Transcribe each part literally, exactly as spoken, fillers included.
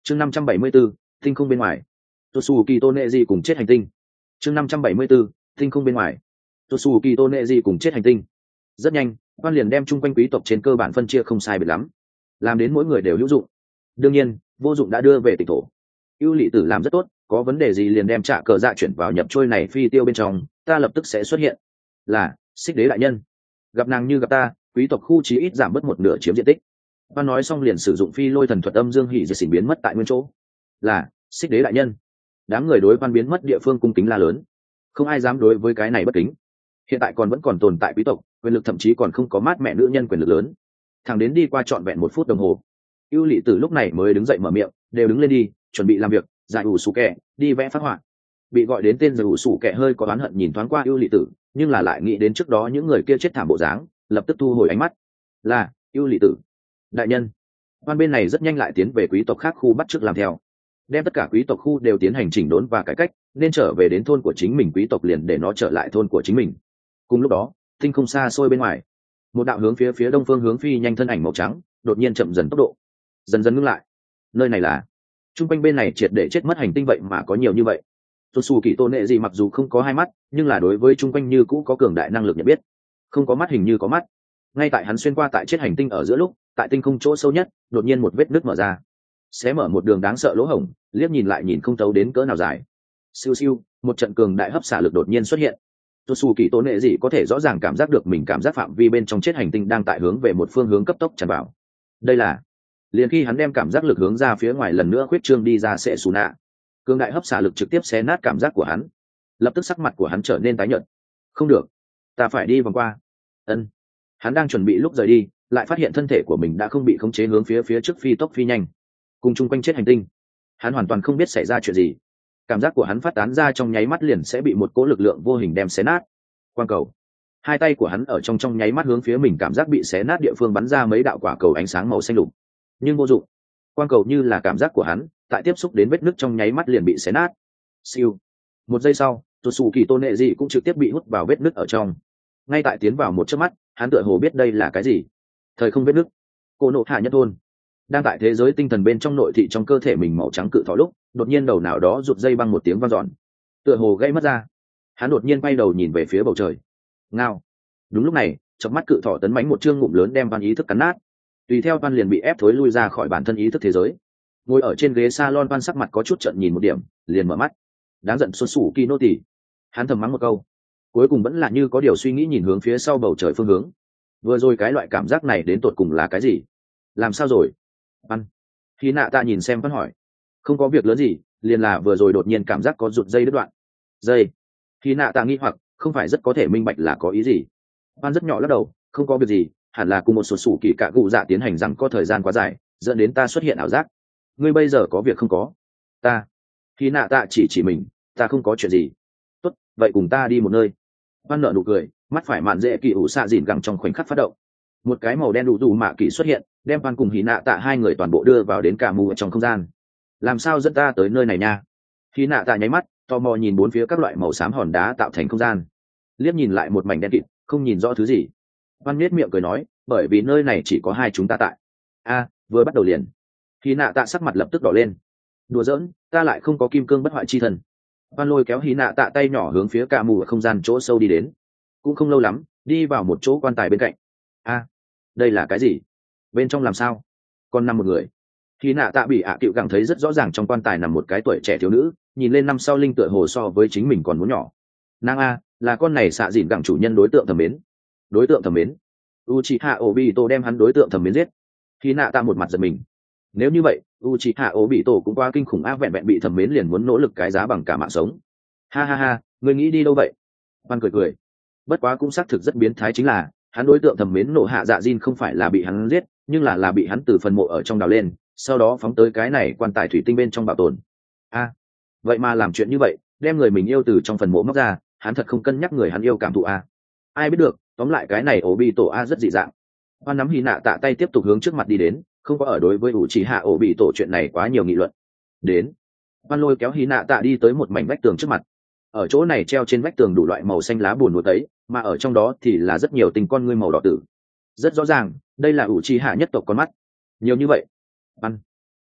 chương năm trăm bảy mươi 574, tinh không bên ngoài. Tosuki Toneji cùng chết hành tinh. chương năm trăm bảy mươi 574, tinh không bên ngoài. Tosuki Toneji cùng chết hành tinh. Rất nhanh, quan liền đem chung quanh quý tộc trên cơ bản phân chia không sai biệt lắm, làm đến mỗi người đều hữu dụng. Đương nhiên, vô dụng đã đưa về tịch thổ. Ưu Lị Tử làm rất tốt, có vấn đề gì liền đem trả cờ dạ chuyển vào nhập trôi này phi tiêu bên trong, ta lập tức sẽ xuất hiện. Là, Xích Đế đại nhân. Gặp nàng như gặp ta, quý tộc khu chí ít giảm bớt một nửa chiếm diện tích. Quan nói xong liền sử dụng phi lôi thần thuật âm dương hỉ diệt xỉn biến mất tại nguyên chỗ. Là, Xích Đế đại nhân. Đám người đối quan biến mất địa phương cung kính la lớn, không ai dám đối với cái này bất kính. Hiện tại còn vẫn còn tồn tại quý tộc, quyền lực thậm chí còn không có mát mẹ nữ nhân quyền lực lớn. Thằng đến đi qua trọn vẹn một phút đồng hồ, Ưu Lị Tử lúc này mới đứng dậy mở miệng, đều đứng lên đi, chuẩn bị làm việc. Giải ủ sủ kẹ đi vẽ phát họa. Bị gọi đến tên giải ủ sủ kẹ hơi có oán hận nhìn thoáng qua Ưu Lị Tử, nhưng là lại nghĩ đến trước đó những người kia chết thảm bộ dáng, lập tức thu hồi ánh mắt. Là, Ưu Lị Tử đại nhân. Quan bên này rất nhanh lại tiến về quý tộc khác khu bắt chước làm theo, đem tất cả quý tộc khu đều tiến hành chỉnh đốn và cải cách, nên trở về đến thôn của chính mình quý tộc liền để nó trở lại thôn của chính mình. Cùng lúc đó, tinh không xa xôi bên ngoài, một đạo hướng phía phía đông phương hướng phi nhanh thân ảnh màu trắng đột nhiên chậm dần tốc độ, dần dần ngưng lại. Nơi này là trung quanh bên này triệt để chết mất hành tinh vậy mà có nhiều như vậy. Tosuki Toneji mặc dù không có hai mắt, nhưng là đối với trung quanh như cũ có cường đại năng lực nhận biết. Không có mắt hình như có mắt. Ngay tại hắn xuyên qua tại chết hành tinh ở giữa lúc, tại tinh không chỗ sâu nhất, đột nhiên một vết nứt mở ra, xé mở một đường đáng sợ lỗ hổng, liếc nhìn lại nhìn không thấu đến cỡ nào dài. Siêu siêu, một trận cường đại hấp xả lực đột nhiên xuất hiện. Tosuki Toneji có thể rõ ràng cảm giác được mình cảm giác phạm vi bên trong chết hành tinh đang tại hướng về một phương hướng cấp tốc tràn vào. Đây là liền khi hắn đem cảm giác lực hướng ra phía ngoài lần nữa khuyết trương đi ra sẽ xù nạ, cường đại hấp xả lực trực tiếp xé nát cảm giác của hắn. Lập tức sắc mặt của hắn trở nên tái nhợt. Không được, ta phải đi vòng qua. Ân. Hắn đang chuẩn bị lúc rời đi, lại phát hiện thân thể của mình đã không bị khống chế hướng phía phía trước phi tốc phi nhanh, cùng chung quanh chết hành tinh. Hắn hoàn toàn không biết xảy ra chuyện gì. Cảm giác của hắn phát tán ra trong nháy mắt liền sẽ bị một cỗ lực lượng vô hình đem xé nát. Quang cầu. Hai tay của hắn ở trong trong nháy mắt hướng phía mình cảm giác bị xé nát địa phương bắn ra mấy đạo quả cầu ánh sáng màu xanh lục. Nhưng vô dụng. Quang cầu như là cảm giác của hắn, tại tiếp xúc đến vết nứt trong nháy mắt liền bị xé nát. Siêu. Một giây sau, Tosuki Toneji cũng trực tiếp bị hút vào vết nứt ở trong. Ngay tại tiến vào một chớp mắt, hắn tựa hồ biết đây là cái gì. Thời không vết nứt. Cô nộ hạ nhất thôn. Đang tại thế giới tinh thần bên trong nội thị trong cơ thể mình màu trắng cự thỏ lúc, đột nhiên đầu nào đó rụt dây băng một tiếng vang dọn, tựa hồ gãy mất ra. Hắn đột nhiên quay đầu nhìn về phía bầu trời. Ngao. Đúng lúc này, trong mắt cự thỏ tấn mãnh một chương ngụm lớn đem Van ý thức cắn nát. Tùy theo Van liền bị ép thối lui ra khỏi bản thân ý thức thế giới. Ngồi ở trên ghế salon, Van sắc mặt có chút trợn nhìn một điểm, liền mở mắt. Đáng giận xuân sủ kỳ nô tỉ. Hắn thầm mắng một câu, cuối cùng vẫn là như có điều suy nghĩ nhìn hướng phía sau bầu trời phương hướng. Vừa rồi cái loại cảm giác này đến tột cùng là cái gì? Làm sao rồi? Văn. Khi nạ ta nhìn xem Văn hỏi. Không có việc lớn gì, liền là vừa rồi đột nhiên cảm giác có rụt dây đứt đoạn. Dây. Khi nạ ta nghi hoặc, không phải rất có thể minh bạch là có ý gì. Văn rất nhỏ lắc đầu, không có việc gì, hẳn là cùng một số sủ kỳ cạ cụ dạ tiến hành rằng có thời gian quá dài, dẫn đến ta xuất hiện ảo giác. Ngươi bây giờ có việc không có? Ta. Khi nạ ta chỉ chỉ mình, ta không có chuyện gì. Tốt, vậy cùng ta đi một nơi. Văn nở nụ cười, mắt phải mạn dễ kỳ ủ xạ dịn gẳng trong khoảnh khắc phát động. Một cái màu đen đủ dù mạ kỳ xuất hiện, đem Văn cùng Hí nạ tạ hai người toàn bộ đưa vào đến cả mù ở trong không gian. Làm sao dẫn ta tới nơi này nha? Hí nạ tạ nháy mắt, tò mò nhìn bốn phía các loại màu xám hòn đá tạo thành không gian, liếc nhìn lại một mảnh đen kịt, không nhìn rõ thứ gì. Văn nhếch miệng cười nói, bởi vì nơi này chỉ có hai chúng ta tại. A, vừa bắt đầu liền. Hí nạ tạ sắc mặt lập tức đỏ lên. Đùa giỡn, ta lại không có kim cương bất hoại chi thần. Văn lôi kéo Hí nạ tạ tay nhỏ hướng phía cả mù ở không gian chỗ sâu đi đến. Cũng không lâu lắm, đi vào một chỗ quan tài bên cạnh. A, đây là cái gì? Bên trong làm sao? Còn nằm một người. Hí nạ tạ bị ạ à cựu cảm thấy rất rõ ràng trong quan tài nằm một cái tuổi trẻ thiếu nữ, nhìn lên năm sau linh tựa hồ so với chính mình còn muốn nhỏ. Nàng a, là con này xạ dịn gặng chủ nhân đối tượng thầm mến. Đối tượng thầm mến. Uchiha Obito đem hắn đối tượng thầm mến giết. Hí nạ tạ một mặt giật mình. Nếu như vậy, Uchiha Obito cũng quá kinh khủng a, vẹn vẹn bị thầm mến liền muốn nỗ lực cái giá bằng cả mạng sống. Ha ha ha, ngươi nghĩ đi đâu vậy? Văn cười cười. Bất quá cũng xác thực rất biến thái, chính là hắn đối tượng thầm mến nộ hạ dạ Jin không phải là bị hắn giết, nhưng là là bị hắn từ phần mộ ở trong đào lên, sau đó phóng tới cái này quan tài thủy tinh bên trong bảo tồn. A, vậy mà làm chuyện như vậy, đem người mình yêu từ trong phần mộ móc ra, hắn thật không cân nhắc người hắn yêu cảm thụ a. Ai biết được, tóm lại cái này Obito a rất dị dạng. Hoan nắm Hí nạ tạ tay tiếp tục hướng trước mặt đi đến, không có ở đối với Uchiha Obito chuyện này quá nhiều nghị luận. Đến, Hoan lôi kéo Hí nạ tạ đi tới một mảnh vách tường trước mặt. Ở chỗ này treo trên vách tường đủ loại màu xanh lá buồn nuốt ấy, mà ở trong đó thì là rất nhiều tình con ngươi màu đỏ tử. Rất rõ ràng, đây là Uchiha nhất tộc con mắt. Nhiều như vậy. Văn.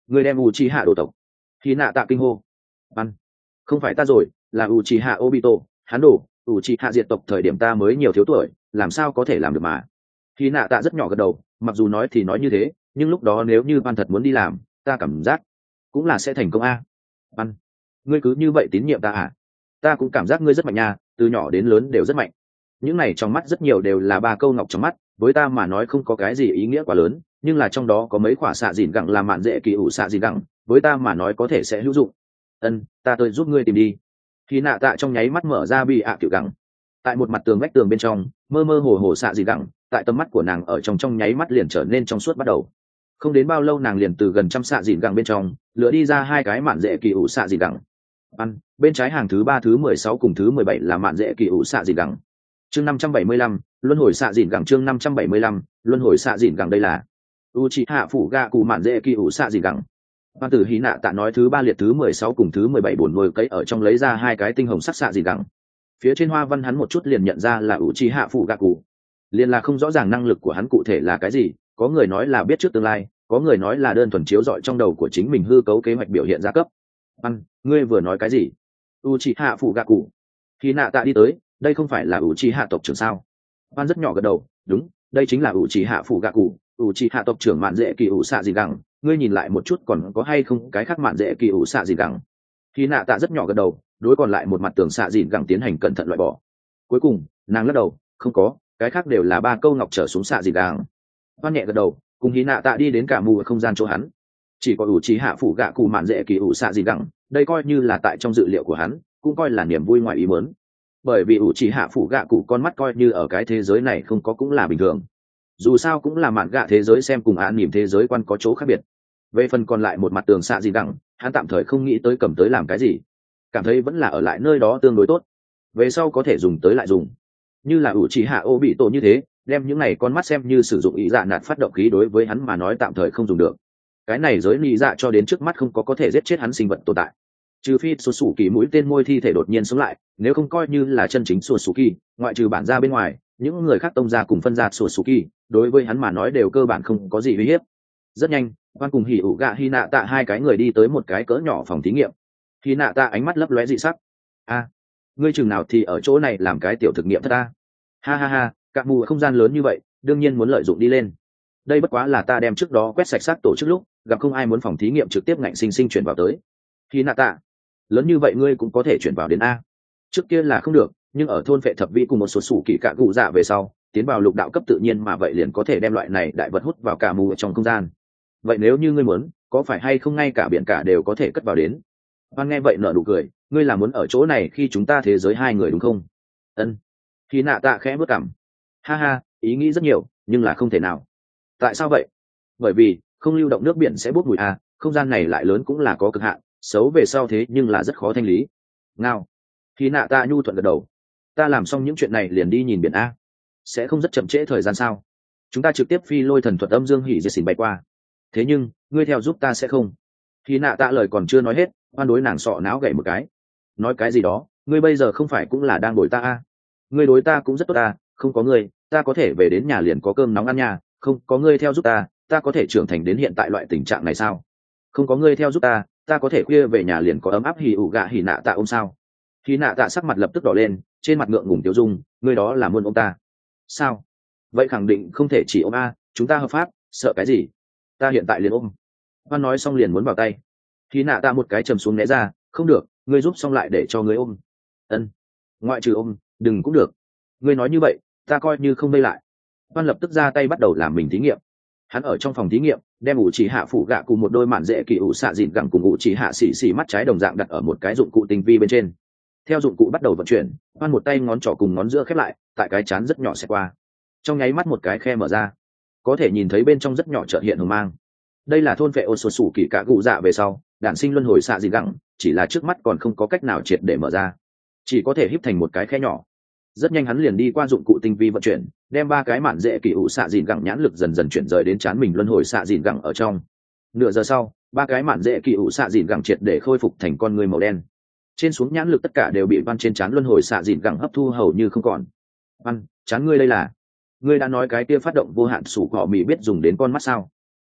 Người đem u chi hạ đồ tộc. Hy nạ tạ kinh hô. Văn, không phải ta rồi, là u chi hạ Obito, hắn đổ, u chi hạ diệt tộc thời điểm ta mới nhiều thiếu tuổi, làm sao có thể làm được mà. Hy nạ tạ rất nhỏ gật đầu, mặc dù nói thì nói như thế, nhưng lúc đó nếu như Văn thật muốn đi làm, ta cảm giác cũng là sẽ thành công a. Văn, ngươi cứ như vậy tín nhiệm ta à? Ta cũng cảm giác ngươi rất mạnh nha, từ nhỏ đến lớn đều rất mạnh. Những này trong mắt rất nhiều đều là ba câu ngọc trong mắt, với ta mà nói không có cái gì ý nghĩa quá lớn, nhưng là trong đó có mấy quả xạ dìn gẳng làm mạn dễ kỳ ủ xạ dìn gẳng, với ta mà nói có thể sẽ hữu dụng. Ân, ta tới giúp ngươi tìm đi. Khi nạ tạ trong nháy mắt mở ra bị ạ kiểu gẳng, tại một mặt tường vách tường bên trong mơ mơ hồ hồ xạ dìn gẳng, tại tầm mắt của nàng ở trong trong nháy mắt liền trở nên trong suốt bắt đầu. Không đến bao lâu nàng liền từ gần trăm xạ dìn gẳng bên trong lựa đi ra hai cái mạn dễ kỳ ủ xạ dìn gẳng. Ăn, bên trái hàng thứ ba thứ mười sáu cùng thứ mười bảy là mạn dễ kỳ ủ xạ dìn gẳng. Chương năm trăm bảy mươi lăm, luân hồi xạ dìn gẳng. Chương năm trăm bảy mươi lăm, luân hồi xạ dìn gẳng. Đây là Uchiha phủ ga cụ mạn dễ kỳ ủ xạ dìn gẳng. Ban tử Hí Nạ Tạ nói thứ ba liệt thứ mười sáu cùng thứ mười bảy buồn ngồi cấy ở trong lấy ra hai cái tinh hồng sắc xạ dìn gẳng. Phía trên hoa văn hắn một chút liền nhận ra là Uchiha phủ ga cụ. Liền là không rõ ràng năng lực của hắn cụ thể là cái gì, có người nói là biết trước tương lai, có người nói là đơn thuần chiếu dọi trong đầu của chính mình hư cấu kế hoạch biểu hiện ra cấp. Ban, ngươi vừa nói cái gì? Uchiha phủ ga cụ. Hí Nạ Tạ đi tới, đây không phải là Uchiha tộc trưởng sao? Ban rất nhỏ gật đầu, đúng, đây chính là Uchiha phủ ga cụ, Uchiha tộc trưởng mạn dễ kỳ ủ xạ dìn gẳng, ngươi nhìn lại một chút còn có hay không cái khác mạn dễ kỳ ủ xạ dìn gẳng. Hí Nạ Tạ rất nhỏ gật đầu, đối còn lại một mặt tường xạ dìn gẳng tiến hành cẩn thận loại bỏ. Cuối cùng nàng lắc đầu, không có, cái khác đều là ba câu ngọc trở xuống xạ dìn gẳng. Ban nhẹ gật đầu, cùng Hí Nạ Tạ đi đến cả mù ở không gian chỗ hắn. Chỉ có Uchiha phủ gạ cụ mạn dễ kỳ ủ xạ dìn gẳng, đây coi như là tại trong dự liệu của hắn, cũng coi là niềm vui ngoài ý muốn. Bởi vì Uchiha phủ gạ cụ con mắt coi như ở cái thế giới này không có cũng là bình thường. Dù sao cũng là mạn gạ thế giới xem cùng án niềm thế giới quan có chỗ khác biệt. Về phần còn lại một mặt tường xạ dìn gẳng, hắn tạm thời không nghĩ tới cầm tới làm cái gì, cảm thấy vẫn là ở lại nơi đó tương đối tốt, về sau có thể dùng tới lại dùng. Như là Uchiha Obito như thế, đem những này con mắt xem như sử dụng ý dạ nạt phát động khí đối với hắn mà nói tạm thời không dùng được. Cái này giới lý dạ cho đến trước mắt không có có thể giết chết hắn sinh vật tồn tại, trừ phi sụt sủ kỳ mũi tên môi thi thể đột nhiên sống lại, nếu không coi như là chân chính sụt sủ kỳ, ngoại trừ bản gia bên ngoài, những người khác tông gia cùng phân gia sụt sủ kỳ đối với hắn mà nói đều cơ bản không có gì uy hiếp. Rất nhanh, Quan cùng Hỉ ủ gạ Hy Nạ Tạ hai cái người đi tới một cái cỡ nhỏ phòng thí nghiệm. Hy Nạ Tạ ánh mắt lấp lóe dị sắc. A, ngươi chừng nào thì ở chỗ này làm cái tiểu thực nghiệm thật ta? Ha ha ha, các mù không gian lớn như vậy, đương nhiên muốn lợi dụng đi lên. Đây bất quá là ta đem trước đó quét sạch xác tổ chức lúc gặp không ai muốn phòng thí nghiệm trực tiếp ngạnh sinh sinh chuyển vào tới. Hy Nạ Tạ, lớn như vậy ngươi cũng có thể chuyển vào đến a? Trước kia là không được, nhưng ở thôn Phệ Thập Vĩ cùng một số sủ kỳ cạ cụ dạ về sau, tiến vào lục đạo cấp tự nhiên mà vậy liền có thể đem loại này đại vật hút vào cả mù ở trong không gian. Vậy nếu như ngươi muốn, có phải hay không ngay cả biển cả đều có thể cất vào đến? Hoan nghe vậy nở nụ cười, ngươi là muốn ở chỗ này khi chúng ta thế giới hai người đúng không? Ân. Khi Nạ Tạ khẽ bước cằm. Ha ha, ý nghĩ rất nhiều, nhưng là không thể nào. Tại sao vậy? Bởi vì không lưu động nước biển sẽ bốc mùi à, không gian này lại lớn cũng là có cực hạn, xấu về sau thế nhưng là rất khó thanh lý. Ngao. Khi Nạ Tạ nhu thuận gật đầu. Ta làm xong những chuyện này liền đi nhìn biển a. Sẽ không rất chậm trễ thời gian sao? Chúng ta trực tiếp phi lôi thần thuật âm dương hỉ diệt xỉn bay qua. Thế nhưng ngươi theo giúp ta sẽ không? Khi Nạ Tạ lời còn chưa nói hết, oan đối nàng sọ não gậy một cái. Nói cái gì đó, ngươi bây giờ không phải cũng là đang bồi ta a? Ngươi đối ta cũng rất tốt ta, không có ngươi ta có thể về đến nhà liền có cơm nóng ăn nhà, không có ngươi theo giúp ta ta có thể trưởng thành đến hiện tại loại tình trạng này sao? Không có ngươi theo giúp ta ta có thể khuya về nhà liền có ấm áp hỉ ủ gạ Hỉ Nạ Tạ ôm sao? Hỉ Nạ Tạ sắc mặt lập tức đỏ lên, trên mặt ngượng ngùng tiêu dung, ngươi đó là muốn ôm ta sao? Vậy khẳng định không thể chỉ ôm a, chúng ta hợp pháp, sợ cái gì? Ta hiện tại liền ôm. Hoan nói xong liền muốn vào tay. Hỉ Nạ Tạ một cái trầm xuống né ra, không được, ngươi giúp xong lại để cho ngươi ôm. Ân, ngoại trừ ôm đừng cũng được. Ngươi nói như vậy ta coi như không đây lại. Hoan lập tức ra tay bắt đầu làm mình thí nghiệm. Hắn ở trong phòng thí nghiệm đem ủ chỉ hạ phủ gạ cùng một đôi mạn dễ kỳ ủ xạ dịn gẳng cùng ủ chỉ hạ xỉ xỉ mắt trái đồng dạng đặt ở một cái dụng cụ tinh vi bên trên. Theo dụng cụ bắt đầu vận chuyển, Hoan một tay ngón trỏ cùng ngón giữa khép lại, tại cái chán rất nhỏ xẹt qua. Trong nháy mắt một cái khe mở ra, có thể nhìn thấy bên trong rất nhỏ chợt hiện hồng mang. Đây là thôn vệ ô sột sủ kỳ cả cụ dạ về sau đản sinh luân hồi xạ dịn gẳng, chỉ là trước mắt còn không có cách nào triệt để mở ra, chỉ có thể híp thành một cái khe nhỏ. Rất nhanh hắn liền đi qua dụng cụ tinh vi vận chuyển, đem ba cái mạn dễ kỳ ủ xạ dịn gẳng nhãn lực dần dần chuyển rời đến trán mình luân hồi xạ dịn gẳng ở trong. Nửa giờ sau, ba cái mạn dễ kỳ ủ xạ dịn gẳng triệt để khôi phục thành con người màu đen. Trên xuống nhãn lực tất cả đều bị văn trên trán luân hồi xạ dịn gẳng hấp thu hầu như không còn. Văn, chán ngươi đây là? Ngươi đã nói cái kia phát động vô hạn sủ cỏ mì biết dùng đến con mắt sao?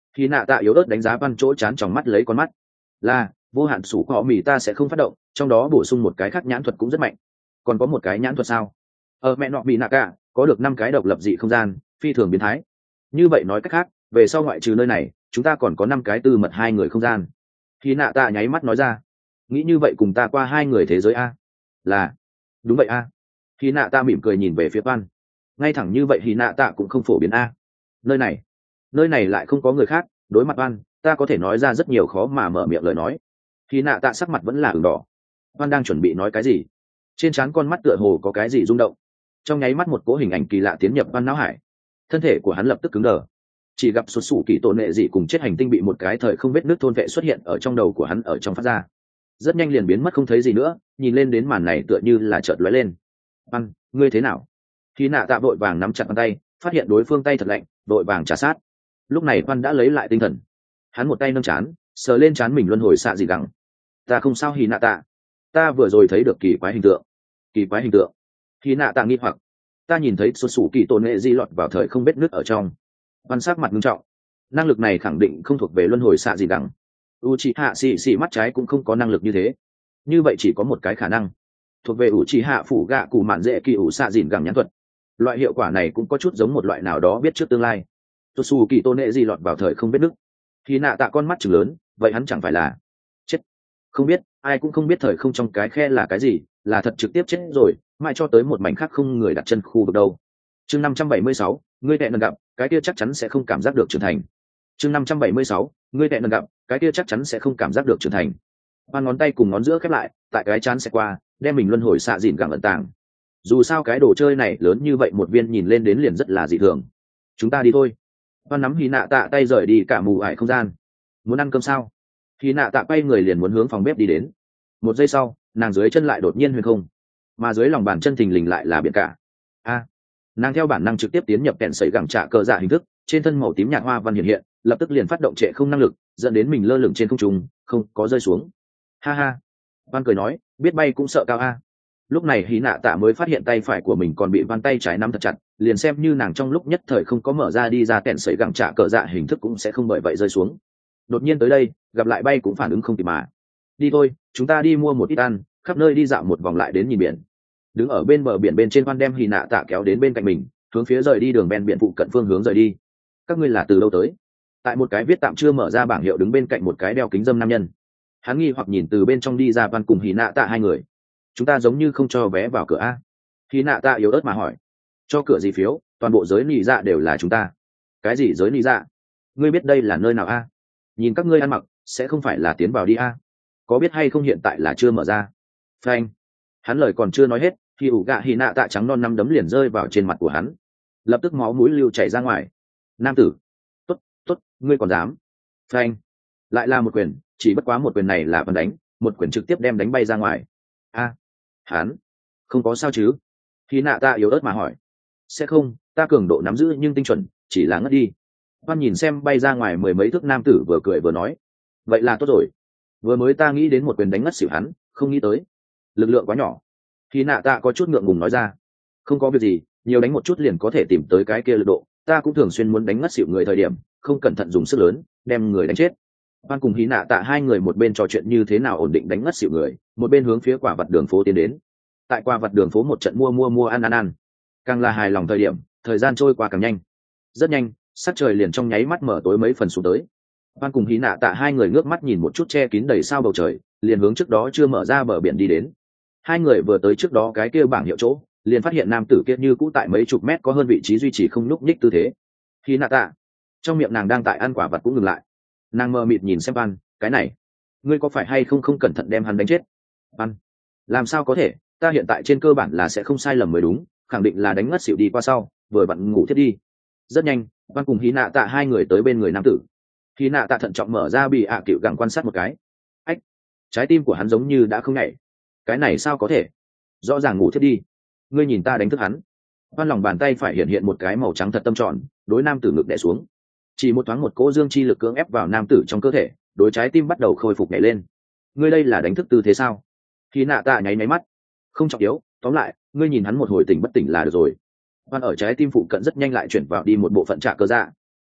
Khi nạ tạ yếu ớt đánh giá văn chỗ chán trong mắt lấy con mắt là vô hạn sủ họ mì ta sẽ không phát động, trong đó bổ sung một cái khác nhãn thuật cũng rất mạnh. Còn có một cái nhãn thuật sao? Ở mẹ nọ bị nạ cả có được năm cái độc lập dị không gian, phi thường biến thái. Như vậy nói cách khác, về sau ngoại trừ nơi này, chúng ta còn có năm cái tư mật hai người không gian. Khi nạ tạ nháy mắt nói ra, nghĩ như vậy cùng ta qua hai người thế giới a? Là đúng vậy a. Khi nạ tạ mỉm cười nhìn về phía Văn, ngay thẳng như vậy thì nạ tạ cũng không phổ biến a. Nơi này, nơi này lại không có người khác, đối mặt Văn, ta có thể nói ra rất nhiều khó mà mở miệng lời nói. Khi nạ tạ sắc mặt vẫn là ửng đỏ. Văn đang chuẩn bị nói cái gì, trên trán con mắt tựa hồ có cái gì rung động, trong nháy mắt một cỗ hình ảnh kỳ lạ tiến nhập Văn não hải, thân thể của hắn lập tức cứng đờ. Chỉ gặp xuất xù kỳ tổ nệ dị cùng chết hành tinh bị một cái thời không vết nước thôn vệ xuất hiện ở trong đầu của hắn ở trong phát ra, rất nhanh liền biến mất không thấy gì nữa. Nhìn lên đến màn này tựa như là chợt lóe lên. Văn, ngươi thế nào? Khi nạ tạ vội vàng nắm chặt bàn tay, phát hiện đối phương tay thật lạnh, vội vàng trả sát. Lúc này Văn đã lấy lại tinh thần, hắn một tay nâng chán, sờ lên chán mình luân hồi xạ dị gắng. Ta không sao Hy nạ tạ, ta vừa rồi thấy được kỳ quái hình tượng. Kỳ quái hình tượng? Hy nạ tạ nghi hoặc. Ta nhìn thấy xuất xù kỳ tổ nệ di lọt vào thời không vết nước ở trong. Văn sắc mặt nghiêm trọng, năng lực này khẳng định không thuộc về luân hồi xạ dị gắng. u c hạ xì xì mắt trái cũng không có năng lực như thế. Như vậy chỉ có một cái khả năng, thuộc về u c hạ phủ gạ cụ mạn dễ kỳ ủ xạ dìn gẳng nhãn thuật. Loại hiệu quả này cũng có chút giống một loại nào đó biết trước tương lai. xuất xù kỳ tổ nệ di lọt vào thời không vết nước. Khi nạ tạ con mắt chừng lớn, vậy hắn chẳng phải là chết? Không biết, ai cũng không biết thời không trong cái khe là cái gì, là thật trực tiếp chết rồi, mãi cho tới một mảnh khác không người đặt chân khu vực đâu. Chương năm trăm bảy mươi sáu, ngươi tệ lần gặp, cái kia chắc chắn sẽ không cảm giác được trưởng thành. Chương năm trăm bảy mươi sáu, ngươi tệ lần gặp, cái kia chắc chắn sẽ không cảm giác được trưởng thành. Ba ngón tay cùng ngón giữa khép lại, tại cái chán sẽ qua, đem mình luân hồi xạ dịn gẳng ẩn tàng. Dù sao cái đồ chơi này lớn như vậy một viên nhìn lên đến liền rất là dị thường. Chúng ta đi thôi. Ba nắm Hy nạ tạ tay rời đi cả mù ải không gian. Muốn ăn cơm sao? Hy nạ tạ quay người liền muốn hướng phòng bếp đi đến. Một giây sau, nàng dưới chân lại đột nhiên huyền không, mà dưới lòng bàn chân thình lình lại là biển cả. A, nàng theo bản năng trực tiếp tiến nhập kẹn sấy gẳng trả cờ dạ hình thức, trên thân màu tím nhạt hoa văn hiện hiện, lập tức liền phát động trệ không năng lực, dẫn đến mình lơ lửng trên không trung, không có rơi xuống. Ha ha, Văn cười nói, biết bay cũng sợ cao a. Lúc này Hy nạ tạ mới phát hiện tay phải của mình còn bị Văn tay trái nắm thật chặt, liền xem như nàng trong lúc nhất thời không có mở ra đi ra kẹn sấy gẳng trả cờ dạ hình thức cũng sẽ không bởi vậy rơi xuống. Đột nhiên tới đây, gặp lại bay cũng phản ứng không kịp mà. Đi thôi, chúng ta đi mua một ít ăn, khắp nơi đi dạo một vòng lại đến nhìn biển. Đứng ở bên bờ biển bên trên Văn đem Hy nạ tạ kéo đến bên cạnh mình, hướng phía rời đi đường ven biển phụ cận phương hướng rời đi. Các ngươi là từ đâu tới? Tại một cái viết tạm chưa mở ra bảng hiệu đứng bên cạnh một cái đeo kính dâm nam nhân. Hắn nghi hoặc nhìn từ bên trong đi ra Văn cùng Hy nạ tạ hai người. Chúng ta giống như không cho vé vào cửa a. Hy nạ tạ yếu ớt mà hỏi. Cho cửa gì phiếu, toàn bộ giới nị dạ đều là chúng ta. Cái gì giới nị dạ? Ngươi biết đây là nơi nào a? Nhìn các ngươi ăn mặc, sẽ không phải là tiến vào đi a? Có biết hay không hiện tại là chưa mở ra? Phanh. Hắn lời còn chưa nói hết, thì ủ gạ Hy nạ tạ trắng non năm đấm liền rơi vào trên mặt của hắn, lập tức máu mũi lưu chảy ra ngoài. Nam tử, tốt, tốt, ngươi còn dám? Phanh. Lại là một quyền, chỉ bất quá một quyền này là Văn đánh, một quyền trực tiếp đem đánh bay ra ngoài. A, hắn không có sao chứ? Hy nạ tạ yếu ớt mà hỏi. Sẽ không, ta cường độ nắm giữ nhưng tinh chuẩn, chỉ là ngất đi. Văn nhìn xem bay ra ngoài mười mấy thước nam tử vừa cười vừa nói, vậy là tốt rồi. Vừa mới ta nghĩ đến một quyền đánh ngất xỉu hắn, không nghĩ tới lực lượng quá nhỏ. Hy nạ tạ có chút ngượng ngùng nói ra. Không có việc gì, nhiều đánh một chút liền có thể tìm tới cái kia lực độ. Ta cũng thường xuyên muốn đánh ngất xỉu người thời điểm, không cẩn thận dùng sức lớn, đem người đánh chết. Văn cùng Hy nạ tạ hai người một bên trò chuyện như thế nào ổn định đánh ngất xỉu người, một bên hướng phía quả vật đường phố tiến đến. Tại quả vật đường phố một trận mua mua mua ăn ăn ăn, càng là hài lòng thời điểm, thời gian trôi qua càng nhanh. Rất nhanh, sắc trời liền trong nháy mắt mở tối mấy phần xuống tới. Văn cùng Hy nạ tạ hai người ngước mắt nhìn một chút che kín đầy sao bầu trời, liền hướng trước đó chưa mở ra bờ biển đi đến. Hai người vừa tới trước đó cái kia bảng hiệu chỗ, liền phát hiện nam tử kia như cũ tại mấy chục mét có hơn vị trí duy trì không nhúc nhích tư thế. Hy nạ tạ, trong miệng nàng đang tại ăn quả vật cũng ngừng lại. Nàng mờ mịt nhìn xem Văn, cái này, ngươi có phải hay không không cẩn thận đem hắn đánh chết? Văn, làm sao có thể, ta hiện tại trên cơ bản là sẽ không sai lầm mới đúng, khẳng định là đánh ngất xỉu đi qua sau, vừa vặn ngủ thiết đi. Rất nhanh, Văn cùng Hy nạ tạ hai người tới bên người nam tử. Hy nạ tạ thận trọng mở ra bị ạ à cựu gẳng quan sát một cái. Ách, trái tim của hắn giống như đã không nhảy. Cái này sao có thể? Rõ ràng ngủ thiết đi. Ngươi nhìn ta đánh thức hắn. Văn lòng bàn tay phải hiện hiện một cái màu trắng thật tâm tròn, đối nam tử ngực đè xuống. Chỉ một thoáng một cỗ dương chi lực cưỡng ép vào nam tử trong cơ thể, đối trái tim bắt đầu khôi phục nhảy lên. Ngươi đây là đánh thức tư thế sao? Hy nạ tạ nháy máy mắt. Không trọng yếu, tóm lại, ngươi nhìn hắn một hồi tỉnh bất tỉnh là được rồi. Văn ở trái tim phụ cận rất nhanh lại chuyển vào đi một bộ phận trả cơ dạ.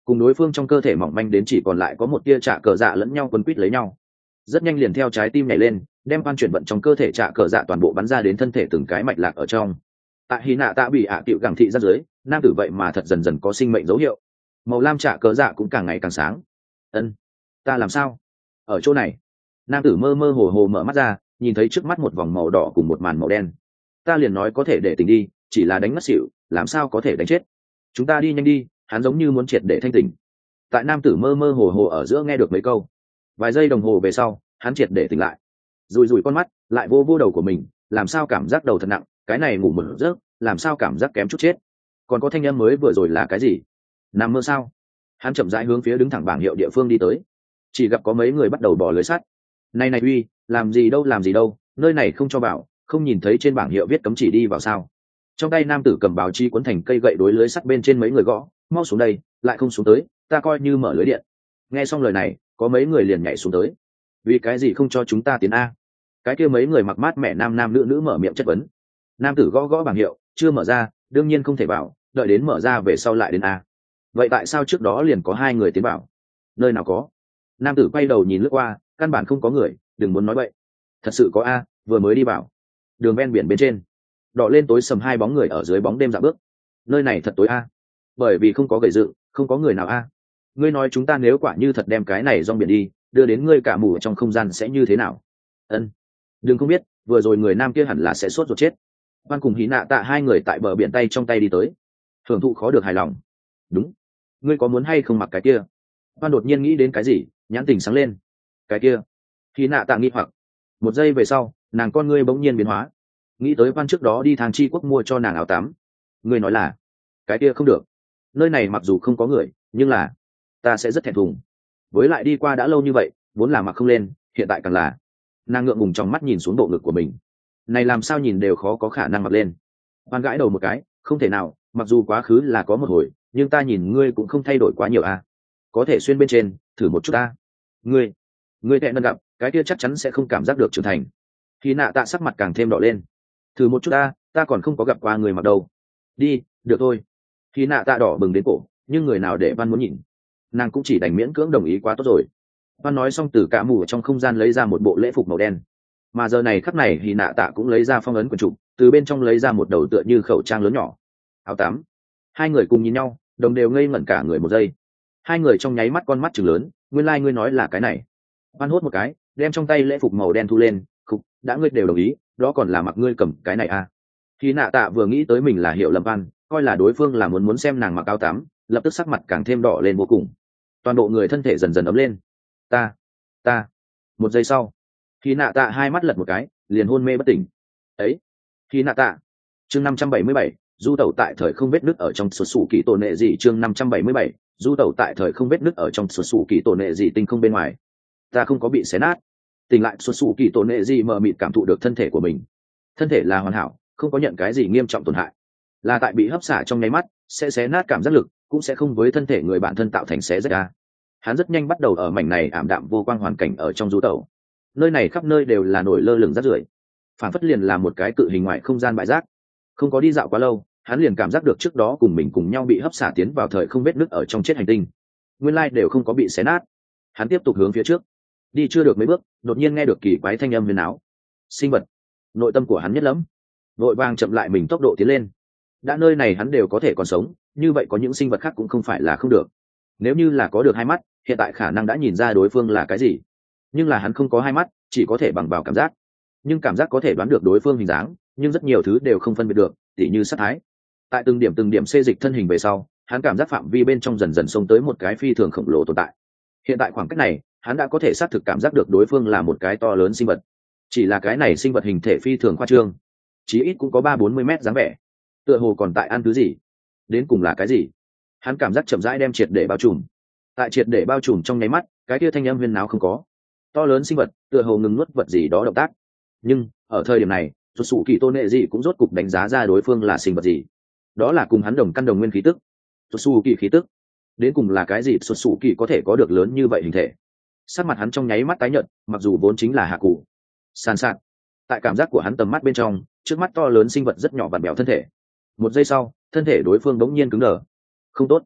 cùng đối phương trong cơ thể mỏng manh đến chỉ còn lại có một tia trạ cờ dạ lẫn nhau quấn quýt lấy nhau. Rất nhanh liền theo trái tim nhảy lên, đem quan chuyển vận trong cơ thể trạ cờ dạ toàn bộ bắn ra đến thân thể từng cái mạch lạc ở trong. Tại Hy Nạ Tạ bị ạ à cựu gẳng thị ra dưới, nam tử vậy mà thật dần dần có sinh mệnh dấu hiệu, màu lam trạ cờ dạ cũng càng ngày càng sáng. Ân, ta làm sao? Ở chỗ này, nam tử mơ mơ hồ hồ mở mắt ra, nhìn thấy trước mắt một vòng màu đỏ cùng một màn màu đen. Ta liền nói có thể để tỉnh đi, chỉ là đánh mất xỉu, làm sao có thể đánh chết? Chúng ta đi nhanh đi, hắn giống như muốn triệt để thanh tỉnh. Tại nam tử mơ mơ hồ hồ ở giữa nghe được mấy câu, vài giây đồng hồ về sau, hắn triệt để tỉnh lại, rùi rùi con mắt, lại vô vô đầu của mình, làm sao cảm giác đầu thật nặng, cái này ngủ một giấc, làm sao cảm giác kém chút chết. Còn có thanh âm mới vừa rồi là cái gì? Nằm mơ sao? Hắn chậm rãi hướng phía đứng thẳng bảng hiệu địa phương đi tới, chỉ gặp có mấy người bắt đầu bỏ lưới sắt. Này này uy, làm gì đâu làm gì đâu, nơi này không cho vào, không nhìn thấy trên bảng hiệu viết cấm chỉ đi vào sao? Trong tay nam tử cầm báo chi cuốn thành cây gậy đối lưới sắt bên trên mấy người gõ, mau xuống đây, lại không xuống tới, ta coi như mở lưới điện. Nghe xong lời này, có mấy người liền nhảy xuống tới. Vì cái gì không cho chúng ta tiến a? Cái kia mấy người mặc mát mẹ nam nam nữ nữ mở miệng chất vấn. Nam tử gõ gõ bảng hiệu, chưa mở ra, đương nhiên không thể vào, đợi đến mở ra về sau lại đến a. Vậy tại sao trước đó liền có hai người tiến vào? Nơi nào có? Nam tử quay đầu nhìn lướt qua, căn bản không có người, đừng muốn nói bậy. Thật sự có a, vừa mới đi vào. Đường ven biển bên trên, đỏ lên tối sầm hai bóng người ở dưới bóng đêm dạo bước. Nơi này thật tối a. Bởi vì không có gầy dựng, không có người nào a. Ngươi nói chúng ta nếu quả như thật đem cái này rong biển đi, đưa đến ngươi cả mù ở trong không gian sẽ như thế nào? Ân, đừng không biết, vừa rồi người nam kia hẳn là sẽ sốt ruột chết. Văn cùng Hí Nạ Tạ hai người tại bờ biển tay trong tay đi tới, hưởng thụ khó được hài lòng. Đúng, ngươi có muốn hay không mặc cái kia? Văn đột nhiên nghĩ đến cái gì, nhãn tình sáng lên. Cái kia? Hí Nạ Tạ nghi hoặc. Một giây về sau, nàng con ngươi bỗng nhiên biến hóa, nghĩ tới Văn trước đó đi thang chi quốc mua cho nàng áo tắm. Ngươi nói là cái kia không được, nơi này mặc dù không có người, nhưng là ta sẽ rất thẹn thùng. Với lại đi qua đã lâu như vậy, vốn là mặc không lên, hiện tại càng là. Nàng ngượng ngùng trong mắt nhìn xuống bộ ngực của mình, này làm sao nhìn đều khó có khả năng mặc lên. Văn gãi đầu một cái, không thể nào, mặc dù quá khứ là có một hồi, nhưng ta nhìn ngươi cũng không thay đổi quá nhiều a. Có thể xuyên bên trên, thử một chút ta. Ngươi, ngươi hẹn lần gặp, cái kia chắc chắn sẽ không cảm giác được trưởng thành. Khi Nạ Tạ sắc mặt càng thêm đỏ lên. Thử một chút ta, ta còn không có gặp qua người mặc đâu. Đi, được thôi. Khi Nạ Tạ đỏ bừng đến cổ, nhưng người nào để Văn muốn nhìn, nàng cũng chỉ đành miễn cưỡng đồng ý quá tốt rồi. Văn nói xong từ cả mù ở trong không gian lấy ra một bộ lễ phục màu đen, mà giờ này khắc này thì Nạ Tạ cũng lấy ra phong ấn quần trục, từ bên trong lấy ra một đầu tựa như khẩu trang lớn nhỏ, áo tắm. Hai người cùng nhìn nhau, đồng đều ngây ngẩn cả người một giây. Hai người trong nháy mắt con mắt trừng lớn, nguyên lai like ngươi nói là cái này. Văn hốt một cái, đem trong tay lễ phục màu đen thu lên, khục, đã ngươi đều đồng ý, đó còn là mặc ngươi cầm cái này à? Khi Nạ Tạ vừa nghĩ tới mình là Hiểu Lầm Văn, coi là đối phương là muốn muốn xem nàng mặc áo tắm, lập tức sắc mặt càng thêm đỏ lên vô cùng, toàn bộ người thân thể dần dần ấm lên. Ta, ta. Một giây sau, Khi Nạ Tạ hai mắt lật một cái, liền hôn mê bất tỉnh. Ấy, Khi Nạ Tạ. Chương năm trăm bảy mươi bảy, du tẩu tại thời không vết nứt ở trong sụt sủ kỳ tổ nệ gì. Chương năm trăm bảy mươi bảy, du tẩu tại thời không vết nứt ở trong sụt sủ kỳ tổ nệ gì tinh không bên ngoài. Ta không có bị xé nát. Tỉnh lại sụt sủ kỳ tổ nệ gì mờ mịt cảm thụ được thân thể của mình. Thân thể là hoàn hảo, không có nhận cái gì nghiêm trọng tổn hại. Là tại bị hấp xả trong nháy mắt, sẽ xé nát cảm giác lực, cũng sẽ không với thân thể người bản thân tạo thành xé rách ra. Hắn rất nhanh bắt đầu ở mảnh này ảm đạm vô quang hoàn cảnh ở trong du tẩu. Nơi này khắp nơi đều là nổi lơ lửng rác rưởi, phản phất liền là một cái cự hình ngoại không gian bãi rác. Không có đi dạo quá lâu, hắn liền cảm giác được trước đó cùng mình cùng nhau bị hấp xả tiến vào thời không vết nứt ở trong chết hành tinh, nguyên lai đều không có bị xé nát. Hắn tiếp tục hướng phía trước, đi chưa được mấy bước, đột nhiên nghe được kỳ quái thanh âm huyền áo. Sinh vật. Nội tâm của hắn nhất lắm, vội vàng chậm lại mình tốc độ tiến lên. Đã nơi này hắn đều có thể còn sống, như vậy có những sinh vật khác cũng không phải là không được. Nếu như là có được hai mắt, hiện tại khả năng đã nhìn ra đối phương là cái gì, nhưng là hắn không có hai mắt, chỉ có thể bằng vào cảm giác. Nhưng cảm giác có thể đoán được đối phương hình dáng, nhưng rất nhiều thứ đều không phân biệt được, tỉ như sát thái. Tại từng điểm từng điểm xê dịch thân hình về sau, hắn cảm giác phạm vi bên trong dần dần xông tới một cái phi thường khổng lồ tồn tại. Hiện tại khoảng cách này, hắn đã có thể xác thực cảm giác được đối phương là một cái to lớn sinh vật. Chỉ là cái này sinh vật hình thể phi thường khoa trương, chí ít cũng có ba bốn mươi mét dáng vẻ, tựa hồ còn tại ăn thứ gì. Đến cùng là cái gì? Hắn cảm giác chậm rãi đem triệt để bao trùm. Tại triệt để bao trùm trong nháy mắt, cái kia thanh âm huyên náo không có. To lớn sinh vật tựa hồ ngừng nuốt vật gì đó động tác. Nhưng ở thời điểm này, xuất xù kỳ tôn nệ gì cũng rốt cục đánh giá ra đối phương là sinh vật gì. Đó là cùng hắn đồng căn đồng nguyên khí tức. Xuất xù kỳ khí tức. Đến cùng là cái gì xuất xù kỳ có thể có được lớn như vậy hình thể? Sắc mặt hắn trong nháy mắt tái nhợt, mặc dù vốn chính là hạ cụ. Sàn sạt. Tại cảm giác của hắn tầm mắt bên trong, trước mắt to lớn sinh vật rất nhỏ vặn bèo thân thể. Một giây sau, thân thể đối phương bỗng nhiên cứng đờ. Không tốt.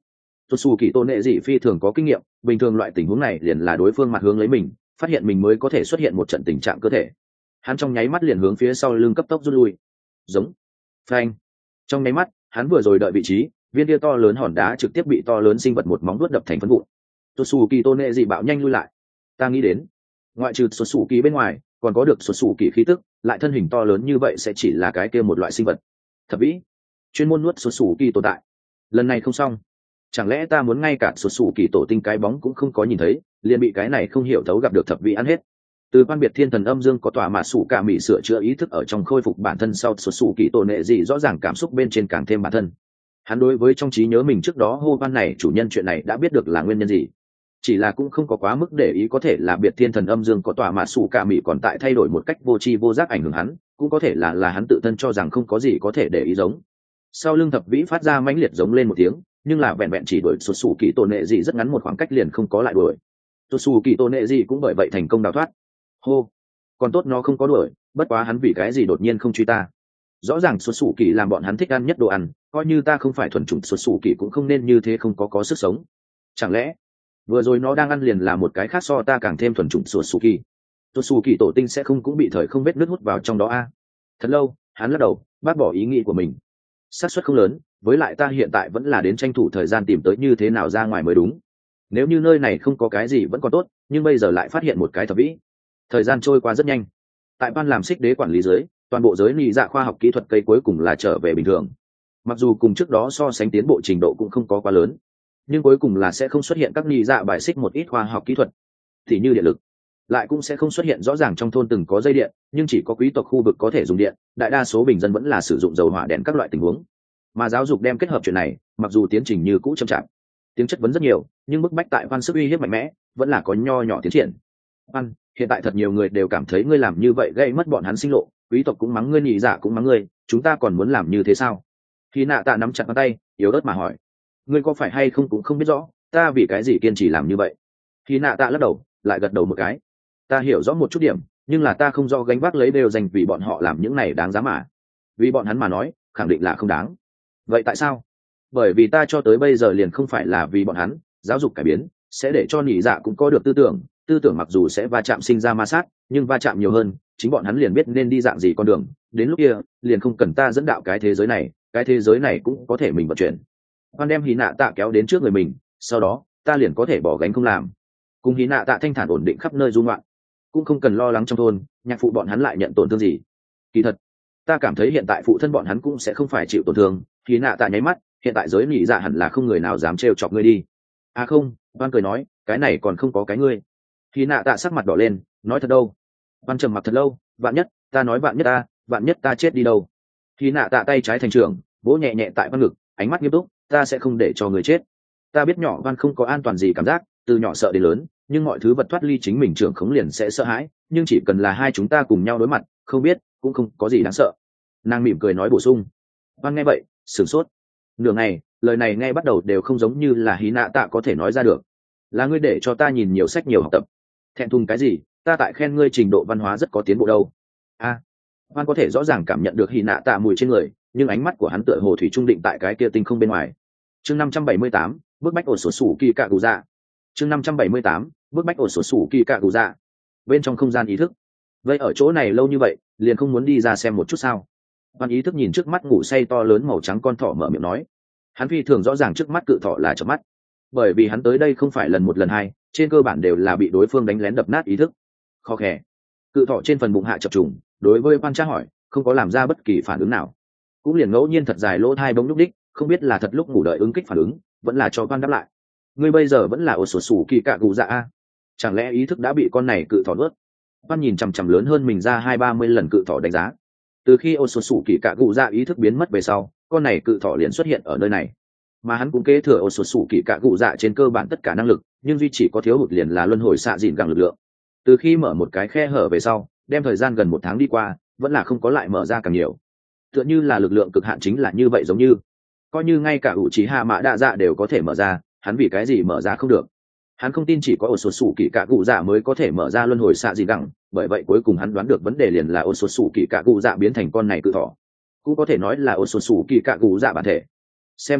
Tuột xù kỳ tôn nệ dị phi thường có kinh nghiệm, bình thường loại tình huống này liền là đối phương mặt hướng lấy mình, phát hiện mình mới có thể xuất hiện một trận tình trạng cơ thể. Hắn trong nháy mắt liền hướng phía sau lưng cấp tốc rút lui. Giống. Phanh. Trong nháy mắt, hắn vừa rồi đợi vị trí, viên kia to lớn hòn đá trực tiếp bị to lớn sinh vật một móng vuốt đập thành phấn vụn. Tuột xù kỳ tôn nệ dị bạo nhanh lui lại. Ta nghĩ đến, ngoại trừ tuột xù kỳ bên ngoài, còn có được tuột xù kỳ khí tức, lại thân hình to lớn như vậy sẽ chỉ là cái kia một loại sinh vật. Thập vĩ, chuyên môn nuốt tuột xù kỳ tồn tại. Lần này không xong. Chẳng lẽ ta muốn ngay cả sụt sù kỳ tổ tinh cái bóng cũng không có nhìn thấy, liền bị cái này không hiểu thấu gặp được thập vị ăn hết. Từ quan biệt thiên thần âm dương có tòa mà sủ cả mỹ sửa chữa ý thức ở trong khôi phục bản thân sau sụt sù kỳ tổ nệ gì rõ ràng cảm xúc bên trên càng thêm bản thân. Hắn đối với trong trí nhớ mình trước đó hô văn này chủ nhân chuyện này đã biết được là nguyên nhân gì, chỉ là cũng không có quá mức để ý, có thể là biệt thiên thần âm dương có tòa mà sủ cả mỹ còn tại thay đổi một cách vô tri vô giác ảnh hưởng hắn, cũng có thể là là hắn tự thân cho rằng không có gì có thể để ý giống. Sau lưng thập vĩ phát ra mãnh liệt giống lên một tiếng, nhưng là vẹn vẹn chỉ đuổi sụt sù kỳ tổ nệ gì rất ngắn một khoảng cách liền không có lại đuổi. Sụt sù kỳ tổ nệ gì cũng bởi vậy thành công đào thoát. Hô, còn tốt nó không có đuổi, bất quá hắn vì cái gì đột nhiên không truy ta? Rõ ràng sụt sù kỳ làm bọn hắn thích ăn nhất đồ ăn, coi như ta không phải thuần chủng sụt sù kỳ cũng không nên như thế không có có sức sống. Chẳng lẽ vừa rồi nó đang ăn liền là một cái khác so ta càng thêm thuần chủng sụt sù kỳ? Sụt sù kỳ tổ tinh sẽ không cũng bị thời không vết nước hút vào trong đó a? À? Thật lâu, hắn lắc đầu, bác bỏ ý nghĩ của mình. Xác suất không lớn, với lại ta hiện tại vẫn là đến tranh thủ thời gian tìm tới như thế nào ra ngoài mới đúng. Nếu như nơi này không có cái gì vẫn còn tốt, nhưng bây giờ lại phát hiện một cái thập vĩ. Thời gian trôi qua rất nhanh. Tại ban làm xích đế quản lý dưới, toàn bộ giới lý dạ khoa học kỹ thuật cây cuối cùng là trở về bình thường. Mặc dù cùng trước đó so sánh tiến bộ trình độ cũng không có quá lớn, nhưng cuối cùng là sẽ không xuất hiện các lý dạ bài xích một ít khoa học kỹ thuật, thì như điện lực. Lại cũng sẽ không xuất hiện rõ ràng trong thôn từng có dây điện, nhưng chỉ có quý tộc khu vực có thể dùng điện, đại đa số bình dân vẫn là sử dụng dầu hỏa đèn các loại tình huống. Mà giáo dục đem kết hợp chuyện này, mặc dù tiến trình như cũ chậm chạp, tiếng chất vấn rất nhiều, nhưng bức bách tại Văn sức uy hiếp mạnh mẽ, vẫn là có nho nhỏ tiến triển. Văn, hiện tại thật nhiều người đều cảm thấy ngươi làm như vậy gây mất bọn hắn sinh lộ, quý tộc cũng mắng ngươi, nhị giả cũng mắng ngươi, chúng ta còn muốn làm như thế sao? Khi Nạ Tạ nắm chặt bàn tay, yếu ớt mà hỏi, ngươi có phải hay không cũng không biết rõ, ta vì cái gì kiên trì làm như vậy? Khi Nạ Tạ lắc đầu, lại gật đầu một cái. Ta hiểu rõ một chút điểm, nhưng là ta không do gánh vác lấy đều dành vì bọn họ làm những này đáng giá mà. Vì bọn hắn mà nói, khẳng định là không đáng. Vậy tại sao? Bởi vì ta cho tới bây giờ liền không phải là vì bọn hắn, giáo dục cải biến sẽ để cho nhị dạ cũng có được tư tưởng, tư tưởng mặc dù sẽ va chạm sinh ra ma sát, nhưng va chạm nhiều hơn, chính bọn hắn liền biết nên đi dạng gì con đường, đến lúc kia, liền không cần ta dẫn đạo cái thế giới này, cái thế giới này cũng có thể mình vận chuyển. Hoan đem Hí Nạ Tạ kéo đến trước người mình, sau đó, ta liền có thể bỏ gánh không làm. Cùng Hí Nạ Tạ thanh thản ổn định khắp nơi du ngoạn, cũng không cần lo lắng trong thôn nhạc phụ bọn hắn lại nhận tổn thương gì. Kỳ thật ta cảm thấy hiện tại phụ thân bọn hắn cũng sẽ không phải chịu tổn thương. Hí Nạ Tạ nháy mắt, hiện tại giới nhị dạ hẳn là không người nào dám trêu chọc ngươi đi. À không, Văn cười nói, cái này còn không có cái ngươi. Hí Nạ Tạ sắc mặt đỏ lên, nói thật đâu. Văn trầm mặc thật lâu, vạn nhất ta nói vạn nhất ta vạn nhất ta chết đi đâu. Hí Nạ Tạ tay trái thành trưởng, vỗ nhẹ nhẹ tại Văn ngực, ánh mắt nghiêm túc, ta sẽ không để cho người chết. Ta biết nhỏ Văn không có an toàn gì cảm giác, từ nhỏ sợ đến lớn, nhưng mọi thứ vật thoát ly chính mình trưởng khống liền sẽ sợ hãi, nhưng chỉ cần là hai chúng ta cùng nhau đối mặt, không biết cũng không có gì đáng sợ. Nàng mỉm cười nói bổ sung. Văn nghe vậy sửng sốt nửa ngày, lời này nghe bắt đầu đều không giống như là Hí Nạ Tạ có thể nói ra được. Là ngươi để cho ta nhìn nhiều sách nhiều học tập. Thẹn thùng cái gì, ta tại khen ngươi trình độ văn hóa rất có tiến bộ đâu. A à, Văn có thể rõ ràng cảm nhận được Hí Nạ Tạ mùi trên người, nhưng ánh mắt của hắn tựa hồ thủy trung định tại cái kia tinh không bên ngoài. Chương năm trăm bảy mươi tám, bước bách ổ sổ sủ kỳ cạ cụ dạ. Chương năm trăm bảy mươi tám, bước bách ổ sổ sủ kỳ cạ cụ dạ. Bên trong không gian ý thức, vậy ở chỗ này lâu như vậy, liền không muốn đi ra xem một chút sao? Văn ý thức nhìn trước mắt ngủ say to lớn màu trắng con thỏ mở miệng nói. Hắn phi thường rõ ràng trước mắt cự thỏ là chớp mắt, bởi vì hắn tới đây không phải lần một lần hai, trên cơ bản đều là bị đối phương đánh lén đập nát ý thức. Khó khè. Cự thỏ trên phần bụng hạ chập trùng, đối với Văn tra hỏi, không có làm ra bất kỳ phản ứng nào, cũng liền ngẫu nhiên thật dài lỗ thai bỗng lúc đích, không biết là thật lúc ngủ đợi ứng kích phản ứng, vẫn là cho Văn đáp lại. Ngươi bây giờ vẫn là ổ sổ sủ kỳ cạ cụ dạ a? Chẳng lẽ ý thức đã bị con này cự thỏ nuốt? Văn nhìn chằm chằm lớn hơn mình ra hai ba mươi lần cự thỏ đánh giá. Từ khi ổ sổ sủ kỳ cạ cụ dạ ý thức biến mất về sau, con này cự thỏ liền xuất hiện ở nơi này, mà hắn cũng kế thừa ổ sổ sủ kỳ cạ cụ dạ trên cơ bản tất cả năng lực, nhưng duy chỉ có thiếu hụt liền là luân hồi xạ dìn gẳng lực lượng. Từ khi mở một cái khe hở về sau, đem thời gian gần một tháng đi qua, vẫn là không có lại mở ra càng nhiều. Tựa như là lực lượng cực hạn chính là như vậy, giống như coi như ngay cả ủ trí hạ mã đa dạ đều có thể mở ra, hắn vì cái gì mở ra không được? Hắn không tin chỉ có ổ sổ sủ kỳ cạ cụ dạ mới có thể mở ra luân hồi xạ dìn gẳng, bởi vậy cuối cùng hắn đoán được vấn đề liền là ổ sổ sủ kỳ cạ cụ dạ biến thành con này cự thỏ, cũng có thể nói là ổ sổ sủ kỳ cạ cụ dạ bản thể. Xem ra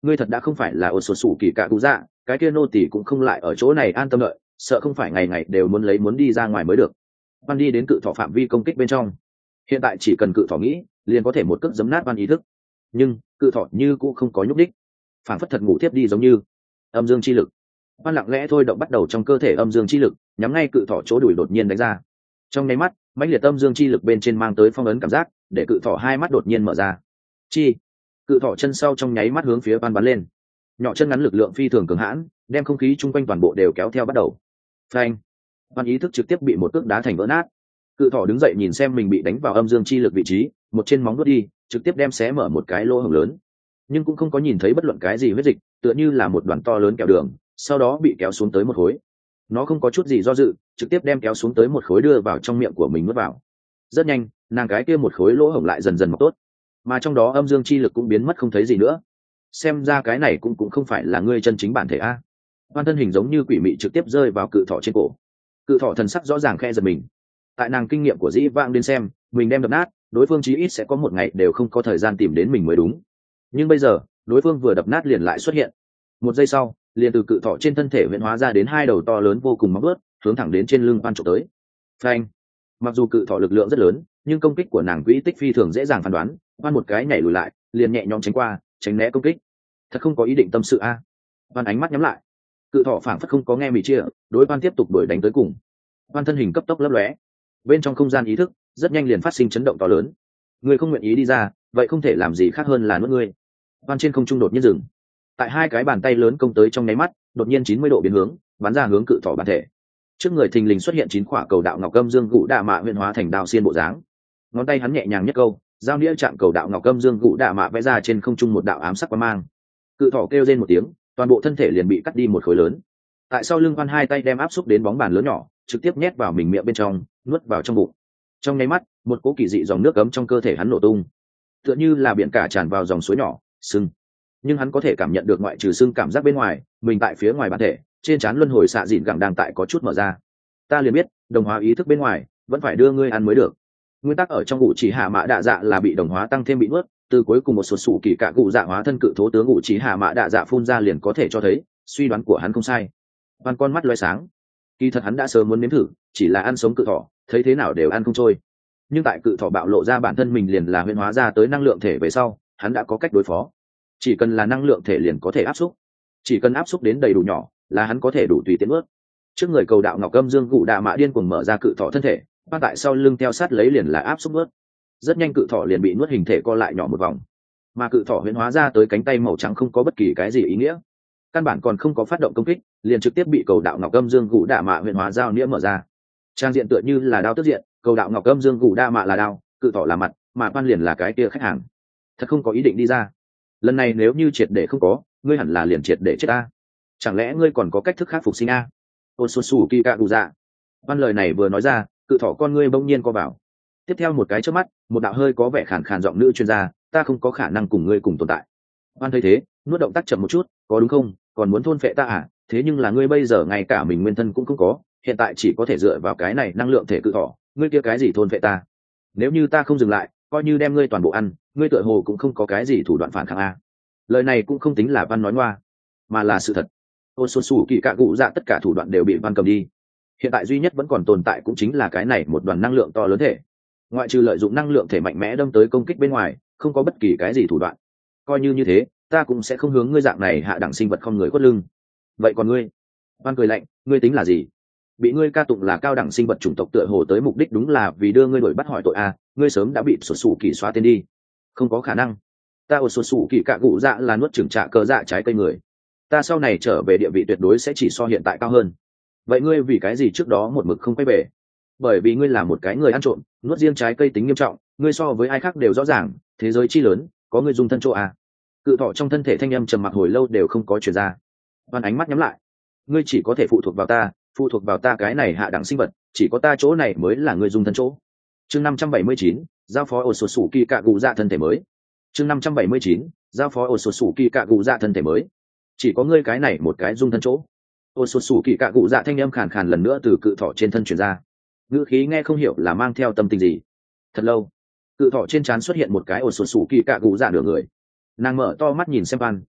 ngươi thật đã không phải là ột sột sủ kỳ cạ cụ dạ, cái kia nô tỳ cũng không lại ở chỗ này an tâm đợi, sợ không phải ngày ngày đều muốn lấy muốn đi ra ngoài mới được. Văn đi đến cự thỏ phạm vi công kích bên trong, hiện tại chỉ cần cự thỏ nghĩ liền có thể một cước giấm nát Văn ý thức, nhưng cự thỏ như cũng không có nhúc đích, phản phất thật ngủ thiếp đi giống như. Âm dương chi lực, Văn lặng lẽ thôi động bắt đầu trong cơ thể âm dương chi lực, nhắm ngay cự thỏ chỗ đùi đột nhiên đánh ra. Trong nháy mắt, mãnh liệt âm dương chi lực bên trên mang tới phong ấn cảm giác, để cự thỏ hai mắt đột nhiên mở ra. Chi, cự thỏ chân sau trong nháy mắt hướng phía Văn bắn lên. Nhỏ chân ngắn lực lượng phi thường cường hãn, đem không khí chung quanh toàn bộ đều kéo theo bắt đầu. Phanh, Văn ý thức trực tiếp bị một cước đá thành vỡ nát. Cự thỏ đứng dậy nhìn xem mình bị đánh vào âm dương chi lực vị trí, một trên móng vuốt đi, trực tiếp đem xé mở một cái lỗ hổng lớn, nhưng cũng không có nhìn thấy bất luận cái gì huyết dịch, tựa như là một đoàn to lớn kẹo đường, sau đó bị kéo xuống tới một khối. Nó không có chút gì do dự, trực tiếp đem kéo xuống tới một khối đưa vào trong miệng của mình nuốt vào. Rất nhanh, nàng cái kia một khối lỗ hổng lại dần dần mọc tốt, mà trong đó âm dương chi lực cũng biến mất không thấy gì nữa. Xem ra cái này cũng cũng không phải là ngươi chân chính bản thể a. Hoan thân hình giống như quỷ mị trực tiếp rơi vào cự thỏ trên cổ. Cự thỏ thần sắc rõ ràng khe giật mình. Tại nàng kinh nghiệm của dĩ vãng đến xem, mình đem đập nát, đối phương chí ít sẽ có một ngày đều không có thời gian tìm đến mình mới đúng. Nhưng bây giờ, đối phương vừa đập nát liền lại xuất hiện. Một giây sau, liền từ cự thỏ trên thân thể huyễn hóa ra đến hai đầu to lớn vô cùng móng vuốt, hướng thẳng đến trên lưng Van trộm tới. Phanh! Mặc dù cự thỏ lực lượng rất lớn, nhưng công kích của nàng quỹ tích phi thường dễ dàng phán đoán, Van một cái nhảy lùi lại, liền nhẹ nhõm tránh qua, tránh né công kích. Thật không có ý định tâm sự a. Van ánh mắt nhắm lại. Cự thỏ phảng phất không có nghe mì chia, đối Van tiếp tục đuổi đánh tới cùng. Van thân hình cấp tốc lấp lóe. Bên trong không gian ý thức, rất nhanh liền phát sinh chấn động to lớn. Người không nguyện ý đi ra, vậy không thể làm gì khác hơn là nuốt ngươi. Van trên không trung đột nhiên dừng. Tại hai cái bàn tay lớn công tới trong nháy mắt, đột nhiên chín mươi độ biến hướng, bắn ra hướng cự thỏ bản thể. Trước người thình lình xuất hiện chín quả cầu đạo ngọc âm dương gụ đạ mạ huyễn hóa thành đao xiên bộ dáng. Ngón tay hắn nhẹ nhàng nhất câu, dao nĩa chạm cầu đạo ngọc âm dương gụ đạ mạ vẽ ra trên không trung một đạo ám sắc quang mang. Cự thỏ kêu rên một tiếng, toàn bộ thân thể liền bị cắt đi một khối lớn. Tại sau lưng Van hai tay đem áp xúc đến bóng bàn lớn nhỏ, trực tiếp nhét vào mình miệng bên trong, nuốt vào trong bụng. Trong nháy mắt, một cỗ kỳ dị dòng nước ấm trong cơ thể hắn nổ tung, tựa như là biển cả tràn vào dòng suối nhỏ, sưng. Nhưng hắn có thể cảm nhận được ngoại trừ sưng cảm giác bên ngoài, mình tại phía ngoài bản thể, trên trán luân hồi xạ dịn gẳng đang tại có chút mở ra. Ta liền biết, đồng hóa ý thức bên ngoài, vẫn phải đưa ngươi ăn mới được. Nguyên tắc ở trong ngụ chỉ hạ mã đạ dạ là bị đồng hóa tăng thêm bị nuốt, từ cuối cùng một số sủ kỳ cả cụ dạ hóa thân cự thố tướng ngụ chỉ hạ mã đạ dạ phun ra liền có thể cho thấy, suy đoán của hắn không sai. Van con mắt loé sáng. Kỳ thật hắn đã sớm muốn nếm thử, chỉ là ăn sống cự thỏ, thấy thế nào đều ăn không trôi. Nhưng tại cự thỏ bạo lộ ra bản thân mình liền là huyễn hóa ra tới năng lượng thể về sau, hắn đã có cách đối phó. Chỉ cần là năng lượng thể liền có thể áp xúc, chỉ cần áp xúc đến đầy đủ nhỏ là hắn có thể đủ tùy tiện ướt. Trước người cầu đạo ngọc âm dương gụ đạ mạ điên cuồng mở ra cự thỏ thân thể, Van tại sau lưng theo sát lấy liền là áp xúc ướt. Rất nhanh cự thỏ liền bị nuốt hình thể co lại nhỏ một vòng, mà cự thỏ huyễn hóa ra tới cánh tay màu trắng không có bất kỳ cái gì ý nghĩa, căn bản còn không có phát động công kích, liền trực tiếp bị cầu đạo ngọc âm dương gụ đạ mạ huyễn hóa dao nĩa mở ra. Trang diện tựa như là đao tức diện, cầu đạo ngọc âm dương gụ đạ mạ là đao, cự thỏ là mặt, mà Van liền là cái kia khách hàng. Thật không có ý định đi ra. Lần này nếu như triệt để không có, ngươi hẳn là liền triệt để chết a. Chẳng lẽ ngươi còn có cách thức khác phục sinh a? Osusu Kika đủ dạ. Van lời này vừa nói ra, cự thỏ con ngươi bỗng nhiên co vào. Tiếp theo một cái chớp mắt, một đạo hơi có vẻ khàn khàn giọng nữ chuyên gia, ta không có khả năng cùng ngươi cùng tồn tại. Van thấy thế, nuốt động tác chậm một chút, có đúng không? Còn muốn thôn phệ ta à? Thế nhưng là ngươi bây giờ ngay cả mình nguyên thân cũng không có, hiện tại chỉ có thể dựa vào cái này năng lượng thể cự thỏ, ngươi kia cái gì thôn phệ ta? Nếu như ta không dừng lại, coi như đem ngươi toàn bộ ăn, ngươi tựa hồ cũng không có cái gì thủ đoạn phản kháng a. Lời này cũng không tính là Van nói ngoa, mà là sự thật. Osusu kỳ cạ cụ dạ tất cả thủ đoạn đều bị Van cầm đi, hiện tại duy nhất vẫn còn tồn tại cũng chính là cái này một đoàn năng lượng to lớn thể. Ngoại trừ lợi dụng năng lượng thể mạnh mẽ đâm tới công kích bên ngoài, không có bất kỳ cái gì thủ đoạn. Coi như như thế, ta cũng sẽ không hướng ngươi dạng này hạ đẳng sinh vật không người quất lưng. Vậy còn ngươi? Van cười lạnh, ngươi tính là gì? Bị ngươi ca tụng là cao đẳng sinh vật chủng tộc tựa hồ tới mục đích đúng là vì đưa ngươi đuổi bắt hỏi tội a, ngươi sớm đã bị sụt sủ kỳ xóa tên đi. Không có khả năng. Ta ở sụt sủ kỳ cạ cụ dạ là nuốt chửng trạ cờ dạ trái cây người. Ta sau này trở về địa vị tuyệt đối sẽ chỉ so hiện tại cao hơn. Vậy ngươi vì cái gì trước đó một mực không quay về? Bởi vì ngươi là một cái người ăn trộm, nuốt riêng trái cây tính nghiêm trọng, ngươi so với ai khác đều rõ ràng, thế giới chi lớn, có ngươi dung thân chỗ à. Cự thỏ trong thân thể thanh âm trầm mặc hồi lâu đều không có chuyển ra. Van ánh mắt nhắm lại. Ngươi chỉ có thể phụ thuộc vào ta, phụ thuộc vào ta cái này hạ đẳng sinh vật, chỉ có ta chỗ này mới là ngươi dung thân chỗ. Chương năm trăm bảy mươi chín, giao phó Osusu kỳ cạ cụ dạ thân thể mới. Chương năm trăm bảy mươi chín, giao phó Osusu kỳ cạ cụ dạ thân thể mới. Chỉ có ngươi cái này một cái dung thân chỗ. Osusu kỳ cạ cụ dạ thanh âm khàn khàn lần nữa từ cự thỏ trên thân truyền ra. Ngữ khí nghe không hiểu là mang theo tâm tình gì. Thật lâu, cự thỏ trên trán xuất hiện một cái Osusu kỳ cạ cụ dạ nửa người. Nàng mở to mắt nhìn xem Van,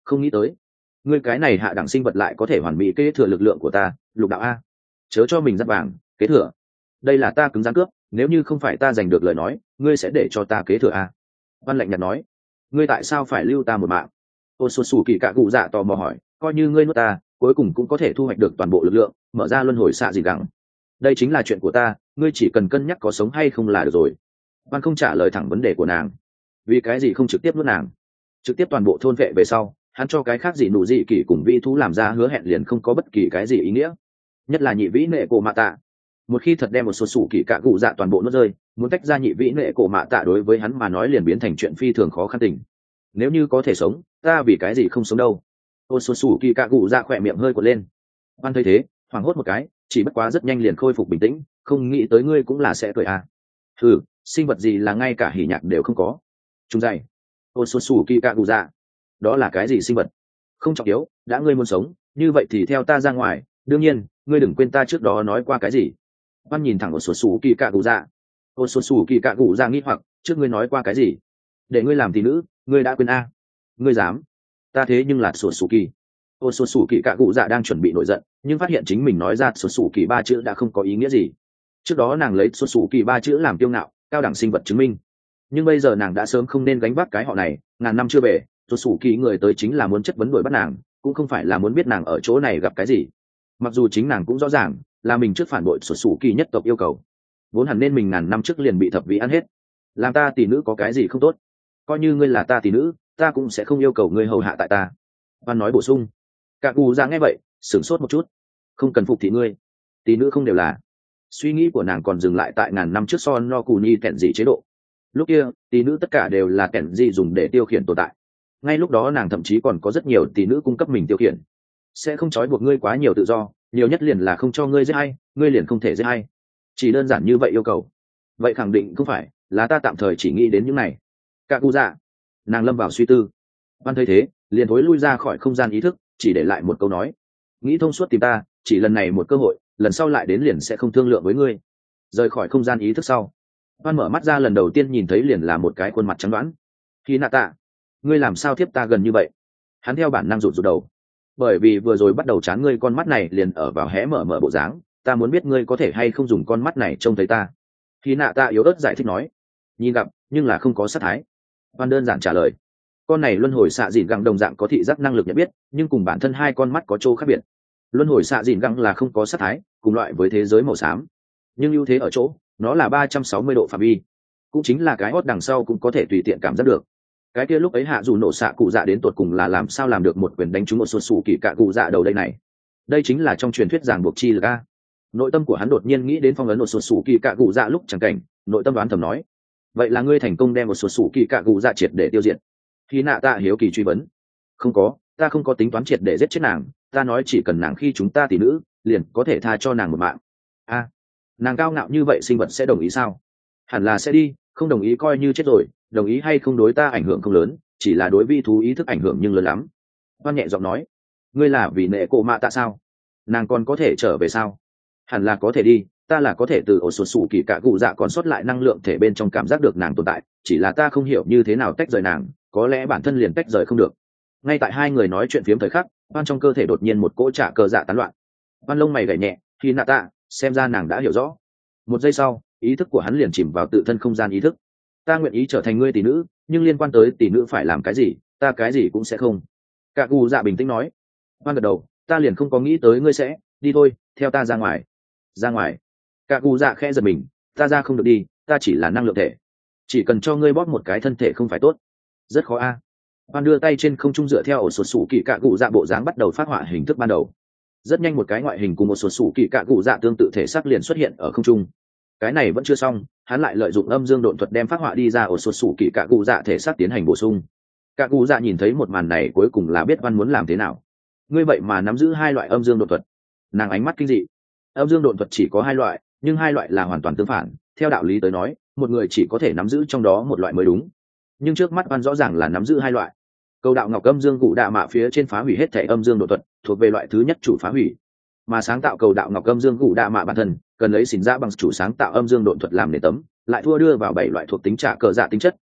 không nghĩ tới ngươi cái này hạ đẳng sinh vật lại có thể hoàn mỹ kế thừa lực lượng của ta. Lục đạo a, chớ cho mình dắt vàng kế thừa, đây là ta cứng rắn cướp, nếu như không phải ta giành được lời nói ngươi sẽ để cho ta kế thừa a. Văn lạnh nhạt nói. Ngươi tại sao phải lưu ta một mạng? Ô xuân xù kỳ cạ cụ dạ tò mò hỏi. Coi như ngươi nuốt ta cuối cùng cũng có thể thu hoạch được toàn bộ lực lượng, mở ra luân hồi xạ gì gắng. Đây chính là chuyện của ta, ngươi chỉ cần cân nhắc có sống hay không là được rồi. Văn không trả lời thẳng vấn đề của nàng. Vì cái gì không trực tiếp nuốt nàng, trực tiếp toàn bộ thôn vệ về sau hắn cho cái khác gì nụ dị kỳ cùng vị thú làm ra hứa hẹn liền không có bất kỳ cái gì ý nghĩa. Nhất là nhị vĩ nệ cổ mạ tạ, một khi thật đem một số sủ kỳ cạ cụ dạ toàn bộ nuốt rơi, muốn tách ra nhị vĩ nệ cổ mạ tạ đối với hắn mà nói liền biến thành chuyện phi thường khó khăn tình. Nếu như có thể sống, ta vì cái gì không sống đâu? Ô số sủ kỳ cạ cụ dạ khỏe miệng hơi quật lên. Văn thấy thế hoảng hốt một cái, chỉ bất quá rất nhanh liền khôi phục bình tĩnh, không nghĩ tới ngươi cũng là sẽ cười à. Ừ, sinh vật gì là ngay cả hỉ nhạc đều không có. Trung dày. Ô số sủ kỳ cạ cụ dạ, đó là cái gì sinh vật? Không trọng yếu, đã ngươi muốn sống như vậy thì theo ta ra ngoài, đương nhiên ngươi đừng quên ta trước đó nói qua cái gì. Văn nhìn thẳng ở sổ sủ kỳ cạ cụ dạ. Ô sổ sủ kỳ cạ cụ dạ nghĩ hoặc, trước ngươi nói qua cái gì? Để ngươi làm tỷ nữ, ngươi đã quên a? Ngươi dám? Ta thế nhưng là sổ sủ kỳ. Ô sổ sủ kỳ cạ cụ dạ đang chuẩn bị nổi giận, nhưng phát hiện chính mình nói ra sổ sủ kỳ ba chữ đã không có ý nghĩa gì. Trước đó nàng lấy sổ sủ kỳ ba chữ làm kiêu ngạo, cao đẳng sinh vật chứng minh, nhưng bây giờ nàng đã sớm không nên gánh vác cái họ này. Ngàn năm chưa về, sổ sủ kỳ người tới chính là muốn chất vấn đuổi bắt nàng, cũng không phải là muốn biết nàng ở chỗ này gặp cái gì. Mặc dù chính nàng cũng rõ ràng là mình trước phản bội sổ sủ kỳ nhất tộc yêu cầu, vốn hẳn nên mình ngàn năm trước liền bị thập vị ăn hết. Làm ta tỷ nữ có cái gì không tốt? Coi như ngươi là ta tỷ nữ, ta cũng sẽ không yêu cầu ngươi hầu hạ tại ta. Văn nói bổ sung. Cả cù ra nghe vậy sửng sốt một chút. Không cần phục thị ngươi, tỷ nữ không đều là. Suy nghĩ của nàng còn dừng lại tại ngàn năm trước so no cù ni kẹn gì chế độ. Lúc kia tỷ nữ tất cả đều là kẹn gì dùng để tiêu khiển tồn tại. Ngay lúc đó nàng thậm chí còn có rất nhiều tỷ nữ cung cấp mình tiêu khiển, sẽ không trói buộc ngươi quá nhiều tự do, nhiều nhất liền là không cho ngươi giết hay, ngươi liền không thể giết hay, chỉ đơn giản như vậy yêu cầu. Vậy khẳng định không phải là ta tạm thời chỉ nghĩ đến những này. Cả cụ dạ. Nàng lâm vào suy tư. Văn thấy thế liền thối lui ra khỏi không gian ý thức, chỉ để lại một câu nói. Nghĩ thông suốt tìm ta, chỉ lần này một cơ hội, lần sau lại đến liền sẽ không thương lượng với ngươi. Rời khỏi không gian ý thức sau, Văn mở mắt ra lần đầu tiên nhìn thấy liền là một cái khuôn mặt trắng đoán. Khi nạ tạ, ngươi làm sao tiếp ta gần như vậy? Hắn theo bản năng rụt rụt đầu. Bởi vì vừa rồi bắt đầu chán ngươi con mắt này liền ở vào hé mở mở bộ dáng, ta muốn biết ngươi có thể hay không dùng con mắt này trông thấy ta. Khi nạ tạ yếu ớt giải thích nói. Nhìn gặp nhưng là không có sát thái. Văn đơn giản trả lời. Con này luân hồi xạ dìn găng đồng dạng có thị giác năng lực nhận biết, nhưng cùng bản thân hai con mắt có chỗ khác biệt. Luân hồi xạ dìn găng là không có sát thái, cùng loại với thế giới màu xám, nhưng ưu thế ở chỗ nó là ba trăm sáu mươi độ phạm vi, cũng chính là cái hót đằng sau cũng có thể tùy tiện cảm giác được. Cái kia lúc ấy hạ dù nổ xạ cụ dạ đến tột cùng là làm sao làm được một quyền đánh trúng một xuân sủ kỳ cạ cụ dạ đầu đây này. Đây chính là trong truyền thuyết giảng buộc chi lực a. Nội tâm của hắn đột nhiên nghĩ đến phong ấn một xuân sủ kỳ cạ cụ dạ lúc chẳng cảnh, nội tâm đoán thầm nói, vậy là ngươi thành công đem một xuân sủ kỳ cạ cụ dạ triệt để tiêu diệt. Khi nạ tạ hiếu kỳ truy vấn. Không có, ta không có tính toán triệt để giết chết nàng, ta nói chỉ cần nàng khi chúng ta tỷ nữ liền có thể tha cho nàng một mạng. A, nàng cao ngạo như vậy sinh vật sẽ đồng ý sao? Hẳn là sẽ đi, không đồng ý coi như chết rồi, đồng ý hay không đối ta ảnh hưởng không lớn, chỉ là đối vi thú ý thức ảnh hưởng nhưng lớn lắm. Hoan nhẹ giọng nói. Ngươi là vì nệ cổ mạ tạ sao? Nàng còn có thể trở về sao? Hẳn là có thể đi, ta là có thể từ ổ sột sủ kỳ cạ cụ dạ còn sót lại năng lượng thể bên trong cảm giác được nàng tồn tại, chỉ là ta không hiểu như thế nào tách rời nàng, có lẽ bản thân liền tách rời không được. Ngay tại hai người nói chuyện phiếm thời khắc, Hoan trong cơ thể đột nhiên một cỗ trả cờ dạ tán loạn. Hoan lông mày gảy nhẹ, khi nạ tạ, xem ra nàng đã hiểu rõ. Một giây sau, ý thức của hắn liền chìm vào tự thân không gian ý thức. Ta nguyện ý trở thành ngươi tỷ nữ, nhưng liên quan tới tỷ nữ phải làm cái gì, ta cái gì cũng sẽ không. Cạ cụ dạ bình tĩnh nói. Hoan gật đầu, ta liền không có nghĩ tới ngươi sẽ đi thôi, theo ta ra ngoài. Ra ngoài? Cạ cụ dạ khẽ giật mình, ta ra không được đi, ta chỉ là năng lượng thể, chỉ cần cho ngươi bóp một cái thân thể không phải tốt? Rất khó a. À. Hoan đưa tay trên không trung dựa theo ổ sột sủ kỳ cạ cụ dạ bộ dáng bắt đầu phát họa hình thức ban đầu. Rất nhanh một cái ngoại hình cùng một sột sủ kỳ cạ cụ dạ tương tự thể xác liền xuất hiện ở không trung. Cái này vẫn chưa xong, hắn lại lợi dụng âm dương độn thuật đem phát họa đi ra ổ sột sủ kỳ cạ cụ dạ thể xác tiến hành bổ sung. Cạ cụ dạ nhìn thấy một màn này cuối cùng là biết Văn muốn làm thế nào. Ngươi vậy mà nắm giữ hai loại âm dương độn thuật? Nàng ánh mắt kinh dị. Âm dương độn thuật chỉ có hai loại, nhưng hai loại là hoàn toàn tương phản. Theo đạo lý tới nói, một người chỉ có thể nắm giữ trong đó một loại mới đúng, nhưng trước mắt Văn rõ ràng là nắm giữ hai loại. Cầu đạo ngọc âm dương cụ đạ mạ phía trên phá hủy hết thể âm dương độn thuật, thuộc về loại thứ nhất chủ phá hủy, mà sáng tạo cầu đạo ngọc âm dương cụ đạ mạ bản thân cần lấy xỉn ra bằng chủ sáng tạo âm dương độn thuật làm nền tấm, lại thua đưa vào bảy loại thuộc tính trả cờ dạ tính chất,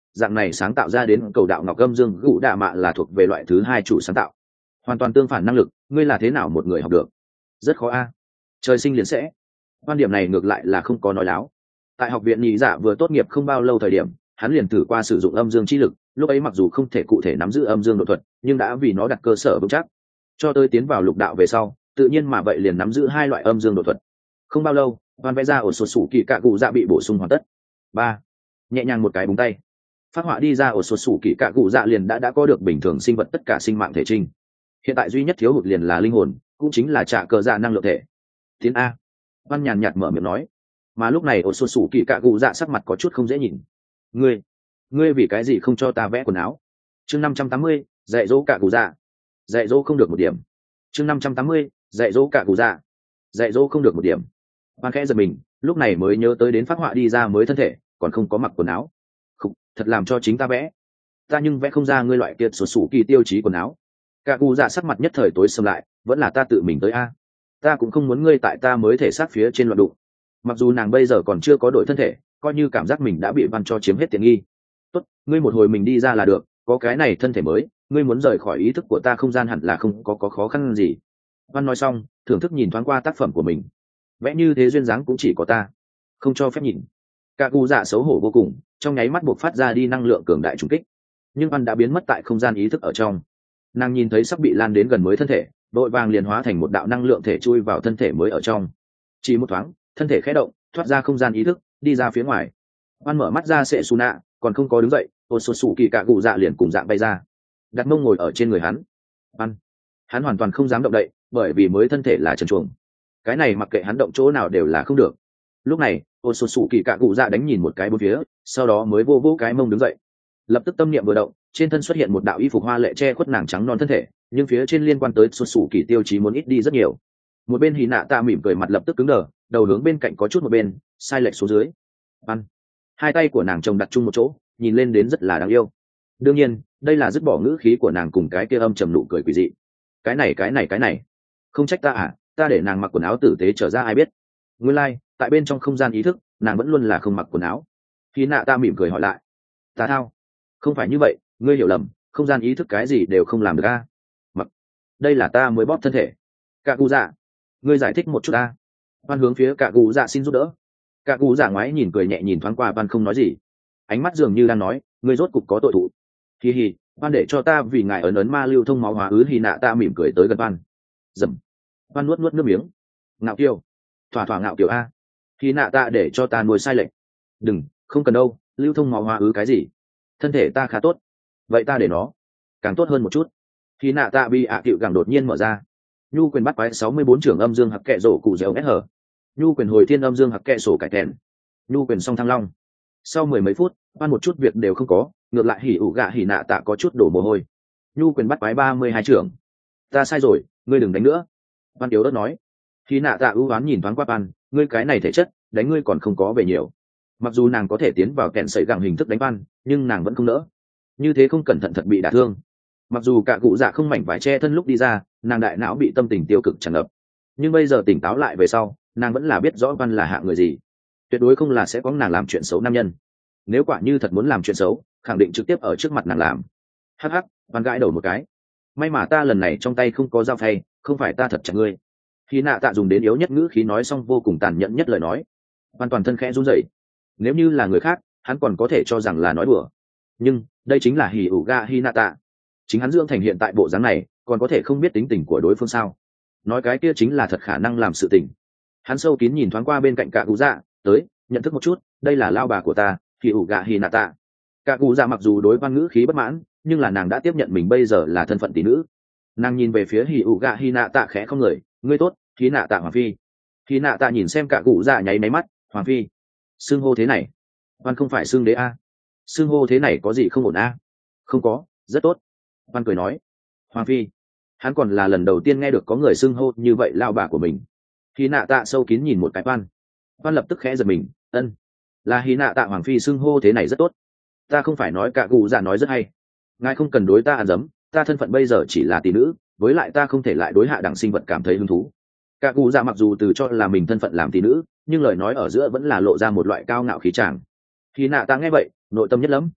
dạng này sáng tạo ra đến cầu đạo ngọc âm dương gụ đạ mạ là thuộc về loại thứ hai chủ sáng tạo, hoàn toàn tương phản năng lực. Ngươi là thế nào một người học được? Rất khó a. Trời sinh liền sẽ. Quan điểm này ngược lại là không có nói láo. Tại học viện nhị dạ vừa tốt nghiệp không bao lâu thời điểm, hắn liền thử qua sử dụng âm dương chi lực, lúc ấy mặc dù không thể cụ thể nắm giữ âm dương độ thuật, nhưng đã vì nó đặt cơ sở vững chắc. Cho tới tiến vào lục đạo về sau, tự nhiên mà vậy liền nắm giữ hai loại âm dương độ thuật. Không bao lâu, Van vẽ ra ổ sột sủ kỳ cạ cụ dạ bị bổ sung hoàn tất. Ba, nhẹ nhàng một cái búng tay, phát họa đi ra ổ sột sủ kỳ cạ cụ dạ liền đã đã có được bình thường sinh vật tất cả sinh mạng thể trinh. Hiện tại duy nhất thiếu hụt liền là linh hồn, cũng chính là trả cờ dạ năng lượng thể. Tiến a. Văn nhàn nhạt mở miệng nói. Mà lúc này ổ sột sủ kỳ cạ cụ dạ sắc mặt có chút không dễ nhìn. Ngươi, ngươi vì cái gì không cho ta vẽ quần áo? Chương năm trăm tám mươi, dạy dỗ cạ cụ dạ. Dạy dỗ không được một điểm. Chương năm trăm tám mươi, dạy dỗ cạ cụ dạ. Dạy dỗ không được một điểm. Văn khẽ giật mình, lúc này mới nhớ tới đến phát họa đi ra mới thân thể, còn không có mặc quần áo. Khục, thật làm cho chính ta vẽ. Ta nhưng vẽ không ra ngươi loại kiệt sổ sủ kỳ tiêu chí quần áo. Cạ cụ dạ sắc mặt nhất thời tối sầm lại, vẫn là ta tự mình tới a. Ta cũng không muốn ngươi tại ta mới thể xác phía trên loạn đụng. Mặc dù nàng bây giờ còn chưa có đổi thân thể, coi như cảm giác mình đã bị Văn cho chiếm hết tiện nghi. Tốt, ngươi một hồi mình đi ra là được, có cái này thân thể mới, ngươi muốn rời khỏi ý thức của ta không gian hẳn là không có có khó khăn gì. Văn nói xong, thưởng thức nhìn thoáng qua tác phẩm của mình. Vẽ như thế duyên dáng cũng chỉ có ta, không cho phép nhìn. Cạ cụ dạ xấu hổ vô cùng, trong nháy mắt buộc phát ra đi năng lượng cường đại trùng kích, nhưng Văn đã biến mất tại không gian ý thức ở trong. Nàng nhìn thấy sắp bị lan đến gần mới thân thể, đội vàng liền hóa thành một đạo năng lượng thể chui vào thân thể mới ở trong. Chỉ một thoáng, thân thể khẽ động, thoát ra không gian ý thức, đi ra phía ngoài. Văn mở mắt ra sệ su nạ, còn không có đứng dậy, ôn sột sủ kỳ cạ cụ dạ liền cùng dạng bay ra, đặt mông ngồi ở trên người hắn. Văn, hắn hoàn toàn không dám động đậy, bởi vì mới thân thể là trần truồng. Cái này mặc kệ hắn động chỗ nào đều là không được. Lúc này, ôn sột sủ kỳ cạ cụ dạ đánh nhìn một cái bốn phía, sau đó mới vô vô cái mông đứng dậy. Lập tức tâm niệm vừa động, trên thân xuất hiện một đạo y phục hoa lệ che khuất nàng trắng non thân thể, nhưng phía trên liên quan tới sột sủ kỳ tiêu chí muốn ít đi rất nhiều. Một bên hì nạ tạ mỉm cười mặt lập tức cứng đờ, đầu hướng bên cạnh có chút một bên, sai lệch xuống dưới. Văn, hai tay của nàng chồng đặt chung một chỗ, nhìn lên đến rất là đáng yêu. Đương nhiên, đây là dứt bỏ ngữ khí của nàng cùng cái kia âm trầm nụ cười quỷ dị. Cái này cái này cái này, không trách ta à, ta để nàng mặc quần áo tử tế trở ra ai biết. Nguyên lai, like, tại bên trong không gian ý thức, nàng vẫn luôn là không mặc quần áo. Khi nạ ta mỉm cười hỏi lại, ta thao, không phải như vậy, ngươi hiểu lầm, không gian ý thức cái gì đều không làm được a. Mặc, đây là ta mới bóp thân thể. Cạ cụ dạ, ngươi giải thích một chút a. Văn hướng phía cạ cụ dạ xin giúp đỡ. Cạ cụ dạ ngoái nhìn cười nhẹ nhìn thoáng qua Văn không nói gì, ánh mắt dường như đang nói, ngươi rốt cục có tội thủ. Hi hi, Văn để cho ta vì ngài ấn ấn ma lưu thông máu hóa ứ. Hi nạ ta mỉm cười tới gần Văn. Dầm. Văn nuốt nuốt nước miếng. Ngạo kiều, thỏa thỏa ngạo kiều a. Hi nạ ta để cho ta nuôi sai lệch. Đừng, không cần đâu, lưu thông máu hóa ứ cái gì? Thân thể ta khá tốt, vậy ta để nó càng tốt hơn một chút. Hi nạ ta bị ạ cựu càng đột nhiên mở ra. Nhu quyền bắt quái sáu mươi bốn trưởng âm dương hặc kệ rổ cụ dẻo nét hở. Nhu quyền hồi thiên âm dương hặc kệ sổ cải thèn. Nhu quyền song thăng long. Sau mười mấy phút, Văn một chút việc đều không có, ngược lại hỉ ủ gạ hỉ nạ tạ có chút đổ mồ hôi. Nhu quyền bắt quái ba mươi hai trưởng. Ta sai rồi, ngươi đừng đánh nữa. Văn yếu đất nói. Hỉ nạ tạ ưu oán nhìn thoáng qua Văn, ngươi cái này thể chất, đánh ngươi còn không có về nhiều. Mặc dù nàng có thể tiến vào kẹn sẩy gẳng hình thức đánh Văn, nhưng nàng vẫn không nỡ. Như thế không cẩn thận thật bị đả thương. Mặc dù cả cụ dạ không mảnh vải che thân lúc đi ra, nàng đại não bị tâm tình tiêu cực tràn ngập, nhưng bây giờ tỉnh táo lại về sau, nàng vẫn là biết rõ Văn là hạng người gì, tuyệt đối không là sẽ có nàng làm chuyện xấu nam nhân. Nếu quả như thật muốn làm chuyện xấu, khẳng định trực tiếp ở trước mặt nàng làm. Hắc hắc, Văn gãi đầu một cái. May mà ta lần này trong tay không có dao phay, không phải ta thật chặt ngươi. Khi nạ tạ dùng đến yếu nhất ngữ khí nói xong vô cùng tàn nhẫn nhất lời nói. Văn toàn thân khẽ run rẩy. Nếu như là người khác, hắn còn có thể cho rằng là nói đùa, nhưng đây chính là hỉ ủ ga hi nạ tạ. Chính hắn dưỡng thành hiện tại bộ dáng này, còn có thể không biết tính tình của đối phương sao? Nói cái kia chính là thật khả năng làm sự tình. Hắn sâu kín nhìn thoáng qua bên cạnh cả cụ dạ, tới nhận thức một chút, đây là lao bà của ta, hỉ ủ gạ hỉ nạ tạ. Cả cụ dạ mặc dù đối Văn ngữ khí bất mãn, nhưng là nàng đã tiếp nhận mình bây giờ là thân phận tỷ nữ. Nàng nhìn về phía hỉ ủ gạ hỉ nạ tạ khẽ không người, ngươi tốt, hỉ nạ tạ hoàng phi. Hỉ nạ tạ nhìn xem cả cụ dạ nháy máy mắt, hoàng phi, xưng hô thế này, Văn không phải xưng đế a. Xưng hô thế này có gì không ổn a? Không có, rất tốt. Văn cười nói, hoàng phi. Hắn còn là lần đầu tiên nghe được có người xưng hô như vậy lao bà của mình. Hỉ nạ tạ sâu kín nhìn một cái Văn. Văn lập tức khẽ giật mình, ân, là hỉ nạ tạ hoàng phi xưng hô thế này rất tốt. Ta không phải nói cả cụ dạ nói rất hay. Ngài không cần đối ta ăn dấm, ta thân phận bây giờ chỉ là tỷ nữ, với lại ta không thể lại đối hạ đẳng sinh vật cảm thấy hứng thú. Cả cụ dạ mặc dù từ cho là mình thân phận làm tỷ nữ, nhưng lời nói ở giữa vẫn là lộ ra một loại cao ngạo khí tràng. Hỉ nạ tạ nghe vậy, nội tâm nhất lắm.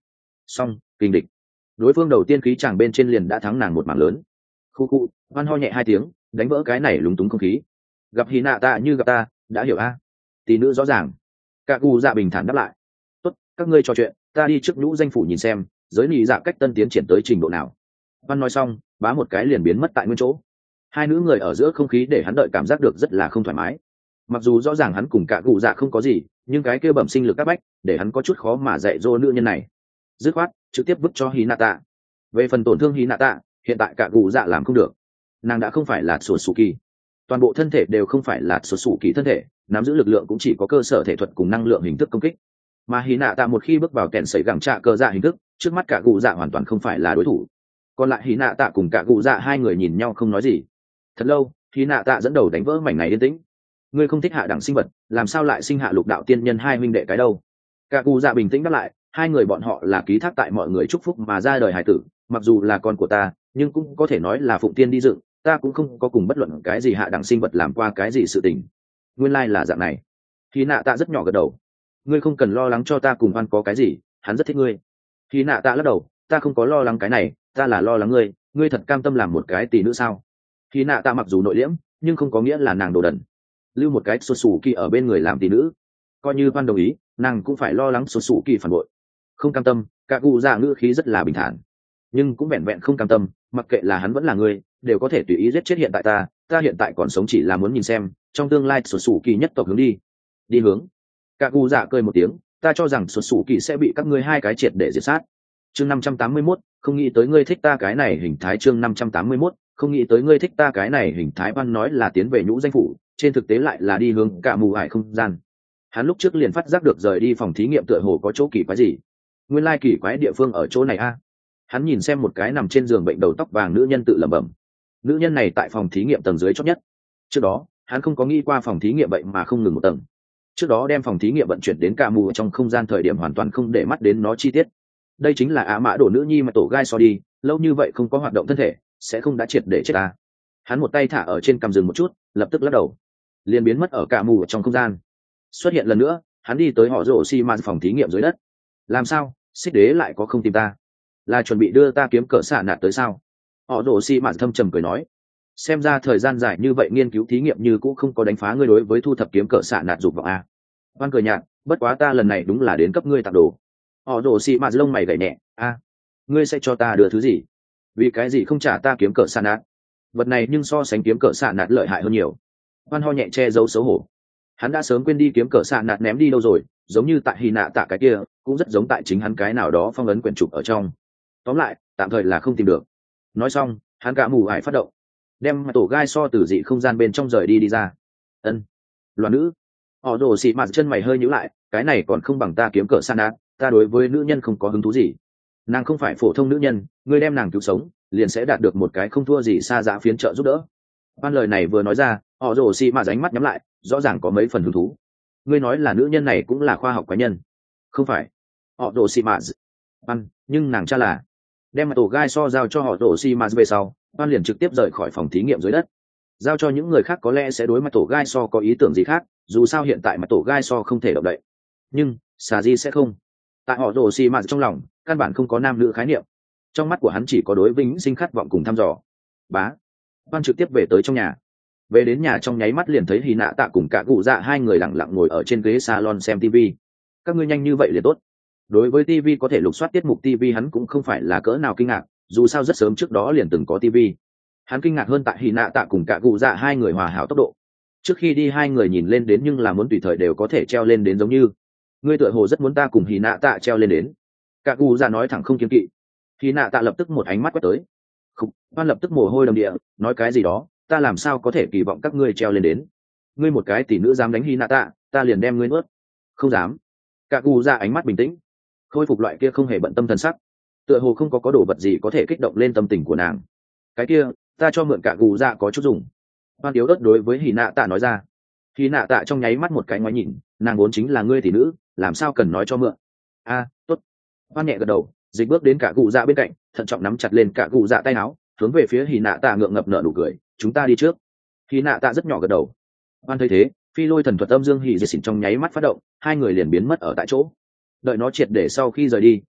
xong kinh địch. Đối phương đầu tiên khí chàng bên trên liền đã thắng nàng một mảng lớn. Khu khu, Văn ho nhẹ hai tiếng, đánh vỡ cái này lúng túng không khí. Gặp Hy Nạ Tạ như gặp ta, đã hiểu a? Tỷ nữ rõ ràng. Cả cụ dạ bình thản đáp lại. Tốt, các ngươi trò chuyện, ta đi trước nhũ danh phủ nhìn xem, giới nị dạ cách tân tiến triển tới trình độ nào. Văn nói xong, bá một cái liền biến mất tại nguyên chỗ. Hai nữ người ở giữa không khí để hắn đợi cảm giác được rất là không thoải mái. Mặc dù rõ ràng hắn cùng cả cụ dạ không có gì, nhưng cái kia bẩm sinh lực các bách để hắn có chút khó mà dạy dỗ nữ nhân này. Dứt khoát trực tiếp vứt cho Hinata. Về phần tổn thương Hinata, hiện tại cả cụ dạ làm không được. Nàng đã không phải là sổ sủ kỳ, toàn bộ thân thể đều không phải là sổ sủ kỳ thân thể, nắm giữ lực lượng cũng chỉ có cơ sở thể thuật cùng năng lượng hình thức công kích. Mà Hinata một khi bước vào kèn sấy gẳng trạ cơ dạ hình thức, trước mắt cả cụ dạ hoàn toàn không phải là đối thủ. Còn lại Hinata cùng cả cụ dạ hai người nhìn nhau không nói gì. Thật lâu, Hinata dẫn đầu đánh vỡ mảnh này yên tĩnh. Ngươi không thích hạ đẳng sinh vật, làm sao lại sinh hạ lục đạo tiên nhân hai huynh đệ cái đâu? Cả cụ dạ bình tĩnh đáp lại, hai người bọn họ là ký thác tại mọi người chúc phúc mà ra đời hải tử, mặc dù là con của ta, nhưng cũng có thể nói là phụng tiên đi dựng, ta cũng không có cùng bất luận cái gì hạ đẳng sinh vật làm qua cái gì sự tình. Nguyên lai là dạng này. Khi nạ tạ rất nhỏ gật đầu. Ngươi không cần lo lắng cho ta cùng Văn có cái gì, hắn rất thích ngươi. Khi nạ tạ lắc đầu, ta không có lo lắng cái này, ta là lo lắng ngươi, ngươi thật cam tâm làm một cái tỷ nữ sao? Khi nạ tạ mặc dù nội liễm, nhưng không có nghĩa là nàng đồ đần. Lưu một cái sổ sủ kỳ ở bên người làm tỷ nữ, coi như Văn đồng ý, nàng cũng phải lo lắng sổ sủ kỳ phản bội. Không cam tâm, cả cụ dạ ngữ khí rất là bình thản, nhưng cũng vẹn vẹn không cam tâm, mặc kệ là hắn vẫn là người, đều có thể tùy ý giết chết hiện tại ta, ta hiện tại còn sống chỉ là muốn nhìn xem trong tương lai sổ sủ kỳ nhất tộc hướng đi đi hướng. Cả cụ dạ cười một tiếng, ta cho rằng sổ sủ kỳ sẽ bị các ngươi hai cái triệt để diệt sát. Chương năm trăm tám mươi mốt, không nghĩ tới ngươi thích ta cái này hình thái. Chương năm trăm tám mươi mốt, không nghĩ tới ngươi thích ta cái này hình thái. Văn nói là tiến về nhũ danh phủ, trên thực tế lại là đi hướng cả mù ải không gian. Hắn lúc trước liền phát giác được rời đi phòng thí nghiệm tựa hồ có chỗ kỳ quái gì. Nguyên lai kỳ quái địa phương ở chỗ này a. Hắn nhìn xem một cái nằm trên giường bệnh đầu tóc vàng nữ nhân tự lẩm bẩm. Nữ nhân này tại phòng thí nghiệm tầng dưới chót nhất. Trước đó hắn không có nghĩ qua phòng thí nghiệm vậy mà không ngừng một tầng. Trước đó đem phòng thí nghiệm vận chuyển đến cả mù trong không gian thời điểm hoàn toàn không để mắt đến nó chi tiết. Đây chính là ả mã đổ nữ nhi mà tổ gai so đi, lâu như vậy không có hoạt động thân thể sẽ không đã triệt để chết ta. Hắn một tay thả ở trên cằm giường một chút, lập tức lắc đầu, liền biến mất ở cả mù trong không gian. Xuất hiện lần nữa, hắn đi tới họ rổ xi măng phòng thí nghiệm dưới đất. Làm sao xích đế lại có không tìm ta, là chuẩn bị đưa ta kiếm cỡ xạ nạt tới sao? Họ rổ xi măng thâm trầm cười nói, xem ra thời gian dài như vậy nghiên cứu thí nghiệm như cũng không có đánh phá ngươi đối với thu thập kiếm cỡ xạ nạt dục vọng a. Oan cười nhạt, bất quá ta lần này đúng là đến cấp ngươi tặng đồ. Họ rổ xi măng lông mày gảy nhẹ, a, ngươi sẽ cho ta đưa thứ gì? Vì cái gì không trả ta kiếm cỡ xạ nạt? Vật này nhưng so sánh kiếm cỡ xạ nạt lợi hại hơn nhiều. Oan ho nhẹ che giấu xấu hổ, hắn đã sớm quên đi kiếm cỡ xạ nạt ném đi đâu rồi, giống như tại hy nạ tạ cái kia, cũng rất giống tại chính hắn cái nào đó phong ấn quyển trục ở trong. Tóm lại tạm thời là không tìm được. Nói xong hắn cả mù ải phát động, đem tổ gai so từ dị không gian bên trong rời đi đi ra. Ân, loạn nữ. Họ rồ xị mạt chân mày hơi nhíu lại, cái này còn không bằng ta kiếm cỡ xạ nạt, ta đối với nữ nhân không có hứng thú gì. Nàng không phải phổ thông nữ nhân, ngươi đem nàng cứu sống liền sẽ đạt được một cái không thua gì xa giá phiến trợ giúp đỡ. Ban lời này vừa nói ra, họ rồ xị mạt ánh mắt nhắm lại, rõ ràng có mấy phần hứng thú. Ngươi nói là nữ nhân này cũng là khoa học cá nhân? Không phải. Họ rồ xị mạt ban, nhưng nàng cha là. Đem tổ gai so giao cho họ rồ xị mạt về sau, ban liền trực tiếp rời khỏi phòng thí nghiệm dưới đất. Giao cho những người khác có lẽ sẽ đối mặt tổ gai so có ý tưởng gì khác, dù sao hiện tại mà tổ gai so không thể động đậy. Nhưng xà di sẽ không. Tại họ rồ xị mạt trong lòng căn bản không có nam nữ khái niệm, trong mắt của hắn chỉ có đối vĩnh sinh khát vọng cùng thăm dò. Bá, ban trực tiếp về tới trong nhà. Về đến nhà trong nháy mắt liền thấy Hy Nạ Tạ cùng cả cụ dạ hai người lặng lặng ngồi ở trên ghế salon xem tivi. Các ngươi nhanh như vậy liền tốt. Đối với tivi có thể lục soát tiết mục tivi hắn cũng không phải là cỡ nào kinh ngạc, dù sao rất sớm trước đó liền từng có tivi. Hắn kinh ngạc hơn tại Hy Nạ Tạ cùng cả cụ dạ hai người hòa hảo tốc độ. Trước khi đi hai người nhìn lên đến nhưng là muốn tùy thời đều có thể treo lên đến, giống như ngươi tựa hồ rất muốn ta cùng Hy Nạ Tạ treo lên đến. Cả cụ dạ nói thẳng không kiêng kỵ. Hy Nạ Tạ lập tức một ánh mắt quét tới. Khục, Hoan lập tức mồ hôi đầm địa, nói cái gì đó, ta làm sao có thể kỳ vọng các ngươi treo lên đến. Ngươi một cái tỷ nữ dám đánh Hy Nạ Tạ, ta liền đem ngươi nuốt. Không dám. Cả cụ dạ ánh mắt bình tĩnh, khôi phục loại kia không hề bận tâm thần sắc, tựa hồ không có có đồ vật gì có thể kích động lên tâm tình của nàng. Cái kia, ta cho mượn cả cụ dạ có chút dùng. Hoan yếu ớt đối với Hy Nạ Tạ nói ra. Hy Nạ Tạ trong nháy mắt một cái ngoái nhìn, nàng vốn chính là ngươi tỷ nữ, làm sao cần nói cho mượn. A, tốt. Hoan nhẹ gật đầu, dịch bước đến cả cụ dạ bên cạnh, thận trọng nắm chặt lên cả cụ dạ tay áo, hướng về phía Hy Nạ Tạ ngượng ngập nở nụ cười, chúng ta đi trước. Hy Nạ Tạ rất nhỏ gật đầu. Hoan thấy thế, phi lôi thần thuật âm dương hỉ diệt xỉn trong nháy mắt phát động, hai người liền biến mất ở tại chỗ. Đợi nó triệt để sau khi rời đi,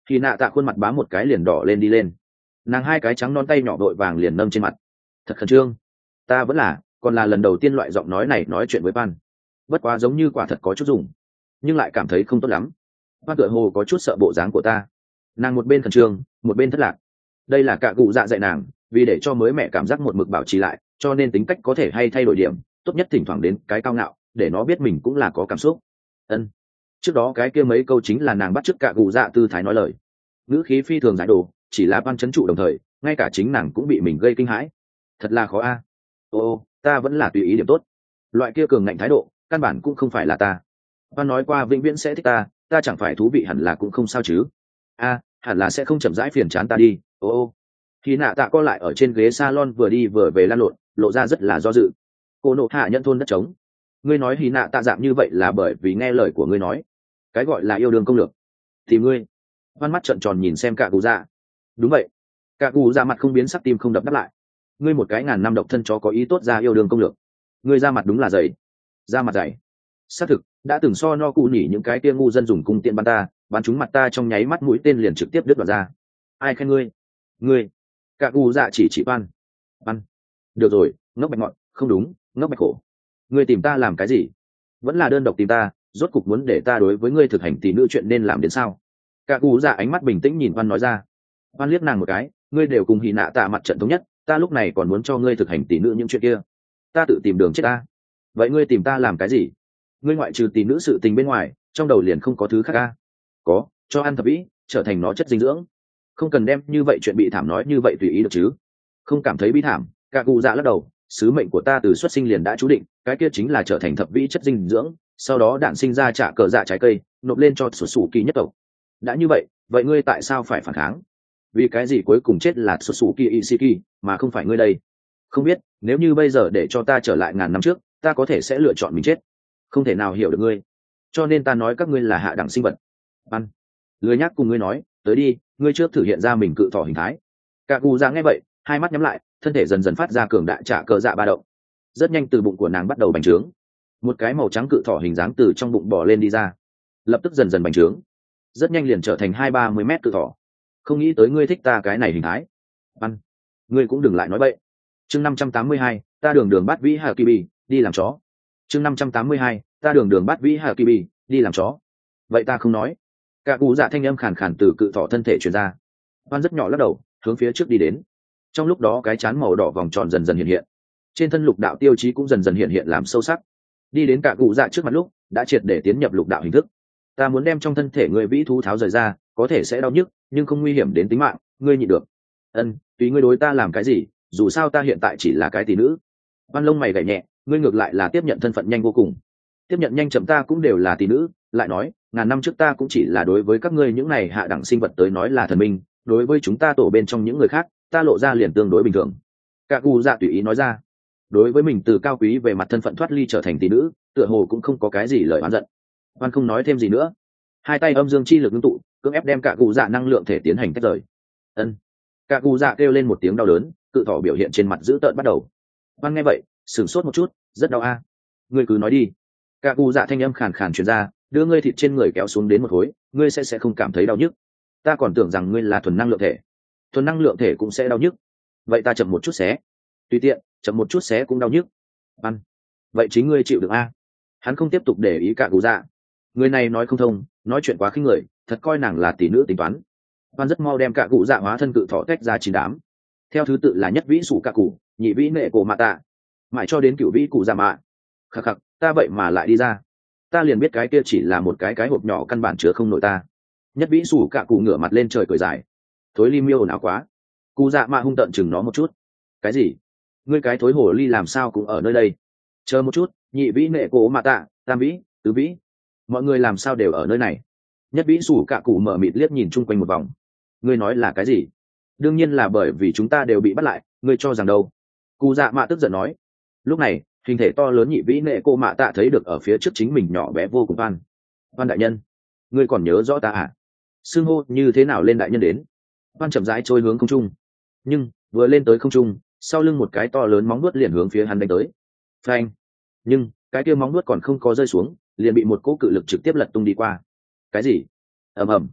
Khi nạ tạ khuôn mặt bám một cái liền đỏ lên đi lên, nàng hai cái trắng non tay nhỏ vội vàng liền nâng trên mặt, thật khẩn trương. Ta vẫn là còn là lần đầu tiên loại giọng nói này nói chuyện với Pan, bất quá giống như quả thật có chút dùng, nhưng lại cảm thấy không tốt lắm. Pan tựa hồ có chút sợ bộ dáng của ta. Nàng một bên khẩn trương một bên thất lạc. Đây là cả cụ dạ dạy nàng, vì để cho mới mẹ cảm giác một mực bảo trì lại, cho nên tính cách có thể hay thay đổi điểm, tốt nhất thỉnh thoảng đến cái cao ngạo, để nó biết mình cũng là có cảm xúc. Ân. Trước đó cái kia mấy câu chính là nàng bắt chước cả cụ dạ tư thái nói lời, ngữ khí phi thường giải đồ, chỉ là Pan chấn trụ đồng thời ngay cả chính nàng cũng bị mình gây kinh hãi. Thật là khó a. Ô, ta vẫn là tùy ý điểm tốt. Loại kia cường ngạnh thái độ căn bản cũng không phải là ta. Pan nói qua vĩnh viễn sẽ thích ta, ta chẳng phải thú vị hẳn là cũng không sao chứ. A, hẳn là sẽ không chậm rãi phiền chán ta đi. Ô ô. Khi nạ tạ co lại ở trên ghế salon vừa đi vừa về lăn lộn, lộ ra rất là do dự. Cô nộ hạ nhận thôn đất trống. Ngươi nói hí nạ tạ dạng như vậy là bởi vì nghe lời của ngươi nói. Cái gọi là yêu đương công lược. Thì ngươi. Hoan mắt trợn tròn nhìn xem cả cụ dạ. Đúng vậy. Cả cụ dạ mặt không biến sắc, tim không đập đáp lại. Ngươi một cái ngàn năm độc thân chó có ý tốt ra yêu đương công lược. Ngươi ra mặt đúng là dày. Ra mặt dày. Xác thực, đã từng so no cụ nỉ những cái kia ngu dân dùng cung tiện bắn ta, bắn trúng mặt ta trong nháy mắt mũi tên liền trực tiếp đứt đoạn ra. Ai khen ngươi? Ngươi. Cả cụ dạ chỉ chỉ Pan. Pan. Được rồi, ngốc bạch ngọn, không đúng, ngốc bạch khổ. Ngươi tìm ta làm cái gì? Vẫn là đơn độc tìm ta, rốt cục muốn để ta đối với ngươi thực hành tỷ nữ chuyện nên làm đến sao? Cả cụ dạ ánh mắt bình tĩnh nhìn Pan nói ra. Pan liếc nàng một cái, ngươi đều cùng hì nạ tạ mặt trận thống nhất, ta lúc này còn muốn cho ngươi thực hành tỷ nữ những chuyện kia, ta tự tìm đường chết ta. Vậy ngươi tìm ta làm cái gì? Ngươi ngoại trừ tỷ nữ sự tình bên ngoài, trong đầu liền không có thứ khác ca? Có, cho ăn thập vĩ, trở thành nó chất dinh dưỡng. Không cần đem như vậy chuyện bị thảm nói như vậy tùy ý được chứ. Không cảm thấy bi thảm? Cả cụ dạ lắc đầu, sứ mệnh của ta từ xuất sinh liền đã chú định, cái kia chính là trở thành thập vĩ chất dinh dưỡng, sau đó đạn sinh ra trả cờ dạ trái cây, nộp lên cho sụt sủ kỳ nhất tộc. Đã như vậy, vậy ngươi tại sao phải phản kháng? Vì cái gì cuối cùng chết là sụt sủ kỳ Ishiki mà không phải ngươi đây? Không biết, nếu như bây giờ để cho ta trở lại ngàn năm trước, ta có thể sẽ lựa chọn mình chết. Không thể nào hiểu được ngươi, cho nên ta nói các ngươi là hạ đẳng sinh vật. Ăn. Lười nhắc cùng ngươi nói, tới đi, ngươi trước thử hiện ra mình cự thỏ hình thái. Cả cù ra nghe vậy, hai mắt nhắm lại, thân thể dần dần phát ra cường đại trả cờ dạ ba động. Rất nhanh từ bụng của nàng bắt đầu bành trướng, một cái màu trắng cự thỏ hình dáng từ trong bụng bò lên đi ra, lập tức dần dần bành trướng, rất nhanh liền trở thành hai ba mươi mét cự thỏ. Không nghĩ tới ngươi thích ta cái này hình thái. Ăn. Ngươi cũng đừng lại nói bậy. Chương năm trăm tám mươi hai, ta đường đường bắt vĩ hà kibi, đi làm chó. Chương năm trăm tám mươi hai, ta đường đường bắt vĩ hà kibi, đi làm chó. Vậy ta không nói. Cả cụ dạ thanh âm khàn khàn từ cự thỏ thân thể truyền ra. Hoan rất nhỏ lắc đầu, hướng phía trước đi đến. Trong lúc đó cái chán màu đỏ vòng tròn dần dần hiện hiện, trên thân lục đạo tiêu chí cũng dần dần hiện hiện làm sâu sắc. Đi đến cả cụ dạ trước mặt lúc, đã triệt để tiến nhập lục đạo hình thức. Ta muốn đem trong thân thể người vĩ thú tháo rời ra, có thể sẽ đau nhức, nhưng không nguy hiểm đến tính mạng, ngươi nhịn được. Ân, tùy ngươi đối ta làm cái gì, dù sao ta hiện tại chỉ là cái tỷ nữ. Văn lông mày gảy nhẹ, ngươi ngược lại là tiếp nhận thân phận nhanh vô cùng. Tiếp nhận nhanh chậm, ta cũng đều là tỷ nữ, lại nói, ngàn năm trước ta cũng chỉ là đối với các ngươi những này hạ đẳng sinh vật tới nói là thần minh, đối với chúng ta tổ bên trong những người khác, ta lộ ra liền tương đối bình thường. Cả cụ dạ tùy ý nói ra. Đối với mình từ cao quý về mặt thân phận thoát ly trở thành tỷ nữ, tựa hồ cũng không có cái gì lời oán giận. Văn không nói thêm gì nữa, hai tay âm dương chi lực ngưng tụ, cưỡng ép đem cả cụ dạ năng lượng thể tiến hành tách rời. Ân. Cả cụ dạ kêu lên một tiếng đau đớn, cự thỏ biểu hiện trên mặt dữ tợn bắt đầu. Văn nghe vậy, sửng sốt một chút, rất đau a. À. Ngươi cứ nói đi. Cả cụ dạ thanh âm khàn khàn truyền ra, đưa ngươi thịt trên người kéo xuống đến một khối, ngươi sẽ sẽ không cảm thấy đau nhức. Ta còn tưởng rằng ngươi là thuần năng lượng thể. Thuần năng lượng thể cũng sẽ đau nhức. Vậy ta chậm một chút xé. Tùy tiện, chậm một chút xé cũng đau nhức. Văn. Vậy chính ngươi chịu được a. À. Hắn không tiếp tục để ý cả cụ dạ. Người này nói không thông, nói chuyện quá khinh người, thật coi nàng là tỷ nữ tính toán. Văn rất mau đem cả cụ dạ hóa thân cự thỏ tách ra chín đám, theo thứ tự là nhất vĩ sủ cả cụ, nhị vĩ nệ cổ mạ tạ, mãi cho đến cửu vĩ cụ dạ mạ. Khắc khắc, ta vậy mà lại đi ra, ta liền biết cái kia chỉ là một cái cái hộp nhỏ căn bản chứa không nổi ta. Nhất vĩ sủ cả cụ ngửa mặt lên trời cười dài, thối ly miêu nào quá. Cụ dạ mạ hung tợn chừng nó một chút. Cái gì? Ngươi cái thối hồ ly làm sao cũng ở nơi đây? Chờ một chút, nhị vĩ nệ cổ mạ tạ, tam vĩ, tứ vĩ, mọi người làm sao đều ở nơi này? Nhất vĩ sủ cả cụ mở mịt liếc nhìn chung quanh một vòng. Ngươi nói là cái gì? Đương nhiên là bởi vì chúng ta đều bị bắt lại, ngươi cho rằng đâu? Cụ dạ mạ tức giận nói. Lúc này hình thể to lớn nhị vĩ nệ cô mạ tạ thấy được ở phía trước chính mình nhỏ bé vô cùng. Văn Văn đại nhân, ngươi còn nhớ rõ ta à? Xưng hô như thế nào lên đại nhân đến? Văn chậm rãi trôi hướng không trung, nhưng vừa lên tới không trung, sau lưng một cái to lớn móng nuốt liền hướng phía hắn đánh tới. Phanh! Nhưng cái kia móng nuốt còn không có rơi xuống, liền bị một cỗ cự lực trực tiếp lật tung đi qua. Cái gì? Ầm ầm!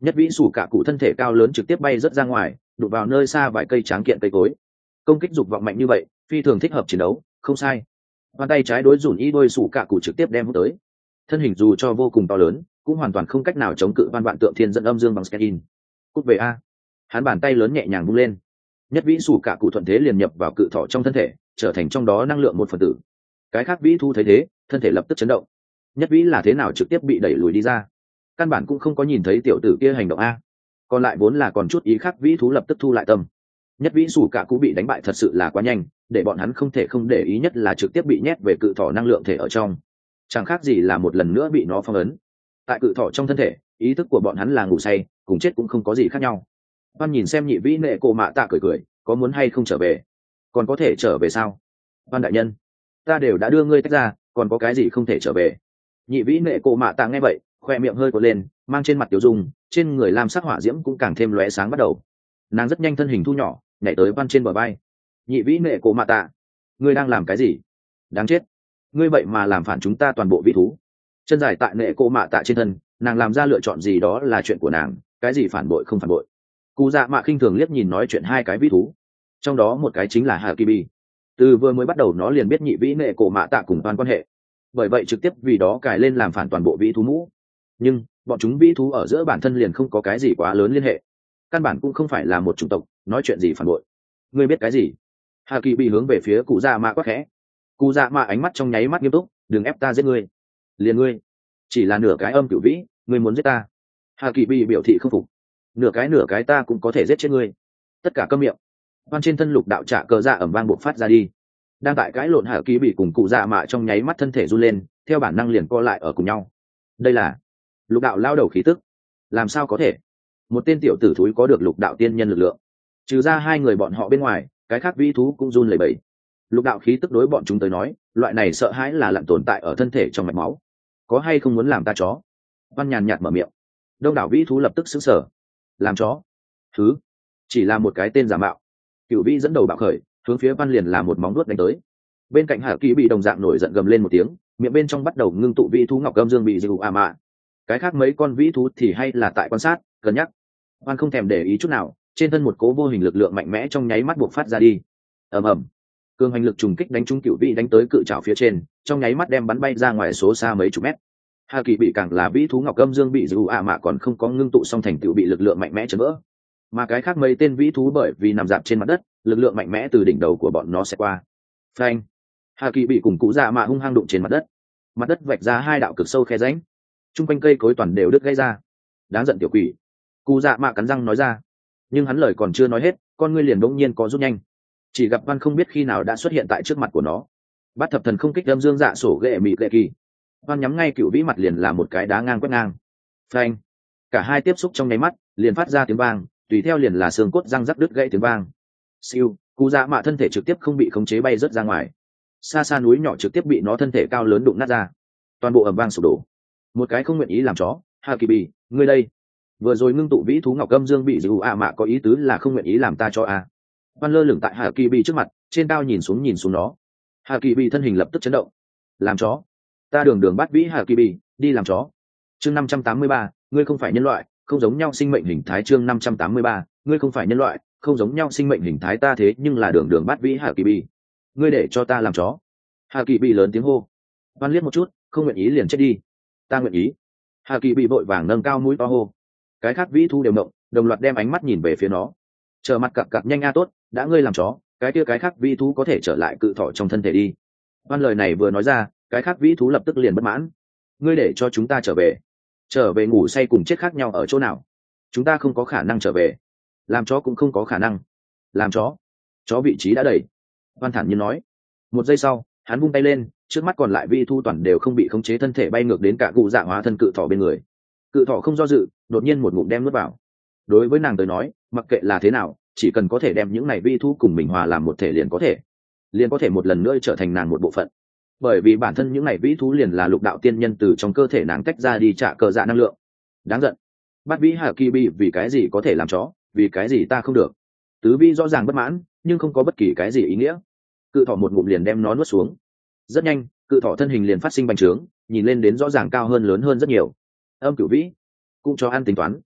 Nhất vĩ sủ cả cụ thân thể cao lớn trực tiếp bay rất ra ngoài, đụng vào nơi xa vài cây tráng kiện cây cối. Công kích dục vọng mạnh như vậy, phi thường thích hợp chiến đấu, không sai. Bàn tay trái đối dùn y đôi sủ cả cụ trực tiếp đem hút tới. Thân hình dù cho vô cùng to lớn, cũng hoàn toàn không cách nào chống cự van vạn tượng thiên dẫn âm dương bằng scan. Cút về a. Hắn bàn tay lớn nhẹ nhàng vung lên. Nhất vĩ sủ cả cụ thuận thế liền nhập vào cự thỏ trong thân thể, trở thành trong đó năng lượng một phần tử. Cái khác vĩ thu thấy thế, thân thể lập tức chấn động. Nhất vĩ là thế nào trực tiếp bị đẩy lùi đi ra, căn bản cũng không có nhìn thấy tiểu tử kia hành động a. Còn lại vốn là còn chút ý khác vĩ thú lập tức thu lại tâm. Nhất vĩ sủ cả cụ bị đánh bại thật sự là quá nhanh, để bọn hắn không thể không để ý, nhất là trực tiếp bị nhét về cự thỏ năng lượng thể ở trong, chẳng khác gì là một lần nữa bị nó phong ấn tại cự thỏ trong thân thể. Ý thức của bọn hắn là ngủ say, cùng chết cũng không có gì khác nhau. Văn nhìn xem nhị vĩ nệ cổ mạ tạ cười cười, có muốn hay không trở về? Còn có thể trở về sao? Văn đại nhân, ta đều đã đưa ngươi tách ra, còn có cái gì không thể trở về? Nhị vĩ nệ cổ mạ tạ nghe vậy, khoe miệng hơi cột lên, mang trên mặt tiểu dung, trên người làm sắc hỏa diễm cũng càng thêm lóe sáng bắt đầu. Nàng rất nhanh thân hình thu nhỏ, nhảy tới Văn trên bờ vai. Nhị vĩ nệ cổ mạ tạ, ngươi đang làm cái gì? Đáng chết, ngươi vậy mà làm phản chúng ta toàn bộ vĩ thú. Chân dài tại nệ cổ mạ tạ trên thân, nàng làm ra lựa chọn gì đó là chuyện của nàng, cái gì phản bội không phản bội. Cụ dạ mạ khinh thường liếc nhìn nói chuyện hai cái vĩ thú, trong đó một cái chính là Hà Kỳ Bì. Từ vừa mới bắt đầu nó liền biết nhị vĩ nệ cổ mạ tạ cùng toàn quan hệ, bởi vậy trực tiếp vì đó cài lên làm phản toàn bộ vĩ thú mũ. Nhưng bọn chúng vĩ thú ở giữa bản thân liền không có cái gì quá lớn liên hệ, căn bản cũng không phải là một chủng tộc, nói chuyện gì phản bội. Ngươi biết cái gì? Hà Kỳ Bì hướng về phía cụ dạ mạ quát khẽ. Cụ dạ mạ ánh mắt trong nháy mắt nghiêm túc, đừng ép ta giết ngươi. Liền ngươi chỉ là nửa cái âm cửu vĩ, ngươi muốn giết ta? Hà Kỳ Bì biểu thị không phục. Nửa cái nửa cái ta cũng có thể giết chết ngươi. Tất cả câm miệng. Văn trên thân lục đạo trạ cờ dạ ẩm vang bộc phát ra đi. Đang tại cãi lộn Hà Kỳ Bì cùng cụ dạ mạ trong nháy mắt thân thể run lên, theo bản năng liền co lại ở cùng nhau. Đây là lục đạo lao đầu khí tức. Làm sao có thể? Một tên tiểu tử thúi có được lục đạo tiên nhân lực lượng. Trừ ra hai người bọn họ bên ngoài, cái khác vĩ thú cũng run lẩy bẩy. Lục đạo khí tức đối bọn chúng tới nói, loại này sợ hãi là lặn tồn tại ở thân thể trong mạch máu. Có hay không muốn làm ta chó? Văn nhàn nhạt mở miệng. Đông đảo vĩ thú lập tức sững sờ. Làm chó? Thứ chỉ là một cái tên giả mạo. Cửu vĩ dẫn đầu bạo khởi, hướng phía Văn liền là một móng vuốt đánh tới. Bên cạnh Hà Kỳ bị đồng dạng nổi giận gầm lên một tiếng, miệng bên trong bắt đầu ngưng tụ vĩ thú ngọc âm dương bị dịu à mạ. Cái khác mấy con vĩ thú thì hay là tại quan sát, cân nhắc. Văn không thèm để ý chút nào, trên thân một cố vô hình lực lượng mạnh mẽ trong nháy mắt buộc phát ra đi. Ầm ầm, cường hành lực trùng kích đánh trúng cửu vĩ đánh tới cự trảo phía trên, trong nháy mắt đem bắn bay ra ngoài số xa mấy chục mét. Hà Kỳ bị càng là vĩ thú ngọc âm dương bị dịu à mạ còn không có ngưng tụ xong thành tựu bị lực lượng mạnh mẽ chấn vỡ. Mà cái khác mấy tên vĩ thú bởi vì nằm dạp trên mặt đất, lực lượng mạnh mẽ từ đỉnh đầu của bọn nó sẽ qua. Phanh! Hà Kỳ bị cùng cụ dạ mạ hung hăng đụng trên mặt đất, mặt đất vạch ra hai đạo cực sâu khe rãnh, chung quanh cây cối toàn đều đứt gãy ra. Đáng giận tiểu quỷ! Cụ dạ mạ cắn răng nói ra, nhưng hắn lời còn chưa nói hết, con ngươi liền đống nhiên có rút nhanh. Chỉ gặp Văn không biết khi nào đã xuất hiện tại trước mặt của nó. Bắt thập thần không kích âm dương dạ sổ ghệ mị ghệ kỳ. Văn nhắm ngay cựu vĩ mặt liền là một cái đá ngang quét ngang. Phanh! Cả hai tiếp xúc trong nháy mắt, liền phát ra tiếng vang, tùy theo liền là xương cốt răng rắc đứt gãy tiếng vang. Siêu, cụ dạ mạ thân thể trực tiếp không bị khống chế bay rớt ra ngoài. Xa xa núi nhỏ trực tiếp bị nó thân thể cao lớn đụng nát ra. Toàn bộ ầm vang sụp đổ. Một cái không nguyện ý làm chó, Hà Kỳ Bì, ngươi đây. Vừa rồi ngưng tụ vĩ thú ngọc âm dương bị dịu ạ mạ có ý tứ là không nguyện ý làm ta cho a. Văn lơ lửng tại Hà Kỳ Bì trước mặt, trên cao nhìn xuống nhìn xuống nó. Hà Kỳ Bì thân hình lập tức chấn động. Làm chó? Ta đường đường bắt vĩ Hà Kỳ Bì, đi làm chó. Chương năm trăm tám mươi ba, ngươi không phải nhân loại, không giống nhau sinh mệnh hình thái. Chương năm trăm tám mươi ba, ngươi không phải nhân loại, không giống nhau sinh mệnh hình thái. Ta thế nhưng là đường đường bắt vĩ Hà Kỳ Bì. Ngươi để cho ta làm chó? Hà Kỳ Bì lớn tiếng hô. Văn liếc một chút, không nguyện ý liền chết đi. Ta nguyện ý. Hà Kỳ Bì vội vàng nâng cao mũi to hô. Cái khác vĩ thu đều động, đồng loạt đem ánh mắt nhìn về phía nó. Trở mặt cặp cặp nhanh a tốt, đã ngươi làm chó, cái kia cái khác vĩ thú có thể trở lại cự thỏ trong thân thể đi. Văn lời này vừa nói ra, cái khác vĩ thú lập tức liền bất mãn. Ngươi để cho chúng ta trở về, trở về ngủ say cùng chết khác nhau ở chỗ nào? Chúng ta không có khả năng trở về, làm chó cũng không có khả năng. Làm chó? Chó vị trí đã đầy. Văn thản nhiên nói. Một giây sau, hắn vung tay lên, trước mắt còn lại vĩ thú toàn đều không bị khống chế thân thể bay ngược đến cả cụ dạ hóa thân cự thỏ bên người. Cự thỏ không do dự, đột nhiên một ngụm đem nuốt vào. Đối với nàng tới nói, mặc kệ là thế nào, chỉ cần có thể đem những này vi thu cùng mình hòa làm một thể liền có thể liền có thể một lần nữa trở thành nàng một bộ phận, bởi vì bản thân những này vĩ thú liền là lục đạo tiên nhân từ trong cơ thể nàng tách ra đi trả cờ dạ năng lượng. Đáng giận, bắt vĩ Hà Kỳ Bì vì cái gì có thể làm chó, vì cái gì ta không được? Tứ vĩ rõ ràng bất mãn, nhưng không có bất kỳ cái gì ý nghĩa. Cự thỏ một ngụm liền đem nó nuốt xuống. Rất nhanh, cự thỏ thân hình liền phát sinh bành trướng, nhìn lên đến rõ ràng cao hơn lớn hơn rất nhiều. Âm cửu vĩ cũng cho ăn tính toán.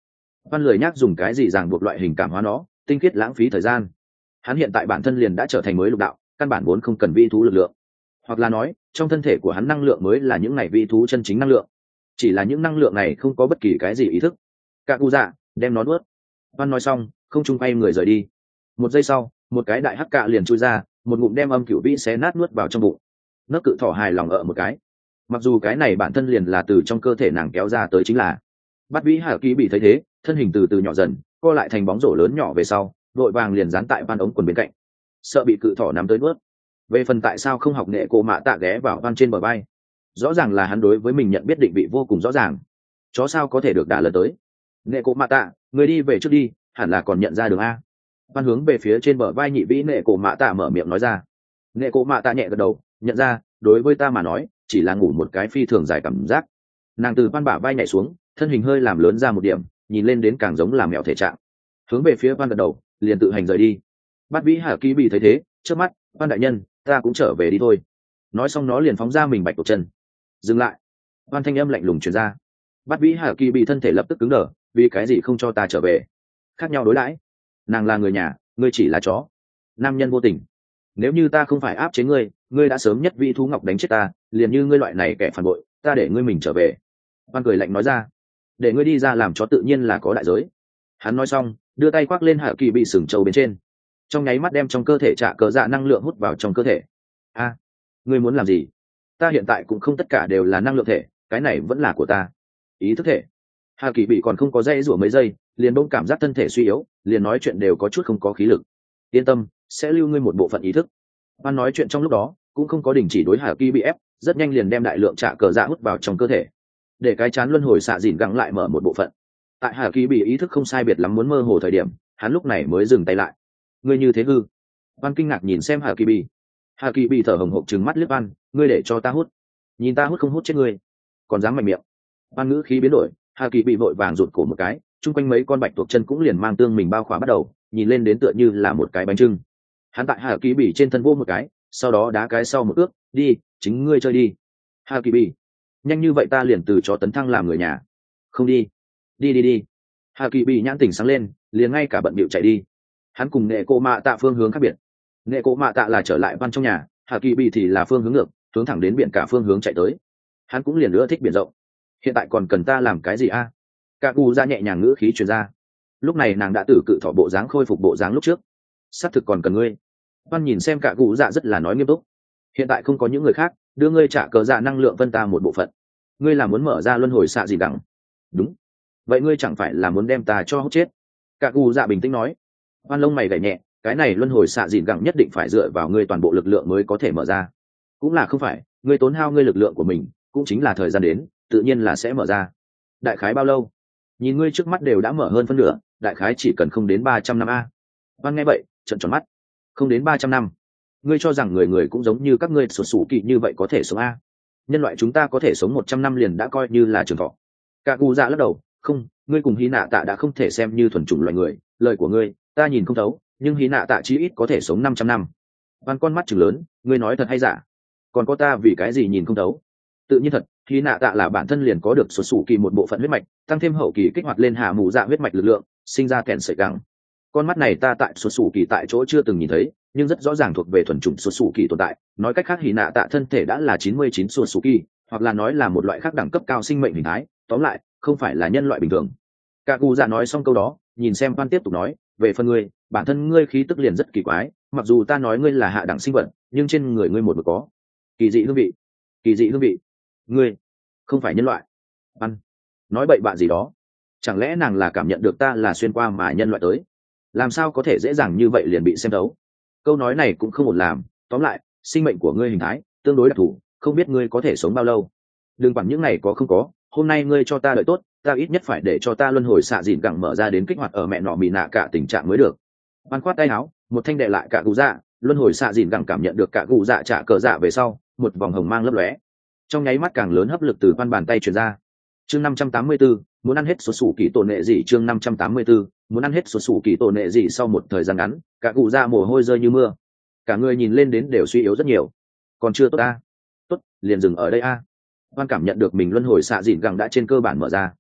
Văn lười nhác dùng cái gì ràng buộc loại hình cảm hóa nó, tinh khiết lãng phí thời gian. Hắn hiện tại bản thân liền đã trở thành mới lục đạo, căn bản vốn không cần vi thú lực lượng, hoặc là nói trong thân thể của hắn năng lượng mới là những ngày vi thú chân chính năng lượng, chỉ là những năng lượng này không có bất kỳ cái gì ý thức. Cả cụ dạ đem nó nuốt. Văn nói xong không trung quay người rời đi. Một giây sau một cái đại hắc cạ liền chui ra, một ngụm đem âm cửu vĩ xé nát nuốt vào trong bụng. Nấc cự thỏ hài lòng ở một cái, mặc dù cái này bản thân liền là từ trong cơ thể nàng kéo ra tới chính là. Bắt vĩ hạ ký bị thấy thế, thân hình từ từ nhỏ dần, co lại thành bóng rổ lớn nhỏ về sau, đội vàng liền dán tại van ống quần bên cạnh, sợ bị cự thỏ nắm tới nuốt. Về phần tại sao không học nghệ cổ mạ tạ ghé vào van trên bờ bay, rõ ràng là hắn đối với mình nhận biết định vị vô cùng rõ ràng. Chó sao có thể được đả lần tới. Nghệ cổ mạ tạ, người đi về trước đi, hẳn là còn nhận ra đường a. Van hướng về phía trên bờ vai nhị vĩ nghệ cổ mạ tạ mở miệng nói ra. Nghệ cổ mạ tạ nhẹ gật đầu, nhận ra, đối với ta mà nói chỉ là ngủ một cái phi thường dài cảm giác. Nàng từ van bả vai nhảy xuống, thân hình hơi làm lớn ra một điểm, nhìn lên đến càng giống là mèo thể trạng, hướng về phía van gật đầu, liền tự hành rời đi. Bát vĩ hạ kỳ bị thấy thế, trước mắt, van đại nhân, ta cũng trở về đi thôi. Nói xong nó liền phóng ra mình bạch tuộc chân. Dừng lại. Van thanh âm lạnh lùng truyền ra. Bát vĩ hạ kỳ bị thân thể lập tức cứng đờ, vì cái gì không cho ta trở về? Khác nhau đối đãi. Nàng là người nhà, ngươi chỉ là chó. Nam nhân vô tình. Nếu như ta không phải áp chế ngươi, ngươi đã sớm nhất vị thú ngọc đánh chết ta, liền như ngươi loại này kẻ phản bội, ta để ngươi mình trở về. Van cười lạnh nói ra. Để ngươi đi ra làm chó tự nhiên là có đại giới. Hắn nói xong đưa tay quắc lên hạ kỳ bị sừng trâu bên trên, trong nháy mắt đem trong cơ thể trả cờ dạ năng lượng hút vào trong cơ thể. A, ngươi muốn làm gì? Ta hiện tại cũng không tất cả đều là năng lượng thể, cái này vẫn là của ta. Ý thức thể. Hạ kỳ bị còn không có dây rủa mấy giây, liền bỗng cảm giác thân thể suy yếu, liền nói chuyện đều có chút không có khí lực. Yên tâm, sẽ lưu ngươi một bộ phận ý thức. Hắn nói chuyện trong lúc đó cũng không có đình chỉ đối hạ kỳ bị ép, rất nhanh liền đem đại lượng trả cờ dạ hút vào trong cơ thể, để cái chán luân hồi xạ dìn gắng lại mở một bộ phận. Tại hà kỳ bị ý thức không sai biệt lắm muốn mơ hồ thời điểm, hắn lúc này mới dừng tay lại. Ngươi như thế hư? Văn kinh ngạc nhìn xem hà kỳ bị. Hà kỳ bị thở hồng hộc trừng mắt liếc Văn, ngươi để cho ta hút? Nhìn ta hút không hút chết ngươi, còn dám mạnh miệng? Văn ngữ khí biến đổi, hà kỳ bị vội vàng rụt cổ một cái, chung quanh mấy con bạch tuộc chân cũng liền mang tương mình bao khỏa bắt đầu, nhìn lên đến tựa như là một cái bánh trưng. Hắn tại hà kỳ bị trên thân vô một cái, sau đó đá cái sau một ước, đi, chính ngươi chơi đi. Hà kỳ bị, nhanh như vậy ta liền từ cho tấn thăng làm người nhà. Không đi, đi đi đi. Hà kỳ bị nhãn tỉnh sáng lên, liền ngay cả bận bịu chạy đi. Hắn cùng nghệ cổ mạ tạ phương hướng khác biệt. Nghệ cổ mạ tạ là trở lại Văn trong nhà, Hà kỳ bị thì là phương hướng ngược, hướng thẳng đến biển cả phương hướng chạy tới. Hắn cũng liền ưa thích biển rộng. Hiện tại còn cần ta làm cái gì a? Cả cù ra nhẹ nhàng ngữ khí truyền ra. Lúc này nàng đã từ cự thọ bộ dáng khôi phục bộ dáng lúc trước. Xác thực còn cần ngươi. Văn nhìn xem cả cụ dạ rất là nói nghiêm túc. Hiện tại không có những người khác, đưa ngươi trả cờ dạ năng lượng vân ta một bộ phận. Ngươi là muốn mở ra luân hồi xạ gì đẳng? Đúng. Vậy ngươi chẳng phải là muốn đem ta cho hút chết? Cả cụ dạ bình tĩnh nói. Văn lông mày gảy nhẹ, cái này luân hồi xạ dìn gẳng nhất định phải dựa vào ngươi toàn bộ lực lượng mới có thể mở ra. Cũng là không phải, ngươi tốn hao ngươi lực lượng của mình, cũng chính là thời gian đến, tự nhiên là sẽ mở ra. Đại khái bao lâu? Nhìn ngươi trước mắt đều đã mở hơn phân nửa, đại khái chỉ cần không đến ba trăm năm a. Văn nghe vậy, trợn tròn mắt. Không đến ba trăm năm? Ngươi cho rằng người người cũng giống như các ngươi sụt sủ kỳ như vậy có thể sống a? Nhân loại chúng ta có thể sống một trăm năm liền đã coi như là trường thọ. Cả cụ dạ lắc đầu, không, ngươi cùng hy nạ tạ đã không thể xem như thuần chủng loài người, lời của ngươi ta nhìn không thấu, nhưng hy nạ tạ chí ít có thể sống năm trăm năm. Văn con mắt chừng lớn, ngươi nói thật hay giả? Còn có ta vì cái gì nhìn không thấu? Tự nhiên thật, hy nạ tạ là bản thân liền có được sụt sủ kỳ một bộ phận huyết mạch, tăng thêm hậu kỳ kích hoạt lên hạ mù dạ huyết mạch lực lượng, sinh ra kèn sợi găng. Con mắt này ta tại sụt sủ kỳ tại chỗ chưa từng nhìn thấy, nhưng rất rõ ràng thuộc về thuần chủng sụt sủ kỳ tồn tại. Nói cách khác hy nạ tạ thân thể đã là chín mươi chín sụt sủ kỳ, hoặc là nói là một loại khác đẳng cấp cao sinh mệnh hình thái, tóm lại không phải là nhân loại bình thường. Cả cụ dạ nói xong câu đó, nhìn xem Văn tiếp tục nói, về phần ngươi, bản thân ngươi khí tức liền rất kỳ quái, mặc dù ta nói ngươi là hạ đẳng sinh vật, nhưng trên người ngươi một mực có kỳ dị hương vị. Kỳ dị hương vị? Ngươi không phải nhân loại? Văn nói bậy bạ gì đó? Chẳng lẽ nàng là cảm nhận được ta là xuyên qua mà nhân loại tới? Làm sao có thể dễ dàng như vậy liền bị xem thấu? Câu nói này cũng không ổn làm. Tóm lại, sinh mệnh của ngươi hình thái tương đối đặc thù, không biết ngươi có thể sống bao lâu. Đừng quản những này có không có, hôm nay ngươi cho ta đợi tốt, ta ít nhất phải để cho ta luân hồi xạ dìn gẳng mở ra đến kích hoạt ở mẹ nọ mì nạ cả tình trạng mới được. Văn khoát tay áo, một thanh đệ lại cả cụ dạ, luân hồi xạ dìn gẳng cảm nhận được cả cụ dạ trả cờ dạ về sau, một vòng hồng mang lấp lóe, trong nháy mắt càng lớn hấp lực từ Văn bàn tay truyền ra. Chương năm trăm tám mươi tư, muốn ăn hết số sủ kỳ tổ nệ gì? Chương năm trăm tám mươi tư, muốn ăn hết số sủ kỳ tổ nệ gì? Sau một thời gian ngắn, cả cụ dạ mồ hôi rơi như mưa, cả người nhìn lên đến đều suy yếu rất nhiều. Còn chưa tốt a? Tốt, liền dừng ở đây a. Văn cảm nhận được mình luân hồi xạ dìn gẳng đã trên cơ bản mở ra.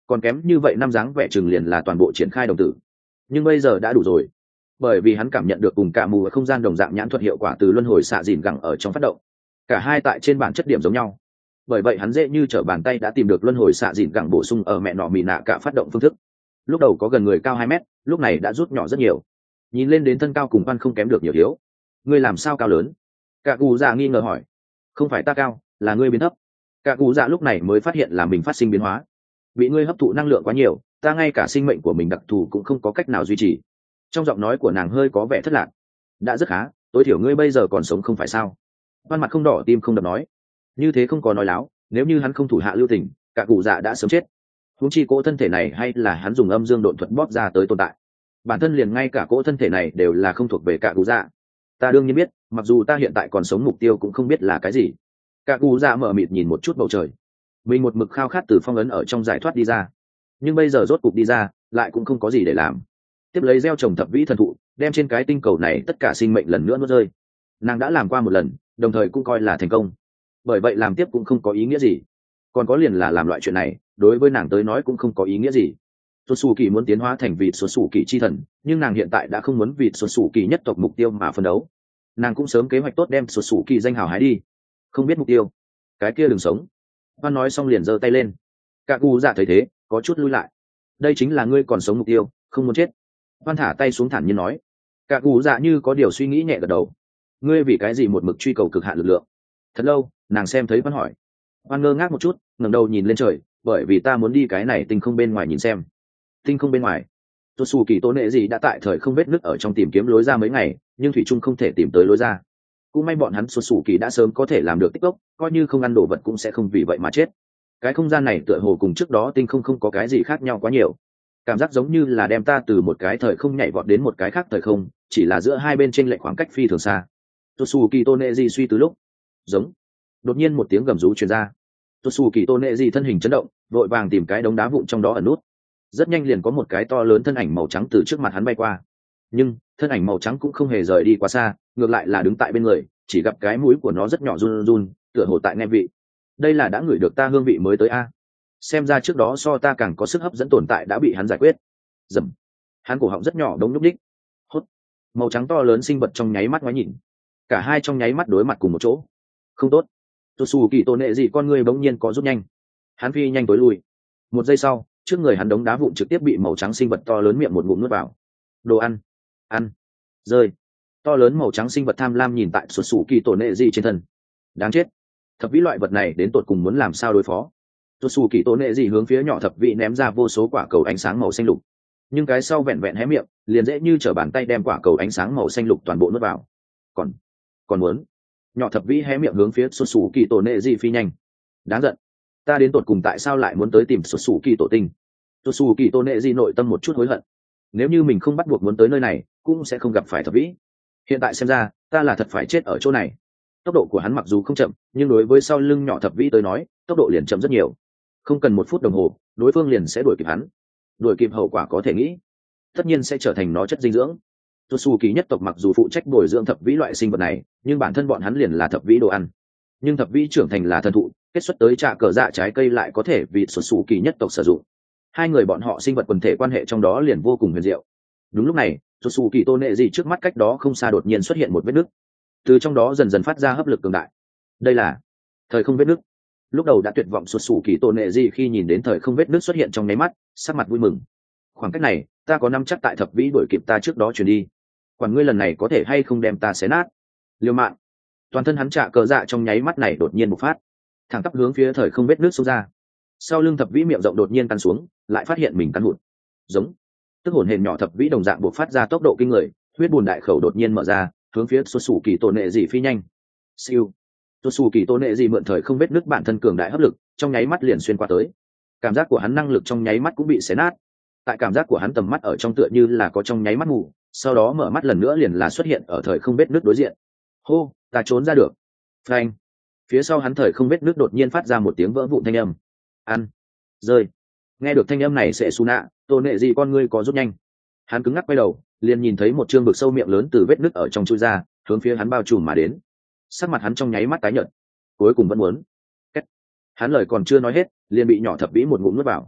còn kém như vậy năm dáng vẻ chừng liền là toàn bộ triển khai đồng tử, nhưng bây giờ đã đủ rồi, bởi vì hắn cảm nhận được cùng cả mù ở không gian đồng dạng nhãn thuật hiệu quả từ luân hồi xạ dìn gẳng ở trong phát động, cả hai tại trên bản chất điểm giống nhau, bởi vậy hắn dễ như trở bàn tay đã tìm được luân hồi xạ dìn gẳng bổ sung ở mẹ nọ mì nạ cả phát động phương thức. Lúc đầu có gần người cao hai mét, lúc này đã rút nhỏ rất nhiều, nhìn lên đến thân cao cùng văn không kém được nhiều thiếu. Ngươi làm sao cao lớn? Cả cụ dạ nghi ngờ hỏi. Không phải ta cao, là ngươi biến thấp. Cả cụ dạ lúc này mới phát hiện là mình phát sinh biến hóa, bị ngươi hấp thụ năng lượng quá nhiều, ta ngay cả sinh mệnh của mình đặc thù cũng không có cách nào duy trì. Trong giọng nói của nàng hơi có vẻ thất lạc. Đã rất khá, tối thiểu ngươi bây giờ còn sống không phải sao? Văn mặt không đỏ tim không đập nói. Như thế không có nói láo, nếu như hắn không thủ hạ lưu tình, cả cụ dạ đã sớm chết. Huống chi cỗ thân thể này hay là hắn dùng âm dương độn thuật bóp ra tới tồn tại, bản thân liền ngay cả cỗ thân thể này đều là không thuộc về cả cụ dạ. Ta đương nhiên biết, mặc dù ta hiện tại còn sống, mục tiêu cũng không biết là cái gì. Cả cụ dạ mở mịt nhìn một chút bầu trời, mình một mực khao khát từ phong ấn ở trong giải thoát đi ra, nhưng bây giờ rốt cục đi ra, lại cũng không có gì để làm. Tiếp lấy gieo trồng thập vĩ thần thụ, đem trên cái tinh cầu này tất cả sinh mệnh lần nữa nuốt rơi. Nàng đã làm qua một lần, đồng thời cũng coi là thành công, bởi vậy làm tiếp cũng không có ý nghĩa gì. Còn có liền là làm loại chuyện này, đối với nàng tới nói cũng không có ý nghĩa gì. Xuất xù kỳ muốn tiến hóa thành vị xuất xù kỳ chi thần, nhưng nàng hiện tại đã không muốn vị xuất xù kỳ nhất tộc mục tiêu mà phân đấu. Nàng cũng sớm kế hoạch tốt đem xuất xù kỳ danh hào hái đi. Không biết mục tiêu, cái kia đừng sống. Hoan nói xong liền giơ tay lên. Cả cụ dạ thấy thế, có chút lui lại. Đây chính là ngươi còn sống mục tiêu, không muốn chết. Hoan thả tay xuống thản nhiên nói. Cả cụ dạ như có điều suy nghĩ nhẹ gật đầu. Ngươi vì cái gì một mực truy cầu cực hạn lực lượng? Thật lâu, nàng xem thấy Hoan hỏi. Hoan ngơ ngác một chút, ngẩng đầu nhìn lên trời, bởi vì ta muốn đi cái này tinh không bên ngoài nhìn xem. Tinh không bên ngoài? Tôi xù kỳ tố nệ gì đã tại thời không vết nứt ở trong tìm kiếm lối ra mấy ngày, nhưng thủy trung không thể tìm tới lối ra. Cũng may bọn hắn xuất xù kỳ đã sớm có thể làm được tích gốc, coi như không ăn đồ vật cũng sẽ không vì vậy mà chết. Cái không gian này tựa hồ cùng trước đó tinh không không có cái gì khác nhau quá nhiều, cảm giác giống như là đem ta từ một cái thời không nhảy vọt đến một cái khác thời không, chỉ là giữa hai bên trên lệch khoảng cách phi thường xa. Tosu Kitonezi suy từ lúc, giống, đột nhiên một tiếng gầm rú truyền ra. Tosu Kitonezi thân hình chấn động, vội vàng tìm cái đống đá vụn trong đó ẩn nút. Rất nhanh liền có một cái to lớn thân ảnh màu trắng từ trước mặt hắn bay qua, nhưng thân ảnh màu trắng cũng không hề rời đi quá xa, ngược lại là đứng tại bên người, chỉ gặp cái mũi của nó rất nhỏ run run, tựa hồ tại nghe vị. Đây là đã ngửi được ta hương vị mới tới a. Xem ra trước đó so ta càng có sức hấp dẫn tồn tại đã bị hắn giải quyết. Dầm. Hắn cổ họng rất nhỏ đống nhúc nhích. Hốt. Màu trắng to lớn sinh vật trong nháy mắt ngoái nhìn, cả hai trong nháy mắt đối mặt cùng một chỗ. Không tốt. Tosu kỳ tôn nệ gì con người bỗng nhiên có rút nhanh, hắn phi nhanh tối lui. Một giây sau, trước người hắn đống đá vụn trực tiếp bị màu trắng sinh vật to lớn miệng một ngụm nuốt vào. Đồ ăn, ăn, rơi. To lớn màu trắng sinh vật tham lam nhìn tại sụt sù kỳ tổ nệ gì trên thân. Đáng chết, thập vĩ loại vật này đến tột cùng muốn làm sao đối phó? Sụt sù kỳ tổ nệ gì hướng phía nhỏ thập vĩ ném ra vô số quả cầu ánh sáng màu xanh lục, nhưng cái sau vẹn vẹn hé miệng, liền dễ như trở bàn tay đem quả cầu ánh sáng màu xanh lục toàn bộ nuốt vào. Còn, còn muốn? Nhỏ thập vĩ hé miệng hướng phía sụt sù kỳ tổ nệ gì phi nhanh. Đáng giận, ta đến tột cùng tại sao lại muốn tới tìm sụt sù kỳ tổ tinh? Sụt sù kỳ tổ nệ gì nội tâm một chút hối hận. Nếu như mình không bắt buộc muốn tới nơi này, cũng sẽ không gặp phải thập vĩ. Hiện tại xem ra, ta là thật phải chết ở chỗ này. Tốc độ của hắn mặc dù không chậm, nhưng đối với sau lưng nhỏ thập vĩ tới nói, tốc độ liền chậm rất nhiều. Không cần một phút đồng hồ, đối phương liền sẽ đuổi kịp hắn. Đuổi kịp hậu quả có thể nghĩ, tất nhiên sẽ trở thành nó chất dinh dưỡng. Tosu kỳ nhất tộc mặc dù phụ trách bồi dưỡng thập vĩ loại sinh vật này, nhưng bản thân bọn hắn liền là thập vĩ đồ ăn. Nhưng thập vĩ trưởng thành là thần thụ, kết xuất tới trà cờ dạ trái cây lại có thể vì Tosu kỳ nhất tộc sử dụng. Hai người bọn họ sinh vật quần thể quan hệ trong đó liền vô cùng huyền diệu. Đúng lúc này, Tosu kỳ tôn nệ gì trước mắt cách đó không xa đột nhiên xuất hiện một vết nứt, từ trong đó dần dần phát ra hấp lực cường đại. Đây là thời không vết nứt. Lúc đầu đã tuyệt vọng Tosu kỳ tôn nệ gì khi nhìn đến thời không vết nứt xuất hiện trong nháy mắt, sắc mặt vui mừng. Khoảng cách này, ta có năm chắc tại thập vĩ đuổi kịp ta trước đó chuyển đi. Quản ngươi lần này có thể hay không đem ta xé nát. Liêu mạng. Toàn thân hắn trả cờ dạ trong nháy mắt này đột nhiên bộc phát, thẳng tắp hướng phía thời không vết nứt xông ra. Sau lưng thập vĩ miệng rộng đột nhiên căn xuống, lại phát hiện mình cắn hụt. Giống. Tức hồn hển nhỏ thập vĩ đồng dạng bộc phát ra tốc độ kinh người, huyết bùn đại khẩu đột nhiên mở ra, hướng phía Tosu kỳ tôn nệ dị phi nhanh. Siêu. Tosu kỳ tôn nệ dị mượn thời không vết nứt bản thân cường đại hấp lực, trong nháy mắt liền xuyên qua tới. Cảm giác của hắn năng lực trong nháy mắt cũng bị xé nát. Tại cảm giác của hắn tầm mắt ở trong tựa như là có trong nháy mắt mù, sau đó mở mắt lần nữa liền là xuất hiện ở thời không vết nứt đối diện. Hô, ta trốn ra được. Phanh. Phía sau hắn thời không vết nứt đột nhiên phát ra một tiếng vỡ vụn thanh âm. Ăn. Rơi. Nghe được thanh âm này sẽ su nạ, tôn nệ gì con ngươi có rút nhanh. Hắn cứng ngắc quay đầu, liền nhìn thấy một trương vực sâu miệng lớn từ vết nứt ở trong chui ra, hướng phía hắn bao trùm mà đến. Sắc mặt hắn trong nháy mắt tái nhợt, cuối cùng vẫn muốn. Cách. Hắn lời còn chưa nói hết, liền bị nhỏ thập vĩ một ngụm nuốt vào.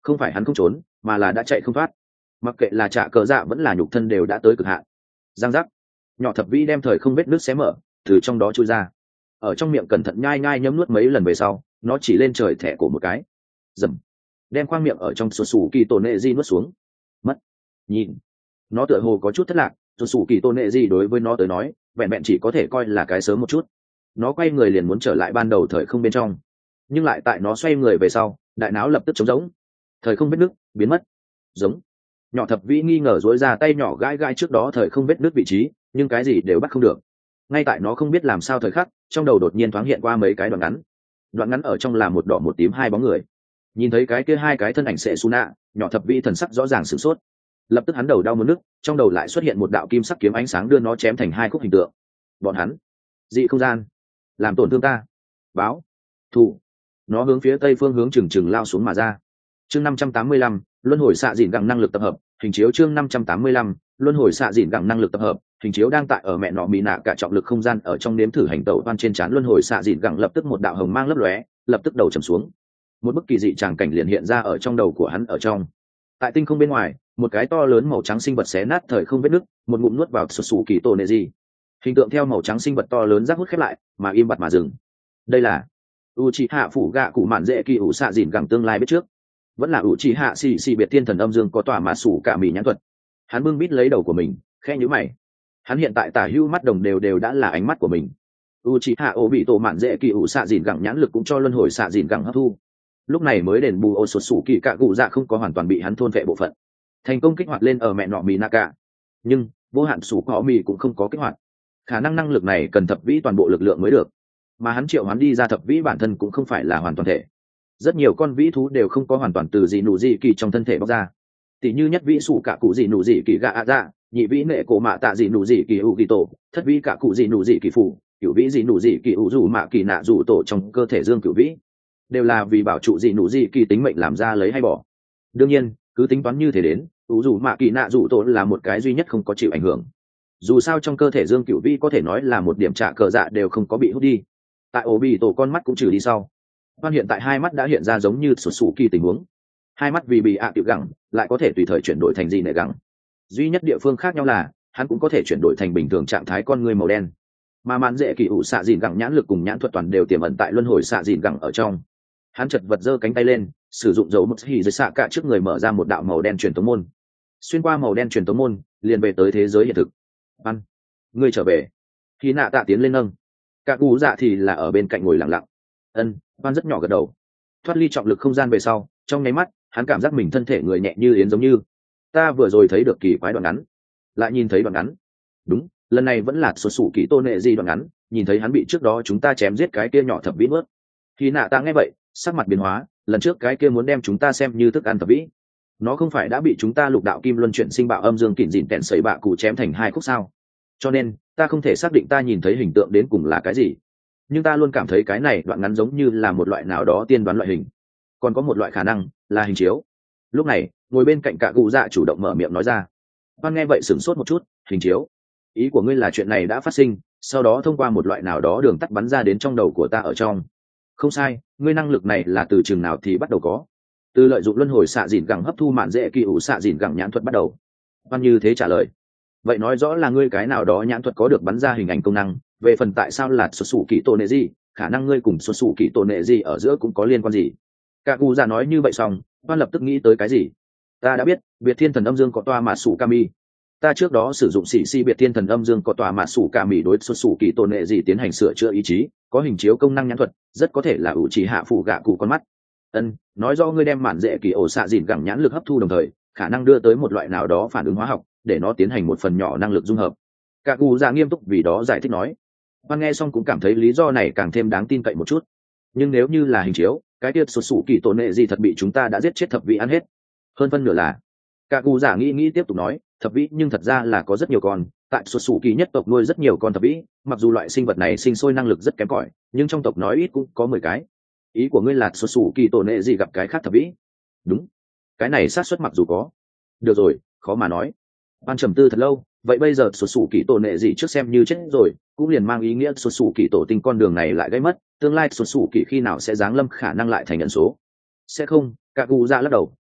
không phải hắn không trốn mà là đã chạy không thoát. Mặc kệ là trả cờ dạ vẫn là nhục thân đều đã tới cực hạn. Giang giác, nhỏ thập vĩ đem thời không vết nước xé mở, từ trong đó chui ra, ở trong miệng cẩn thận nhai nhai nhấm nuốt mấy lần về sau, nó chỉ lên trời thẻ cổ một cái, dầm, đem khoang miệng ở trong sổ sủ kỳ tổ nệ di nuốt xuống. Mất, nhìn, nó tựa hồ có chút thất lạc. Sổ sủ kỳ tổ nệ di đối với nó tới nói vẹn vẹn chỉ có thể coi là cái sớm một chút. Nó quay người liền muốn trở lại ban đầu thời không bên trong, nhưng lại tại nó xoay người về sau, đại não lập tức trống rỗng, thời không vết nước biến mất. Giống, nhỏ thập vĩ nghi ngờ dối ra tay nhỏ gãi gãi trước đó thời không vết nước vị trí, nhưng cái gì đều bắt không được. Ngay tại nó không biết làm sao thời khắc, trong đầu đột nhiên thoáng hiện qua mấy cái đoạn ngắn. Đoạn ngắn ở trong là một đỏ một tím hai bóng người. Nhìn thấy cái kia hai cái thân ảnh sệ su nạ, nhỏ thập vĩ thần sắc rõ ràng sửng sốt. Lập tức hắn đầu đau muốn nức, trong đầu lại xuất hiện một đạo kim sắc kiếm ánh sáng đưa nó chém thành hai khúc hình tượng. Bọn hắn, dị không gian, làm tổn thương ta, báo thù. Nó hướng phía tây phương hướng chừng chừng lao xuống mà ra. Chương năm trăm tám mươi lăm, luân hồi xạ dịn gẳng năng lực tập hợp, hình chiếu chương năm trăm tám mươi lăm, luân hồi xạ dịn gẳng năng lực tập hợp, hình chiếu đang tại ở mẹ nọ bị nạ cả trọng lực không gian ở trong nếm thử hành tẩu van trên trán luân hồi xạ dịn gẳng lập tức một đạo hồng mang lấp lóe, lập tức đầu trầm xuống. Một bức kỳ dị tràng cảnh liền hiện ra ở trong đầu của hắn ở trong. Tại tinh không bên ngoài, một cái to lớn màu trắng sinh vật xé nát thời không vết nứt, một ngụm nuốt vào sụt sụ kỳ tổ nệ gì. Hình tượng theo màu trắng sinh vật to lớn rác hút khép lại, mà im bặt mà dừng. Đây là Uchiha phủ gạ cụ mạn dễ kỳ ủ xạ dịn gẳng tương lai biết trước, vẫn là Uchiha xì xì biệt thiên thần âm dương có tỏa mà sủ cả mì nhãn thuật. Hắn bưng bít lấy đầu của mình, khẽ nhíu mày. Hắn hiện tại tả hữu mắt đồng đều đều đã là ánh mắt của mình. Uchiha ổ bị tổ mạn dễ kỳ ủ xạ dịn gẳng nhãn lực cũng cho luân hồi xạ dịn gẳng hấp thu, lúc này mới đền bù ô sụt sủ kỳ cạ cụ dạ không có hoàn toàn bị hắn thôn vệ bộ phận, thành công kích hoạt lên ở mẹ nọ mì naka. Nhưng vô hạn sủ có mì cũng không có kích hoạt, khả năng năng lực này cần thập vĩ toàn bộ lực lượng mới được, mà hắn triệu hắn đi ra thập vĩ bản thân cũng không phải là hoàn toàn thể. Rất nhiều con vĩ thú đều không có hoàn toàn từ dị nụ dị kỳ trong thân thể bóc ra, tỷ như nhất vĩ sủ cả cụ dị nụ dị kỳ gạ ạ dạ, nhị vĩ nệ cổ mạ tạ dị nụ dị kỳ u kỳ tổ, thất vĩ cả cụ dị nụ dị kỳ phủ, cửu vĩ dị nụ dị kỳ u dù mạ kỳ nạ dù tổ trong cơ thể dương cửu vĩ, đều là vì bảo trụ dị nụ dị kỳ tính mệnh làm ra lấy hay bỏ. Đương nhiên cứ tính toán như thế đến, u dù mạ kỳ nạ dù tổ là một cái duy nhất không có chịu ảnh hưởng. Dù sao trong cơ thể dương cửu vĩ có thể nói là một điểm trả cờ dạ đều không có bị hút đi. Tại ổ bị tổ con mắt cũng trừ đi sau, Hoan hiện tại hai mắt đã hiện ra giống như sụt sủ kỳ tình huống. Hai mắt vì bị ạ tiểu gẳng lại có thể tùy thời chuyển đổi thành gì nệ gẳng. Duy nhất địa phương khác nhau là hắn cũng có thể chuyển đổi thành bình thường trạng thái con người màu đen. Mà mạn dễ kỳ ủ xạ dìn gẳng nhãn lực cùng nhãn thuật toàn đều tiềm ẩn tại luân hồi xạ dìn gẳng ở trong. Hắn chật vật giơ cánh tay lên, sử dụng dấu một hỉ dưới xạ cả trước người mở ra một đạo màu đen truyền tống môn. Xuyên qua màu đen truyền tống môn, liền về tới thế giới hiện thực. Ăn, ngươi trở về. Khi nạ tạ tiến lên nâng, cả cú dạ thì là ở bên cạnh ngồi lặng lặng. Ân, Hoan rất nhỏ gật đầu. Thoát ly trọng lực không gian về sau, trong nháy mắt hắn cảm giác mình thân thể người nhẹ như yến, giống như ta vừa rồi thấy được kỳ quái đoạn ngắn, lại nhìn thấy đoạn ngắn. Đúng, lần này vẫn là sụt sủ kỳ tôn nệ gì đoạn ngắn, nhìn thấy hắn bị trước đó chúng ta chém giết cái kia nhỏ thập vĩ bớt. Khi nạ ta nghe vậy, sắc mặt biến hóa, lần trước cái kia muốn đem chúng ta xem như thức ăn thập vĩ, nó không phải đã bị chúng ta lục đạo kim luân chuyển sinh bạo âm dương kỉn dịn tẹn sấy bạ cụ chém thành hai khúc sao? Cho nên ta không thể xác định ta nhìn thấy hình tượng đến cùng là cái gì, nhưng ta luôn cảm thấy cái này đoạn ngắn giống như là một loại nào đó tiên đoán loại hình, còn có một loại khả năng là hình chiếu. Lúc này ngồi bên cạnh cả cụ dạ chủ động mở miệng nói ra. Hoan nghe vậy sửng sốt một chút. Hình chiếu, ý của ngươi là chuyện này đã phát sinh, sau đó thông qua một loại nào đó đường tắt bắn ra đến trong đầu của ta ở trong? Không sai, ngươi năng lực này là từ chừng nào thì bắt đầu có? Từ lợi dụng luân hồi xạ dìn gẳng hấp thu mạn dễ kỳ ủ xạ dìn gẳng nhãn thuật bắt đầu. Hoan như thế trả lời. Vậy nói rõ là ngươi cái nào đó nhãn thuật có được bắn ra hình ảnh công năng. Về phần tại sao là xuất xù kỳ tổ nệ gì, khả năng ngươi cùng xuất xù kỳ tổ nệ gì ở giữa cũng có liên quan gì. Cả cụ già nói như vậy xong, Hoan lập tức nghĩ tới cái gì. Ta đã biết, biệt thiên thần âm dương có tòa mà sủ kami. Ta trước đó sử dụng sĩ si biệt thiên thần âm dương có tòa mà sủ kami đối xuất xù kỳ tổ nệ gì tiến hành sửa chữa ý chí, có hình chiếu công năng nhãn thuật, rất có thể là ủ chỉ hạ phủ gạ cụ con mắt. Ân, nói rõ ngươi đem mạn dễ kỳ ổ xạ dìn gẳng nhãn lực hấp thu đồng thời, khả năng đưa tới một loại nào đó phản ứng hóa học, để nó tiến hành một phần nhỏ năng lực dung hợp. Cả cụ già nghiêm túc vì đó giải thích nói. Hoan nghe xong cũng cảm thấy lý do này càng thêm đáng tin cậy một chút. Nhưng nếu như là hình chiếu, cái tiết xuất xù kỳ tổ nệ gì thật bị chúng ta đã giết chết thập vị ăn hết. Hơn phân nửa là. Cả cụ giả nghĩ nghĩ tiếp tục nói, thập vĩ nhưng thật ra là có rất nhiều con, tại xuất xù kỳ nhất tộc nuôi rất nhiều con thập vĩ, mặc dù loại sinh vật này sinh sôi năng lực rất kém cỏi, nhưng trong tộc nói ít cũng có mười cái. Ý của ngươi là xuất xù kỳ tổ nệ gì gặp cái khác thập vĩ? Đúng, cái này xác suất mặc dù có. Được rồi, khó mà nói. Ban trầm tư thật lâu, vậy bây giờ xuất xù kỳ tổ nệ gì trước xem như chết rồi, cũng liền mang ý nghĩa xuất xù kỳ tổ tinh con đường này lại gây mất, tương lai xuất xù kỳ khi nào sẽ giáng lâm khả năng lại thành nhận số. Sẽ không, cả cụ dạ lắc đầu,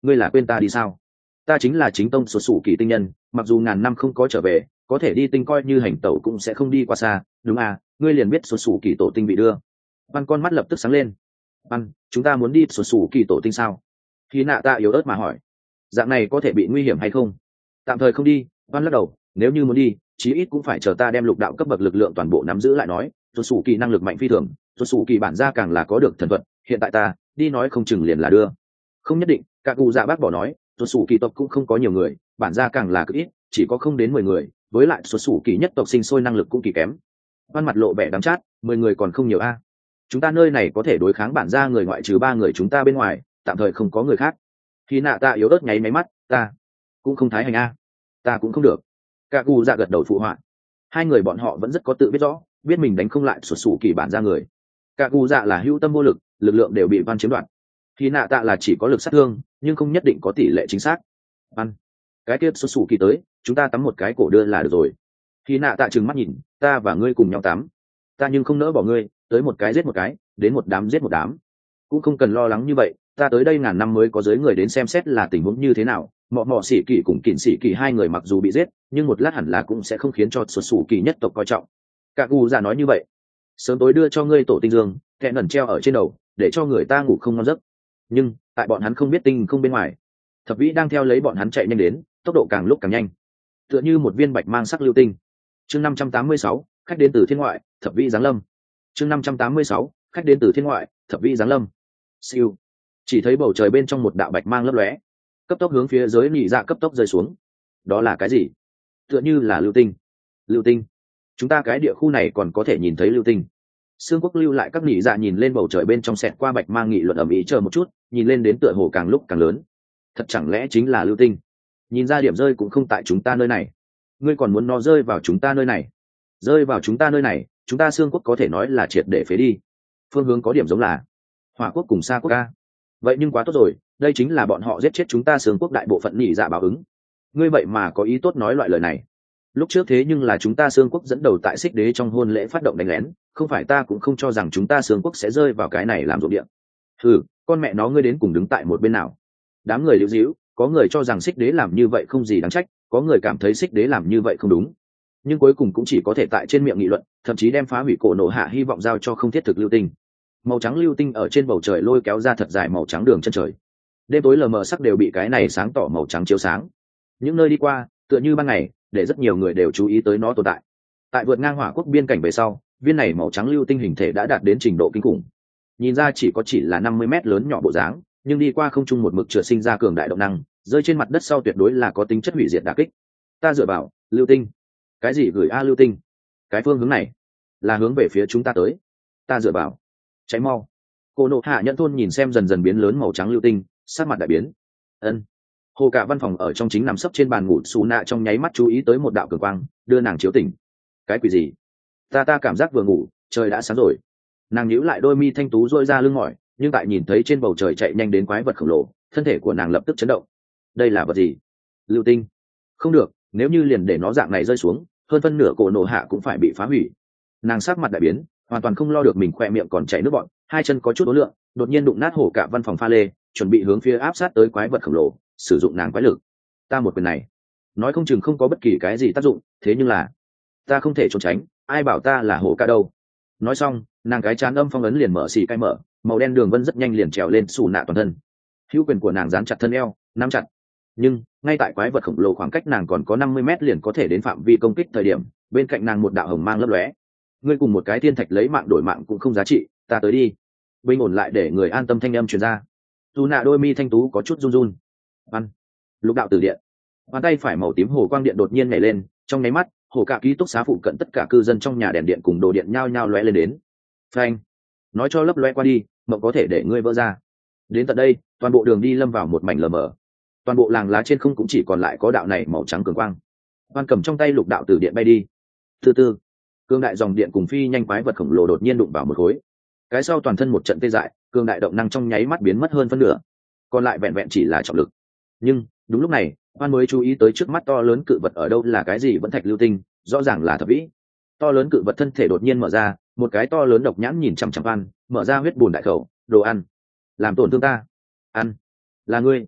ngươi là quên ta đi sao? Ta chính là chính tông xuất xù kỳ tinh nhân, mặc dù ngàn năm không có trở về, có thể đi tinh coi như hành tẩu cũng sẽ không đi qua xa, đúng à? Ngươi liền biết xuất xù kỳ tổ tinh bị đưa. Văn con mắt lập tức sáng lên. Văn, chúng ta muốn đi xuất xù kỳ tổ tinh sao? Khi nạ tạ yếu ớt mà hỏi. Dạng này có thể bị nguy hiểm hay không? Tạm thời không đi. Văn lắc đầu. Nếu như muốn đi, chí ít cũng phải chờ ta đem lục đạo cấp bậc lực lượng toàn bộ nắm giữ lại nói. Xuất xù kỳ năng lực mạnh phi thường, xuất xù kỳ bản gia càng là có được thần thuật. Hiện tại ta đi nói không chừng liền là đưa. Không nhất định. Các cụ dạ bác bỏ nói. Xuất xù kỳ tộc cũng không có nhiều người, bản gia càng là cực ít, chỉ có không đến mười người. Với lại xuất xù kỳ nhất tộc sinh sôi năng lực cũng kỳ kém. Văn mặt lộ vẻ đắng chát. Mười người còn không nhiều a. Chúng ta nơi này có thể đối kháng bản gia người ngoại trừ ba người chúng ta bên ngoài, tạm thời không có người khác. Khi nạ tạ yếu ớt nháy máy mắt, ta cũng không thái hành a, ta cũng không được. Cả cụ dạ gật đầu phụ họa. Hai người bọn họ vẫn rất có tự biết rõ, biết mình đánh không lại xuất xù kỳ bản gia người. Cả cụ dạ là hữu tâm vô lực, lực lượng đều bị Văn chiếm đoạt. Khi nạ tạ là chỉ có lực sát thương, nhưng không nhất định có tỷ lệ chính xác. Văn, cái kia xuất xù kỳ tới, chúng ta tắm một cái cổ đưa là được rồi. Khi nạ tạ trừng mắt nhìn, ta và ngươi cùng nhau tắm, ta nhưng không nỡ bỏ ngươi, tới một cái giết một cái, đến một đám giết một đám. Cũng không cần lo lắng như vậy, ta tới đây ngàn năm mới có giới người đến xem xét là tình huống như thế nào. Mọ mọ xỉ kỳ cùng kịn xỉ kỳ hai người mặc dù bị giết, nhưng một lát hẳn là cũng sẽ không khiến cho xuất xù kỳ nhất tộc coi trọng. Cả cụ già nói như vậy, sớm tối đưa cho ngươi tổ tinh dương, kẹn ẩn treo ở trên đầu, để cho người ta ngủ không ngon giấc. Nhưng tại bọn hắn không biết tinh không bên ngoài, thập vĩ đang theo lấy bọn hắn chạy nhanh đến, tốc độ càng lúc càng nhanh, tựa như một viên bạch mang sắc lưu tinh. Chương năm trăm tám mươi sáu, khách đến từ thiên ngoại, thập vĩ giáng lâm. Chương năm trăm tám mươi sáu, khách đến từ thiên ngoại, thập vĩ giáng lâm. Siêu. Chỉ thấy bầu trời bên trong một đạo bạch mang lấp lóe, cấp tốc hướng phía dưới nhị dạ cấp tốc rơi xuống. Đó là cái gì? Tựa như là lưu tinh. Lưu tinh? Chúng ta cái địa khu này còn có thể nhìn thấy lưu tinh? Sương Quốc lưu lại các nhị dạ nhìn lên bầu trời bên trong xẹt qua bạch mang nghị luận ầm ĩ chờ một chút, nhìn lên đến tựa hồ càng lúc càng lớn. Thật chẳng lẽ chính là lưu tinh? Nhìn ra điểm rơi cũng không tại chúng ta nơi này. Ngươi còn muốn nó rơi vào chúng ta nơi này? Rơi vào chúng ta nơi này, chúng ta Sương Quốc có thể nói là triệt để phế đi. Phương hướng có điểm giống là Hỏa Quốc cùng Sa Quốc a. Vậy nhưng quá tốt rồi, đây chính là bọn họ giết chết chúng ta Sương Quốc đại bộ phận nhị dạ báo ứng. Ngươi vậy mà có ý tốt nói loại lời này. Lúc trước thế nhưng là chúng ta Sương Quốc dẫn đầu tại Xích Đế trong hôn lễ phát động đánh lén, không phải ta cũng không cho rằng chúng ta Sương Quốc sẽ rơi vào cái này làm ruộng địa. Ừ, con mẹ nó ngươi đến cùng đứng tại một bên nào? Đám người liễu díu, có người cho rằng Xích Đế làm như vậy không gì đáng trách, có người cảm thấy Xích Đế làm như vậy không đúng, nhưng cuối cùng cũng chỉ có thể tại trên miệng nghị luận, thậm chí đem phá hủy cổ nổ hạ hy vọng giao cho không thiết thực lưu tinh. Màu trắng lưu tinh ở trên bầu trời lôi kéo ra thật dài màu trắng đường chân trời, đêm tối lờ mờ sắc đều bị cái này sáng tỏ màu trắng chiếu sáng. Những nơi đi qua tựa như ban ngày, để rất nhiều người đều chú ý tới nó tồn tại. Tại vượt ngang Hỏa Quốc biên cảnh về sau, viên này màu trắng lưu tinh hình thể đã đạt đến trình độ kinh khủng, nhìn ra chỉ có chỉ là năm mươi mét lớn nhỏ bộ dáng, nhưng đi qua không trung một mực chữa sinh ra cường đại động năng, rơi trên mặt đất sau tuyệt đối là có tính chất hủy diệt đả kích. Ta dựa vào lưu tinh. Cái gì gửi a lưu tinh? Cái phương hướng này là hướng về phía chúng ta tới. Ta dựa vào. Cháy mau. Cô nộ hạ nhận thôn nhìn xem dần dần biến lớn màu trắng lưu tinh, sát mặt đại biến. Ân. Hồ cả văn phòng ở trong chính nằm sấp trên bàn ngủ xù nạ trong nháy mắt chú ý tới một đạo cường quang, đưa nàng chiếu tỉnh. Cái quỷ gì? Ta ta cảm giác vừa ngủ, trời đã sáng rồi. Nàng nhíu lại đôi mi thanh tú duỗi ra lưng mỏi, nhưng tại nhìn thấy trên bầu trời chạy nhanh đến quái vật khổng lồ, thân thể của nàng lập tức chấn động. Đây là vật gì? Lưu tinh? Không được, nếu như liền để nó dạng này rơi xuống, hơn phân nửa cổ nổ hạ cũng phải bị phá hủy. Nàng sắc mặt đại biến, hoàn toàn không lo được mình khoe miệng còn chảy nước bọt, hai chân có chút ố lượng, đột nhiên đụng nát hổ cả văn phòng pha lê, chuẩn bị hướng phía áp sát tới quái vật khổng lồ, sử dụng nàng quái lực. Ta một quyền này, nói không chừng không có bất kỳ cái gì tác dụng, thế nhưng là ta không thể trốn tránh, ai bảo ta là hổ cả đâu. Nói xong, nàng cái chán âm phong ấn liền mở xì cái mở, màu đen đường vân rất nhanh liền trèo lên xù nạ toàn thân. Hữu quyền của nàng dán chặt thân eo, nắm chặt. Nhưng ngay tại quái vật khổng lồ khoảng cách nàng còn có năm mươi mét liền có thể đến phạm vi công kích thời điểm, bên cạnh nàng một đạo hồng mang lấp lóe. Ngươi cùng một cái thiên thạch lấy mạng đổi mạng cũng không giá trị, ta tới đi. Bình ổn lại để người an tâm thanh âm truyền ra. Dù nạ đôi mi thanh tú có chút run run. Ăn. Lục đạo từ điện. Bàn tay phải màu tím hồ quang điện đột nhiên nhảy lên, trong nháy mắt, hồ cả ký túc xá phụ cận tất cả cư dân trong nhà đèn điện cùng đồ điện nhao nhao lóe lên đến. Phanh. Nói cho lấp lóe qua đi, mộng có thể để ngươi vỡ ra. Đến tận đây, toàn bộ đường đi lâm vào một mảnh lờ mờ. Toàn bộ làng lá trên không cũng chỉ còn lại có đạo này màu trắng cường quang. Van cầm trong tay lục đạo từ điện bay đi. Từ từ, cương đại dòng điện cùng phi nhanh quái vật khổng lồ đột nhiên đụng vào một khối. Cái sau toàn thân một trận tê dại, cương đại động năng trong nháy mắt biến mất hơn phân nửa, còn lại vẹn vẹn chỉ là trọng lực. Nhưng đúng lúc này, Van mới chú ý tới trước mắt to lớn cự vật ở đâu là cái gì vẫn thạch lưu tinh, rõ ràng là thập vĩ. To lớn cự vật thân thể đột nhiên mở ra, một cái to lớn độc nhãn nhìn chằm chằm Van, mở ra huyết bùn đại khẩu, đồ ăn, làm tổn thương ta. Ăn, là ngươi.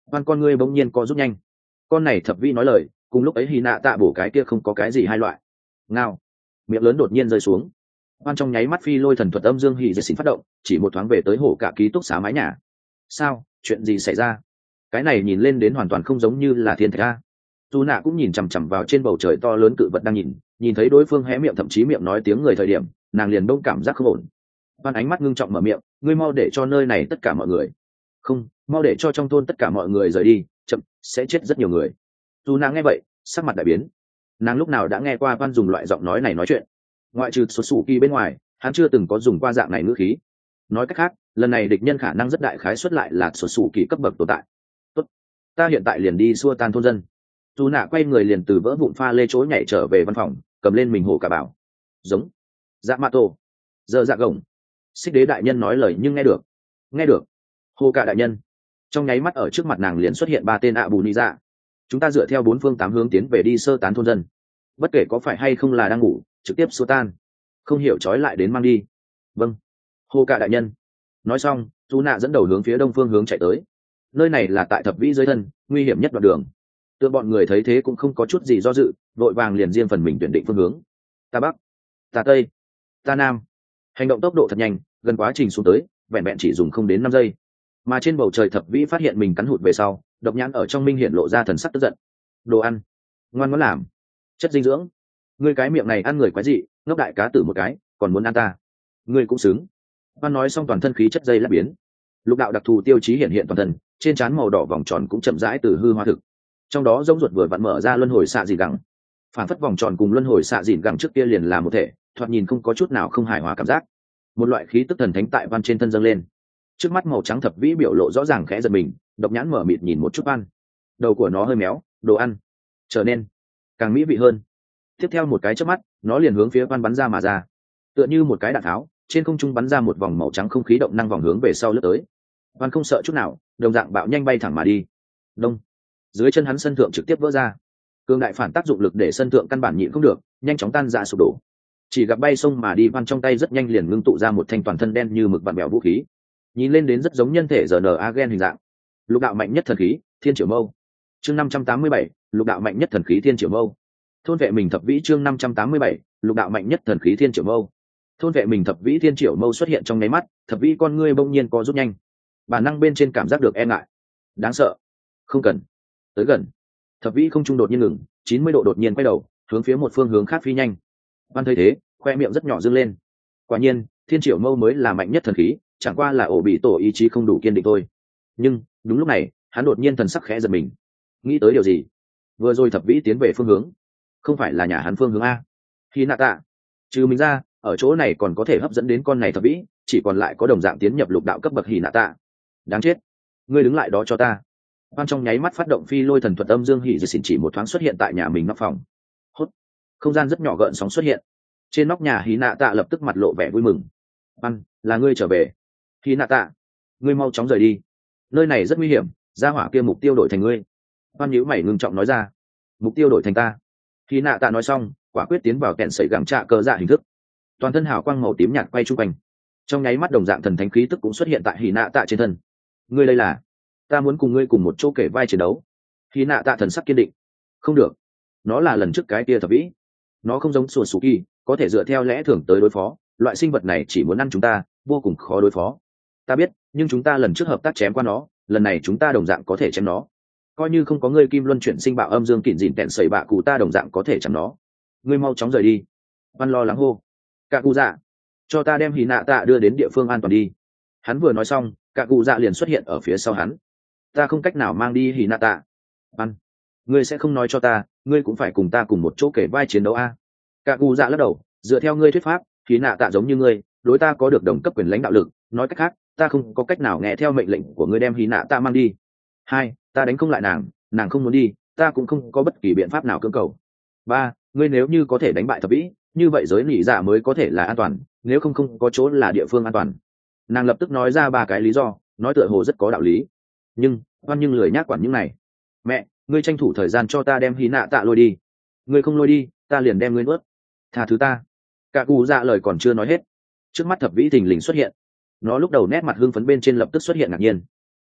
Oan con ngươi bỗng nhiên co rút nhanh. Con này thập vĩ nói lời, cùng lúc ấy hy nạ tạ bổ cái kia không có cái gì hai loại. Ngao, miệng lớn đột nhiên rơi xuống. Oan trong nháy mắt phi lôi thần thuật âm dương hỉ dệt xỉn phát động, chỉ một thoáng về tới hổ cả ký túc xá mái nhà. Sao, chuyện gì xảy ra? Cái này nhìn lên đến hoàn toàn không giống như là thiên thạch a. Dù nạ cũng nhìn chằm chằm vào trên bầu trời to lớn cự vật đang nhìn, nhìn thấy đối phương hé miệng thậm chí miệng nói tiếng người thời điểm, nàng liền đông cảm giác không ổn. Oan ánh mắt ngưng trọng mở miệng, ngươi mau để cho nơi này tất cả mọi người. Không, mau để cho trong thôn tất cả mọi người rời đi, chậm, sẽ chết rất nhiều người. Dù nàng nghe vậy, sắc mặt đại biến. Nàng lúc nào đã nghe qua Oan dùng loại giọng nói này nói chuyện. Ngoại trừ xuất xù kỳ bên ngoài, hắn chưa từng có dùng qua dạng này ngữ khí. Nói cách khác, lần này địch nhân khả năng rất đại khái xuất lại là xuất xù kỳ cấp bậc tồn tại. Tốt, ta hiện tại liền đi xua tan thôn dân. Dù nạ quay người liền từ vỡ vụn pha lê chối nhảy trở về văn phòng, cầm lên mình hổ cả bảo. Giống. Dạ mạ tổ. Giờ dạ gồng. Xích đế đại nhân nói lời nhưng nghe được. Nghe được. Hồ cả đại nhân. Trong nháy mắt ở trước mặt nàng liền xuất hiện ba tên ạ bù nị dạ. Chúng ta dựa theo bốn phương tám hướng tiến về đi sơ tán thôn dân. Bất kể có phải hay không là đang ngủ, trực tiếp xua tan. Không hiểu trói lại đến mang đi. Vâng. Hồ cả đại nhân. Nói xong, dù nạ dẫn đầu hướng phía đông phương hướng chạy tới. Nơi này là tại thập vĩ dưới thân, nguy hiểm nhất đoạn đường. Tựa bọn người thấy thế cũng không có chút gì do dự, vội vàng liền riêng phần mình tuyển định phương hướng. Ta bắc, ta tây, ta nam. Hành động tốc độ thật nhanh, gần quá trình xuống tới, vẹn vẹn chỉ dùng không đến năm giây. Mà trên bầu trời thập vĩ phát hiện mình cắn hụt về sau, độc nhãn ở trong minh hiện lộ ra thần sắc tức giận. Đồ ăn, ngoan ngoãn làm, chất dinh dưỡng. Ngươi cái miệng này ăn người quái dị, ngốc đại cá tử một cái, còn muốn ăn ta. Ngươi cũng xứng. Hoan nói xong toàn thân khí chất dây lát biến. Lục đạo đặc thù tiêu chí hiện hiện toàn thân, trên trán màu đỏ vòng tròn cũng chậm rãi từ hư hóa thực. Trong đó giống ruột vừa vặn mở ra luân hồi xạ dìn gẳng, phản phất vòng tròn cùng luân hồi xạ dìn gẳng trước kia liền là một thể, thoạt nhìn không có chút nào không hài hòa cảm giác. Một loại khí tức thần thánh tại văn trên thân dâng lên. Trước mắt màu trắng thập vĩ biểu lộ rõ ràng khẽ giật mình, độc nhãn mở mịt nhìn một chút văn. Đầu của nó hơi méo, đồ ăn trở nên càng mỹ vị hơn. Tiếp theo một cái chớp mắt, nó liền hướng phía văn bắn ra mà ra, tựa như một cái đạn tháo, trên không trung bắn ra một vòng màu trắng không khí động năng vòng hướng về sau lướt tới. Văn không sợ chút nào, đồng dạng bạo nhanh bay thẳng mà đi. Đông. Dưới chân hắn sân thượng trực tiếp vỡ ra, cường đại phản tác dụng lực để sân thượng căn bản nhịn không được, nhanh chóng tan ra sụp đổ. Chỉ gặp bay sông mà đi văn trong tay rất nhanh liền ngưng tụ ra một thanh toàn thân đen như mực vặn bèo vũ khí, nhìn lên đến rất giống nhân thể rờ nờ a gen hình dạng. Lục đạo mạnh nhất thần khí thiên triều mâu. Chương năm trăm tám mươi bảy, lục đạo mạnh nhất thần khí thiên triều mâu. Thôn vệ mình thập vĩ. Chương năm trăm tám mươi bảy, lục đạo mạnh nhất thần khí thiên triều mâu. Thôn vệ mình thập vĩ thiên triều mâu xuất hiện trong nháy mắt, thập vĩ con ngươi bỗng nhiên co rút nhanh, bản năng bên trên cảm giác được e ngại, đáng sợ. Không cần tới gần. Thập vĩ không trung đột nhiên ngừng, chín mươi độ đột nhiên quay đầu, hướng phía một phương hướng khác phi nhanh. Văn thấy thế, khoe miệng rất nhỏ dương lên. Quả nhiên, thiên triều mâu mới là mạnh nhất thần khí, chẳng qua là ổ bị tổ ý chí không đủ kiên định thôi. Nhưng đúng lúc này, hắn đột nhiên thần sắc khẽ giật mình, nghĩ tới điều gì. Vừa rồi thập vĩ tiến về phương hướng, không phải là nhà hắn phương hướng a? Khi nạ tạ, trừ mình ra, ở chỗ này còn có thể hấp dẫn đến con này thập vĩ, chỉ còn lại có đồng dạng tiến nhập lục đạo cấp bậc hỉ nạ tạ. Đáng chết, ngươi đứng lại đó cho ta. Văn trong nháy mắt phát động phi lôi thần thuật âm dương hỉ dệt xỉn, chỉ một thoáng xuất hiện tại nhà mình nóc phòng. Hốt, không gian rất nhỏ gợn sóng xuất hiện. Trên nóc nhà hỉ nạ tạ lập tức mặt lộ vẻ vui mừng. Văn, là ngươi trở về. Hỉ nạ tạ, ngươi mau chóng rời đi, nơi này rất nguy hiểm, gia hỏa kia mục tiêu đổi thành ngươi. Văn nhíu mày ngưng trọng nói ra. Mục tiêu đổi thành ta? Hỉ nạ tạ nói xong, quả quyết tiến vào kẹn sẩy gẳng trạ cờ dạ hình thức. Toàn thân hào quang màu tím nhạt quay trung quanh, trong nháy mắt đồng dạng thần thánh khí tức cũng xuất hiện tại hỉ nạ tạ trên thân. Ngươi đây là? Ta muốn cùng ngươi cùng một chỗ kể vai chiến đấu. Hỉ nạ tạ thần sắc kiên định. Không được, nó là lần trước cái kia thập vĩ, nó không giống sùa sù kỳ có thể dựa theo lẽ thường tới đối phó, loại sinh vật này chỉ muốn ăn chúng ta, vô cùng khó đối phó. Ta biết, nhưng chúng ta lần trước hợp tác chém qua nó, lần này chúng ta đồng dạng có thể chém nó. Coi như không có ngươi kim luân chuyển sinh bạo âm dương kịn dìn tẹn sẩy bạ cụ, ta đồng dạng có thể chém nó. Ngươi mau chóng rời đi. Văn lo lắng hô. Cả cụ dạ, cho ta đem hỉ nạ tạ đưa đến địa phương an toàn đi. Hắn vừa nói xong, cả cụ dạ liền xuất hiện ở phía sau hắn. Ta không cách nào mang đi hỉ nạ tạ. Văn, ngươi sẽ không nói cho ta, ngươi cũng phải cùng ta cùng một chỗ kể vai chiến đấu a? Cả cụ dạ lắc đầu, dựa theo ngươi thuyết pháp, hỉ nạ tạ giống như ngươi, đối ta có được đồng cấp quyền lãnh đạo lực, nói cách khác, ta không có cách nào nghe theo mệnh lệnh của ngươi đem hỉ nạ tạ mang đi. Hai, ta đánh không lại nàng, nàng không muốn đi, ta cũng không có bất kỳ biện pháp nào cưỡng cầu. Ba, ngươi nếu như có thể đánh bại thập vĩ, như vậy giới nỉ dạ mới có thể là an toàn, nếu không không có chỗ là địa phương an toàn. Nàng lập tức nói ra ba cái lý do, nói tựa hồ rất có đạo lý. Nhưng oan nhưng lười nhác quản những này. Mẹ, ngươi tranh thủ thời gian cho ta đem hí nạ tạ lôi đi. Ngươi không lôi đi, ta liền đem ngươi nuốt. Tha thứ ta. Cả cụ dạ lời còn chưa nói hết, trước mắt thập vĩ thình lình xuất hiện. Nó lúc đầu nét mặt hưng phấn bên trên lập tức xuất hiện ngạc nhiên.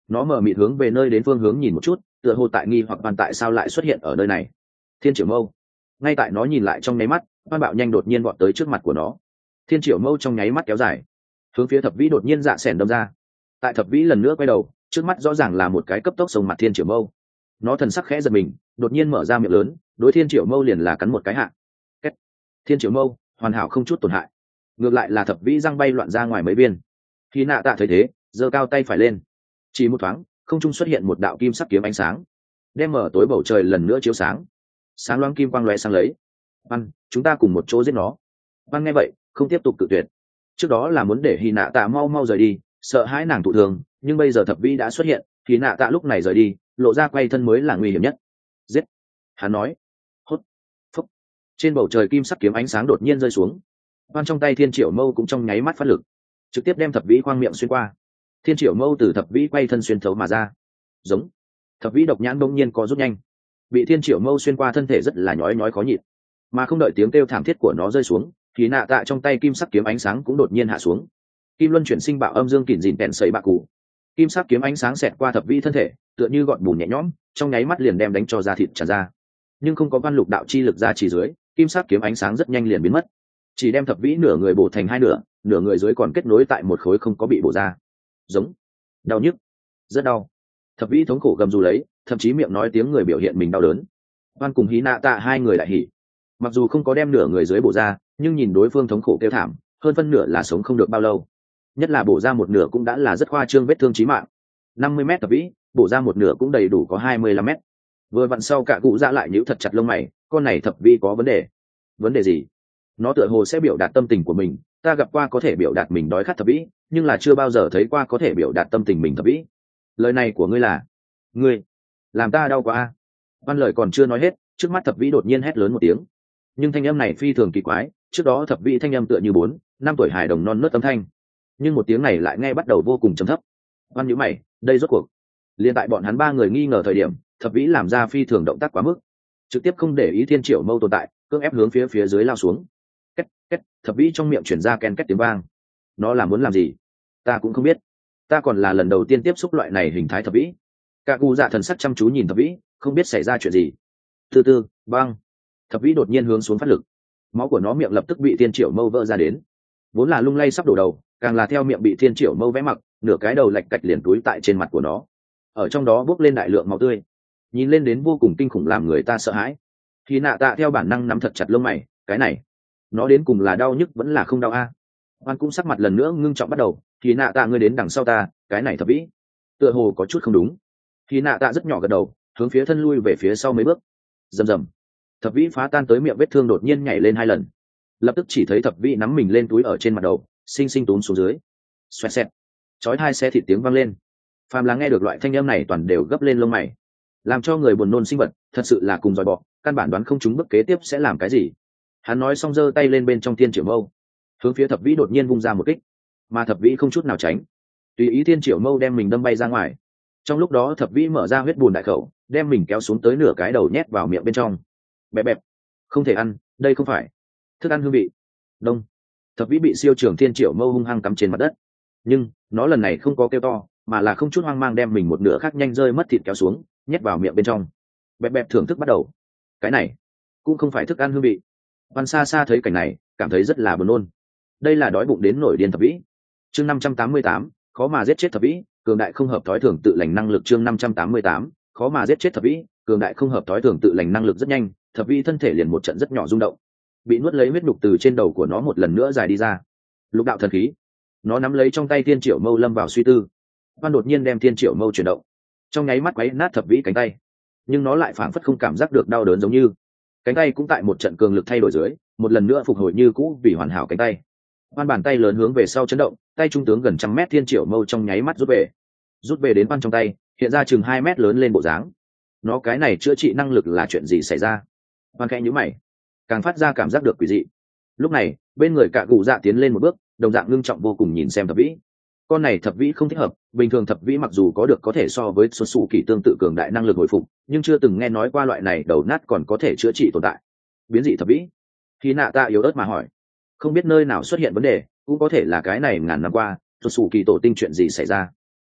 nó mở mịt hướng về nơi đến phương hướng nhìn một chút, tựa hồ tại nghi hoặc Văn tại sao lại xuất hiện ở nơi này. Thiên Triệu Mâu. Ngay tại nó nhìn lại trong nháy mắt, Văn bạo nhanh đột nhiên vọt tới trước mặt của nó. Thiên Triệu Mâu trong nháy mắt kéo dài, hướng phía Thập Vĩ đột nhiên dạ sẻn đâm ra. Tại Thập Vĩ lần nữa quay đầu, trước mắt rõ ràng là một cái cấp tốc sông mặt Thiên Triệu Mâu. Nó thần sắc khẽ giật mình, đột nhiên mở ra miệng lớn, đối Thiên Triệu Mâu liền là cắn một cái hạ. Kết. Thiên Triệu Mâu hoàn hảo không chút tổn hại, ngược lại là Thập Vĩ răng bay loạn ra ngoài mấy viên. Khi Nạ Tạ thấy thế, giơ cao tay phải lên, chỉ một thoáng, không trung xuất hiện một đạo kim sắc kiếm ánh sáng, đem mở tối bầu trời lần nữa chiếu sáng. Sáng loáng kim quang lóe sáng lấy. Văn, chúng ta cùng một chỗ giết nó. Văn nghe vậy, không tiếp tục cự tuyệt. Trước đó là muốn để Hy Nạ Tạ mau mau rời đi, sợ hãi nàng thụ thường, nhưng bây giờ Thập Vĩ đã xuất hiện, Hy Nạ Tạ lúc này rời đi, lộ ra quay thân mới là nguy hiểm nhất. Giết. Hắn nói. Hốt. Phúc. Trên bầu trời kim sắc kiếm ánh sáng đột nhiên rơi xuống. Văn trong tay Thiên Triệu Mâu cũng trong nháy mắt phát lực, trực tiếp đem Thập Vĩ khoang miệng xuyên qua. Thiên Triệu Mâu từ Thập Vĩ quay thân xuyên thấu mà ra. Giống. Thập Vĩ độc nhãn bỗng nhiên có rút nhanh, bị Thiên Triệu Mâu xuyên qua thân thể rất là nhói nhói khó nhịn. Mà không đợi tiếng kêu thảm thiết của nó rơi xuống, thì Nạ Tạ trong tay kim sắc kiếm ánh sáng cũng đột nhiên hạ xuống. Kim luân chuyển sinh bạo âm dương kình dìn tèn sấy bạc cụ. Kim sắc kiếm ánh sáng xẹt qua Thập Vĩ thân thể, tựa như gọn bùn nhẹ nhõm, trong nháy mắt liền đem đánh cho da thịt tràn ra. Nhưng không có văn lục đạo chi lực ra chỉ dưới, kim sắc kiếm ánh sáng rất nhanh liền biến mất, chỉ đem Thập Vĩ nửa người bổ thành hai nửa, nửa người dưới còn kết nối tại một khối không có bị bổ ra. Giống. Đau nhức. Rất đau. Thập Vĩ thống khổ gầm rú lấy, thậm chí miệng nói tiếng người biểu hiện mình đau đớn. Văn cùng Hí Nạ Tạ hai người lại hỉ, mặc dù không có đem nửa người dưới bổ ra, nhưng nhìn đối phương thống khổ kêu thảm, hơn phân nửa là sống không được bao lâu. Nhất là bổ ra một nửa cũng đã là rất khoa trương vết thương chí mạng. năm mươi mét Thập Vĩ, bổ ra một nửa cũng đầy đủ có hai mươi lăm mét. Vừa vặn sau cả cụ dạ lại nhíu thật chặt lông mày, con này Thập Vĩ có vấn đề. Vấn đề gì? Nó tựa hồ sẽ biểu đạt tâm tình của mình, ta gặp qua có thể biểu đạt mình đói khát Thập Vĩ, nhưng là chưa bao giờ thấy qua có thể biểu đạt tâm tình mình Thập Vĩ. Lời này của ngươi là, ngươi làm ta đau quá a. Văn lời còn chưa nói hết, trước mắt Thập Vĩ đột nhiên hét lớn một tiếng, nhưng thanh âm này phi thường kỳ quái, trước đó Thập Vĩ thanh âm tựa như bốn năm tuổi hài đồng non nớt âm thanh, nhưng một tiếng này lại nghe bắt đầu vô cùng trầm thấp. Văn nhíu mày, đây rốt cuộc. Liên tại bọn hắn ba người nghi ngờ thời điểm, Thập Vĩ làm ra phi thường động tác quá mức, trực tiếp không để ý Thiên Triệu Mâu tồn tại, cưỡng ép hướng phía phía dưới lao xuống. Két két, Thập Vĩ trong miệng truyền ra ken két tiếng vang. Nó là muốn làm gì? Ta cũng không biết. Ta còn là lần đầu tiên tiếp xúc loại này hình thái Thập Vĩ. Cả cụ dạ thần sắc chăm chú nhìn Thập Vĩ, không biết xảy ra chuyện gì. Từ từ, băng. Thập Vĩ đột nhiên hướng xuống phát lực, máu của nó miệng lập tức bị Thiên Triệu Mâu vỡ ra đến, vốn là lung lay sắp đổ đầu, càng là theo miệng bị Thiên Triệu Mâu vẽ mặc, nửa cái đầu lạch cạch liền túi tại trên mặt của nó, ở trong đó bốc lên đại lượng máu tươi, nhìn lên đến vô cùng kinh khủng làm người ta sợ hãi. Khi Nạ Tạ theo bản năng nắm thật chặt lông mày, cái này, nó đến cùng là đau nhức vẫn là không đau a? Oan cũng sắc mặt lần nữa ngưng trọng bắt đầu, Khi Nạ Tạ ngươi đến đằng sau ta, cái này Thập Vĩ, tựa hồ có chút không đúng. Khi Nạ Tạ rất nhỏ gật đầu, hướng phía thân lui về phía sau mấy bước. Rầm rầm. Thập Vĩ phá tan tới miệng vết thương đột nhiên nhảy lên hai lần, lập tức chỉ thấy Thập Vĩ nắm mình lên túi ở trên mặt đầu, xinh xinh túm xuống dưới. Xoẹt xẹt, chói hai xe thịt tiếng vang lên. Phàm là nghe được loại thanh âm này toàn đều gấp lên lông mày, làm cho người buồn nôn sinh vật, thật sự là cùng dòi bọ, căn bản đoán không chúng bước kế tiếp sẽ làm cái gì. Hắn nói xong giơ tay lên bên trong Thiên Triệu Mâu, hướng phía Thập Vĩ đột nhiên vung ra một kích, mà Thập Vĩ không chút nào tránh, tùy ý Thiên Triệu Mâu đem mình đâm bay ra ngoài. Trong lúc đó Thập Vĩ mở ra huyết bùn đại khẩu, đem mình kéo xuống tới nửa cái đầu nhét vào miệng bên trong. Bẹp bẹp, không thể ăn, đây không phải thức ăn hương vị. Đông. Thập Vĩ bị siêu trưởng Thiên Triệu Mâu hung hăng cắm trên mặt đất, nhưng nó lần này không có kêu to, mà là không chút hoang mang đem mình một nửa khác nhanh rơi mất thịt kéo xuống, nhét vào miệng bên trong. Bẹp bẹp thưởng thức bắt đầu. Cái này cũng không phải thức ăn hương vị. Văn xa xa thấy cảnh này, cảm thấy rất là buồn nôn. Đây là đói bụng đến nổi điên Thập Vĩ. Chương năm trăm tám mươi tám, khó mà giết chết Thập Vĩ, cường đại không hợp thói thường tự lành năng lực. Chương năm trăm tám mươi tám, khó mà giết chết Thập Vĩ, cường đại không hợp thói thường tự lành năng lực. Rất nhanh, Thập Vĩ thân thể liền một trận rất nhỏ rung động, bị nuốt lấy huyết nhục từ trên đầu của nó một lần nữa dài đi ra. Lục đạo thần khí. Nó nắm lấy trong tay Thiên Triệu Mâu lâm vào suy tư. Văn đột nhiên đem Thiên Triệu Mâu chuyển động, trong nháy mắt quấy nát Thập Vĩ cánh tay, nhưng nó lại phảng phất không cảm giác được đau đớn, giống như cánh tay cũng tại một trận cường lực thay đổi dưới một lần nữa phục hồi như cũ vì hoàn hảo cánh tay. Văn bàn tay lớn hướng về sau chấn động, tay trung tướng gần trăm mét Thiên Triệu Mâu trong nháy mắt rút về, rút về đến Văn trong tay hiện ra chừng hai mét lớn lên bộ dáng. Nó cái này chữa trị năng lực là chuyện gì xảy ra? Văn khẽ nhíu mày, càng phát ra cảm giác được quỷ dị. Lúc này bên người Cả Cụ Dạ tiến lên một bước, đồng dạng ngưng trọng vô cùng nhìn xem Thập Vĩ. Con này Thập Vĩ không thích hợp, bình thường Thập Vĩ mặc dù có được có thể so với xuất xù kỳ tương tự cường đại năng lực hồi phục, nhưng chưa từng nghe nói qua loại này đầu nát còn có thể chữa trị tồn tại. Biến dị Thập Vĩ. Khi Nạ Tạ yếu ớt mà hỏi, không biết nơi nào xuất hiện vấn đề, cũng có thể là cái này ngàn năm qua xuất xù kỳ tổ tinh chuyện gì xảy ra.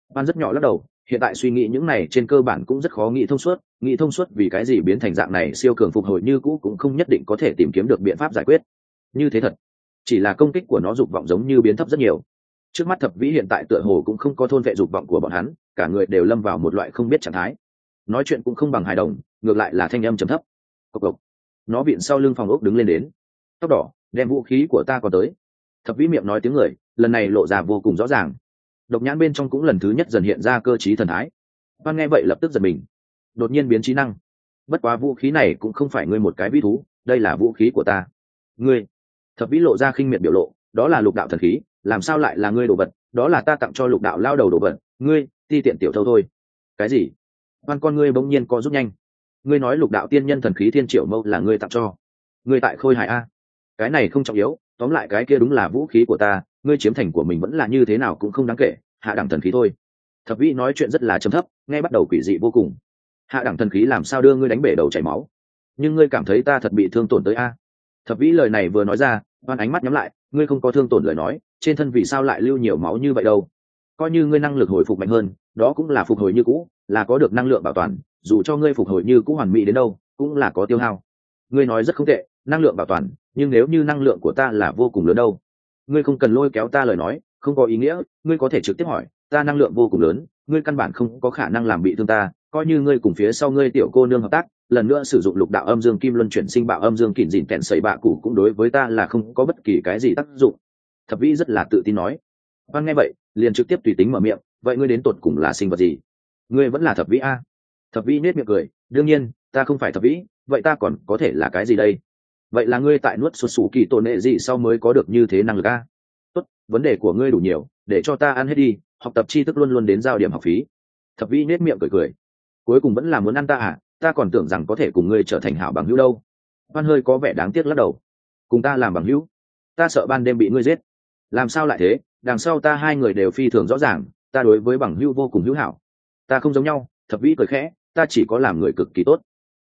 Ban rất nhỏ lắc đầu, hiện tại suy nghĩ những này trên cơ bản cũng rất khó nghĩ thông suốt, nghĩ thông suốt vì cái gì biến thành dạng này siêu cường phục hồi như cũ cũng không nhất định có thể tìm kiếm được biện pháp giải quyết. Như thế thật, chỉ là công kích của nó dục vọng giống như biến thấp rất nhiều. Trước mắt thập vĩ hiện tại tựa hồ cũng không có thôn vệ dục vọng của bọn hắn, cả người đều lâm vào một loại không biết trạng thái. Nói chuyện cũng không bằng hài đồng, ngược lại là thanh âm trầm thấp. Cộc cộc. Nó viện sau lưng phòng ốc đứng lên đến. Tóc đỏ, đem vũ khí của ta còn tới. Thập vĩ miệng nói tiếng người, lần này lộ ra vô cùng rõ ràng. Độc nhãn bên trong cũng lần thứ nhất dần hiện ra cơ trí thần thái. Hoan nghe vậy lập tức giật mình, đột nhiên biến trí năng. Bất quá vũ khí này cũng không phải ngươi một cái vĩ thú, đây là vũ khí của ta. Ngươi? Thập vĩ lộ ra khinh miệt biểu lộ, đó là lục đạo thần khí, làm sao lại là ngươi đồ vật? Đó là ta tặng cho lục đạo lao đầu đồ vật, ngươi ti tiện tiểu thâu thôi. Cái gì? Hoan con ngươi bỗng nhiên co rút nhanh. Ngươi nói lục đạo tiên nhân thần khí thiên triệu mâu là ngươi tặng cho? Ngươi tại khôi hài a? Cái này không trọng yếu, tóm lại cái kia đúng là vũ khí của ta, ngươi chiếm thành của mình vẫn là như thế nào cũng không đáng kể, hạ đẳng thần khí thôi. Thập vĩ nói chuyện rất là trầm thấp, nghe bắt đầu quỷ dị vô cùng. Hạ đẳng thần khí làm sao đưa ngươi đánh bể đầu chảy máu? Nhưng ngươi cảm thấy ta thật bị thương tổn tới a? Thập vĩ lời này vừa nói ra, Hoan ánh mắt nhắm lại, ngươi không có thương tổn lời nói, trên thân vì sao lại lưu nhiều máu như vậy đâu? Coi như ngươi năng lực hồi phục mạnh hơn, đó cũng là phục hồi như cũ, là có được năng lượng bảo toàn, dù cho ngươi phục hồi như cũ hoàn mỹ đến đâu, cũng là có tiêu hao. Ngươi nói rất không tệ, năng lượng bảo toàn, nhưng nếu như năng lượng của ta là vô cùng lớn đâu? Ngươi không cần lôi kéo ta lời nói, không có ý nghĩa, ngươi có thể trực tiếp hỏi, ta năng lượng vô cùng lớn, ngươi căn bản không có khả năng làm bị thương ta, coi như ngươi cùng phía sau ngươi tiểu cô nương hợp tác, lần nữa sử dụng lục đạo âm dương kim luân chuyển sinh bạo âm dương kỉn dịn kẹn sẩy bạ cụ cũng đối với ta là không có bất kỳ cái gì tác dụng. Thập vĩ rất là tự tin nói. Hoan nghe vậy, liền trực tiếp tùy tính mở miệng, vậy ngươi đến tột cùng là sinh vật gì? Ngươi vẫn là thập vĩ a? Thập vĩ nết miệng cười, đương nhiên, ta không phải thập vĩ, vậy ta còn có thể là cái gì đây? Vậy là ngươi tại nuốt sụt sủ kỳ tổ nệ gì sau mới có được như thế năng lực a? Tốt, vấn đề của ngươi đủ nhiều, để cho ta ăn hết đi, học tập tri thức luôn luôn đến giao điểm học phí. Thập vĩ nết miệng cười cười, cuối cùng vẫn là muốn ăn ta à? Ta còn tưởng rằng có thể cùng ngươi trở thành hảo bằng hữu đâu. Hoan hơi có vẻ đáng tiếc lắc đầu. Cùng ta làm bằng hữu? Ta sợ ban đêm bị ngươi giết. Làm sao lại thế? Đằng sau ta hai người đều phi thường rõ ràng, ta đối với bằng hữu vô cùng hữu hảo. Ta không giống nhau. Thập vĩ cười khẽ, ta chỉ có làm người cực kỳ tốt.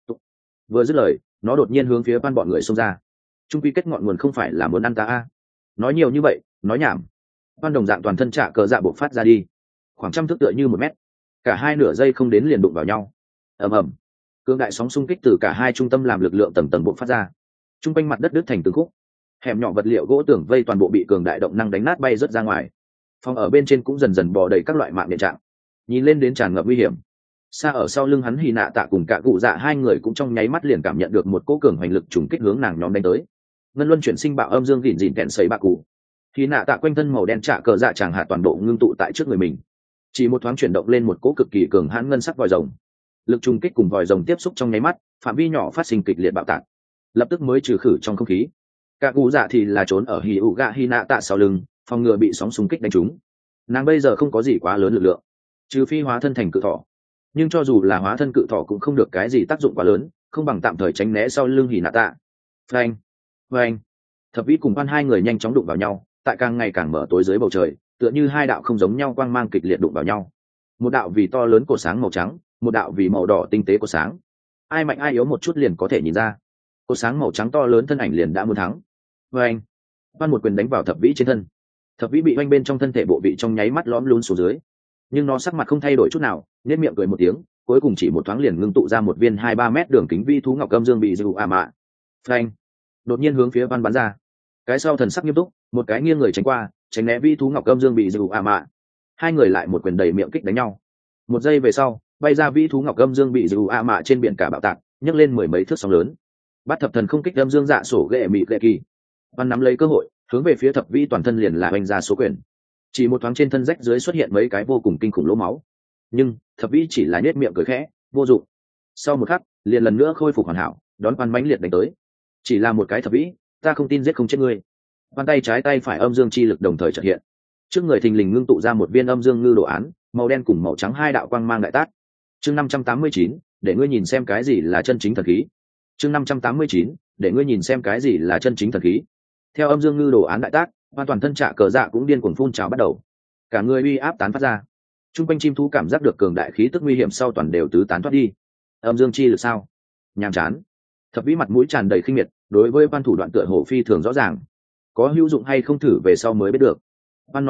Vừa dứt lời, nó đột nhiên hướng phía Hoan bọn người xông ra. Trung quy kết ngọn nguồn không phải là muốn ăn ta a? Nói nhiều như vậy, nói nhảm. Hoan đồng dạng toàn thân trả cờ dạ bộc phát ra đi, khoảng trăm thước tựa như một mét, cả hai nửa giây không đến liền đụng vào nhau. Ầm ầm, cương đại sóng xung kích từ cả hai trung tâm làm lực lượng tầng tầng bộc phát ra, trung quanh mặt đất đứt thành từng khúc, hẻm nhỏ vật liệu gỗ tường vây toàn bộ bị cường đại động năng đánh nát bay rớt ra ngoài. Phòng ở bên trên cũng dần dần bò đầy các loại mạng điện trạng, nhìn lên đến tràn ngập nguy hiểm. Xa ở sau lưng hắn Hy Nạ Tạ cùng cả cụ dạ hai người cũng trong nháy mắt liền cảm nhận được một cỗ cường hoành lực trùng kích hướng nàng nhóm đánh tới. Ngân luân chuyển sinh bạo âm dương gỉn dịn kẹn sấy bạc cụ. Hy Nạ Tạ quanh thân màu đen trả cờ dạ chàng hạ toàn bộ ngưng tụ tại trước người mình, chỉ một thoáng chuyển động lên một cỗ cực kỳ cường hãn ngân sắc vòi rồng. Lực trùng kích cùng vòi rồng tiếp xúc trong nháy mắt, phạm vi nhỏ phát sinh kịch liệt bạo tạc, lập tức mới trừ khử trong không khí. Cả cụ dạ thì là trốn ở Hỉ ủ gạ Hy Nạ Tạ sau lưng, phòng ngừa bị sóng xung kích đánh trúng. Nàng bây giờ không có gì quá lớn lực lượng, trừ phi hóa thân thành cự thỏ, nhưng cho dù là hóa thân cự thỏ cũng không được cái gì tác dụng quá lớn, không bằng tạm thời tránh né sau lưng Hỉ Nạ Tạ. Phanh, phanh, Thập vĩ cùng Hoan hai người nhanh chóng đụng vào nhau, tại càng ngày càng mở tối dưới bầu trời, tựa như hai đạo không giống nhau quang mang kịch liệt đụng vào nhau. Một đạo vì to lớn cột sáng màu trắng, một đạo vì màu đỏ tinh tế của sáng. Ai mạnh ai yếu một chút liền có thể nhìn ra. Cột sáng màu trắng to lớn thân ảnh liền đã muốn thắng. Oanh! Hoan một quyền đánh vào thập vĩ trên thân. Thập vĩ bị oanh bên trong thân thể bộ vị trong nháy mắt lõm lún xuống dưới, nhưng nó sắc mặt không thay đổi chút nào, nhếch miệng cười một tiếng, cuối cùng chỉ một thoáng liền ngưng tụ ra một viên hai ba mét đường kính vi thú ngọc âm dương bị dư à mạ. Phanh! Đột nhiên hướng phía Hoan bắn ra. Cái sau thần sắc nghiêm túc, một cái nghiêng người tránh qua, tránh né vi thú ngọc âm dương bị dư à mạ. Hai người lại một quyền đầy miệng kích đánh nhau. Một giây về sau, bay ra vi thú ngọc âm dương bị dư à mạ trên biển cả bạo tạc, nhấc lên mười mấy thước sóng lớn. Bắt thập thần không kích âm dương dạ sổ ghệ mị ghệ kỳ. Hoan nắm lấy cơ hội, hướng về phía thập vĩ toàn thân liền là oanh ra số quyền. Chỉ một thoáng trên thân rách dưới xuất hiện mấy cái vô cùng kinh khủng lỗ máu, nhưng thập vĩ chỉ là nhếch miệng cười khẽ, vô dụng. Sau một khắc, liền lần nữa khôi phục hoàn hảo, đón Hoan mãnh liệt đánh tới. Chỉ là một cái thập vĩ, ta không tin giết không chết ngươi. Hoan tay trái tay phải âm dương chi lực đồng thời chợt hiện, trước người thình lình ngưng tụ ra một viên âm dương ngư đồ án, màu đen cùng màu trắng hai đạo quang mang đại tác. Chương năm trăm tám mươi chín, để ngươi nhìn xem cái gì là chân chính thần khí. Chương năm trăm tám mươi chín, để ngươi nhìn xem cái gì là chân chính thần khí. Theo âm dương ngư đồ án đại tác, hoàn toàn thân trạ cờ dạ cũng điên cuồng phun trào bắt đầu, cả người uy áp tán phát ra. Trung quanh chim thú cảm giác được cường đại khí tức nguy hiểm sau toàn đều tứ tán thoát đi. Âm dương chi lực sao? Nhàm chán. Thập vĩ mặt mũi tràn đầy khinh miệt, đối với Văn thủ đoạn tựa hồ phi thường rõ ràng, có hữu dụng hay không thử về sau mới biết được. Văn nói xong,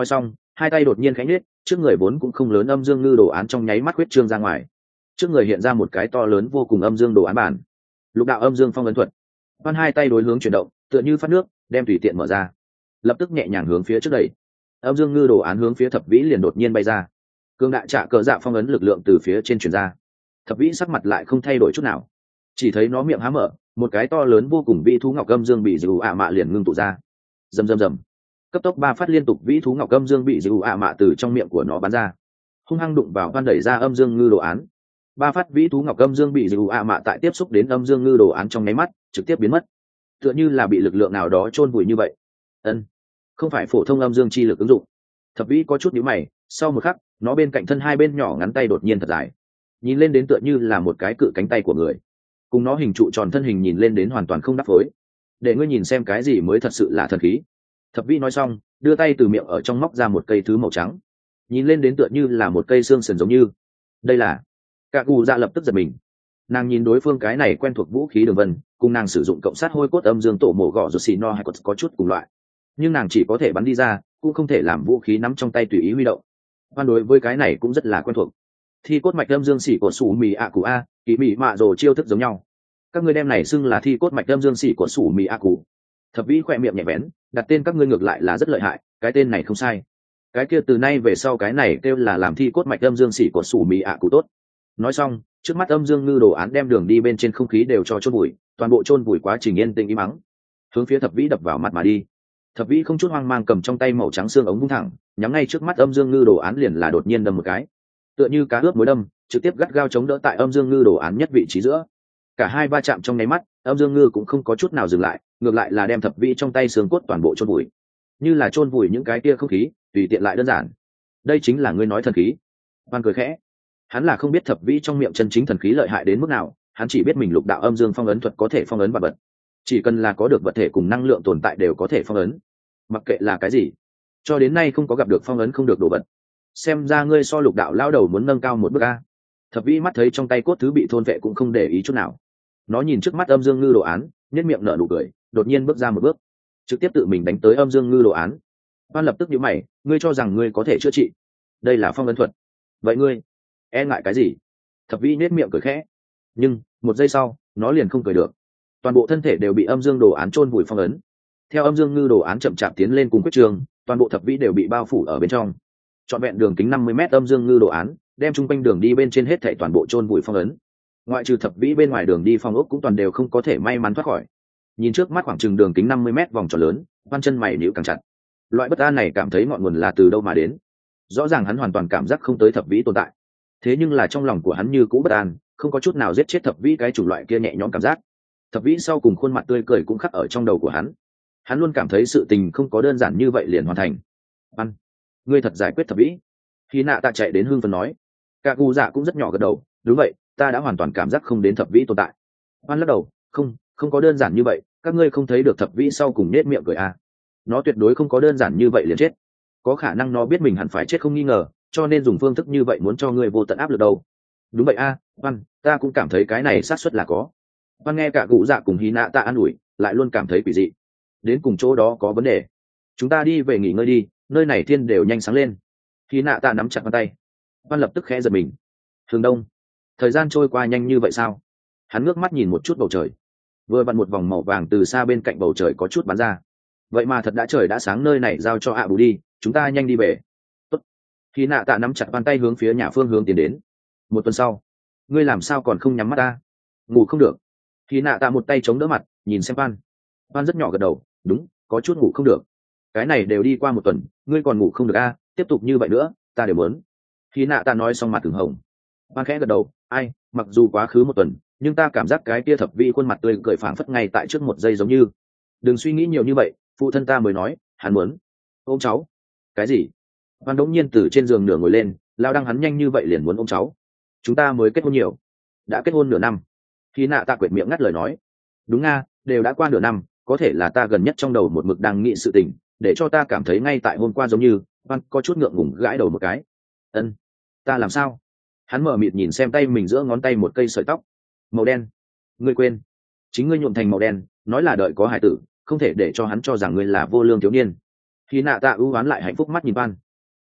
hai tay đột nhiên khẽ nhếch, trước người vốn cũng không lớn âm dương ngư đồ án trong nháy mắt huyết trương ra ngoài, trước người hiện ra một cái to lớn vô cùng âm dương đồ án bản. Lục đạo âm dương phong ấn thuật. Văn hai tay đối hướng chuyển động, tựa như phát nước, đem tùy tiện mở ra, lập tức nhẹ nhàng hướng phía trước đẩy, âm dương ngư đồ án hướng phía thập vĩ liền đột nhiên bay ra. Cương đại trạ cờ dạ phong ấn lực lượng từ phía trên truyền ra, thập vĩ sắc mặt lại không thay đổi chút nào, chỉ thấy nó miệng há mở, một cái to lớn vô cùng vĩ thú ngọc âm dương bị dịu ạ mạ liền ngưng tụ ra. Rầm rầm rầm, cấp tốc ba phát liên tục vĩ thú ngọc âm dương bị dịu ạ mạ từ trong miệng của nó bắn ra, hung hăng đụng vào Văn đẩy ra âm dương ngư đồ án. Ba phát vĩ thú ngọc âm dương bị dịu ạ mạ tại tiếp xúc đến âm dương ngư đồ án trong nháy mắt trực tiếp biến mất, tựa như là bị lực lượng nào đó chôn vùi như vậy. Ân, không phải phổ thông âm dương chi lực ứng dụng. Thập vĩ có chút nhíu mày, sau một khắc nó bên cạnh thân hai bên nhỏ ngắn tay đột nhiên thật dài, nhìn lên đến tựa như là một cái cự cánh tay của người, cùng nó hình trụ tròn thân hình nhìn lên đến hoàn toàn không đáp phối. Để ngươi nhìn xem cái gì mới thật sự là thần khí. Thập vĩ nói xong đưa tay từ miệng ở trong móc ra một cây thứ màu trắng, nhìn lên đến tựa như là một cây xương sườn giống như. Đây là... Cả cụ dạ lập tức giật mình, nàng nhìn đối phương cái này quen thuộc vũ khí đường vân, cùng nàng sử dụng cộng sát hôi cốt âm dương tổ mổ gọ rột xì no hay có chút cùng loại, nhưng nàng chỉ có thể bắn đi ra, cũng không thể làm vũ khí nắm trong tay tùy ý huy động. Quan đối với cái này cũng rất là quen thuộc. Thi cốt mạch âm dương xỉ của sủ mì ạ cụ a, kỳ mì mạ rồ chiêu thức giống nhau. Các ngươi đem này xưng là thi cốt mạch âm dương xỉ của sủ mì ạ cụ. Thập vĩ khoe miệng nhẹ bén, đặt tên các ngươi ngược lại là rất lợi hại, cái tên này không sai. Cái kia từ nay về sau cái này kêu là làm thi cốt mạch âm dương xỉ của sủ mì ạ cụ tốt. Nói xong trước mắt âm dương ngư đồ án đem đường đi bên trên không khí đều cho chôn bụi, toàn bộ chôn bụi quá trình yên tĩnh im mắng, hướng phía thập vĩ đập vào mặt mà đi. Thập vĩ không chút hoang mang cầm trong tay màu trắng xương ống vung thẳng, nhắm ngay trước mắt âm dương ngư đồ án liền là đột nhiên đâm một cái, tựa như cá ướp mối đâm, trực tiếp gắt gao chống đỡ tại âm dương ngư đồ án nhất vị trí giữa. Cả hai va chạm trong nháy mắt, âm dương ngư cũng không có chút nào dừng lại, ngược lại là đem thập vĩ trong tay xương cốt toàn bộ chôn bụi, như là chôn vùi những cái kia không khí, tùy tiện lại đơn giản. Đây chính là ngươi nói thần khí. Văn cười khẽ, hắn là không biết thập vĩ trong miệng chân chính thần khí lợi hại đến mức nào, hắn chỉ biết mình lục đạo âm dương phong ấn thuật có thể phong ấn vật vật, chỉ cần là có được vật thể cùng năng lượng tồn tại đều có thể phong ấn, mặc kệ là cái gì. Cho đến nay không có gặp được phong ấn không được đồ vật. Xem ra ngươi so lục đạo lao đầu muốn nâng cao một bước a. Thập vĩ mắt thấy trong tay cốt thứ bị thôn vệ cũng không để ý chút nào, nó nhìn trước mắt âm dương ngư đồ án, nhất miệng nở nụ cười, đột nhiên bước ra một bước, trực tiếp tự mình đánh tới âm dương ngư đồ án. Ban lập tức nhíu mày, ngươi cho rằng ngươi có thể chữa trị? Đây là phong ấn thuật, vậy ngươi e ngại cái gì? Thập vĩ nết miệng cười khẽ, nhưng một giây sau nó liền không cười được, toàn bộ thân thể đều bị âm dương đồ án chôn vùi phong ấn. Theo âm dương ngư đồ án chậm chạp tiến lên cùng quyết trường, toàn bộ thập vĩ đều bị bao phủ ở bên trong. Trọn vẹn đường kính năm mươi mét âm dương ngư đồ án đem chung quanh đường đi bên trên hết thảy toàn bộ chôn vùi phong ấn, ngoại trừ thập vĩ bên ngoài đường đi phong ốc cũng toàn đều không có thể may mắn thoát khỏi. Nhìn trước mắt khoảng chừng đường kính năm mươi mét vòng tròn lớn, Văn chân mày nhíu càng chặt. Loại bất an này cảm thấy ngọn nguồn là từ đâu mà đến? Rõ ràng hắn hoàn toàn cảm giác không tới thập vĩ tồn tại, thế nhưng là trong lòng của hắn như cũ bất an, không có chút nào giết chết thập vĩ cái chủng loại kia nhẹ nhõm cảm giác. Thập vĩ sau cùng khuôn mặt tươi cười cũng khắc ở trong đầu của hắn. Hắn luôn cảm thấy sự tình không có đơn giản như vậy liền hoàn thành. Văn, ngươi thật giải quyết thập vĩ? Khi nạ tạ chạy đến hương phần nói. Cả cụ dạ cũng rất nhỏ gật đầu, đúng vậy, ta đã hoàn toàn cảm giác không đến thập vĩ tồn tại. Văn lắc đầu, không, không có đơn giản như vậy, các ngươi không thấy được thập vĩ sau cùng nết miệng cười à? Nó tuyệt đối không có đơn giản như vậy liền chết, có khả năng nó biết mình hẳn phải chết không nghi ngờ, cho nên dùng phương thức như vậy muốn cho ngươi vô tận áp lực đâu. Đúng vậy a, à, Văn, ta cũng cảm thấy cái này xác suất là có. Văn nghe cả cụ dạ cùng hí nạ tạ an ủi, lại luôn cảm thấy quỷ dị. Đến cùng chỗ đó có vấn đề. Chúng ta đi về nghỉ ngơi đi, nơi này thiên đều nhanh sáng lên. Hí nạ tạ nắm chặt bàn tay. Văn lập tức khẽ giật mình. Hướng đông. Thời gian trôi qua nhanh như vậy sao? Hắn ngước mắt nhìn một chút bầu trời. Vừa vặn một vòng màu vàng từ xa bên cạnh bầu trời có chút bắn ra. Vậy mà thật đã trời đã sáng, nơi này giao cho ạ bù đi, chúng ta nhanh đi về. Tốt. Hí nạ tạ nắm chặt bàn tay hướng phía nhà phương hướng tiến đến. Một tuần sau, ngươi làm sao còn không nhắm mắt ta? Ngủ không được. Hí nạ tạ một tay chống đỡ mặt, nhìn xem Văn. Văn rất nhỏ gật đầu, đúng, có chút ngủ không được. Cái này đều đi qua một tuần, ngươi còn ngủ không được a? À? Tiếp tục như vậy nữa, ta đều muốn. Hí nạ tạ nói xong mặt từng hồng. Văn khẽ gật đầu, ai, mặc dù quá khứ một tuần, nhưng ta cảm giác cái kia thập vĩ khuôn mặt tươi cười phảng phất ngay tại trước một giây giống như. Đừng suy nghĩ nhiều như vậy, phụ thân ta mới nói, hắn muốn ôm cháu. Cái gì? Văn đống nhiên từ trên giường nửa ngồi lên, lao đăng hắn nhanh như vậy liền muốn ôm cháu. Chúng ta mới kết hôn nhiều, đã kết hôn nửa năm. Hí nạ tạ quệt miệng ngắt lời nói, đúng nga, đều đã qua nửa năm, có thể là ta gần nhất trong đầu một mực đang nghĩ sự tình, để cho ta cảm thấy ngay tại hôm qua giống như. Văn có chút ngượng ngùng gãi đầu một cái. Ân, ta làm sao? Hắn mở mịt nhìn xem tay mình giữa ngón tay một cây sợi tóc màu đen. Ngươi quên, chính ngươi nhuộm thành màu đen, nói là đợi có hải tử, không thể để cho hắn cho rằng ngươi là vô lương thiếu niên. Khi nạ tạ ưu oán lại hạnh phúc mắt nhìn Văn.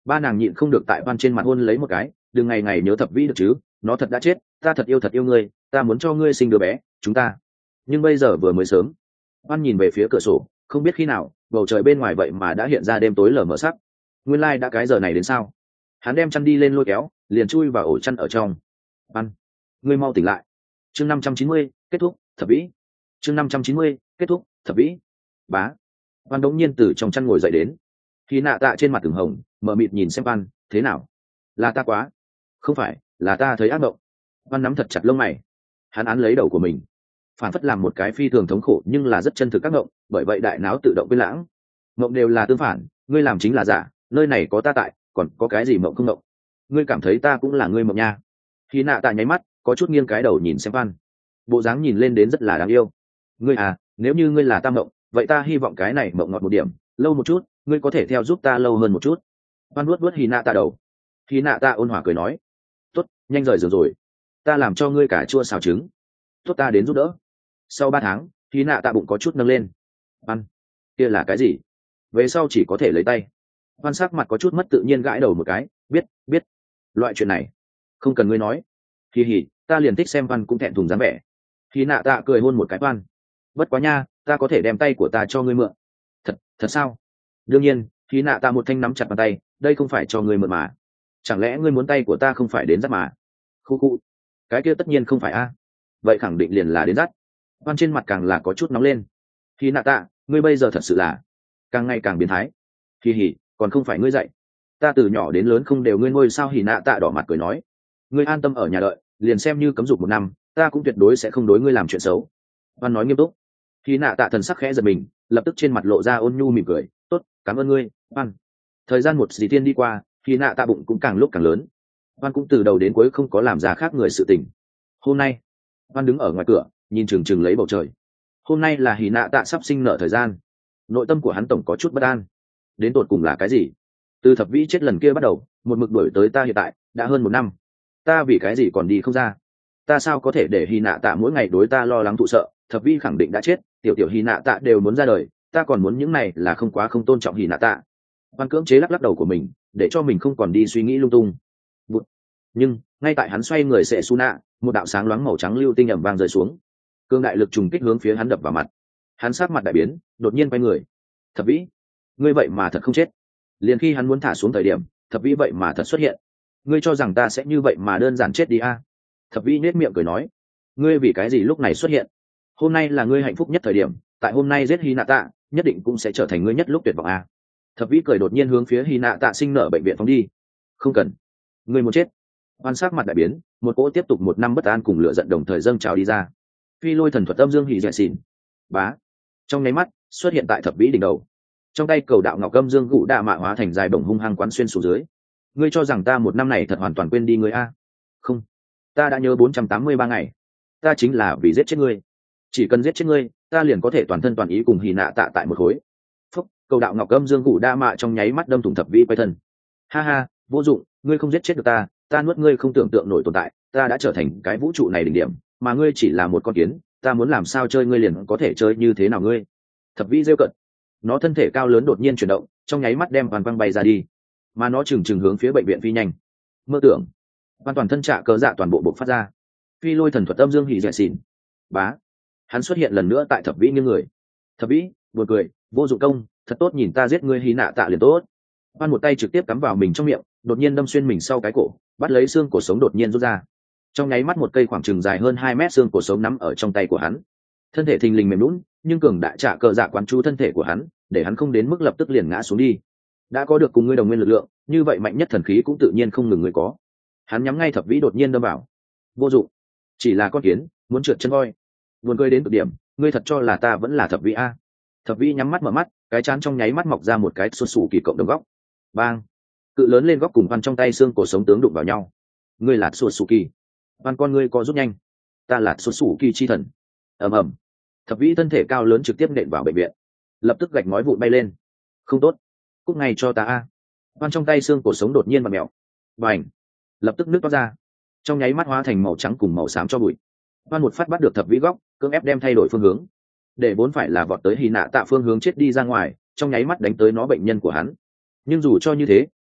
Ba nàng nhịn không được tại Oan trên mặt hôn lấy một cái, đừng ngày ngày nhớ thập vĩ được chứ, nó thật đã chết, ta thật yêu thật yêu ngươi, ta muốn cho ngươi sinh đứa bé, chúng ta. Nhưng bây giờ vừa mới sớm. Oan nhìn về phía cửa sổ, không biết khi nào bầu trời bên ngoài vậy mà đã hiện ra đêm tối lờ mờ sắc. Nguyên lai đã cái giờ này đến sao? Hắn đem chăn đi lên lôi kéo, liền chui vào ổ chăn ở trong. Oan, ngươi mau tỉnh lại. Chương năm trăm chín mươi, kết thúc, thập vĩ. Chương năm trăm chín mươi, kết thúc, thập vĩ. Bá. Oan đống nhiên từ trong chăn ngồi dậy đến. Khi nạ tạ trên mặt từng hồng, mờ mịt nhìn xem Oan, thế nào? Là ta quá? Không phải, là ta thấy ác mộng. Oan nắm thật chặt lông mày. Hắn án lấy đầu của mình, phản phất làm một cái phi thường thống khổ nhưng là rất chân thực các mộng, bởi vậy đại não tự động quên lãng. Mộng đều là tương phản, ngươi làm chính là giả, nơi này có ta tại, còn có cái gì mộng không mộng? Ngươi cảm thấy ta cũng là ngươi mộng nha. Khi nạ tạ nháy mắt, có chút nghiêng cái đầu nhìn xem Oan, bộ dáng nhìn lên đến rất là đáng yêu. Ngươi à, nếu như ngươi là ta mộng, vậy ta hy vọng cái này mộng ngọt một điểm, lâu một chút, ngươi có thể theo giúp ta lâu hơn một chút. Oan nuốt nuốt Hy nạ tạ đầu. Hy nạ tạ ôn hòa cười nói, tốt, nhanh rời giường rồi, ta làm cho ngươi cả chua xào trứng. Tốt, ta đến giúp đỡ. Sau ba tháng, Hy nạ tạ bụng có chút nâng lên. Oan, kia là cái gì? Về sau chỉ có thể lấy tay. Oan sắc mặt có chút mất tự nhiên gãi đầu một cái, biết, biết. Loại chuyện này, không cần ngươi nói. Kỳ hỉ, ta liền thích xem Oan cũng thẹn thùng dáng vẻ. Hy nạ tạ cười hôn một cái Oan. Bất quá nha, ta có thể đem tay của ta cho ngươi mượn. Thật, thật sao? Đương nhiên, Hy nạ tạ một thanh nắm chặt bàn tay, đây không phải cho ngươi mượn mà. Chẳng lẽ ngươi muốn tay của ta không phải đến dắt mà? Khu khu, cái kia tất nhiên không phải a. Vậy khẳng định liền là đến dắt. Oan trên mặt càng là có chút nóng lên. Hy nạ tạ, ngươi bây giờ thật sự là càng ngày càng biến thái. Kỳ hỉ, còn không phải ngươi dạy, ta từ nhỏ đến lớn không đều ngươi nuôi sao? Hy nạ tạ đỏ mặt cười nói, ngươi an tâm ở nhà đợi, liền xem như cấm dục một năm, ta cũng tuyệt đối sẽ không đối ngươi làm chuyện xấu. Oan nói nghiêm túc. Hy nạ tạ thần sắc khẽ giật mình, lập tức trên mặt lộ ra ôn nhu mỉm cười, tốt, cảm ơn ngươi, Oan. Thời gian một dì tiên đi qua, Hy nạ tạ bụng cũng càng lúc càng lớn. Oan cũng từ đầu đến cuối không có làm ra khác người sự tình. Hôm nay, Oan đứng ở ngoài cửa, nhìn chừng chừng lấy bầu trời. Hôm nay là Hy nạ tạ sắp sinh nở thời gian. Nội tâm của hắn tổng có chút bất an. Đến tột cùng là cái gì? Từ thập vĩ chết lần kia bắt đầu, một mực đuổi tới ta hiện tại đã hơn một năm. Ta vì cái gì còn đi không ra? Ta sao có thể để Hy nạ tạ mỗi ngày đối ta lo lắng thụ sợ? Thập vĩ khẳng định đã chết, tiểu tiểu Hy nạ tạ đều muốn ra đời, ta còn muốn những này là không quá không tôn trọng Hy nạ tạ. Oan cưỡng chế lắc lắc đầu của mình, để cho mình không còn đi suy nghĩ lung tung. Bụt. Nhưng ngay tại hắn xoay người sệ su nạ, một đạo sáng loáng màu trắng lưu tinh ẩm vang rơi xuống, cương đại lực trùng kích hướng phía hắn đập vào mặt. Hắn sát mặt đại biến, đột nhiên quay người. Thập vĩ, ngươi vậy mà thật không chết? Liền khi hắn muốn thả xuống thời điểm, thập vĩ vậy mà thật xuất hiện. Ngươi cho rằng ta sẽ như vậy mà đơn giản chết đi a? À? Thập vĩ nết miệng cười nói, ngươi vì cái gì lúc này xuất hiện? Hôm nay là ngươi hạnh phúc nhất thời điểm, tại hôm nay giết Hy nạ tạ, nhất định cũng sẽ trở thành ngươi nhất lúc tuyệt vọng a. À? Thập vĩ cười đột nhiên hướng phía Hy nạ tạ sinh nở bệnh viện phóng đi. Không cần, ngươi muốn chết. Oan sắc mặt đại biến, một cỗ tiếp tục một năm bất an cùng lửa giận đồng thời dâng trào đi ra. Phi lôi thần thuật âm dương hỉ dạy xỉn. Bá. Trong nháy mắt, xuất hiện tại thập vĩ đỉnh đầu. Trong tay cầu đạo ngọc âm dương gụ đạ mạ hóa thành dài bổng hung hăng quán xuyên xuống dưới. Ngươi cho rằng ta một năm này thật hoàn toàn quên đi ngươi a? Không, ta đã nhớ bốn trăm tám mươi ba ngày. Ta chính là vì giết chết ngươi. Chỉ cần giết chết ngươi, ta liền có thể toàn thân toàn ý cùng Hy nạ tạ tại một khối. Phúc, cầu đạo ngọc âm dương gụ đạ mạ trong nháy mắt đâm thủng thập vĩ quay thân. Ha ha, vô dụng, ngươi không giết chết được ta, ta nuốt ngươi không tưởng tượng nổi tồn tại, ta đã trở thành cái vũ trụ này đỉnh điểm, mà ngươi chỉ là một con kiến, ta muốn làm sao chơi ngươi liền có thể chơi như thế nào ngươi. Thập vĩ rêu cận, nó thân thể cao lớn đột nhiên chuyển động, trong nháy mắt đem toàn băng bay ra đi, mà nó chừng chừng hướng phía bệnh viện phi nhanh. Mơ tưởng, hoàn toàn thân trạ cơ dạ toàn bộ bộc phát ra. Phi lôi thần thuật âm dương hỉ dạy xỉn. Bá, hắn xuất hiện lần nữa tại thập vĩ như người. Thập vĩ buồn cười, vô dụng công, thật tốt nhìn ta giết ngươi Hy nạ tạ liền tốt. Oan một tay trực tiếp cắm vào mình trong miệng, đột nhiên đâm xuyên mình sau cái cổ, bắt lấy xương cổ sống đột nhiên rút ra. Trong nháy mắt một cây khoảng chừng dài hơn hai mét xương cổ sống nắm ở trong tay của hắn. Thân thể thình lình mềm lún, nhưng cường đại trả cờ dạ quán chú thân thể của hắn, để hắn không đến mức lập tức liền ngã xuống đi. Đã có được cùng ngươi đồng nguyên lực lượng, như vậy mạnh nhất thần khí cũng tự nhiên không ngừng ngươi có. Hắn nhắm ngay thập vĩ đột nhiên đâm vào. Vô dụng, chỉ là con kiến, muốn trượt chân voi. Buồn cười đến cực điểm, ngươi thật cho là ta vẫn là thập vĩ a? Thập vĩ nhắm mắt mở mắt, cái trán trong nháy mắt mọc ra một cái xuất xù kỳ cộng đồng góc. Bang, cự lớn lên góc cùng Văn trong tay xương cổ sống tướng đụng vào nhau. Ngươi là xuất xù kỳ. Văn con ngươi có rút nhanh. Ta là xuất xù kỳ chi thần. Ầm ầm, thập vĩ thân thể cao lớn trực tiếp nện vào bệnh viện, lập tức gạch ngói vụn bay lên. Không tốt, cút ngay cho ta a. Văn trong tay xương cổ sống đột nhiên bật mèo, bành, lập tức nước toát ra, trong nháy mắt hóa thành màu trắng cùng màu xám cho bụi. Văn một phát bắt được thập vĩ góc, cưỡng ép đem thay đổi phương hướng, để vốn phải là vọt tới Hy nạ tạ phương hướng chết đi ra ngoài, trong nháy mắt đánh tới nó bệnh nhân của hắn. Nhưng dù cho như thế,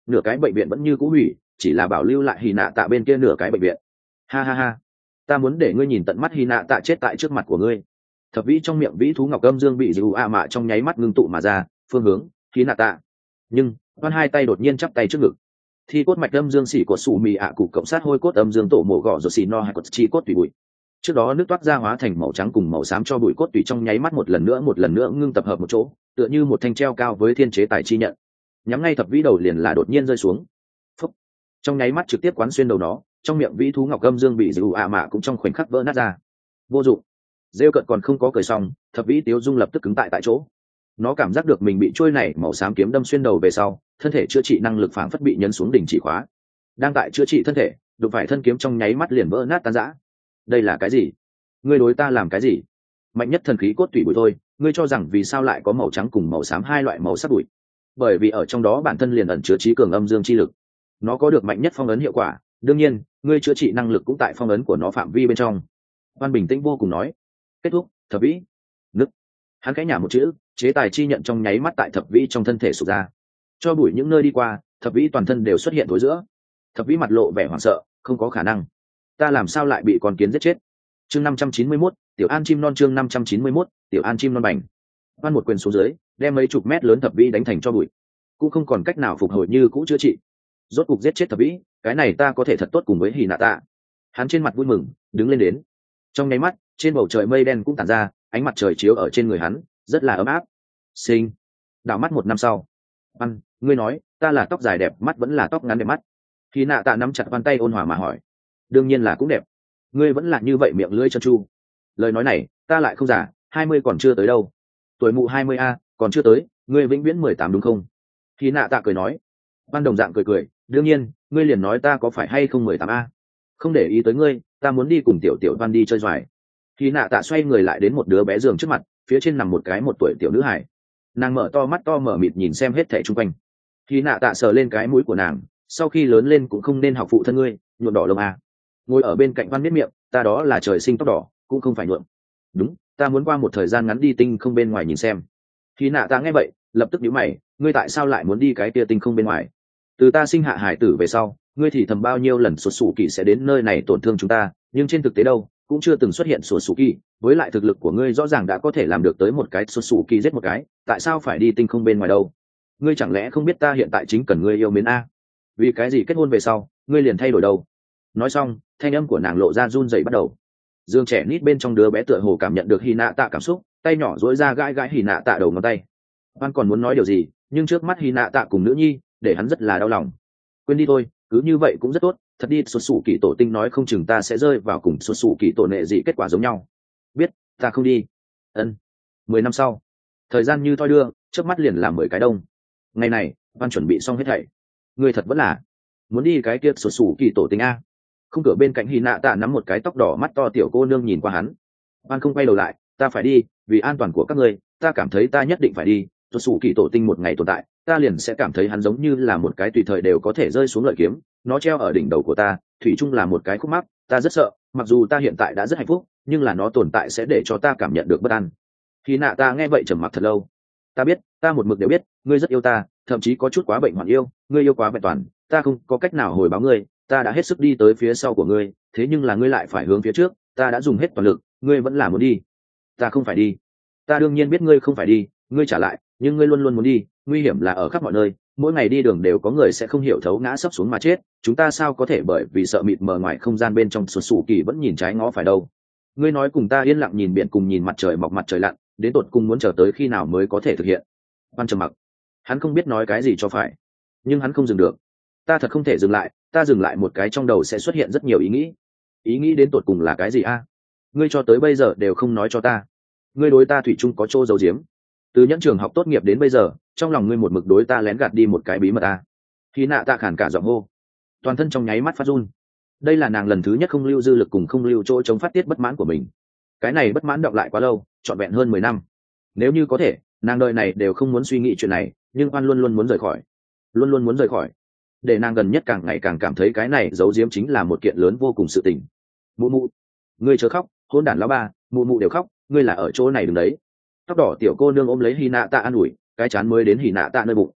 nửa cái bệnh viện vẫn như cũ hủy, chỉ là bảo lưu lại hy nạ tạ bên kia nửa cái bệnh viện. Ha ha ha, ta muốn để ngươi nhìn tận mắt hy nạ tạ chết tại trước mặt của ngươi. Thập vĩ trong miệng vĩ thú ngọc âm dương bị dịu a mạ trong nháy mắt ngưng tụ mà ra, phương hướng hy nạ tạ. Nhưng Hoan hai tay đột nhiên chắp tay trước ngực, thi cốt mạch âm dương xỉ của sủ mì ạ cụ cộng sát hôi cốt âm dương tổ mộ gọ rồi xì no hay cốt chi cốt tùy bụi. Trước đó nước toát ra hóa thành màu trắng cùng màu xám cho bụi cốt tùy trong nháy mắt một lần nữa một lần nữa ngưng tập hợp một chỗ, tựa như một thanh treo cao với thiên chế tài chi nhận, nhắm ngay thập vĩ đầu liền là đột nhiên rơi xuống. Phúc. Trong nháy mắt trực tiếp quán xuyên đầu nó, trong miệng vĩ thú ngọc âm dương bị dịu ạ mạ cũng trong khoảnh khắc vỡ nát ra. Vô dụng. Rêu cận còn không có cười xong, thập vĩ tiếu dung lập tức cứng tại tại chỗ. Nó cảm giác được mình bị trôi này màu xám kiếm đâm xuyên đầu về sau, thân thể chữa trị năng lực phảng phất bị nhấn xuống đỉnh chỉ khóa. Đang tại chữa trị thân thể, đụng phải thân kiếm trong nháy mắt liền vỡ nát tan rã. Đây là cái gì? Ngươi đối ta làm cái gì? Mạnh nhất thần khí cốt tủy bụi thôi, ngươi cho rằng vì sao lại có màu trắng cùng màu xám hai loại màu sắc bụi? Bởi vì ở trong đó bản thân liền ẩn chứa trí cường âm dương chi lực. Nó có được mạnh nhất phong ấn hiệu quả, đương nhiên, ngươi chữa trị năng lực cũng tại phong ấn của nó phạm vi bên trong. Văn bình tĩnh vô cùng nói. Kết thúc, thập vĩ. Nức. Hắn khẽ nhả một chữ, chế tài chi nhận trong nháy mắt tại thập vĩ trong thân thể sụp ra. Cho bụi những nơi đi qua, thập vĩ toàn thân đều xuất hiện thối giữa. Thập vĩ mặt lộ vẻ hoảng sợ, không có khả năng. Ta làm sao lại bị con kiến giết chết? Chương năm trăm chín mươi mốt, tiểu an chim non chương năm trăm chín mươi mốt, tiểu an chim non bành. Văn một quyền xuống dưới, đem mấy chục mét lớn thập vĩ đánh thành cho bụi. Cũng không còn cách nào phục hồi như cũ chữa trị. Rốt cục giết chết thập vĩ, cái này ta có thể thật tốt cùng với Hỉ Nạ Tạ. Hắn trên mặt vui mừng, đứng lên đến. Trong nháy mắt, trên bầu trời mây đen cũng tản ra, ánh mặt trời chiếu ở trên người hắn, rất là ấm áp. Sinh. Đảo mắt một năm sau. Văn, ngươi nói, ta là tóc dài đẹp mắt vẫn là tóc ngắn đẹp mắt? Hỉ Nạ Tạ nắm chặt bàn tay ôn hòa mà hỏi. Đương nhiên là cũng đẹp. Ngươi vẫn là như vậy miệng lưỡi trơn tru. Lời nói này, ta lại không giả, hai mươi còn chưa tới đâu. Tuổi mụ hai mươi a, còn chưa tới, ngươi vĩnh viễn mười tám đúng không? Hỉ Nạ Tạ cười nói. Văn đồng dạng cười cười, đương nhiên, ngươi liền nói ta có phải hay không mười tám a? Không để ý tới ngươi, ta muốn đi cùng tiểu tiểu Văn đi chơi xoài. Hỉ Nạ Tạ xoay người lại đến một đứa bé giường trước mặt, phía trên nằm một cái một tuổi tiểu nữ hải. Nàng mở to mắt to mở mịt nhìn xem hết thảy xung quanh. Hỉ Nạ Tạ sờ lên cái mũi của nàng, sau khi lớn lên cũng không nên học phụ thân ngươi, nhuộm đỏ lông a. Ngồi ở bên cạnh Văn biết miệng, ta đó là trời sinh tóc đỏ, cũng không phải nhuộm. Đúng, ta muốn qua một thời gian ngắn đi tinh không bên ngoài nhìn xem. Hỉ Nạ Tạ nghe vậy, lập tức nhíu mày, ngươi tại sao lại muốn đi cái kia tinh không bên ngoài? Từ ta sinh hạ hải tử về sau, ngươi thì thầm bao nhiêu lần sụt sủ kỳ sẽ đến nơi này tổn thương chúng ta, nhưng trên thực tế đâu, cũng chưa từng xuất hiện sụt sủ kỳ. Với lại thực lực của ngươi rõ ràng đã có thể làm được tới một cái sụt sủ kỳ giết một cái, tại sao phải đi tinh không bên ngoài đâu? Ngươi chẳng lẽ không biết ta hiện tại chính cần ngươi yêu mến a? Vì cái gì kết hôn về sau, ngươi liền thay đổi đâu? Nói xong, thanh âm của nàng lộ ra run rẩy bắt đầu. Dương trẻ nít bên trong đứa bé tựa hồ cảm nhận được Hỉ Nạ Tạ cảm xúc, tay nhỏ duỗi ra gãi gãi Hỉ Nạ Tạ đầu ngón tay. Văn còn muốn nói điều gì, nhưng trước mắt Hỉ Nạ Tạ cùng nữ nhi, để hắn rất là đau lòng. Quên đi thôi, cứ như vậy cũng rất tốt, thật đi xuất sủ kỳ tổ tinh nói không chừng ta sẽ rơi vào cùng xuất sủ kỳ tổ nệ dị kết quả giống nhau. Biết, ta không đi. Ân. Mười năm sau, thời gian như thoi đưa, trước mắt liền làm mười cái đông. Ngày này, Văn chuẩn bị xong hết thảy. Người thật vẫn là muốn đi cái kia xuất sủ kỳ tổ tinh a. Khung cửa bên cạnh Hỉ Nạ Tạ nắm một cái tóc đỏ mắt to tiểu cô nương nhìn qua hắn. Văn không quay đầu lại, ta phải đi, vì an toàn của các ngươi, ta cảm thấy ta nhất định phải đi. Xuất sủ kỳ tổ tinh một ngày tồn tại, ta liền sẽ cảm thấy hắn giống như là một cái tùy thời đều có thể rơi xuống lợi kiếm, nó treo ở đỉnh đầu của ta, thủy chung là một cái khúc mắc, ta rất sợ, mặc dù ta hiện tại đã rất hạnh phúc, nhưng là nó tồn tại sẽ để cho ta cảm nhận được bất an. Hỉ Nạ Tạ nghe vậy trầm mặc thật lâu. Ta biết, ta một mực đều biết, ngươi rất yêu ta, thậm chí có chút quá bệnh hoạn yêu, ngươi yêu quá vẹn toàn, ta không có cách nào hồi báo ngươi, ta đã hết sức đi tới phía sau của ngươi, thế nhưng là ngươi lại phải hướng phía trước, ta đã dùng hết toàn lực, ngươi vẫn là muốn đi. Ta không phải đi. Ta đương nhiên biết ngươi không phải đi, ngươi trả lại, nhưng ngươi luôn luôn muốn đi, nguy hiểm là ở khắp mọi nơi, mỗi ngày đi đường đều có người sẽ không hiểu thấu ngã sấp xuống mà chết, chúng ta sao có thể bởi vì sợ mịt mờ ngoài không gian bên trong sụt sù kỳ vẫn nhìn trái ngó phải đâu. Ngươi nói cùng ta yên lặng nhìn biển cùng nhìn mặt trời mọc mặt trời lặn, đến tột cùng muốn chờ tới khi nào mới có thể thực hiện? Văn trầm mặc, hắn không biết nói cái gì cho phải, nhưng hắn không dừng được. Ta thật không thể dừng lại, ta dừng lại một cái trong đầu sẽ xuất hiện rất nhiều ý nghĩ. Ý nghĩ đến tột cùng là cái gì a? Ngươi cho tới bây giờ đều không nói cho ta. Ngươi đối ta thủy chung có chỗ giấu giếm. Từ nhẫn trường học tốt nghiệp đến bây giờ, trong lòng ngươi một mực đối ta lén gạt đi một cái bí mật a. Hỉ Nạ Tạ khản cả giọng hô, toàn thân trong nháy mắt phát run. Đây là nàng lần thứ nhất không lưu dư lực cùng không lưu chỗ chống phát tiết bất mãn của mình. Cái này bất mãn đọng lại quá lâu, trọn vẹn hơn mười năm. Nếu như có thể, nàng đời này đều không muốn suy nghĩ chuyện này, nhưng Oan luôn luôn muốn rời khỏi, luôn luôn muốn rời khỏi. Để nàng gần nhất càng ngày càng cảm thấy cái này giấu giếm chính là một kiện lớn vô cùng sự tình. Mụ mụ, ngươi chớ khóc, hôn đản lão ba, mụ mụ đều khóc, ngươi là ở chỗ này đừng đấy. Tóc đỏ tiểu cô nương ôm lấy Hỉ Nạ Tạ an ủi, cái chán mới đến Hỉ Nạ Tạ nơi bụng.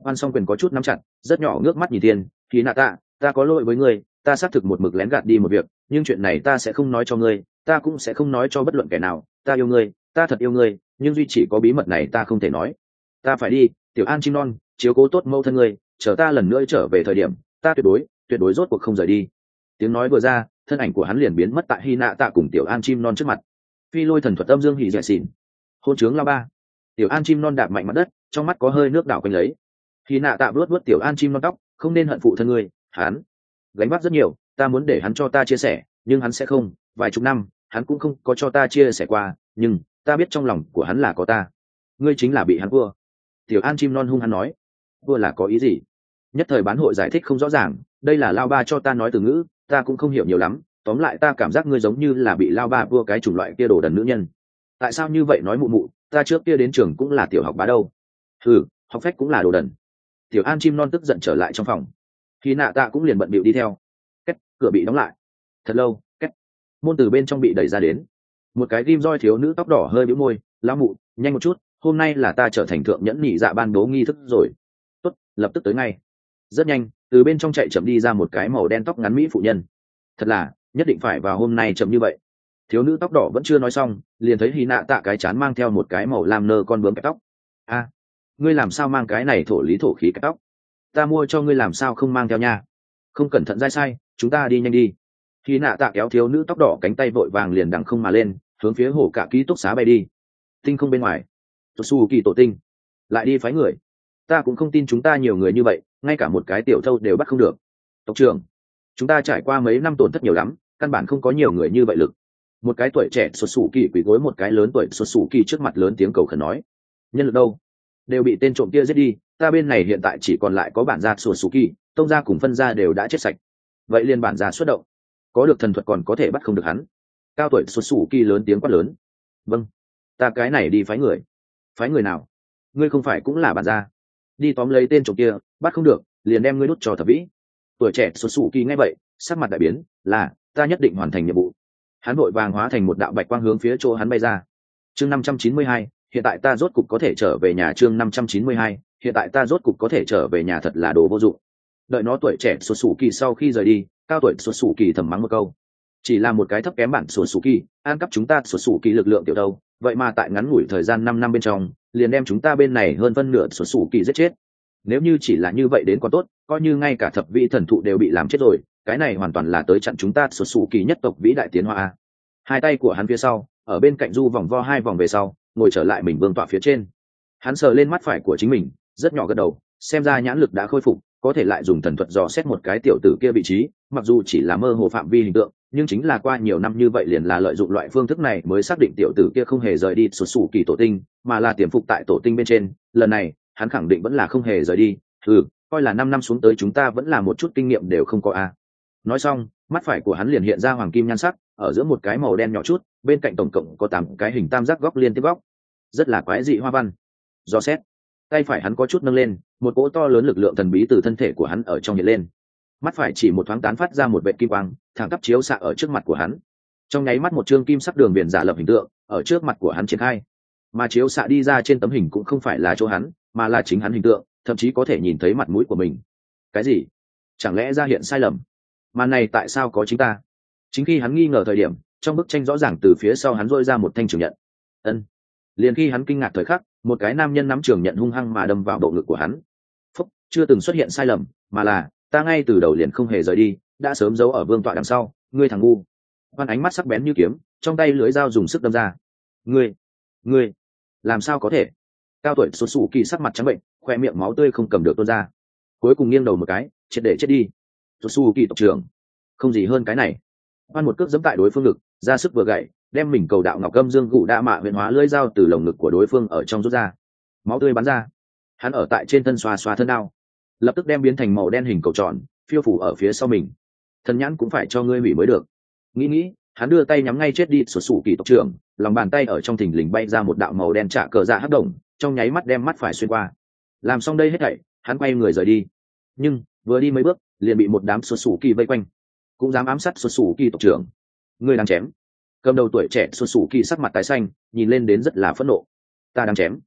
Oan song quyền có chút nắm chặt, rất nhỏ ngước mắt nhìn Thiên, "Khi nạ tạ, ta có lỗi với ngươi, ta xác thực một mực lén gạt đi một việc, nhưng chuyện này ta sẽ không nói cho ngươi, ta cũng sẽ không nói cho bất luận kẻ nào, ta yêu ngươi, ta thật yêu ngươi, nhưng duy chỉ có bí mật này ta không thể nói. Ta phải đi, tiểu An chim non, chiếu cố tốt mẫu thân ngươi, chờ ta lần nữa trở về thời điểm, ta tuyệt đối, tuyệt đối rốt cuộc không rời đi." Tiếng nói vừa ra, thân ảnh của hắn liền biến mất tại Hy Nạ Tạ cùng tiểu An chim non trước mặt. Phi lôi thần thuật âm dương hỉ dẻ xỉn. Hôn trướng lao ba. Tiểu An chim non đạp mạnh mặt đất, trong mắt có hơi nước đảo quanh lấy. Hy Nạ Tạ vuốt vuốt tiểu An chim non tóc, "Không nên hận phụ thân ngươi, hắn gánh vác rất nhiều, ta muốn để hắn cho ta chia sẻ, nhưng hắn sẽ không, vài chục năm, hắn cũng không có cho ta chia sẻ qua, nhưng ta biết trong lòng của hắn là có ta. Ngươi chính là bị hắn vua." Tiểu An chim non hung hắn nói. "Vua là có ý gì?" Nhất thời bán hội giải thích không rõ ràng, đây là lao ba cho ta nói từ ngữ, ta cũng không hiểu nhiều lắm, tóm lại ta cảm giác ngươi giống như là bị lao ba vua cái chủng loại kia đồ đần nữ nhân. Tại sao như vậy nói mụ mụ, ta trước kia đến trường cũng là tiểu học bá đâu. Ừ, học phách cũng là đồ đần. Tiểu An chim non tức giận trở lại trong phòng. Khi nạ tạ cũng liền bận bịu đi theo. Két, cửa bị đóng lại. Thật lâu, két, môn từ bên trong bị đẩy ra đến. Một cái ghim roi thiếu nữ tóc đỏ hơi bĩu môi, "Lão mụ, nhanh một chút, hôm nay là ta trở thành thượng nhẫn nhị dạ ban bố nghi thức rồi." "Tốt, lập tức tới ngay." Rất nhanh, từ bên trong chạy chậm đi ra một cái màu đen tóc ngắn mỹ phụ nhân. "Thật là, nhất định phải vào hôm nay chậm như vậy." Thiếu nữ tóc đỏ vẫn chưa nói xong, liền thấy Hy Nạ Tạ cái chán mang theo một cái màu lam nơ con bướm kẹp tóc. "A, ngươi làm sao mang cái này thổ lý thổ khí kẹp tóc? Ta mua cho ngươi làm sao không mang theo nha? Không cẩn thận dai sai, chúng ta đi nhanh đi." Hy Nạ Tạ kéo thiếu nữ tóc đỏ cánh tay vội vàng liền đằng không mà lên, hướng phía hồ cả ký túc xá bay đi. Tinh không bên ngoài, Su Kỳ tổ tinh lại đi phái người. Ta cũng không tin chúng ta nhiều người như vậy, ngay cả một cái tiểu thâu đều bắt không được. Tộc trưởng, chúng ta trải qua mấy năm tổn thất nhiều lắm, căn bản không có nhiều người như vậy lực. Một cái tuổi trẻ xuất xù kỳ quỳ gối một cái lớn tuổi xuất xù kỳ trước mặt lớn tiếng cầu khẩn nói. Nhân lực đâu? Đều bị tên trộm kia giết đi, ta bên này hiện tại chỉ còn lại có bản gia xuất xù kỳ, tông gia cùng phân gia đều đã chết sạch. Vậy liên bản gia xuất động, có được thần thuật còn có thể bắt không được hắn. Cao tuổi xuất xù kỳ lớn tiếng quát lớn. Vâng, ta cái này đi phái người. Phái người nào? Ngươi không phải cũng là bản gia? Đi tóm lấy tên trộm kia, bắt không được liền đem ngươi đút cho thập vĩ. Tuổi trẻ xuất xù kỳ nghe vậy, sắc mặt đại biến, là ta nhất định hoàn thành nhiệm vụ. Hắn vội vàng hóa thành một đạo bạch quang hướng phía chỗ hắn bay ra. Chương năm trăm chín mươi hai, hiện tại ta rốt cục có thể trở về nhà. Chương năm trăm chín mươi hai, hiện tại ta rốt cục có thể trở về nhà, thật là đồ vô dụng. Đợi nó tuổi trẻ xuất xù kỳ sau khi rời đi, cao tuổi xuất xù kỳ thầm mắng một câu. Chỉ là một cái thấp kém bản xuất xù kỳ, ăn cắp chúng ta xuất xù kỳ lực lượng tiểu đâu, vậy mà tại ngắn ngủi thời gian năm năm bên trong, liền đem chúng ta bên này hơn phân nửa xuất xù kỳ giết chết. Nếu như chỉ là như vậy đến còn tốt, coi như ngay cả thập vị thần thụ đều bị làm chết rồi, cái này hoàn toàn là tới chặn chúng ta xuất xù kỳ nhất tộc vĩ đại tiến hóa. Hai tay của hắn phía sau, ở bên cạnh du vòng vo hai vòng về sau, ngồi trở lại mình vương tọa phía trên. Hắn sờ lên mắt phải của chính mình, rất nhỏ gật đầu, xem ra nhãn lực đã khôi phục, có thể lại dùng thần thuật dò xét một cái tiểu tử kia vị trí, mặc dù chỉ là mơ hồ phạm vi hình tượng, nhưng chính là qua nhiều năm như vậy liền là lợi dụng loại phương thức này mới xác định tiểu tử kia không hề rời đi xuất xù kỳ tổ tinh, mà là tiềm phục tại tổ tinh bên trên. Lần này, hắn khẳng định vẫn là không hề rời đi. Ừ, coi là năm năm xuống tới chúng ta vẫn là một chút kinh nghiệm đều không có a. Nói xong, mắt phải của hắn liền hiện ra hoàng kim nhan sắc, ở giữa một cái màu đen nhỏ chút, bên cạnh tổng cộng có tám cái hình tam giác góc liên tiếp góc, rất là quái dị hoa văn. Do xét, tay phải hắn có chút nâng lên, một cỗ to lớn lực lượng thần bí từ thân thể của hắn ở trong hiện lên. Mắt phải chỉ một thoáng tán phát ra một vệt kim quang, thẳng tắp chiếu xạ ở trước mặt của hắn. Trong nháy mắt một chương kim sắc đường viền giả lập hình tượng ở trước mặt của hắn triển khai, mà chiếu xạ đi ra trên tấm hình cũng không phải là chỗ hắn, mà là chính hắn hình tượng, thậm chí có thể nhìn thấy mặt mũi của mình. Cái gì? Chẳng lẽ ra hiện sai lầm? Mà này tại sao có chính ta? Chính khi hắn nghi ngờ thời điểm, trong bức tranh rõ ràng từ phía sau hắn rôi ra một thanh trường nhận. Ân. Liền khi hắn kinh ngạc thời khắc, một cái nam nhân nắm trường nhận hung hăng mà đâm vào bộ ngực của hắn. Phúc, chưa từng xuất hiện sai lầm, mà là ta ngay từ đầu liền không hề rời đi, đã sớm giấu ở vương tọa đằng sau, ngươi thằng ngu. Quan ánh mắt sắc bén như kiếm, trong tay lưỡi dao dùng sức đâm ra. Ngươi, ngươi, làm sao có thể? Cao tuổi xuất xù kỳ sắc mặt trắng bệnh, khoe miệng máu tươi không cầm được tuôn ra. Cuối cùng nghiêng đầu một cái, triệt để chết đi. Xuất xù kỳ tộc trưởng, không gì hơn cái này. Quan một cước giẫm tại đối phương ngực, ra sức vừa gậy, đem mình cầu đạo ngọc âm dương gụ đa mạ huyền hóa lưỡi dao từ lồng ngực của đối phương ở trong rút ra. Máu tươi bắn ra. Hắn ở tại trên thân xoa xoa thân đao, lập tức đem biến thành màu đen hình cầu tròn, phiêu phủ ở phía sau mình. Thần nhãn cũng phải cho ngươi hủy mới được. Nghĩ nghĩ, hắn đưa tay nhắm ngay chết đi xuất xù kỳ tộc trưởng, lòng bàn tay ở trong thình lình bay ra một đạo màu đen trả cờ dạ hắc đồng, trong nháy mắt đem mắt phải xuyên qua. Làm xong đây hết thảy, hắn quay người rời đi. Nhưng vừa đi mấy bước, liền bị một đám xuất xù kỳ vây quanh. Cũng dám ám sát xuất xù kỳ tộc trưởng, ngươi đang chém. Cầm đầu tuổi trẻ xuất xù kỳ sắc mặt tái xanh, nhìn lên đến rất là phẫn nộ. Ta đang chém.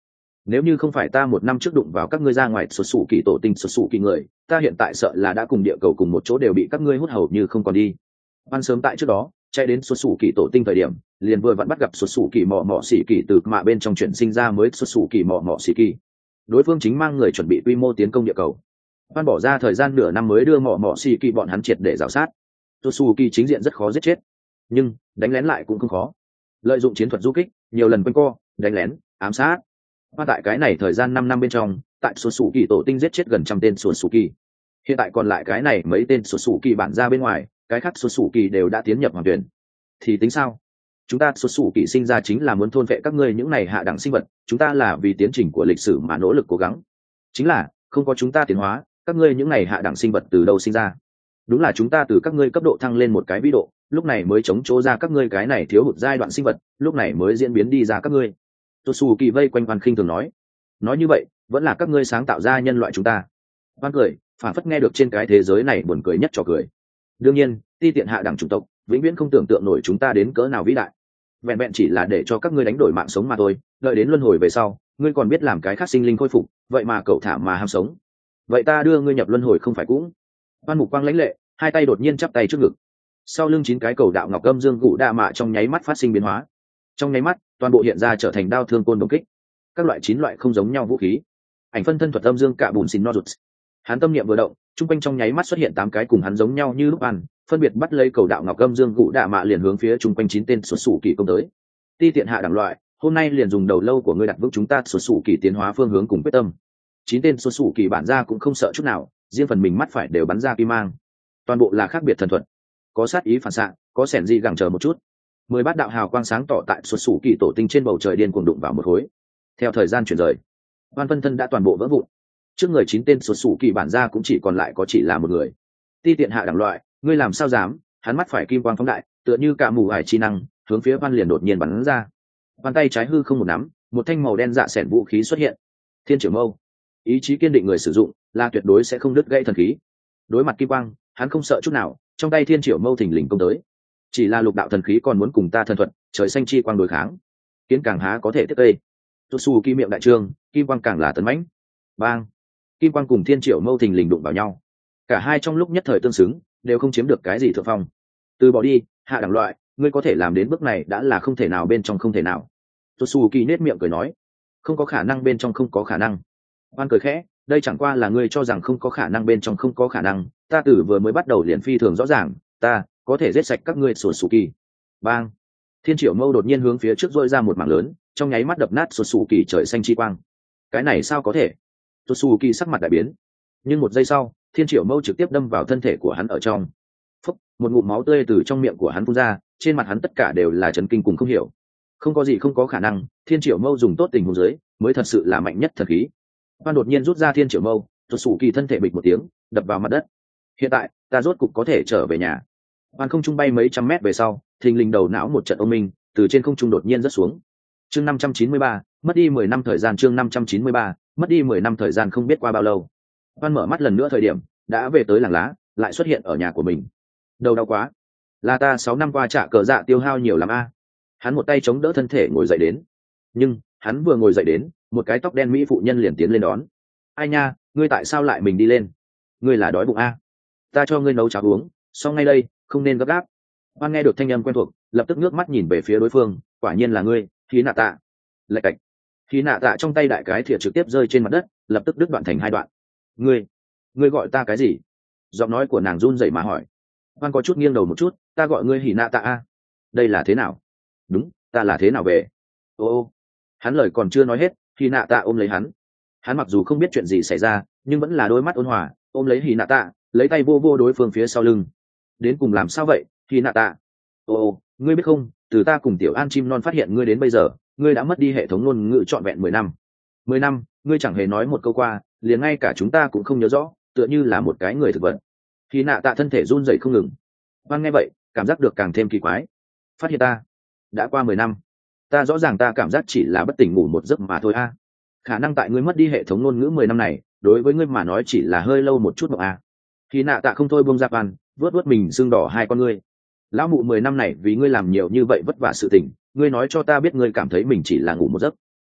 nếu như không phải ta một năm trước đụng vào các ngươi ra ngoài xuất xù kỳ tổ tinh xuất xù kỳ người, ta hiện tại sợ là đã cùng địa cầu cùng một chỗ đều bị các ngươi hút hầu như không còn đi. Ban sớm tại trước đó chạy đến xuất xù kỳ tổ tinh thời điểm, liền vừa vẫn bắt gặp xuất xù kỳ mỏ mỏ xỉ kỳ từ mạ bên trong chuyển sinh ra mới xuất xù kỳ mỏ mỏ xỉ kỳ. Đối phương chính mang người chuẩn bị quy mô tiến công địa cầu. Ban bỏ ra thời gian nửa năm mới đưa mỏ mỏ xỉ kỳ bọn hắn triệt để rào sát. Xuất xù kỳ chính diện rất khó giết chết, nhưng đánh lén lại cũng không khó. Lợi dụng chiến thuật du kích, nhiều lần quanh co, đánh lén, ám sát. Và tại cái này thời gian năm năm bên trong, tại xuất xù kỳ tổ tinh giết chết gần trăm tên xuất xù kỳ. Hiện tại còn lại cái này mấy tên xuất xù kỳ bản ra bên ngoài, cái khác xuất xù kỳ đều đã tiến nhập hoàng tuyển. Thì tính sao? Chúng ta xuất xù kỳ sinh ra chính là muốn thôn vệ các ngươi những này hạ đẳng sinh vật, chúng ta là vì tiến trình của lịch sử mà nỗ lực cố gắng. Chính là không có chúng ta tiến hóa, các ngươi những này hạ đẳng sinh vật từ đâu sinh ra? Đúng là chúng ta từ các ngươi cấp độ thăng lên một cái vĩ độ, lúc này mới chống chỗ ra các ngươi cái này thiếu hụt giai đoạn sinh vật, lúc này mới diễn biến đi ra các ngươi. Tosu Kỳ vây quanh Văn khinh thường nói, nói như vậy, vẫn là các ngươi sáng tạo ra nhân loại chúng ta. Văn cười, phản phất nghe được trên cái thế giới này buồn cười nhất trò cười. Đương nhiên, ti tiện hạ đẳng chủng tộc, vĩnh viễn không tưởng tượng nổi chúng ta đến cỡ nào vĩ đại. Vẹn vẹn chỉ là để cho các ngươi đánh đổi mạng sống mà thôi, đợi đến luân hồi về sau, ngươi còn biết làm cái khác sinh linh khôi phục, vậy mà cậu thả mà ham sống. Vậy ta đưa ngươi nhập luân hồi không phải cũng? Văn Mục Quang lãnh lệ, hai tay đột nhiên chắp tay trước ngực. Sau lưng chín cái cầu đạo ngọc âm dương gụ đa mạ trong nháy mắt phát sinh biến hóa. Trong nháy mắt, toàn bộ hiện ra trở thành đao thương côn đồng kích, các loại chín loại không giống nhau vũ khí. Ảnh phân thân thuật âm dương cạ bùn xin nozuts. Hắn tâm niệm vừa động, trung quanh trong nháy mắt xuất hiện tám cái cùng hắn giống nhau như lúc ăn, phân biệt bắt lấy cầu đạo ngọc âm dương gụ đa mạ liền hướng phía trung quanh chín tên xuất xù kỳ công tới. Ti tiện hạ đẳng loại, hôm nay liền dùng đầu lâu của ngươi đặt vững chúng ta xuất xù kỳ tiến hóa phương hướng cùng quyết tâm. Chín tên xuất xù kỳ bản ra cũng không sợ chút nào, riêng phần mình mắt phải đều bắn ra kim mang. Toàn bộ là khác biệt thần thuật, có sát ý phản xạ, có sẻn gì gẳng chờ một chút. Mười bát đạo hào quang sáng tỏ tại xuất xù kỳ tổ tinh trên bầu trời điên cuồng đụng vào một khối. Theo thời gian chuyển rời, Oan phân thân đã toàn bộ vỡ vụn. Trước người chín tên xuất xù kỳ bản ra cũng chỉ còn lại có chỉ là một người. Ti tiện hạ đẳng loại, ngươi làm sao dám? Hắn mắt phải kim quang phóng đại, tựa như cả mù ải chi năng, hướng phía Văn liền đột nhiên bắn ra. Bàn tay trái hư không một nắm, một thanh màu đen dạ xẻn vũ khí xuất hiện. Thiên Triều Mâu, ý chí kiên định người sử dụng, là tuyệt đối sẽ không đứt gãy thần khí. Đối mặt kim quang, hắn không sợ chút nào, trong tay Thiên Triều Mâu thình lình công tới. Chỉ là lục đạo thần khí còn muốn cùng ta thần thuật, trời xanh chi quang đối kháng, kiến càng há có thể tiếp tây. Tosu Kỳ miệng đại trương, kim quang càng là tấn mãnh. Bang! Kim quang cùng Thiên Triều Mâu thình lình đụng vào nhau. Cả hai trong lúc nhất thời tương xứng, đều không chiếm được cái gì thượng phong. Từ bỏ đi, hạ đẳng loại, ngươi có thể làm đến bước này đã là không thể nào bên trong không thể nào. Tosu Kỳ nết miệng cười nói, không có khả năng bên trong không có khả năng. Oan cười khẽ, đây chẳng qua là ngươi cho rằng không có khả năng bên trong không có khả năng, ta từ vừa mới bắt đầu liền phi thường rõ ràng, ta có thể giết sạch các ngươi Tosu Kỳ. Bang! Thiên Triều Mâu đột nhiên hướng phía trước dội ra một mảng lớn, trong nháy mắt đập nát Tosu Kỳ trời xanh chi quang. Cái này sao có thể? Tosu Kỳ sắc mặt đại biến, nhưng một giây sau, Thiên Triều Mâu trực tiếp đâm vào thân thể của hắn ở trong. Phúc, một ngụm máu tươi từ trong miệng của hắn phun ra, trên mặt hắn tất cả đều là chấn kinh cùng không hiểu. Không có gì không có khả năng, Thiên Triều Mâu dùng tốt tình huống dưới, mới thật sự là mạnh nhất thần khí. Oan đột nhiên rút ra Thiên Triều Mâu, Tosu Kỳ thân thể bịch một tiếng, đập vào mặt đất. Hiện tại, ta rốt cục có thể trở về nhà. Oan không trung bay mấy trăm mét về sau, thình lình đầu não một trận ông minh, từ trên không trung đột nhiên rớt xuống. Chương năm trăm chín mươi ba, mất đi mười năm thời gian. Chương năm trăm chín mươi ba, mất đi mười năm thời gian không biết qua bao lâu. Oan mở mắt lần nữa thời điểm, đã về tới làng lá, lại xuất hiện ở nhà của mình. Đầu đau quá, là ta sáu năm qua trả cờ dạ tiêu hao nhiều lắm a. Hắn một tay chống đỡ thân thể ngồi dậy đến, nhưng hắn vừa ngồi dậy đến, một cái tóc đen mỹ phụ nhân liền tiến lên đón. Ai nha, ngươi tại sao lại mình đi lên? Ngươi là đói bụng a? Ta cho ngươi nấu cháo uống, xong ngay đây, không nên gấp gáp. Oan nghe được thanh âm quen thuộc, lập tức ngước mắt nhìn về phía đối phương, quả nhiên là ngươi, Khí Nạ Tạ. Lạch cạch. Khí Nạ Tạ trong tay đại cái thìa trực tiếp rơi trên mặt đất, lập tức đứt đoạn thành hai đoạn. Ngươi, ngươi gọi ta cái gì? Giọng nói của nàng run rẩy mà hỏi. Oan có chút nghiêng đầu một chút, ta gọi ngươi Hỉ Nạ Tạ a. Đây là thế nào? Đúng, ta là thế nào về? Ô ô. Hắn lời còn chưa nói hết, Hỉ Nạ Tạ ôm lấy hắn. Hắn mặc dù không biết chuyện gì xảy ra, nhưng vẫn là đôi mắt ôn hòa, ôm lấy Hỉ Nạ Tạ, lấy tay vô vô đối phương phía sau lưng. Đến cùng làm sao vậy, Hỉ Nạ Tạ? Ô ô, ngươi biết không, từ ta cùng Tiểu An chim non phát hiện ngươi đến bây giờ, ngươi đã mất đi hệ thống ngôn ngữ trọn vẹn mười năm. Mười năm, ngươi chẳng hề nói một câu qua, liền ngay cả chúng ta cũng không nhớ rõ, tựa như là một cái người thực vật. Hỉ Nạ Tạ thân thể run rẩy không ngừng. Oan nghe vậy, cảm giác được càng thêm kỳ quái. Phát hiện ta đã qua mười năm, ta rõ ràng ta cảm giác chỉ là bất tỉnh ngủ một giấc mà thôi a. Khả năng tại ngươi mất đi hệ thống ngôn ngữ mười năm này, đối với ngươi mà nói chỉ là hơi lâu một chút mà a. Hỉ Nạ Tạ không thôi buông ra Oan, vớt vớt mình sưng đỏ hai con ngươi. Lão mụ mười năm này vì ngươi làm nhiều như vậy vất vả sự tình, ngươi nói cho ta biết ngươi cảm thấy mình chỉ là ngủ một giấc.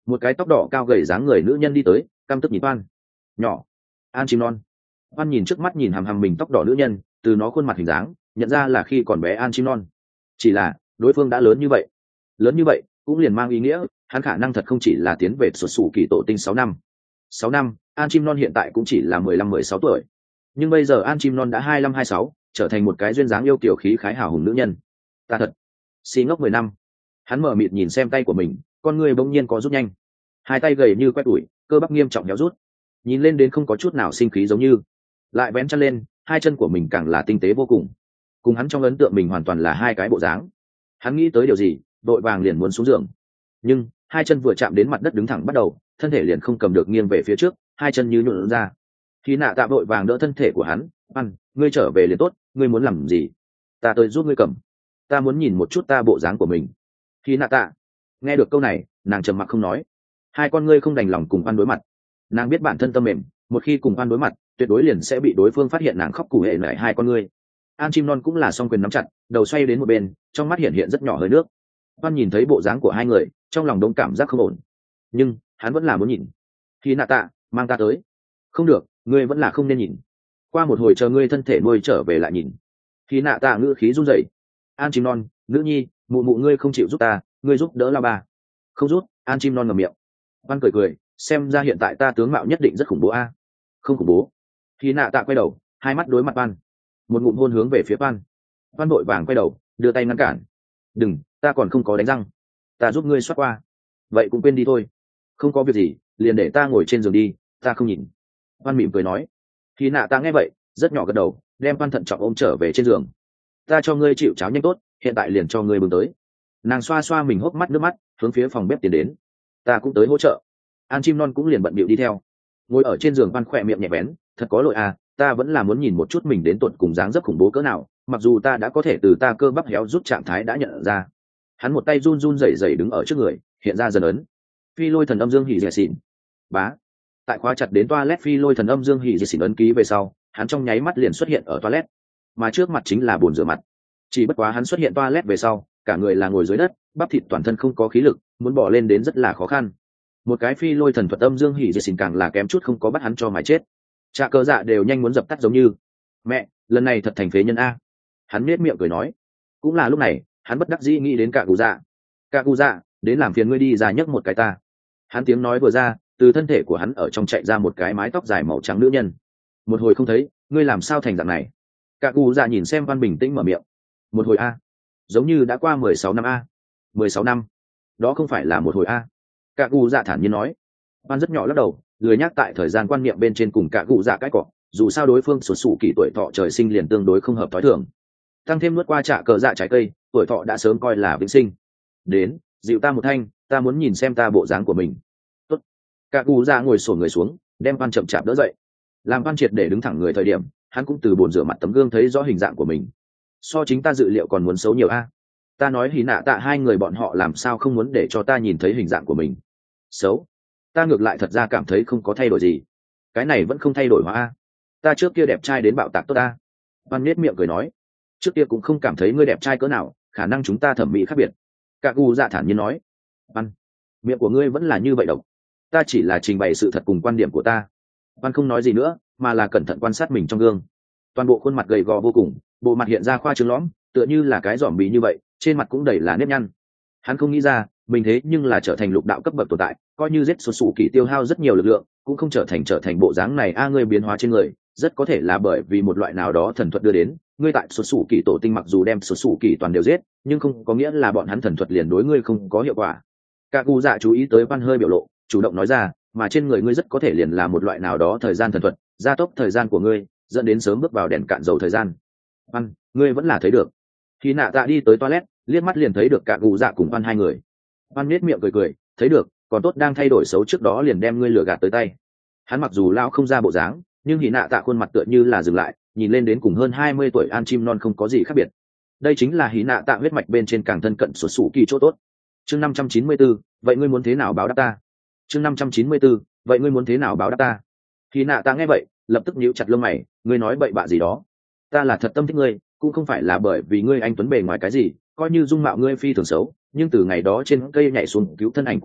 một cái tóc đỏ cao gầy dáng người nữ nhân đi tới, căm tức nhìn toan. Nhỏ, An chim non. Toan nhìn trước mắt nhìn hằm hằm mình tóc đỏ nữ nhân, từ nó khuôn mặt hình dáng nhận ra là khi còn bé An chim non. Chỉ là đối phương đã lớn như vậy, lớn như vậy cũng liền mang ý nghĩa hắn khả năng thật không chỉ là tiến về sụt sù kỳ tổ tinh sáu năm. Sáu năm, An chim non hiện tại cũng chỉ là mười lăm mười sáu tuổi, nhưng bây giờ An chim non đã hai lăm hai sáu, trở thành một cái duyên dáng yêu kiều khí khái hào hùng nữ nhân. Ta thật xì ngốc mười năm. Hắn mở mịt nhìn xem tay của mình, con người bỗng nhiên có rút nhanh, hai tay gầy như quét tủi, cơ bắp nghiêm trọng héo rút, nhìn lên đến không có chút nào sinh khí giống như. Lại vén chân lên, hai chân của mình càng là tinh tế vô cùng, cùng hắn trong ấn tượng mình hoàn toàn là hai cái bộ dáng. Hắn nghĩ tới điều gì, đội vàng liền muốn xuống giường, nhưng hai chân vừa chạm đến mặt đất đứng thẳng bắt đầu, thân thể liền không cầm được nghiêng về phía trước, hai chân như nhuộn ra. Khi nạ tạ vội vàng đỡ thân thể của hắn, ăn, ngươi trở về liền tốt, ngươi muốn làm gì? Ta tới giúp ngươi cầm. Ta muốn nhìn một chút ta bộ dáng của mình. Khi nạ tạ nghe được câu này, nàng trầm mặc không nói. Hai con ngươi không đành lòng cùng ăn đối mặt. Nàng biết bản thân tâm mềm, một khi cùng ăn đối mặt, tuyệt đối liền sẽ bị đối phương phát hiện nàng khóc củ hệ lại hai con ngươi. An chim non cũng là song quyền nắm chặt, đầu xoay đến một bên, trong mắt hiện hiện rất nhỏ hơi nước. Hoan nhìn thấy bộ dáng của hai người, trong lòng đông cảm giác không ổn, nhưng hắn vẫn là muốn nhìn. Khi nạ tạ, mang ta tới. Không được, ngươi vẫn là không nên nhìn. Qua một hồi chờ ngươi thân thể nuôi trở về lại nhìn. Khi nạ tạ ngữ khí run rẩy. An chim non, nữ nhi, mụ mụ ngươi không chịu giúp ta, ngươi giúp đỡ la ba. Không giúp. An chim non ngậm miệng. Hoan cười cười, xem ra hiện tại ta tướng mạo nhất định rất khủng bố a. Không khủng bố. Khi nạ tạ quay đầu, hai mắt đối mặt Hoan, một ngụm hôn hướng về phía Hoan. Hoan vội vàng quay đầu, đưa tay ngăn cản. Đừng, ta còn không có đánh răng, ta giúp ngươi xoát qua. Vậy cũng quên đi thôi. Không có việc gì, liền để ta ngồi trên giường đi, ta không nhìn. Hoan mỉm cười nói. Khi nạ ta nghe vậy, rất nhỏ gật đầu, đem Hoan thận trọng ôm trở về trên giường. Ta cho ngươi chịu cháo nhanh tốt, hiện tại liền cho ngươi bưng tới. Nàng xoa xoa mình hốc mắt nước mắt, hướng phía phòng bếp tiến đến. Ta cũng tới hỗ trợ. An chim non cũng liền bận bịu đi theo. Ngồi ở trên giường Hoan khỏe miệng nhẹ bén, thật có lỗi à, ta vẫn là muốn nhìn một chút mình đến tột cùng dáng dấp khủng bố cỡ nào, mặc dù ta đã có thể từ ta cơ bắp héo rút trạng thái đã nhận ra. Hắn một tay run run rẩy rẩy đứng ở trước người, hiện ra dần ấn. Phi lôi thần âm dương hỉ dẻ xỉn. Bá. Tại khóa chặt đến toilet phi lôi thần âm dương hỉ dẻ xỉn ấn ký về sau, hắn trong nháy mắt liền xuất hiện ở toilet, mà trước mặt chính là bồn rửa mặt. Chỉ bất quá hắn xuất hiện toilet về sau, cả người là ngồi dưới đất, bắp thịt toàn thân không có khí lực, muốn bỏ lên đến rất là khó khăn. Một cái phi lôi thần thuật âm dương hỉ dẻ xỉn càng là kém chút không có bắt hắn cho mài chết. Trà cơ dạ đều nhanh muốn dập tắt giống như. Mẹ, lần này thật thành phế nhân a. Hắn nết miệng cười nói. Cũng là lúc này, hắn bất đắc dĩ nghĩ đến cả cụ dạ. Cả cụ dạ, đến làm phiền ngươi đi ra nhấc một cái ta. Hắn tiếng nói vừa ra, từ thân thể của hắn ở trong chạy ra một cái mái tóc dài màu trắng nữ nhân. Một hồi không thấy, ngươi làm sao thành dạng này? Cả cụ dạ nhìn xem Văn bình tĩnh mở miệng. Một hồi a, giống như đã qua mười sáu năm a. Mười sáu năm, đó không phải là một hồi a. Cả cụ dạ thản nhiên nói. Văn rất nhỏ lắc đầu, lười nhắc tại thời gian quan niệm bên trên cùng cả cụ dạ cãi cọ, dù sao đối phương sụt sụ kỳ tuổi thọ trời sinh liền tương đối không hợp thói thường, tăng thêm nuốt qua trả cờ dạ trái cây, tuổi thọ đã sớm coi là vĩnh sinh. Đến, dịu ta một thanh, ta muốn nhìn xem ta bộ dáng của mình. Tốt. Cả cụ dạ ngồi xổm người xuống, đem Văn chậm chạp đỡ dậy. Làm Văn triệt để đứng thẳng người thời điểm, hắn cũng từ bồn rửa mặt tấm gương thấy rõ hình dạng của mình. So chính ta dự liệu còn muốn xấu nhiều a. Ta nói hí nạ tạ hai người bọn họ làm sao không muốn để cho ta nhìn thấy hình dạng của mình. Xấu. Ta ngược lại thật ra cảm thấy không có thay đổi gì. Cái này vẫn không thay đổi hóa a. Ta trước kia đẹp trai đến bạo tạc tốt a. Văn nhếch miệng cười nói. Trước kia cũng không cảm thấy ngươi đẹp trai cỡ nào, khả năng chúng ta thẩm mỹ khác biệt. Cả cụ dạ thản nhiên nói. Văn, miệng của ngươi vẫn là như vậy độc. Ta chỉ là trình bày sự thật cùng quan điểm của ta. Văn không nói gì nữa, mà là cẩn thận quan sát mình trong gương. Toàn bộ khuôn mặt gầy gò vô cùng, bộ mặt hiện ra khoa trương lõm, tựa như là cái giỏm bì như vậy, trên mặt cũng đầy là nếp nhăn. Hắn không nghĩ ra, mình thế nhưng là trở thành lục đạo cấp bậc tồn tại, coi như giết sụt sụ kỳ tiêu hao rất nhiều lực lượng, cũng không trở thành trở thành bộ dáng này a. Ngươi biến hóa trên người, rất có thể là bởi vì một loại nào đó thần thuật đưa đến. Ngươi tại sụt sụ kỳ tổ tinh mặc dù đem sụt sụ kỳ toàn đều giết, nhưng không có nghĩa là bọn hắn thần thuật liền đối ngươi không có hiệu quả. Cả cụ dạ chú ý tới Văn hơi biểu lộ, chủ động nói ra, mà trên người ngươi rất có thể liền là một loại nào đó thời gian thần thuật, gia tốc thời gian của ngươi, dẫn đến sớm bước vào đèn cạn dầu thời gian. Văn, ngươi vẫn là thấy được. Khi nạ tạ đi tới toilet, liếc mắt liền thấy được cả cụ dạ cùng Văn hai người. Văn nhếch miệng cười cười, thấy được, còn tốt đang thay đổi xấu trước đó liền đem ngươi lừa gạt tới tay. Hắn mặc dù lao không ra bộ dáng, nhưng hỉ nạ tạ khuôn mặt tựa như là dừng lại, nhìn lên đến cùng hơn hai mươi tuổi An chim non không có gì khác biệt. Đây chính là hỉ nạ tạ huyết mạch bên trên càng thân cận sụt sụ kỳ chỗ tốt. Chương năm trăm chín mươi bốn, vậy ngươi muốn thế nào báo đáp ta? Chương năm trăm chín mươi bốn, vậy ngươi muốn thế nào báo đáp ta? Hỉ nạ tạ nghe vậy, lập tức nhíu chặt lông mày, ngươi nói bậy bạ gì đó? Ta là thật tâm thích ngươi, cũng không phải là bởi vì ngươi anh tuấn bề ngoài cái gì, coi như dung mạo ngươi phi thường xấu, nhưng từ ngày đó trên cây nhảy xuống cứu thân ảnh của ta,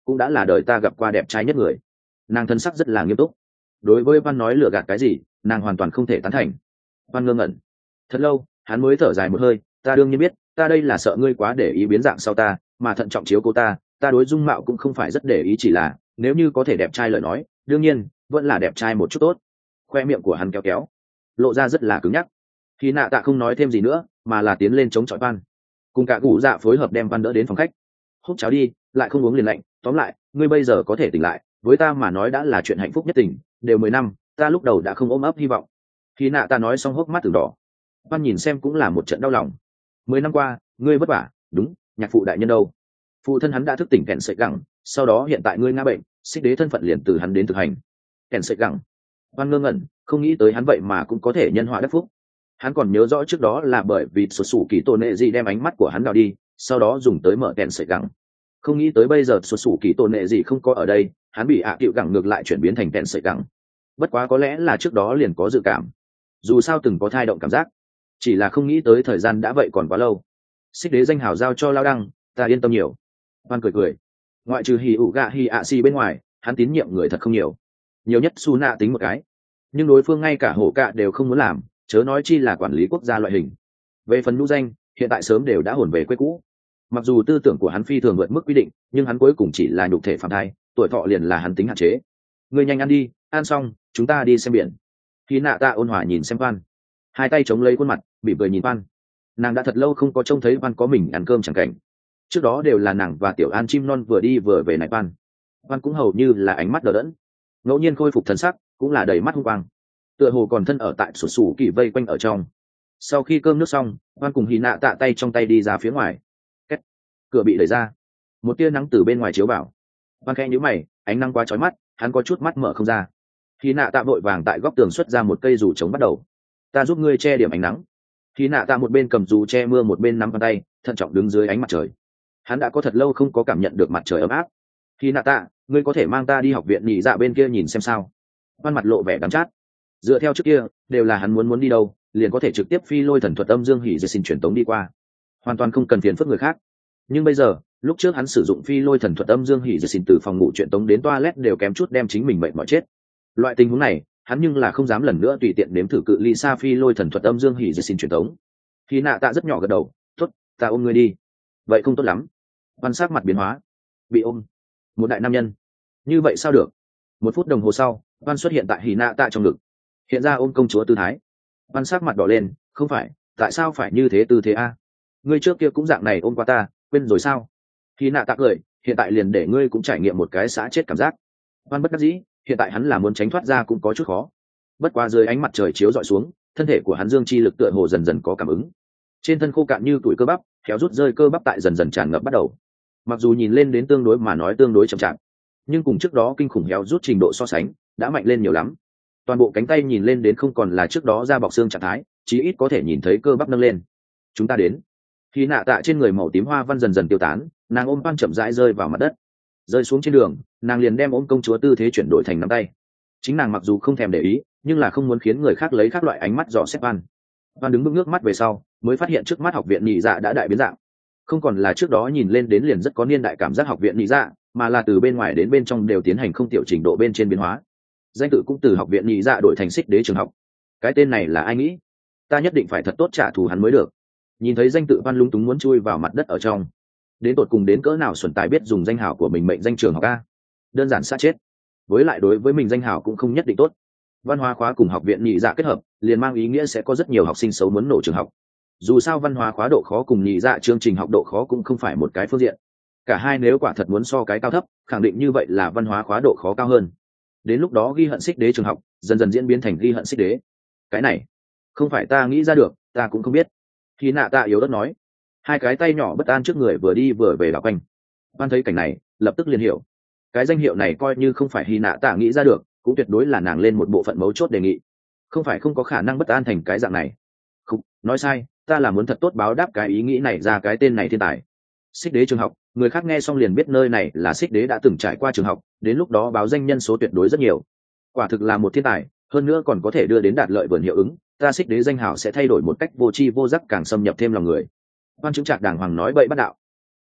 cũng đã là đời ta gặp qua đẹp trai nhất người. Nàng thân sắc rất là nghiêm túc. Đối với Văn nói lừa gạt cái gì, nàng hoàn toàn không thể tán thành. Văn ngơ ngẩn thật lâu, hắn mới thở dài một hơi. Ta đương nhiên biết, ta đây là sợ ngươi quá để ý biến dạng sau ta, mà thận trọng chiếu cô ta. Ta đối dung mạo cũng không phải rất để ý, chỉ là nếu như có thể đẹp trai lời nói, đương nhiên vẫn là đẹp trai một chút tốt. Khoe miệng của hắn kéo kéo, lộ ra rất là cứng nhắc. Khi nạ tạ không nói thêm gì nữa, mà là tiến lên chống chọi Văn, cùng cả gù dạ phối hợp đem Văn đỡ đến phòng khách. Hút cháo đi, lại không uống liền lạnh. Tóm lại, ngươi bây giờ có thể tỉnh lại, với ta mà nói đã là chuyện hạnh phúc nhất tình. Đều mười năm, ta lúc đầu đã không ôm ấp hy vọng. Khi nạ ta nói xong hốc mắt từng đỏ. Văn nhìn xem cũng là một trận đau lòng. Mười năm qua, ngươi vất vả, đúng, nhạc phụ đại nhân đâu? Phụ thân hắn đã thức tỉnh kẹn sợi gẳng, sau đó hiện tại ngươi ngã bệnh, xích đế thân phận liền từ hắn đến thực hành. Kẹn sợi gẳng. Văn ngơ ngẩn, không nghĩ tới hắn vậy mà cũng có thể nhân họa đắc phúc. Hắn còn nhớ rõ trước đó là bởi vì sụt sủ kỳ tổ nệ gì đem ánh mắt của hắn đào đi, sau đó dùng tới mở kẹn sợi gẳng. Không nghĩ tới bây giờ sụt sủ kỳ tổ nệ gì không có ở đây, hắn bị ạ à cựu gẳng ngược lại chuyển biến thành kẹn sợi gẳng. Bất quá có lẽ là trước đó liền có dự cảm, dù sao từng có thai động cảm giác, chỉ là không nghĩ tới thời gian đã vậy còn quá lâu. Xích đế danh hào giao cho lao đăng, ta yên tâm nhiều. Văn cười cười, ngoại trừ hì ủ gạ hì ạ xì bên ngoài, hắn tín nhiệm người thật không nhiều, nhiều nhất su nạ tính một cái, nhưng đối phương ngay cả hổ cạ đều không muốn làm, chớ nói chi là quản lý quốc gia loại hình. Về phần nhũ danh, hiện tại sớm đều đã hồn về quê cũ. Mặc dù tư tưởng của hắn phi thường vượt mức quy định, nhưng hắn cuối cùng chỉ là nhục thể phạm thai, tuổi thọ liền là hắn tính hạn chế. Ngươi nhanh ăn đi, ăn xong chúng ta đi xem biển. Khi nạ tạ ôn hòa nhìn xem Văn, hai tay chống lấy khuôn mặt bị cười nhìn Văn. Nàng đã thật lâu không có trông thấy Văn có mình ăn cơm chẳng cảnh, trước đó đều là nàng và tiểu an chim non vừa đi vừa về này. Văn Văn cũng hầu như là ánh mắt đờ đẫn, ngẫu nhiên khôi phục thần sắc cũng là đầy mắt hung quang, tựa hồ còn thân ở tại sổ sủ kỳ vây quanh ở trong. Sau khi cơm nước xong, Văn cùng Hy nạ tạ tay trong tay đi ra phía ngoài. Kết. Cửa bị đẩy ra, một tia nắng từ bên ngoài chiếu vào. Văn khẽ nhíu mày, ánh nắng quá chói mắt, hắn có chút mắt mở không ra. Hy nạ tạ vội vàng tại góc tường xuất ra một cây dù chống bắt đầu. Ta giúp ngươi che điểm ánh nắng. Hy nạ tạ một bên cầm dù che mưa một bên nắm bàn tay, thận trọng đứng dưới ánh mặt trời. Hắn đã có thật lâu không có cảm nhận được mặt trời ấm áp. Hy nạ tạ, ngươi có thể mang ta đi học viện nhị dạ bên kia nhìn xem sao? Văn mặt lộ vẻ đắng chát. Dựa theo trước kia, đều là hắn muốn muốn đi đâu, liền có thể trực tiếp phi lôi thần thuật âm dương hỉ dệt xin truyền tống đi qua, hoàn toàn không cần phiền phức người khác. Nhưng bây giờ, lúc trước hắn sử dụng phi lôi thần thuật âm dương hỉ dệt xin từ phòng ngủ truyền tống đến toilet đều kém chút đem chính mình mệt mỏi chết. Loại tình huống này, hắn nhưng là không dám lần nữa tùy tiện nếm thử cự ly xa phi lôi thần thuật âm dương hỉ dệt xin truyền tống. Khi nạ tạ rất nhỏ gật đầu, tốt, ta ôm ngươi đi. Vậy không tốt lắm. Văn sắc mặt biến hóa, bị ôm một đại nam nhân, như vậy sao được? Một phút đồng hồ sau, Văn xuất hiện tại hỉ nạ tạ trong ngực, hiện ra ôm công chúa tư thái. Văn sắc mặt đỏ lên, không phải, tại sao phải như thế tư thế a? Ngươi trước kia cũng dạng này ôm qua ta, quên rồi sao? Hỉ nạ tạ cười, hiện tại liền để ngươi cũng trải nghiệm một cái xã chết cảm giác. Văn bất đắc dĩ, hiện tại hắn là muốn tránh thoát ra cũng có chút khó. Bất quá dưới ánh mặt trời chiếu dọi xuống, thân thể của hắn dương chi lực tựa hồ dần dần có cảm ứng. Trên thân khô cạn như tuổi cơ bắp, kéo rút rơi cơ bắp tại dần dần tràn ngập bắt đầu. Mặc dù nhìn lên đến tương đối mà nói tương đối chậm chạp, nhưng cùng trước đó kinh khủng héo rút trình độ so sánh, đã mạnh lên nhiều lắm. Toàn bộ cánh tay nhìn lên đến không còn là trước đó da bọc xương trạng thái, chí ít có thể nhìn thấy cơ bắp nâng lên. Chúng ta đến. Khi nạ tạ trên người màu tím hoa văn dần dần tiêu tán, nàng ôm Văn chậm rãi rơi vào mặt đất. Rơi xuống trên đường, nàng liền đem ôm công chúa tư thế chuyển đổi thành nắm tay. Chính nàng mặc dù không thèm để ý, nhưng là không muốn khiến người khác lấy các loại ánh mắt dò xét Văn. Văn đứng bước nước mắt về sau, mới phát hiện trước mắt học viện nhị dạ đã đại biến dạng, không còn là trước đó nhìn lên đến liền rất có niên đại cảm giác học viện nhị dạ, mà là từ bên ngoài đến bên trong đều tiến hành không tiểu trình độ bên trên biến hóa. Danh tự cũng từ học viện nhị dạ đổi thành xích đế trường học. Cái tên này là ai nghĩ? Ta nhất định phải thật tốt trả thù hắn mới được. Nhìn thấy danh tự Văn lung túng muốn chui vào mặt đất ở trong. Đến tột cùng đến cỡ nào xuẩn tài biết dùng danh hào của mình mệnh danh trường học a? Đơn giản sát chết. Với lại đối với mình danh hào cũng không nhất định tốt. Văn hóa khóa cùng học viện nhị dạ kết hợp, liền mang ý nghĩa sẽ có rất nhiều học sinh xấu muốn nổ trường học. Dù sao văn hóa khóa độ khó cùng nhị dạ chương trình học độ khó cũng không phải một cái phương diện. Cả hai nếu quả thật muốn so cái cao thấp, khẳng định như vậy là văn hóa khóa độ khó cao hơn. Đến lúc đó ghi hận xích đế trường học dần dần diễn biến thành ghi hận xích đế. Cái này không phải ta nghĩ ra được, ta cũng không biết. Khi nạ tạ yếu đất nói, hai cái tay nhỏ bất an trước người vừa đi vừa về đảo quanh. Văn thấy cảnh này lập tức liền hiểu, cái danh hiệu này coi như không phải hy nạ tạ nghĩ ra được, cũng tuyệt đối là nàng lên một bộ phận mấu chốt đề nghị. Không phải không có khả năng bất an thành cái dạng này. Không, nói sai, ta là muốn thật tốt báo đáp cái ý nghĩ này ra cái tên này thiên tài. Xích đế trường học, người khác nghe xong liền biết nơi này là xích đế đã từng trải qua trường học, đến lúc đó báo danh nhân số tuyệt đối rất nhiều. Quả thực là một thiên tài, hơn nữa còn có thể đưa đến đạt lợi vườn hiệu ứng, ta xích đế danh hào sẽ thay đổi một cách vô tri vô giác càng xâm nhập thêm lòng người. Văn chứng trạc đàng hoàng nói bậy bắt đạo.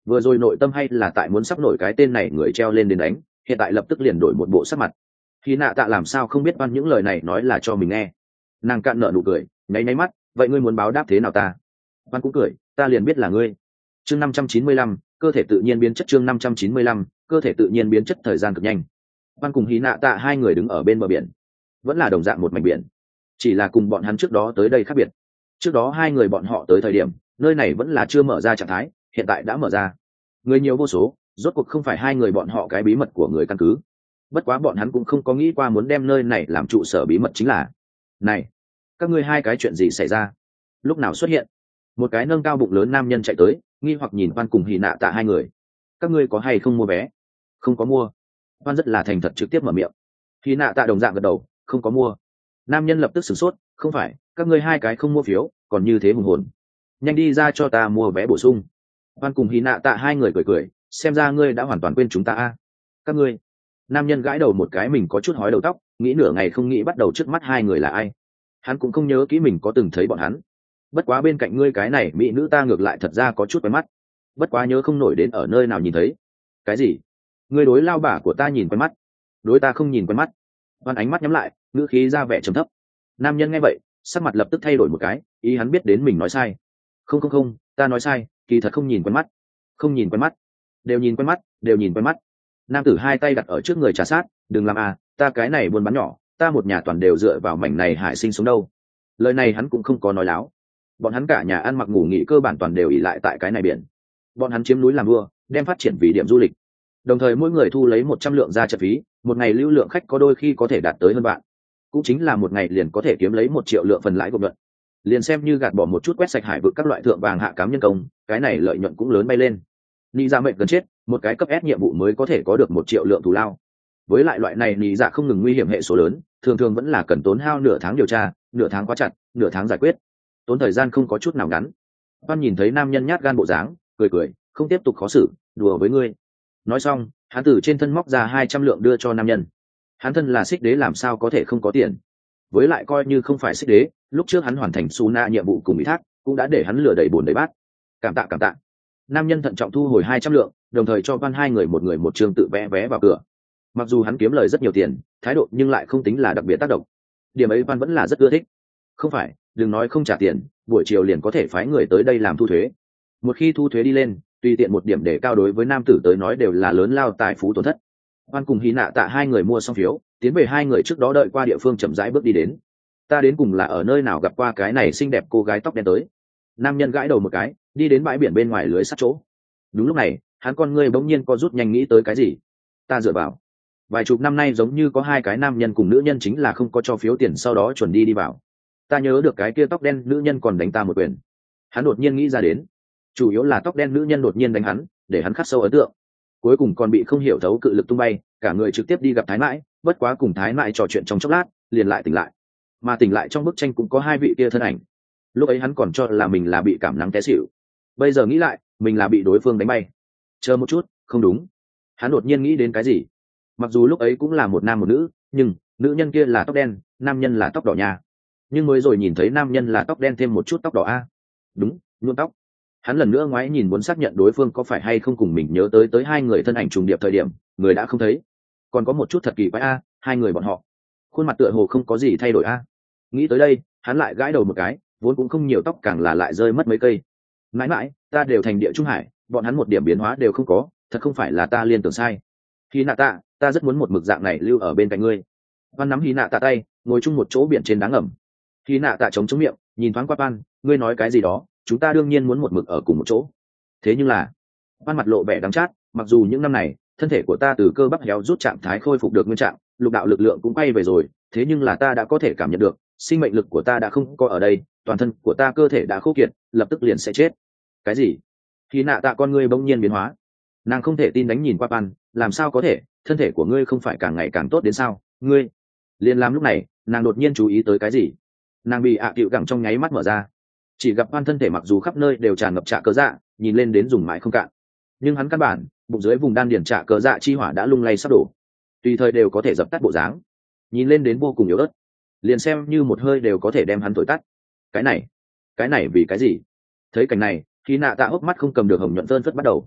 vừa rồi nội tâm hay là tại muốn sắp nổi cái tên này người treo lên đến đánh, hiện tại lập tức liền đổi một bộ sắc mặt. Hy nạ tạ làm sao không biết Văn những lời này nói là cho mình nghe. Nàng cạn nợ nụ cười, nháy nháy mắt, vậy ngươi muốn báo đáp thế nào ta? Văn cũng cười, ta liền biết là ngươi. Chương năm trăm chín mươi lăm, cơ thể tự nhiên biến chất. Chương năm trăm chín mươi lăm, cơ thể tự nhiên biến chất. Thời gian cực nhanh. Văn cùng Hy nạ tạ hai người đứng ở bên bờ biển, vẫn là đồng dạng một mảnh biển, chỉ là cùng bọn hắn trước đó tới đây khác biệt. Trước đó hai người bọn họ tới thời điểm, nơi này vẫn là chưa mở ra trạng thái, hiện tại đã mở ra. Người nhiều vô số, rốt cuộc không phải hai người bọn họ cái bí mật của người căn cứ. Bất quá bọn hắn cũng không có nghĩ qua muốn đem nơi này làm trụ sở bí mật. Chính là, này, các ngươi hai cái chuyện gì xảy ra? Lúc nào xuất hiện? Một cái nâng cao bụng lớn nam nhân chạy tới, nghi hoặc nhìn Văn cùng Hy nạ tạ hai người. Các ngươi có hay không mua vé? Không có mua. Văn rất là thành thật trực tiếp mở miệng. Hy nạ tạ đồng dạng gật đầu, không có mua. Nam nhân lập tức sửng sốt, không phải, các ngươi hai cái không mua phiếu, còn như thế hùng hồn. Nhanh đi ra cho ta mua vé bổ sung. Văn cùng Hy nạ tạ hai người cười cười, xem ra ngươi đã hoàn toàn quên chúng ta a. Các ngươi. Nam nhân gãi đầu một cái, mình có chút hói đầu tóc, nghĩ nửa ngày không nghĩ bắt đầu trước mắt hai người là ai. Hắn cũng không nhớ kỹ mình có từng thấy bọn hắn. Bất quá bên cạnh ngươi cái này mỹ nữ ta ngược lại thật ra có chút quen mắt. Bất quá nhớ không nổi đến ở nơi nào nhìn thấy. Cái gì? Ngươi đối lao bả của ta nhìn quen mắt? Đối ta không nhìn quen mắt. Văn ánh mắt nhắm lại, ngữ khí ra vẻ trầm thấp. Nam nhân nghe vậy, sắc mặt lập tức thay đổi một cái, ý hắn biết đến mình nói sai. Không không không, ta nói sai, kỳ thật không nhìn quen mắt. Không nhìn quen mắt. Đều nhìn quen mắt, đều nhìn quen mắt. Nam tử hai tay đặt ở trước người trà sát, đừng làm à, ta cái này buôn bán nhỏ, ta một nhà toàn đều dựa vào mảnh này hải sinh sống đâu. Lời này hắn cũng không có nói láo. Bọn hắn cả nhà ăn mặc ngủ nghỉ cơ bản toàn đều ỉ lại tại cái này biển. Bọn hắn chiếm núi làm vua, đem phát triển vì điểm du lịch. Đồng thời mỗi người thu lấy một trăm lượng ra trận phí, một ngày lưu lượng khách có đôi khi có thể đạt tới hơn vạn. Cũng chính là một ngày liền có thể kiếm lấy một triệu lượng phần lãi gộp nhuận. Liền xem như gạt bỏ một chút quét sạch hải vực các loại thượng vàng hạ cám nhân công, cái này lợi nhuận cũng lớn bay lên. Nị dạ mệnh gần chết, một cái cấp S nhiệm vụ mới có thể có được một triệu lượng thù lao. Với lại loại này nị dạ không ngừng nguy hiểm hệ số lớn, thường thường vẫn là cần tốn hao nửa tháng điều tra, nửa tháng khóa chặt, nửa tháng giải quyết, tốn thời gian không có chút nào ngắn. Văn nhìn thấy nam nhân nhát gan bộ dáng, cười cười, không tiếp tục khó xử, đùa với ngươi. Nói xong, hắn từ trên thân móc ra hai trăm lượng đưa cho nam nhân. Hắn thân là xích đế làm sao có thể không có tiền? Với lại coi như không phải xích đế, lúc trước hắn hoàn thành su na nhiệm vụ cùng ủy thác, cũng đã để hắn lừa đầy bồn đầy bát. Cảm tạ cảm tạ. Nam nhân thận trọng thu hồi hai trăm lượng, đồng thời cho Văn hai người một người một trường tự vẽ vé vào cửa. Mặc dù hắn kiếm lời rất nhiều tiền, thái độ nhưng lại không tính là đặc biệt tác động. Điểm ấy Văn vẫn là rất ưa thích. Không phải, đừng nói không trả tiền, buổi chiều liền có thể phái người tới đây làm thu thuế. Một khi thu thuế đi lên, tùy tiện một điểm để cao đối với nam tử tới nói đều là lớn lao tài phú tổn thất. Văn cùng Hy nạ tạ hai người mua xong phiếu, tiến về hai người trước đó đợi qua địa phương chậm rãi bước đi đến. Ta đến cùng là ở nơi nào gặp qua cái này xinh đẹp cô gái tóc đen tới? Nam nhân gãi đầu một cái, đi đến bãi biển bên ngoài lưới sắt chỗ. Đúng lúc này, hắn con ngươi bỗng nhiên co rút nhanh, nghĩ tới cái gì. Ta dựa vào, vài chục năm nay giống như có hai cái nam nhân cùng nữ nhân chính là không có cho phiếu tiền, sau đó chuẩn đi đi vào. Ta nhớ được cái kia tóc đen nữ nhân còn đánh ta một quyền. Hắn đột nhiên nghĩ ra đến, chủ yếu là tóc đen nữ nhân đột nhiên đánh hắn, để hắn khắc sâu ấn tượng. Cuối cùng còn bị không hiểu thấu cự lực tung bay, cả người trực tiếp đi gặp thái mãi. Bất quá cùng thái mãi trò chuyện trong chốc lát, liền lại tỉnh lại. Mà tỉnh lại trong bức tranh cũng có hai vị kia thân ảnh. Lúc ấy hắn còn cho là mình là bị cảm nắng té xỉu, bây giờ nghĩ lại, mình là bị đối phương đánh bay. Chờ một chút, không đúng. Hắn đột nhiên nghĩ đến cái gì. Mặc dù lúc ấy cũng là một nam một nữ, nhưng nữ nhân kia là tóc đen, nam nhân là tóc đỏ nha. Nhưng mới rồi nhìn thấy nam nhân là tóc đen thêm một chút tóc đỏ a. Đúng, nhuộm tóc. Hắn lần nữa ngoái nhìn muốn xác nhận đối phương có phải hay không cùng mình nhớ tới tới hai người thân ảnh trùng điệp thời điểm, người đã không thấy. Còn có một chút thật kỳ quái a, hai người bọn họ, khuôn mặt tựa hồ không có gì thay đổi a. Nghĩ tới đây, hắn lại gãi đầu một cái, vốn cũng không nhiều tóc càng là lại rơi mất mấy cây. Mãi mãi, ta đều thành địa trung hải, bọn hắn một điểm biến hóa đều không có, thật không phải là ta liên tưởng sai. Hy nạ tạ, ta rất muốn một mực dạng này lưu ở bên cạnh ngươi. Văn nắm Hy nạ tạ tay, ngồi chung một chỗ biển trên đá ngầm. Hy nạ tạ chống chống miệng, nhìn thoáng qua Pan, ngươi nói cái gì đó, chúng ta đương nhiên muốn một mực ở cùng một chỗ. Thế nhưng là, Pan mặt lộ vẻ đắng chát, mặc dù những năm này, thân thể của ta từ cơ bắp héo rút trạng thái khôi phục được nguyên trạng, lục đạo lực lượng cũng quay về rồi, thế nhưng là ta đã có thể cảm nhận được, sinh mệnh lực của ta đã không có ở đây, toàn thân của ta cơ thể đã khô kiệt, lập tức liền sẽ chết. Cái gì? Hy nạ tạ con ngươi bỗng nhiên biến hóa. Nàng không thể tin đánh nhìn qua Pan, làm sao có thể, thân thể của ngươi không phải càng ngày càng tốt đến sao? Ngươi liền làm lúc này, nàng đột nhiên chú ý tới cái gì. Nàng bị ạ à cựu gẳng trong nháy mắt mở ra, chỉ gặp Pan thân thể mặc dù khắp nơi đều tràn ngập trạ cơ dạ, nhìn lên đến dùng mãi không cạn, nhưng hắn căn bản bụng dưới vùng đan điển trạ cơ dạ chi hỏa đã lung lay sắp đổ, tùy thời đều có thể dập tắt bộ dáng, nhìn lên đến vô cùng yếu ớt, liền xem như một hơi đều có thể đem hắn thổi tắt. Cái này, cái này vì cái gì? Thấy cảnh này, khi nạ tạ hốc mắt không cầm được hồng nhuận phơn phất bắt đầu.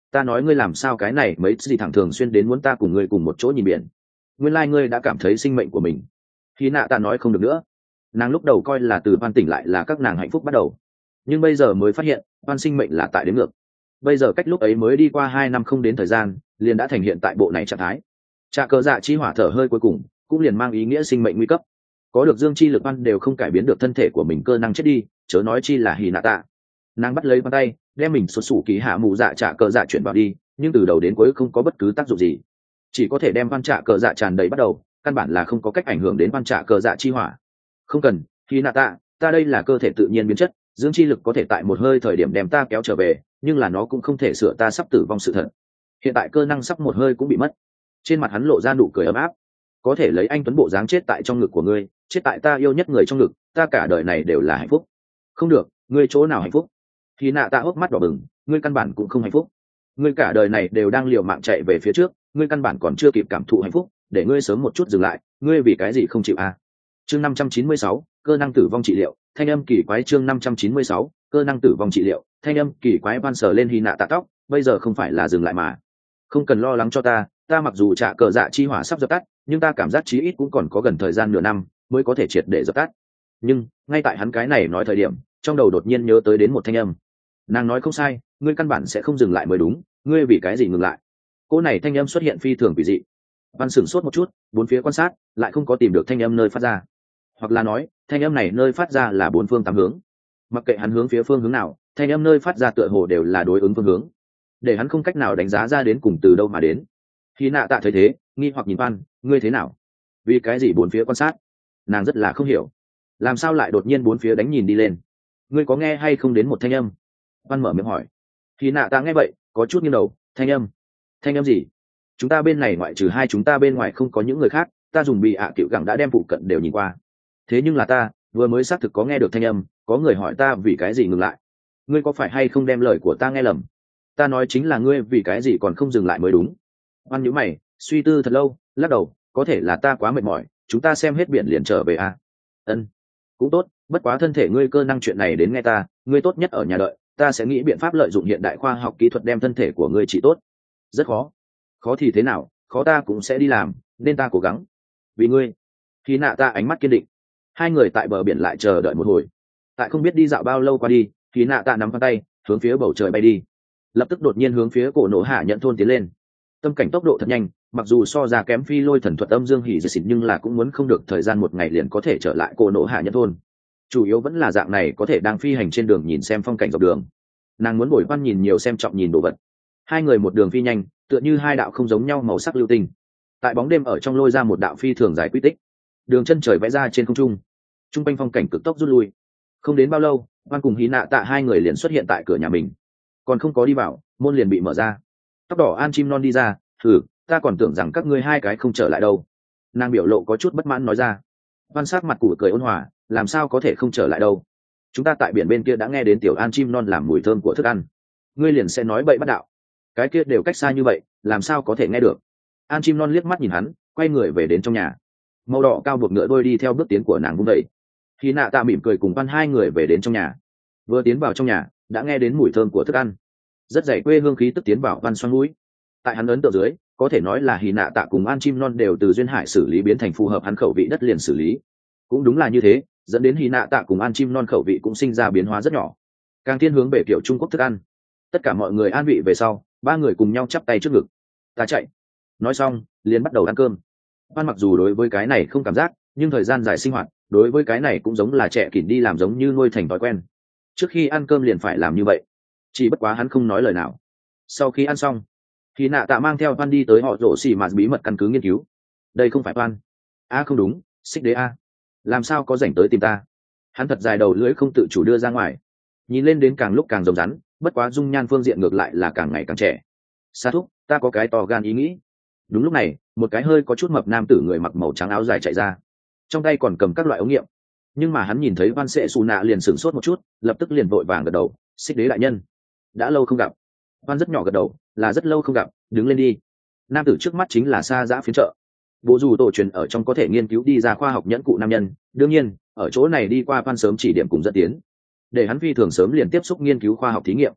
Ta nói ngươi làm sao cái này mấy gì thẳng thường xuyên đến muốn ta cùng ngươi cùng một chỗ nhìn biển. Nguyên lai ngươi đã cảm thấy sinh mệnh của mình. Khi nạ ta nói không được nữa. Nàng lúc đầu coi là từ Van tỉnh lại là các nàng hạnh phúc bắt đầu, nhưng bây giờ mới phát hiện Van sinh mệnh là tại đến ngược. Bây giờ cách lúc ấy mới đi qua hai năm không đến thời gian, liền đã thành hiện tại bộ này trạng thái. Trà cờ dạ chi hỏa thở hơi cuối cùng cũng liền mang ý nghĩa sinh mệnh nguy cấp. Có được dương chi lực Van đều không cải biến được thân thể của mình, cơ năng chết đi, chớ nói chi là Hỉ Nạ Tạ. Nàng bắt lấy bàn tay, đem mình xuất sủ kỳ hạ mù dạ trà cờ dạ chuyển vào đi, nhưng từ đầu đến cuối không có bất cứ tác dụng gì, chỉ có thể đem Van trà cờ dạ tràn đầy bắt đầu, căn bản là không có cách ảnh hưởng đến Van trà cờ dạ chi hỏa. Không cần, Hỉ Nạ Tạ, ta đây là cơ thể tự nhiên biến chất, dương chi lực có thể tại một hơi thời điểm đem ta kéo trở về, nhưng là nó cũng không thể sửa ta sắp tử vong sự thật. Hiện tại cơ năng sắp một hơi cũng bị mất. Trên mặt hắn lộ ra nụ cười ấm áp. Có thể lấy anh tuấn bộ dáng chết tại trong ngực của ngươi, chết tại ta yêu nhất người trong ngực, ta cả đời này đều là hạnh phúc. Không được, ngươi chỗ nào hạnh phúc? Khi nạ ta hốc mắt đỏ bừng, ngươi căn bản cũng không hạnh phúc. Ngươi cả đời này đều đang liều mạng chạy về phía trước, ngươi căn bản còn chưa kịp cảm thụ hạnh phúc, để ngươi sớm một chút dừng lại, ngươi vì cái gì không chịu à? Chương năm trăm chín mươi sáu, cơ năng tử vong trị liệu, thanh âm kỳ quái. Chương năm trăm chín mươi sáu, cơ năng tử vong trị liệu, thanh âm kỳ quái. Van sờ lên Hy nạ tạ tóc, bây giờ không phải là dừng lại mà. Không cần lo lắng cho ta, ta mặc dù trả cờ dạ chi hỏa sắp dập tắt, nhưng ta cảm giác chí ít cũng còn có gần thời gian nửa năm mới có thể triệt để dập tắt. Nhưng ngay tại hắn cái này nói thời điểm, trong đầu đột nhiên nhớ tới đến một thanh âm. Nàng nói không sai, ngươi căn bản sẽ không dừng lại mới đúng, ngươi vì cái gì ngừng lại? Cô này thanh âm xuất hiện phi thường quỷ dị. Văn sửng sốt một chút, bốn phía quan sát, lại không có tìm được thanh âm nơi phát ra. Hoặc là nói, thanh âm này nơi phát ra là bốn phương tám hướng. Mặc kệ hắn hướng phía phương hướng nào, thanh âm nơi phát ra tựa hồ đều là đối ứng phương hướng, để hắn không cách nào đánh giá ra đến cùng từ đâu mà đến. Khi nạ tạ thấy thế, nghi hoặc nhìn Văn, ngươi thế nào? Vì cái gì bốn phía quan sát? Nàng rất là không hiểu, làm sao lại đột nhiên bốn phía đánh nhìn đi lên? Ngươi có nghe hay không đến một thanh âm? Văn mở miệng hỏi. Khi nạ tạ nghe vậy, có chút nghiêng đầu, thanh âm? Thanh âm gì? Chúng ta bên này ngoại trừ hai chúng ta bên ngoài không có những người khác, ta dùng bị ạ à cựu gẳng đã đem phụ cận đều nhìn qua. Thế nhưng là ta vừa mới xác thực có nghe được thanh âm, có người hỏi ta vì cái gì ngừng lại. Ngươi có phải hay không đem lời của ta nghe lầm? Ta nói chính là ngươi vì cái gì còn không dừng lại mới đúng. Văn nhíu mày, suy tư thật lâu, lắc đầu, có thể là ta quá mệt mỏi, chúng ta xem hết biển liền trở về à? Ân, cũng tốt, bất quá thân thể ngươi cơ năng chuyện này đến nghe ta, ngươi tốt nhất ở nhà đợi, ta sẽ nghĩ biện pháp lợi dụng hiện đại khoa học kỹ thuật đem thân thể của ngươi trị tốt. Rất khó. Khó thì thế nào, khó ta cũng sẽ đi làm, nên ta cố gắng. Vì ngươi. Khi nạ ta ánh mắt kiên định. Hai người tại bờ biển lại chờ đợi một hồi. Tại không biết đi dạo bao lâu qua đi, khi nạ ta nắm vào tay, hướng phía bầu trời bay đi. Lập tức đột nhiên hướng phía cổ nổ hạ nhận thôn tiến lên. Tâm cảnh tốc độ thật nhanh, mặc dù so ra kém phi lôi thần thuật âm dương hỉ dệt xịt, nhưng là cũng muốn không được thời gian một ngày liền có thể trở lại cổ nổ hạ nhận thôn. Chủ yếu vẫn là dạng này có thể đang phi hành trên đường nhìn xem phong cảnh dọc đường. Nàng muốn bồi Văn nhìn nhiều xem trọng nhìn đồ vật. Hai người một đường phi nhanh, tựa như hai đạo không giống nhau màu sắc lưu tinh. Tại bóng đêm ở trong lôi ra một đạo phi thường dài quy tích. Đường chân trời vẽ ra trên không trung. Trung quanh phong cảnh cực tốc rút lui. Không đến bao lâu, Văn cùng Hí Nạ Tạ hai người liền xuất hiện tại cửa nhà mình. Còn không có đi vào, môn liền bị mở ra. Tóc đỏ An Chim Non đi ra, thử, ta còn tưởng rằng các ngươi hai cái không trở lại đâu. Nàng biểu lộ có chút bất mãn nói ra. Văn sắc mặt củ cười ôn hòa, làm sao có thể không trở lại đâu. Chúng ta tại biển bên kia đã nghe đến tiểu An Chim Non làm mùi thơm của thức ăn. Ngươi liền sẽ nói bậy bắt đạo. Cái kia đều cách xa như vậy, làm sao có thể nghe được. An Chim Non liếc mắt nhìn hắn, quay người về đến trong nhà. Màu đỏ cao buộc ngựa đôi đi theo bước tiến của nàng vung đẩy. Khi nạ tạ mỉm cười cùng Văn hai người về đến trong nhà. Vừa tiến vào trong nhà, đã nghe đến mùi thơm của thức ăn. Rất dày quê hương khí tức tiến vào Văn xoăn mũi. Tại hắn ấn tượng dưới, có thể nói là Hỉ Nạ Tạ cùng An Chim Non đều từ duyên hải xử lý biến thành phù hợp hắn khẩu vị đất liền xử lý. Cũng đúng là như thế, dẫn đến Hỉ Nạ Tạ cùng An Chim Non khẩu vị cũng sinh ra biến hóa rất nhỏ, càng thiên hướng về kiểu Trung Quốc thức ăn. Tất cả mọi người an vị về sau, ba người cùng nhau chắp tay trước ngực. Ta chạy. Nói xong, liền bắt đầu ăn cơm. Văn mặc dù đối với cái này không cảm giác, nhưng thời gian dài sinh hoạt, đối với cái này cũng giống là trẻ kỉn đi làm giống như nuôi thành thói quen. Trước khi ăn cơm liền phải làm như vậy. Chỉ bất quá hắn không nói lời nào. Sau khi ăn xong, Hỉ Nạ Tạ mang theo Văn đi tới họ rổ xì mà bí mật căn cứ nghiên cứu. Đây không phải Văn. A à không đúng, xích đế a. Làm sao có rảnh tới tìm ta? Hắn thật dài đầu lưỡi không tự chủ đưa ra ngoài. Nhìn lên đến càng lúc càng giống rắn, bất quá dung nhan phương diện ngược lại là càng ngày càng trẻ. Sa thúc, ta có cái to gan ý nghĩ. Đúng lúc này, một cái hơi có chút mập nam tử người mặc màu trắng áo dài chạy ra, trong tay còn cầm các loại ống nghiệm. Nhưng mà hắn nhìn thấy Văn Sệ Sù Nạ liền sửng sốt một chút, lập tức liền vội vàng gật đầu, xích đế đại nhân, đã lâu không gặp. Văn rất nhỏ gật đầu, là rất lâu không gặp, đứng lên đi. Nam tử trước mắt chính là Sa Dã phiến trợ. Bộ dù tổ truyền ở trong có thể nghiên cứu đi ra khoa học nhẫn cụ nam nhân, đương nhiên ở chỗ này đi qua Văn sớm chỉ điểm cùng dẫn tiến, để hắn phi thường sớm liền tiếp xúc nghiên cứu khoa học thí nghiệm.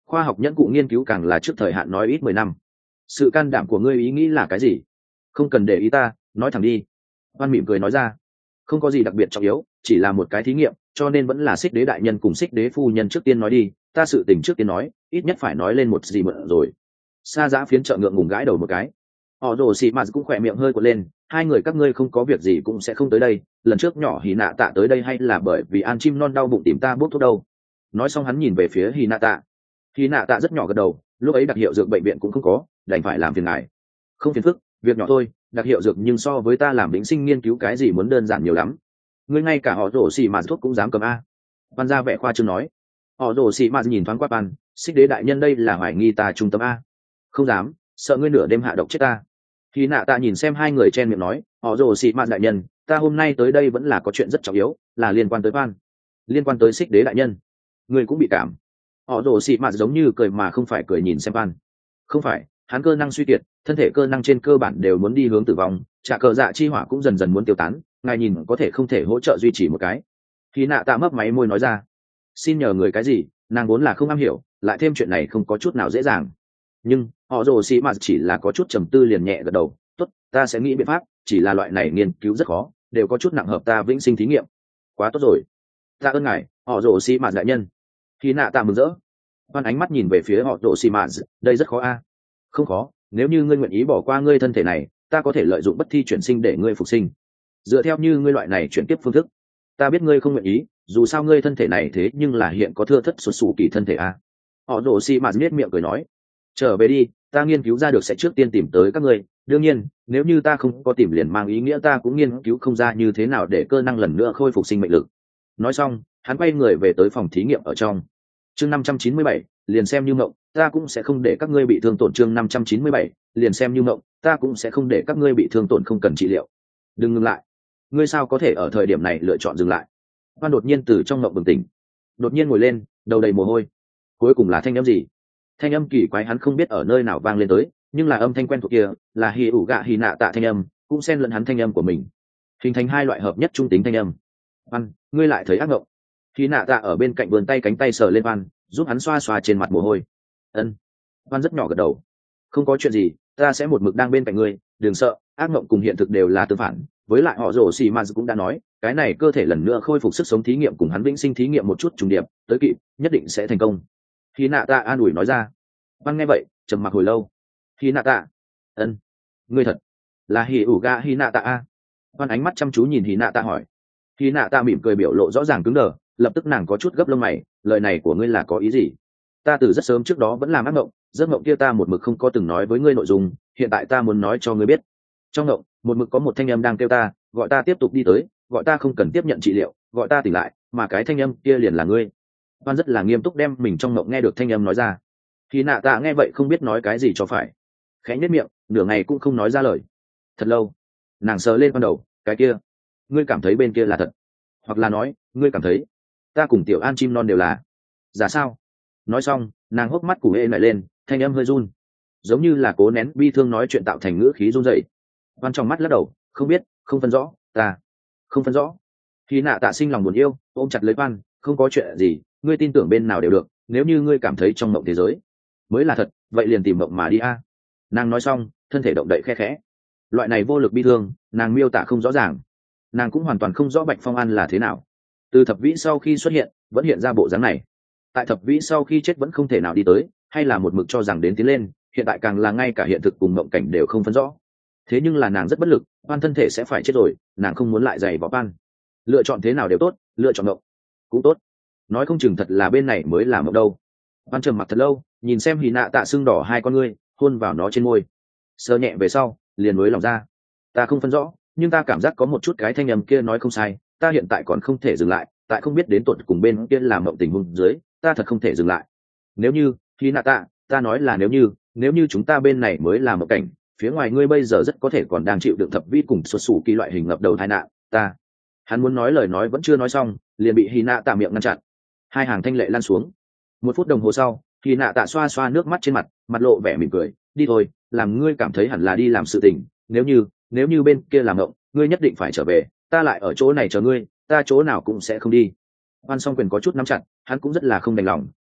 khoa học nhẫn cụ nghiên cứu càng là trước thời hạn nói ít mười năm. Sự can đảm của ngươi ý nghĩ là cái gì? Không cần để ý ta, nói thẳng đi. Oan mỉm cười nói ra. Không có gì đặc biệt trọng yếu, chỉ là một cái thí nghiệm, cho nên vẫn là Xích Đế đại nhân cùng Xích Đế phu nhân trước tiên nói đi, ta sự tình trước tiên nói, ít nhất phải nói lên một gì mượn rồi. Sa Giã phiến trợ ngượng ngùng gãi đầu một cái. Họ Rồ Xì Mạt cũng khỏe miệng hơi quật lên, hai người các ngươi không có việc gì cũng sẽ không tới đây, lần trước nhỏ Hỉ Nạ Tạ tới đây hay là bởi vì An chim non đau bụng tìm ta bốc thuốc đâu. Nói xong hắn nhìn về phía Hỉ Nạ Tạ. Hỉ Nạ Tạ rất nhỏ gật đầu, lúc ấy đặc hiệu dược bệnh viện cũng không có, đành phải làm phiền ngài. Không phiền phức, việc nhỏ thôi, đặc hiệu dược nhưng so với ta làm vĩnh sinh nghiên cứu cái gì muốn đơn giản nhiều lắm. Ngươi ngay cả họ Rồ Xì Mạt thuốc cũng dám cầm a? Văn ra vẻ khoa trương nói. Họ Rồ Xì Mạt nhìn thoáng qua Văn, Xích Đế đại nhân đây là hoài nghi ta trung tâm a? Không dám, sợ ngươi nửa đêm hạ độc chết ta. Khi nạ tạ nhìn xem hai người chen miệng nói, họ Rồ Xì Mạt đại nhân, ta hôm nay tới đây vẫn là có chuyện rất trọng yếu, là liên quan tới Văn, liên quan tới Xích Đế đại nhân. Ngươi cũng bị cảm. Họ Rồ Xì Mạt giống như cười mà không phải cười nhìn xem Văn. Không phải, hắn cơ năng suy kiệt, thân thể cơ năng trên cơ bản đều muốn đi hướng tử vong, trả cờ dạ chi hỏa cũng dần dần muốn tiêu tán, ngài nhìn có thể không thể hỗ trợ duy trì một cái. Khi nạ tạ mấp máy môi nói ra, xin nhờ người cái gì, nàng vốn là không am hiểu, lại thêm chuyện này không có chút nào dễ dàng. Nhưng họ Rồ Xì Mạt chỉ là có chút trầm tư liền nhẹ gật đầu, tốt, ta sẽ nghĩ biện pháp, chỉ là loại này nghiên cứu rất khó, đều có chút nặng hợp ta vĩnh sinh thí nghiệm. Quá tốt rồi, tạ ơn ngài, họ Rồ Xì Mạt đại nhân. Khi nạ tạ mừng rỡ, Văn ánh mắt nhìn về phía họ Rồ Xì Mạt, đây rất khó a. Không khó, nếu như ngươi nguyện ý bỏ qua ngươi thân thể này, ta có thể lợi dụng bất thi chuyển sinh để ngươi phục sinh. Dựa theo như ngươi loại này chuyển tiếp phương thức, ta biết ngươi không nguyện ý, dù sao ngươi thân thể này thế nhưng là hiện có thưa thất xuất xù kỳ thân thể a. Họ Rồ Xì Mạt nhếch miệng cười nói, trở về đi, ta nghiên cứu ra được sẽ trước tiên tìm tới các ngươi, đương nhiên nếu như ta không có tìm liền mang ý nghĩa ta cũng nghiên cứu không ra như thế nào để cơ năng lần nữa khôi phục sinh mệnh lực. Nói xong hắn quay người về tới phòng thí nghiệm ở trong. Chương năm trăm chín mươi bảy, liền xem như mộng, ta cũng sẽ không để các ngươi bị thương tổn. Chương năm trăm chín mươi bảy, liền xem như mộng, ta cũng sẽ không để các ngươi bị thương tổn không cần trị liệu. Đừng ngừng lại, ngươi sao có thể ở thời điểm này lựa chọn dừng lại? Hoan đột nhiên từ trong mộng bừng tỉnh, đột nhiên ngồi lên, đầu đầy mồ hôi. Cuối cùng là thanh âm gì? Thanh âm kỳ quái hắn không biết ở nơi nào vang lên tới, nhưng là âm thanh quen thuộc kia, là Hỉ ủ gạ Hỉ nạ tạ thanh âm, cũng xen lẫn hắn thanh âm của mình, hình thành hai loại hợp nhất trung tính thanh âm. Văn, ngươi lại thấy ác mộng? Hỉ nạ tạ ở bên cạnh vườn tay cánh tay sờ lên Văn, giúp hắn xoa xoa trên mặt mồ hôi. Ân. Văn rất nhỏ gật đầu. Không có chuyện gì, ta sẽ một mực đang bên cạnh ngươi, đừng sợ, ác mộng cùng hiện thực đều là tương phản. Với lại họ Rồ Xì Mạt cũng đã nói, cái này cơ thể lần nữa khôi phục sức sống thí nghiệm cùng hắn vĩnh sinh thí nghiệm một chút trùng điệp, tới kịp, nhất định sẽ thành công. Hỉ nạ tạ an ủi nói ra. Văn nghe vậy trầm mặc hồi lâu. Hỉ nạ tạ? Ân. Ngươi thật là Hỉ ủ gạ Hỉ nạ tạ a? Văn ánh mắt chăm chú nhìn Hỉ nạ tạ hỏi. Hỉ nạ tạ mỉm cười biểu lộ rõ ràng cứng đờ, lập tức nàng có chút gấp lông mày, lời này của ngươi là có ý gì? Ta từ rất sớm trước đó vẫn làm ác mộng, giấc mộng kia ta một mực không có từng nói với ngươi nội dung, hiện tại ta muốn nói cho ngươi biết. Trong mộng một mực có một thanh âm đang kêu ta, gọi ta tiếp tục đi tới, gọi ta không cần tiếp nhận trị liệu, gọi ta tỉnh lại, mà cái thanh âm kia liền là ngươi. Văn rất là nghiêm túc đem mình trong mộng nghe được thanh âm nói ra. Khi nạ tạ nghe vậy không biết nói cái gì cho phải, khẽ nhếch miệng, nửa ngày cũng không nói ra lời. Thật lâu, nàng sờ lên con đầu, cái kia, ngươi cảm thấy bên kia là thật, hoặc là nói, ngươi cảm thấy ta cùng tiểu an chim non đều là giả sao? Nói xong nàng hốc mắt củ hê lại lên, thanh âm hơi run, giống như là cố nén bi thương nói chuyện tạo thành ngữ khí run rẩy. Văn trong mắt lắc đầu, không biết, không phân rõ, ta không phân rõ. Khi nạ tạ sinh lòng buồn yêu, ôm chặt lấy Văn, không có chuyện gì, ngươi tin tưởng bên nào đều được, nếu như ngươi cảm thấy trong mộng thế giới mới là thật, vậy liền tìm mộng mà đi a. Nàng nói xong thân thể động đậy khe khẽ. Loại này vô lực bi thương nàng miêu tả không rõ ràng, nàng cũng hoàn toàn không rõ Bạch Phong An là thế nào. Từ thập vĩ sau khi xuất hiện vẫn hiện ra bộ dáng này, tại thập vĩ sau khi chết vẫn không thể nào đi tới, hay là một mực cho rằng đến tiến lên, hiện tại càng là ngay cả hiện thực cùng mộng cảnh đều không phân rõ. Thế nhưng là nàng rất bất lực, Van thân thể sẽ phải chết rồi, nàng không muốn lại giày vò Van. Lựa chọn thế nào đều tốt, lựa chọn mộng cũng tốt, nói không chừng thật là bên này mới là mộng đâu. Van trầm mặc thật lâu, nhìn xem Hỉ nạ tạ sưng đỏ hai con ngươi, hôn vào nó trên môi, sờ nhẹ về sau liền mới lòng ra. Ta không phân rõ, nhưng ta cảm giác có một chút cái thanh âm kia nói không sai, ta hiện tại còn không thể dừng lại, tại không biết đến tột cùng bên kia làm mộng tình huống dưới, ta thật không thể dừng lại. Nếu như, Hỉ nạ tạ, ta nói là nếu như, nếu như chúng ta bên này mới là mộng cảnh, phía ngoài ngươi bây giờ rất có thể còn đang chịu đựng thập vi cùng xuất xù kỳ loại hình ngập đầu tai nạn, ta. Hắn muốn nói lời nói vẫn chưa nói xong, liền bị Hỉ nạ tạ miệng ngăn chặn. Hai hàng thanh lệ lan xuống. Một phút đồng hồ sau, Hỉ nạ tạ xoa xoa nước mắt trên mặt, mặt lộ vẻ mỉm cười, đi thôi, làm ngươi cảm thấy hẳn là đi làm sự tình, nếu như, nếu như bên kia làm mộng, ngươi nhất định phải trở về, ta lại ở chỗ này chờ ngươi, ta chỗ nào cũng sẽ không đi. Hoan song quyền có chút nắm chặt, hắn cũng rất là không đành lòng,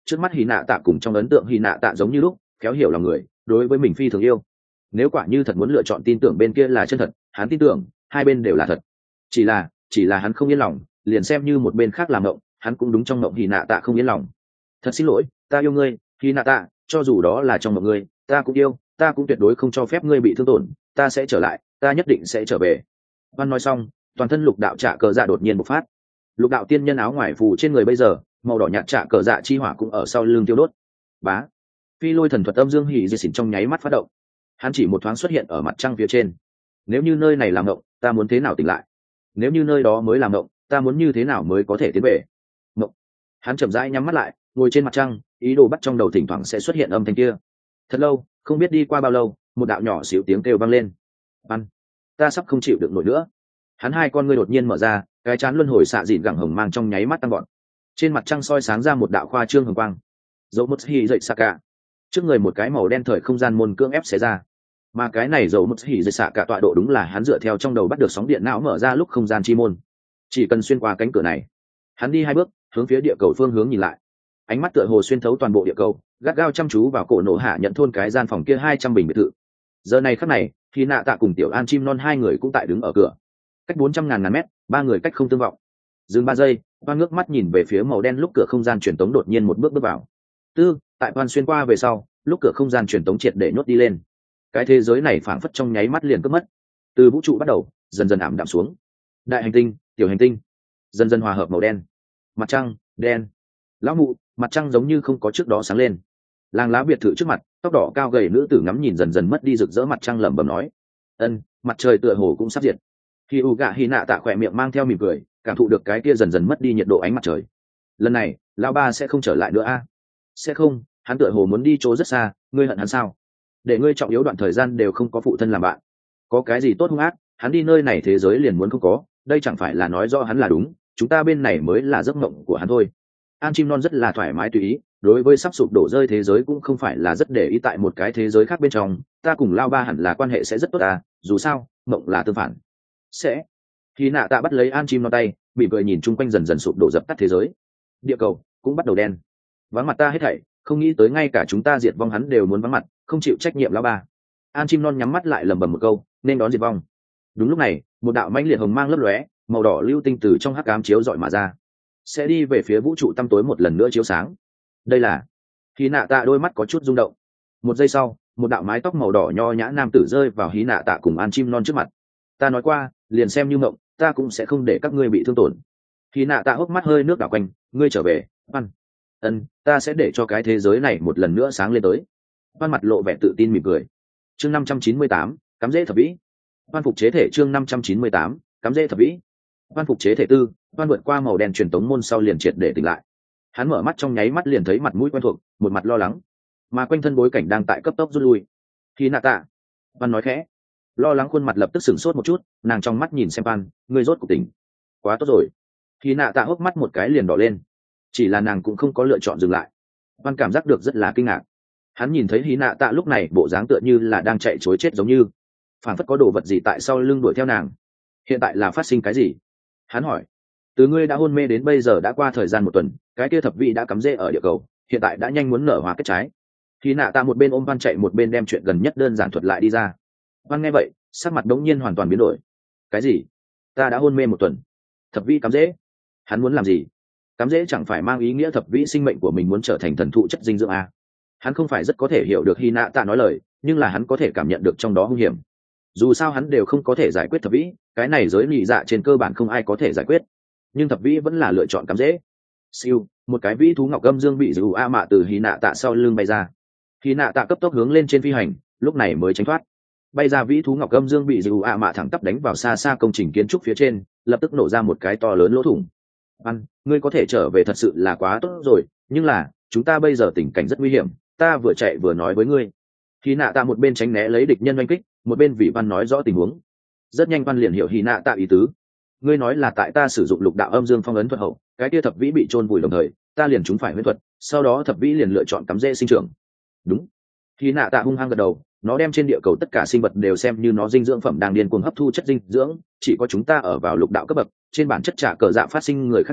trước mắt hy nạ tạ cùng trong ấn tượng hy nạ tạ giống như lúc khéo hiểu lòng người, đối với mình phi thường yêu. Nếu quả như thật muốn lựa chọn tin tưởng bên kia là chân thật, hắn tin tưởng hai bên đều là thật. Chỉ là chỉ là hắn không yên lòng, liền xem như một bên khác làm mộng, hắn cũng đúng trong mộng hy nạ tạ không yên lòng. Thật xin lỗi, ta yêu ngươi hy nạ tạ, cho dù đó là trong mộng ngươi, ta cũng yêu, ta cũng tuyệt đối không cho phép ngươi bị thương tổn, ta sẽ trở lại, ta nhất định sẽ trở về. Văn nói xong, toàn thân lục đạo trả cờ dạ đột nhiên bộc phát. Lục đạo tiên nhân áo ngoài phù trên người bây giờ màu đỏ nhạt trả cờ dạ chi hỏa cũng ở sau lưng tiêu đốt. Bá, phi lôi thần thuật âm dương hỉ diệt xỉn trong nháy mắt phát động. Hắn chỉ một thoáng xuất hiện ở mặt trăng phía trên. Nếu như nơi này làm mộng, ta muốn thế nào tỉnh lại? Nếu như nơi đó mới làm mộng, ta muốn như thế nào mới có thể tiến về? Mộng. Hắn chậm rãi nhắm mắt lại, ngồi trên mặt trăng, ý đồ bắt trong đầu thỉnh thoảng sẽ xuất hiện âm thanh kia. Thật lâu, không biết đi qua bao lâu, một đạo nhỏ xíu tiếng kêu vang lên. Ăn, ta sắp không chịu được nổi nữa. Hắn hai con ngươi đột nhiên mở ra, cái chán luân hồi xạ dịn gẳng hồng mang trong nháy mắt tăng gọn. Trên mặt trăng soi sáng ra một đạo khoa trương hồng quang. Dấu một hỉ dậy xạ cả. Trước người một cái màu đen thời không gian môn cưỡng ép xé ra. Mà cái này dấu một hỉ dậy xạ cả tọa độ đúng là hắn dựa theo trong đầu bắt được sóng điện não mở ra lúc không gian chi môn. Chỉ cần xuyên qua cánh cửa này, hắn đi hai bước, hướng phía địa cầu phương hướng nhìn lại. Ánh mắt tựa hồ xuyên thấu toàn bộ địa cầu, gắt gao chăm chú vào cổ nổ hạ nhận thôn cái gian phòng kia hai trăm bình biệt thự. Giờ này khắc này, khi nạ tạ cùng tiểu an chim non hai người cũng tại đứng ở cửa, cách bốn trăm ngàn ngàn mét, ba người cách không tương vọng. Dừng ba giây, Van ngước mắt nhìn về phía màu đen lúc cửa không gian truyền tống đột nhiên một bước bước vào. Tư, tại Van xuyên qua về sau, lúc cửa không gian truyền tống triệt để nhốt đi lên. Cái thế giới này phảng phất trong nháy mắt liền cướp mất. Từ vũ trụ bắt đầu, dần dần ảm đạm xuống. Đại hành tinh, tiểu hành tinh, dần dần hòa hợp màu đen. Mặt trăng, đen. Lão mụ, mặt trăng giống như không có trước đó sáng lên. Làng lá biệt thự trước mặt, tóc đỏ cao gầy nữ tử ngắm nhìn dần dần mất đi rực rỡ mặt trăng lẩm bẩm nói: "Ân, mặt trời tựa hồ cũng sắp diệt." Khi u gạ hy nạ tạ khỏe miệng mang theo mỉm cười, cảm thụ được cái kia dần dần mất đi nhiệt độ ánh mặt trời. Lần này, lão ba sẽ không trở lại nữa a? À? Sẽ không, hắn tựa hồ muốn đi chỗ rất xa, ngươi hận hắn sao? Để ngươi trọng yếu đoạn thời gian đều không có phụ thân làm bạn. Có cái gì tốt hung ác, hắn đi nơi này thế giới liền muốn không có, đây chẳng phải là nói rõ hắn là đúng, chúng ta bên này mới là giấc mộng của hắn thôi. An chim non rất là thoải mái tùy ý, đối với sắp sụp đổ rơi thế giới cũng không phải là rất để ý tại một cái thế giới khác bên trong, ta cùng lao ba hẳn là quan hệ sẽ rất tốt à, dù sao, mộng là tương phản. Sẽ. Khi nạ tạ bắt lấy an chim non tay, bị cười nhìn chung quanh dần dần sụp đổ dập tắt thế giới. Địa cầu cũng bắt đầu đen. Vắng mặt ta hết thảy, không nghĩ tới ngay cả chúng ta diệt vong hắn đều muốn vắng mặt, không chịu trách nhiệm lao ba. An chim non nhắm mắt lại lẩm bẩm một câu, nên đón diệt vong. Đúng lúc này, một đạo mãnh liệt hồng mang lấp lóe, màu đỏ lưu tinh từ trong hắc ám chiếu rọi mà ra, sẽ đi về phía vũ trụ tăm tối một lần nữa chiếu sáng. Đây là. Hí nạ tạ đôi mắt có chút rung động. Một giây sau, một đạo mái tóc màu đỏ nho nhã nam tử rơi vào hí nạ tạ cùng an chim non trước mặt. Ta nói qua, liền xem như mộng, ta cũng sẽ không để các ngươi bị thương tổn. Hí nạ tạ hốc mắt hơi nước đảo quanh, ngươi trở về, Văn. Ân, ta sẽ để cho cái thế giới này một lần nữa sáng lên tới. Văn mặt lộ vẻ tự tin mỉm cười. Chương năm trăm chín mươi tám, cắm rễ thập vĩ. Văn phục chế thể chương năm trăm chín mươi tám, cắm rễ thập vĩ. Văn phục chế thể tư, Văn vượt qua màu đen truyền tống môn sau liền triệt để tỉnh lại. Hắn mở mắt trong nháy mắt liền thấy mặt mũi quen thuộc, một mặt lo lắng, mà quanh thân bối cảnh đang tại cấp tốc rút lui. Khi nạ tạ, Văn nói khẽ. Lo lắng khuôn mặt lập tức sửng sốt một chút, nàng trong mắt nhìn xem Văn, ngươi rốt cuộc tỉnh. Quá tốt rồi. Khi nạ tạ hốc mắt một cái liền đỏ lên, chỉ là nàng cũng không có lựa chọn dừng lại. Văn cảm giác được rất là kinh ngạc. Hắn nhìn thấy Hí nạ tạ lúc này bộ dáng tựa như là đang chạy trối chết giống như, phản phất có đồ vật gì tại sau lưng đuổi theo nàng. Hiện tại là phát sinh cái gì? Hắn hỏi. Từ ngươi đã hôn mê đến bây giờ đã qua thời gian một tuần, cái kia thập vị đã cắm rễ ở địa cầu, hiện tại đã nhanh muốn nở hoa kết trái. Khi nạ tạ một bên ôm Văn chạy một bên đem chuyện gần nhất đơn giản thuật lại đi ra. Văn nghe vậy, sắc mặt đống nhiên hoàn toàn biến đổi. Cái gì? Ta đã hôn mê một tuần, thập vị cắm rễ? Hắn muốn làm gì? Cắm rễ chẳng phải mang ý nghĩa thập vị sinh mệnh của mình muốn trở thành thần thụ chất dinh dưỡng à? Hắn không phải rất có thể hiểu được Hy nạ tạ nói lời, nhưng là hắn có thể cảm nhận được trong đó hung hiểm. Dù sao hắn đều không có thể giải quyết thập vĩ, cái này giới nhị dạ trên cơ bản không ai có thể giải quyết, nhưng thập vĩ vẫn là lựa chọn cắm dễ. Siêu, một cái vĩ thú ngọc âm dương bị dù a mạ từ Hy nạ tạ sau lưng bay ra. Hy nạ tạ cấp tốc hướng lên trên phi hành, lúc này mới tránh thoát. Bay ra vĩ thú ngọc âm dương bị dù a mạ thẳng tắp đánh vào xa xa công trình kiến trúc phía trên, lập tức nổ ra một cái to lớn lỗ thủng. Ăn, ngươi có thể trở về thật sự là quá tốt rồi, nhưng là chúng ta bây giờ tình cảnh rất nguy hiểm, ta vừa chạy vừa nói với ngươi. Hy nạ tạ một bên tránh né lấy địch nhân oanh kích, một bên vì Văn nói rõ tình huống. Rất nhanh Văn liền hiểu Hy nạ tạ ý tứ. Ngươi nói là tại ta sử dụng lục đạo âm dương phong ấn thuật hậu, cái kia thập vĩ bị chôn vùi đồng thời, ta liền trúng phải huyễn thuật, sau đó thập vĩ liền lựa chọn cắm rễ sinh trưởng. Đúng. Hy nạ tạ hung hăng gật đầu, nó đem trên địa cầu tất cả sinh vật đều xem như nó dinh dưỡng phẩm đang điên cuồng hấp thu chất dinh dưỡng, chỉ có chúng ta ở vào lục đạo cấp bậc, trên bản chất trả cờ dạ phát sinh người khác nhau,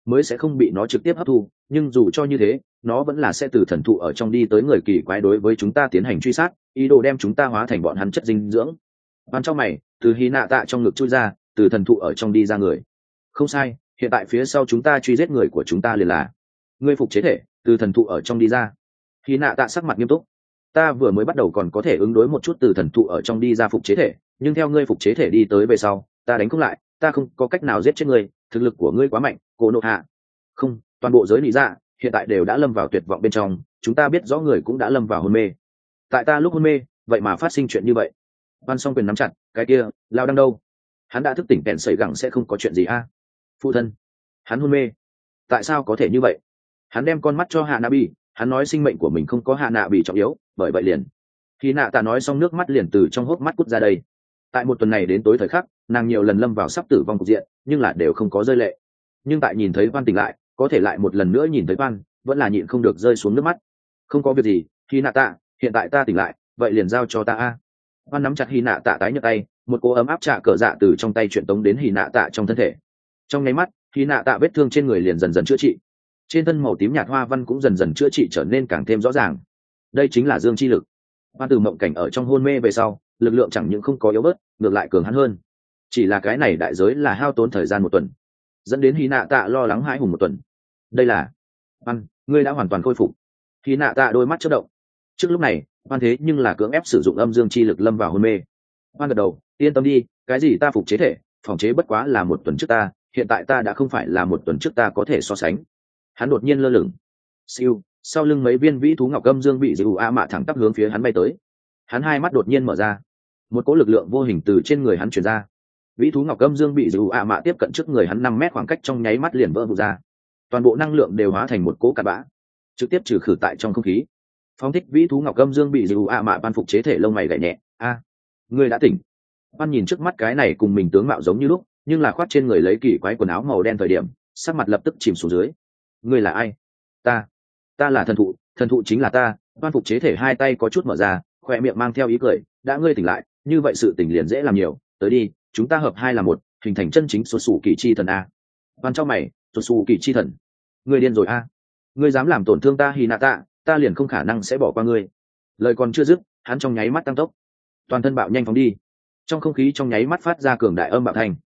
mới sẽ không bị nó trực tiếp hấp thu, nhưng dù cho như thế nó vẫn là sẽ từ thần thụ ở trong đi tới người kỳ quái đối với chúng ta tiến hành truy sát, ý đồ đem chúng ta hóa thành bọn hắn chất dinh dưỡng. Van trong mày từ hy nạ tạ trong ngực chui ra, từ thần thụ ở trong đi ra người. Không sai, hiện tại phía sau chúng ta truy giết người của chúng ta liền là ngươi phục chế thể từ thần thụ ở trong đi ra. Hy nạ tạ sắc mặt nghiêm túc. Ta vừa mới bắt đầu còn có thể ứng đối một chút từ thần thụ ở trong đi ra phục chế thể, nhưng theo ngươi phục chế thể đi tới về sau ta đánh không lại, ta không có cách nào giết chết ngươi, thực lực của ngươi quá mạnh, cô nộ hạ. Không, toàn bộ giới lý dạ hiện tại đều đã lâm vào tuyệt vọng bên trong, chúng ta biết rõ người cũng đã lâm vào hôn mê. Tại ta lúc hôn mê vậy mà phát sinh chuyện như vậy. Văn song quyền nắm chặt, cái kia lao đang đâu? Hắn đã thức tỉnh, kèn sẩy gẳng sẽ không có chuyện gì a? Phụ thân, hắn hôn mê, tại sao có thể như vậy? Hắn đem con mắt cho hạ nạ bị, hắn nói sinh mệnh của mình không có hạ nạ bị trọng yếu, bởi vậy liền khi nạ tạ nói xong nước mắt liền từ trong hốc mắt cút ra đây. Tại một tuần này đến tối thời khắc nàng nhiều lần lâm vào sắp tử vong cục diện nhưng là đều không có rơi lệ, nhưng tại nhìn thấy Văn tỉnh lại có thể lại một lần nữa nhìn thấy Văn vẫn là nhịn không được rơi xuống nước mắt. Không có việc gì khi nạ tạ, hiện tại ta tỉnh lại vậy liền giao cho ta a. Văn nắm chặt hy nạ tạ tái nhợt tay, một cô ấm áp trạ cờ dạ từ trong tay chuyện tống đến hy nạ tạ trong thân thể. Trong nháy mắt hy nạ tạ vết thương trên người liền dần dần chữa trị, trên thân màu tím nhạt hoa văn cũng dần dần chữa trị trở nên càng thêm rõ ràng. Đây chính là dương chi lực. Văn từ mộng cảnh ở trong hôn mê về sau lực lượng chẳng những không có yếu bớt ngược lại cường hắn hơn, chỉ là cái này đại giới là hao tốn thời gian một tuần, dẫn đến hy nạ tạ lo lắng hãi hùng một tuần. Đây là Văn, ngươi đã hoàn toàn khôi phục. Hy nạ tạ đôi mắt chớp động. Trước lúc này Văn thế nhưng là cưỡng ép sử dụng âm dương chi lực lâm vào hôn mê. Văn gật đầu, yên tâm đi, cái gì ta phục chế thể phòng chế bất quá là một tuần trước ta, hiện tại ta đã không phải là một tuần trước ta có thể so sánh. Hắn đột nhiên lơ lửng, siêu, sau lưng mấy viên vĩ thú ngọc âm dương bị dịu a mạ thẳng tắp hướng phía hắn bay tới. Hắn hai mắt đột nhiên mở ra, một cỗ lực lượng vô hình từ trên người hắn truyền ra. Vĩ thú ngọc âm dương bị dịu a mạ tiếp cận trước người hắn năm mét khoảng cách trong nháy mắt liền vỡ vụn ra, toàn bộ năng lượng đều hóa thành một cỗ cặn bã trực tiếp trừ khử tại trong không khí. Phóng thích vĩ thú ngọc âm dương bị dịu a mạ ban phục chế thể lông mày gảy nhẹ. A, ngươi đã tỉnh. Ban nhìn trước mắt cái này cùng mình tướng mạo giống như lúc nhưng là khoác trên người lấy kỳ quái quần áo màu đen thời điểm sắc mặt lập tức chìm xuống dưới. Ngươi là ai? Ta ta là thần thụ, thần thụ chính là ta. Ban phục chế thể hai tay có chút mở ra, khoe miệng mang theo ý cười. Đã ngươi tỉnh lại như vậy sự tỉnh liền dễ làm nhiều, tới đi, chúng ta hợp hai là một, hình thành chân chính xuất xù kỳ chi thần a. Ban trong mày, xuất xù kỳ chi thần, ngươi điên rồi a? Ngươi dám làm tổn thương ta Hinata, ta liền không khả năng sẽ bỏ qua ngươi. Lời còn chưa dứt hắn trong nháy mắt tăng tốc, toàn thân bạo nhanh phóng đi, trong không khí trong nháy mắt phát ra cường đại âm bạo thành.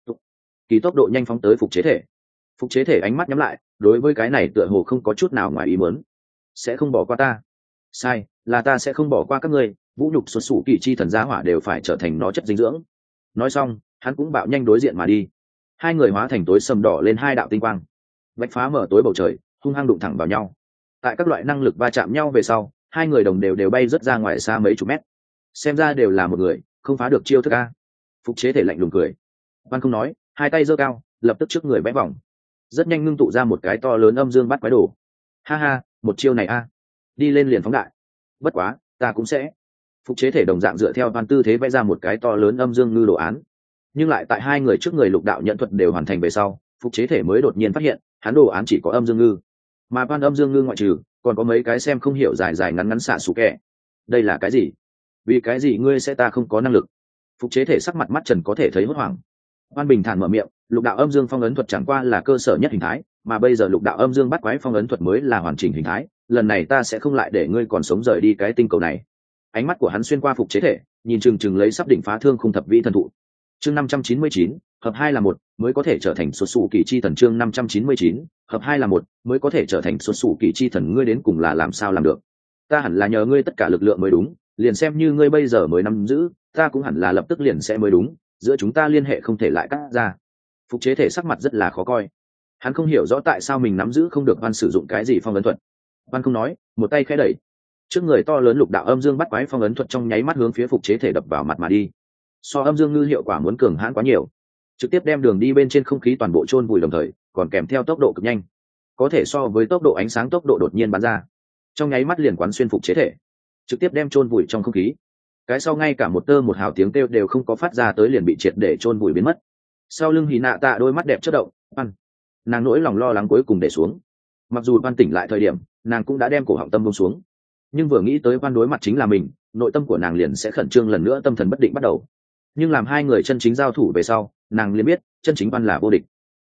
Kỳ tốc độ nhanh phóng tới phục chế thể. Phục chế thể ánh mắt nhắm lại, đối với cái này tựa hồ không có chút nào ngoài ý muốn. Sẽ không bỏ qua ta? Sai, là ta sẽ không bỏ qua các ngươi, vũ nhục xuất xù kỳ chi thần giá hỏa đều phải trở thành nó chất dinh dưỡng. Nói xong hắn cũng bạo nhanh đối diện mà đi. Hai người hóa thành tối sầm đỏ lên hai đạo tinh quang, vạch phá mở tối bầu trời, hung hăng đụng thẳng vào nhau. Tại các loại năng lực va chạm nhau về sau hai người đồng đều đều bay rất ra ngoài xa mấy chục mét. Xem ra đều là một người, không phá được chiêu thức a. Phục chế thể lạnh lùng cười. Văn không nói, hai tay giơ cao lập tức trước người vẽ vòng, rất nhanh ngưng tụ ra một cái to lớn âm dương bắt quái đồ. Ha ha, một chiêu này a, đi lên liền phóng đại. Bất quá ta cũng sẽ. Phục chế thể đồng dạng dựa theo Văn tư thế vẽ ra một cái to lớn âm dương ngư đồ án, nhưng lại tại hai người trước người lục đạo nhận thuật đều hoàn thành về sau phục chế thể mới đột nhiên phát hiện hắn đồ án chỉ có âm dương ngư, mà Văn âm dương ngư ngoại trừ còn có mấy cái xem không hiểu dài dài ngắn ngắn xạ xù kẹ. Đây là cái gì? Vì cái gì ngươi sẽ ta không có năng lực? Phục chế thể sắc mặt mắt trần có thể thấy hốt hoảng. Văn bình thản mở miệng, lục đạo âm dương phong ấn thuật chẳng qua là cơ sở nhất hình thái, mà bây giờ lục đạo âm dương bắt quái phong ấn thuật mới là hoàn chỉnh hình thái, lần này ta sẽ không lại để ngươi còn sống rời đi cái tinh cầu này. Ánh mắt của hắn xuyên qua phục chế thể, nhìn chừng chừng lấy sắp đỉnh phá thương khung thập vĩ thần thụ. Chương năm trăm chín mươi chín, hợp hai là một, mới có thể trở thành xuất xù kỳ chi thần. Chương năm trăm chín mươi chín, hợp hai là một, mới có thể trở thành xuất xù kỳ chi thần. Ngươi đến cùng là làm sao làm được? Ta hẳn là nhờ ngươi tất cả lực lượng mới đúng, liền xem như ngươi bây giờ mới nắm giữ, ta cũng hẳn là lập tức liền sẽ mới đúng, giữa chúng ta liên hệ không thể lại cắt ra. Phục chế thể sắc mặt rất là khó coi, hắn không hiểu rõ tại sao mình nắm giữ không được Văn sử dụng cái gì phong ấn thuật. Văn không nói, một tay khẽ đẩy, trước người to lớn lục đạo âm dương bắt quái phong ấn thuật trong nháy mắt hướng phía phục chế thể đập vào mặt mà đi. So âm dương ngư hiệu quả muốn cường hãn quá nhiều, trực tiếp đem đường đi bên trên không khí toàn bộ chôn vùi, đồng thời còn kèm theo tốc độ cực nhanh, có thể so với tốc độ ánh sáng tốc độ đột nhiên bắn ra, trong nháy mắt liền quán xuyên phục chế thể, trực tiếp đem chôn vùi trong không khí. Cái sau ngay cả một tơ một hào tiếng kêu đều không có phát ra tới liền bị triệt để chôn vùi biến mất. Sau lưng Hỉ Nạ Tạ đôi mắt đẹp chớp động, Văn, nàng nỗi lòng lo lắng cuối cùng để xuống. Mặc dù Văn tỉnh lại thời điểm nàng cũng đã đem cổ họng tâm buông xuống, nhưng vừa nghĩ tới Văn đối mặt chính là mình, nội tâm của nàng liền sẽ khẩn trương lần nữa, tâm thần bất định bắt đầu. Nhưng làm hai người chân chính giao thủ về sau nàng liền biết chân chính Văn là vô địch.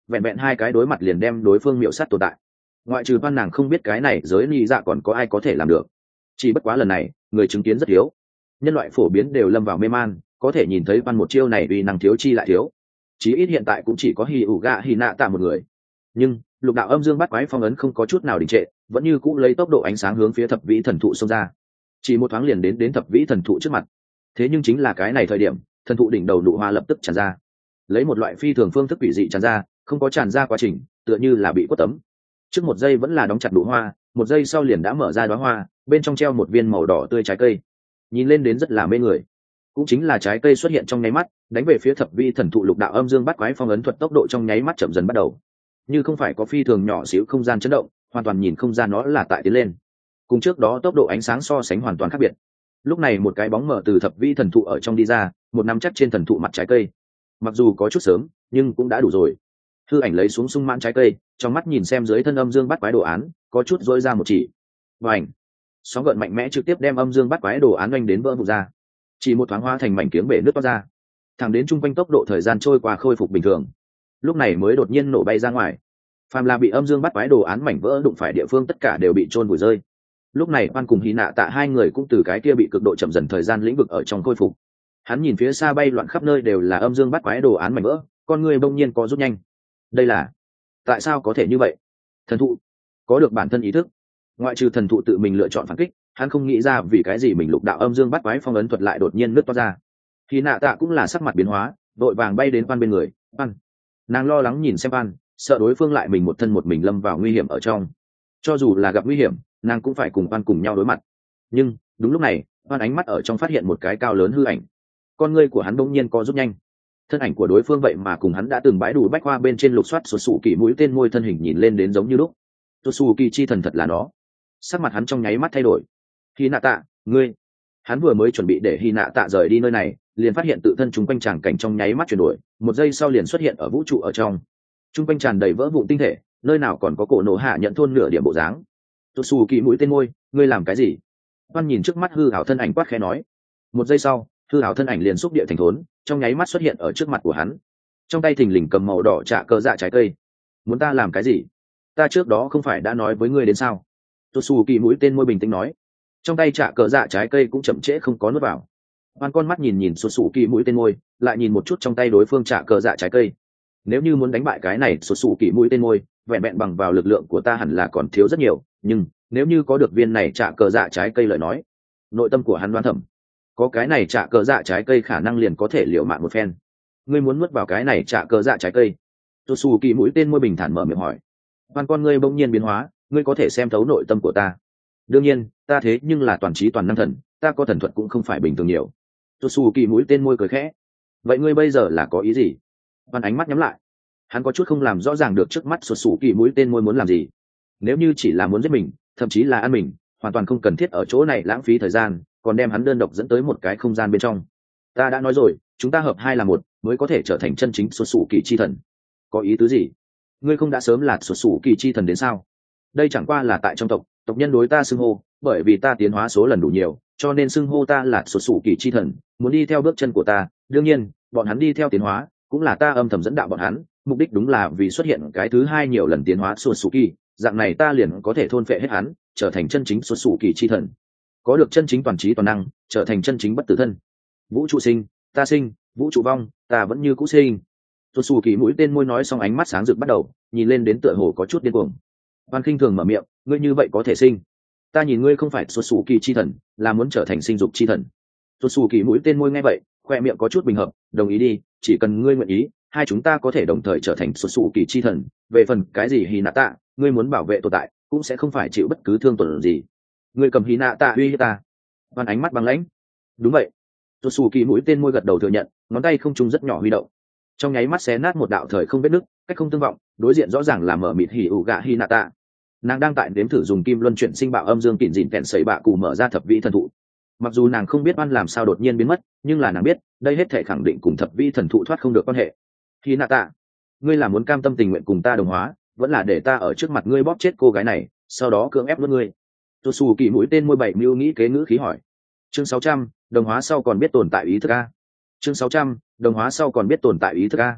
vẹn vẹn hai cái đối mặt liền đem đối phương miệu sát tồn tại. Ngoại trừ Văn nàng không biết cái này giới lý dạ còn có ai có thể làm được. Chỉ bất quá lần này người chứng kiến rất thiếu, nhân loại phổ biến đều lâm vào mê man, có thể nhìn thấy Văn một chiêu này uy năng thiếu chi lại thiếu, chí ít hiện tại cũng chỉ có Hỉ ủ gạ Hỉ nạ tạ một người. Nhưng lục đạo âm dương bắt quái phong ấn không có chút nào đình trệ, vẫn như cũ lấy tốc độ ánh sáng hướng phía thập vĩ thần thụ xông ra, chỉ một thoáng liền đến đến thập vĩ thần thụ trước mặt. Thế nhưng chính là cái này thời điểm, thần thụ đỉnh đầu nụ hoa lập tức tràn ra, lấy một loại phi thường phương thức quỷ dị tràn ra, không có tràn ra quá trình, tựa như là bị quất tấm. Trước một giây vẫn là đóng chặt nụ hoa, một giây sau liền đã mở ra đóa hoa, bên trong treo một viên màu đỏ tươi trái cây, nhìn lên đến rất là mê người. Cũng chính là trái cây xuất hiện trong nháy mắt, đánh về phía thập vĩ thần thụ lục đạo âm dương bắt quái phong ấn thuật tốc độ trong nháy mắt chậm dần bắt đầu, như không phải có phi thường nhỏ xíu không gian chấn động, hoàn toàn nhìn không ra nó là tại tiến lên. Cùng trước đó tốc độ ánh sáng so sánh hoàn toàn khác biệt. Lúc này một cái bóng mờ từ thập vĩ thần thụ ở trong đi ra, một nắm chắc trên thần thụ mặt trái cây. Mặc dù có chút sớm, nhưng cũng đã đủ rồi. Hư ảnh lấy xuống sung mãn trái cây, trong mắt nhìn xem dưới thân âm dương bắt quái đồ án, có chút dỗi ra một chỉ. Và ảnh, sóng gợn mạnh mẽ trực tiếp đem âm dương bắt quái đồ án oanh đến vỡ vụn ra. Chỉ một thoáng hóa thành mảnh kiếng bể nước toát ra. Thẳng đến trung quanh tốc độ thời gian trôi qua khôi phục bình thường, lúc này mới đột nhiên nổ bay ra ngoài. Phàm là bị âm dương bắt quái đồ án mảnh vỡ đụng phải địa phương tất cả đều bị chôn vùi rơi. Lúc này Văn cùng Hy Nạ Tạ hai người cũng từ cái kia bị cực độ chậm dần thời gian lĩnh vực ở trong khôi phục. Hắn nhìn phía xa bay loạn khắp nơi đều là âm dương bắt quái đồ án mảnh vỡ, con người bỗng nhiên có rút nhanh. Đây là tại sao có thể như vậy? Thần thụ có được bản thân ý thức, ngoại trừ thần thụ tự mình lựa chọn phản kích, hắn không nghĩ ra vì cái gì mình lục đạo âm dương bắt quái phong ấn thuật lại đột nhiên nứt toát ra. Hy Nạ Tạ cũng là sắc mặt biến hóa, đội vàng bay đến Văn bên người. Văn, nàng lo lắng nhìn xem Văn, sợ đối phương lại mình một thân một mình lâm vào nguy hiểm ở trong. Cho dù là gặp nguy hiểm, nàng cũng phải cùng Văn cùng nhau đối mặt. Nhưng đúng lúc này, Văn ánh mắt ở trong phát hiện một cái cao lớn hư ảnh, con ngươi của hắn bỗng nhiên co rút nhanh. Thân ảnh của đối phương vậy mà cùng hắn đã từng bãi đủ bách hoa bên trên lục soát sụt sụ kỳ mũi tên môi thân hình nhìn lên đến giống như lúc. Sụt sụ kỳ chi thần thật là nó. Sắc mặt hắn trong nháy mắt thay đổi. Hy Nạ Tạ, ngươi. Hắn vừa mới chuẩn bị để Hy Nạ Tạ rời đi nơi này, liền phát hiện tự thân chúng quanh tràng cảnh trong nháy mắt chuyển đổi, một giây sau liền xuất hiện ở vũ trụ ở trong. Trung quanh tràn đầy vỡ vụn tinh thể, nơi nào còn có cổ nổ hạ nhận thôn nửa điểm bộ dáng. Sụt sụ kỳ mũi tên môi, ngươi làm cái gì? Văn nhìn trước mắt hư ảo thân ảnh quát khẽ nói. Một giây sau, hư ảo thân ảnh liền xúc địa thành thốn, trong nháy mắt xuất hiện ở trước mặt của hắn. Trong tay thình lình cầm màu đỏ trạ cơ dạ trái cây. Muốn ta làm cái gì? Ta trước đó không phải đã nói với ngươi đến sao? Sụt sụ kỳ mũi tên môi bình tĩnh nói. Trong tay trạ cơ dạ trái cây cũng chậm trễ không có nuốt vào. Văn con mắt nhìn nhìn sụt sụ kỳ mũi tên môi, lại nhìn một chút trong tay đối phương trạ cơ dạ trái cây. Nếu như muốn đánh bại cái này sụt sụ kỳ mũi tên môi, vẹn vẹn bằng vào lực lượng của ta hẳn là còn thiếu rất nhiều, nhưng nếu như có được viên này trạ cơ dạ trái cây lời nói, nội tâm của hắn đoán thầm, có cái này trạ cơ dạ trái cây khả năng liền có thể liều mạng một phen. Ngươi muốn nuốt vào cái này trạ cơ dạ trái cây? Sụt sụ kỳ mũi tên môi bình thản mở miệng hỏi. Văn con ngươi bỗng nhiên biến hóa, ngươi có thể xem thấu nội tâm của ta? Đương nhiên, ta thế nhưng là toàn trí toàn năng thần, ta có thần thuật cũng không phải bình thường nhiều. Sụt sụ kỳ mũi tên môi cười khẽ. Vậy ngươi bây giờ là có ý gì? Văn ánh mắt nhắm lại, hắn có chút không làm rõ ràng được trước mắt sụt sụ kỳ mũi tên môi muốn làm gì. Nếu như chỉ là muốn giết mình, thậm chí là ăn mình, hoàn toàn không cần thiết ở chỗ này lãng phí thời gian, còn đem hắn đơn độc dẫn tới một cái không gian bên trong. Ta đã nói rồi, chúng ta hợp hai là một, mới có thể trở thành chân chính sụt sụ kỳ chi thần. Có ý tứ gì? Ngươi không đã sớm là sụt sụ kỳ chi thần đến sao? Đây chẳng qua là tại trong tộc, tộc nhân đối ta xưng hô, bởi vì ta tiến hóa số lần đủ nhiều, cho nên xưng hô ta là sụt sụ kỳ chi thần, muốn đi theo bước chân của ta. Đương nhiên, bọn hắn đi theo tiến hóa, cũng là ta âm thầm dẫn đạo bọn hắn, mục đích đúng là vì xuất hiện cái thứ hai nhiều lần tiến hóa sụt sụ kỳ, dạng này ta liền có thể thôn phệ hết hắn, trở thành chân chính sụt sụ kỳ chi thần, có được chân chính toàn trí toàn năng, trở thành chân chính bất tử thân. Vũ trụ sinh, ta sinh; vũ trụ vong, ta vẫn như cũ sinh. Sụt sụ kỳ mũi tên môi nói xong ánh mắt sáng rực bắt đầu, nhìn lên đến tựa hồ có chút điên cuồng. Văn khinh thường mở miệng, ngươi như vậy có thể sinh? Ta nhìn ngươi không phải sụt sụ kỳ chi thần, là muốn trở thành sinh dục chi thần. Sụt sụ kỳ mũi tên môi nghe vậy, khoe miệng có chút bình hợp, đồng ý đi, chỉ cần ngươi nguyện ý, hai chúng ta có thể đồng thời trở thành sụt sụ kỳ chi thần. Về phần cái gì Hy Nạ Tạ, ngươi muốn bảo vệ tồn tại, cũng sẽ không phải chịu bất cứ thương tổn gì. Ngươi cầm Hy Nạ Tạ uy hiếp ta? Văn ánh mắt băng lãnh. Đúng vậy. Sụt sụ kỳ mũi tên môi gật đầu thừa nhận, ngón tay không trung rất nhỏ huy động, trong nháy mắt xé nát một đạo thời không vết nứt, cách không tương vọng, đối diện rõ ràng là mở mịt hỉ ủ gạ Hy Nạ Tạ. Nàng đang tại nếm thử dùng kim luân chuyển sinh bạo âm dương kịn dịn kẹn sẩy bạ cụ mở ra thập vĩ thần thụ. Mặc dù nàng không biết Văn làm sao đột nhiên biến mất, nhưng là nàng biết đây hết thể khẳng định cùng thập vĩ thần thụ thoát không được quan hệ. Hy Nạ Tạ, ngươi là muốn cam tâm tình nguyện cùng ta đồng hóa, vẫn là để ta ở trước mặt ngươi bóp chết cô gái này, sau đó cưỡng ép nuốt ngươi? Tô Sù Kỳ mũi tên môi bảy mưu nghĩ kế ngữ khí hỏi. Chương sáu trăm, đồng hóa sau còn biết tồn tại ý thức a. Chương sáu trăm, đồng hóa sau còn biết tồn tại ý thức a.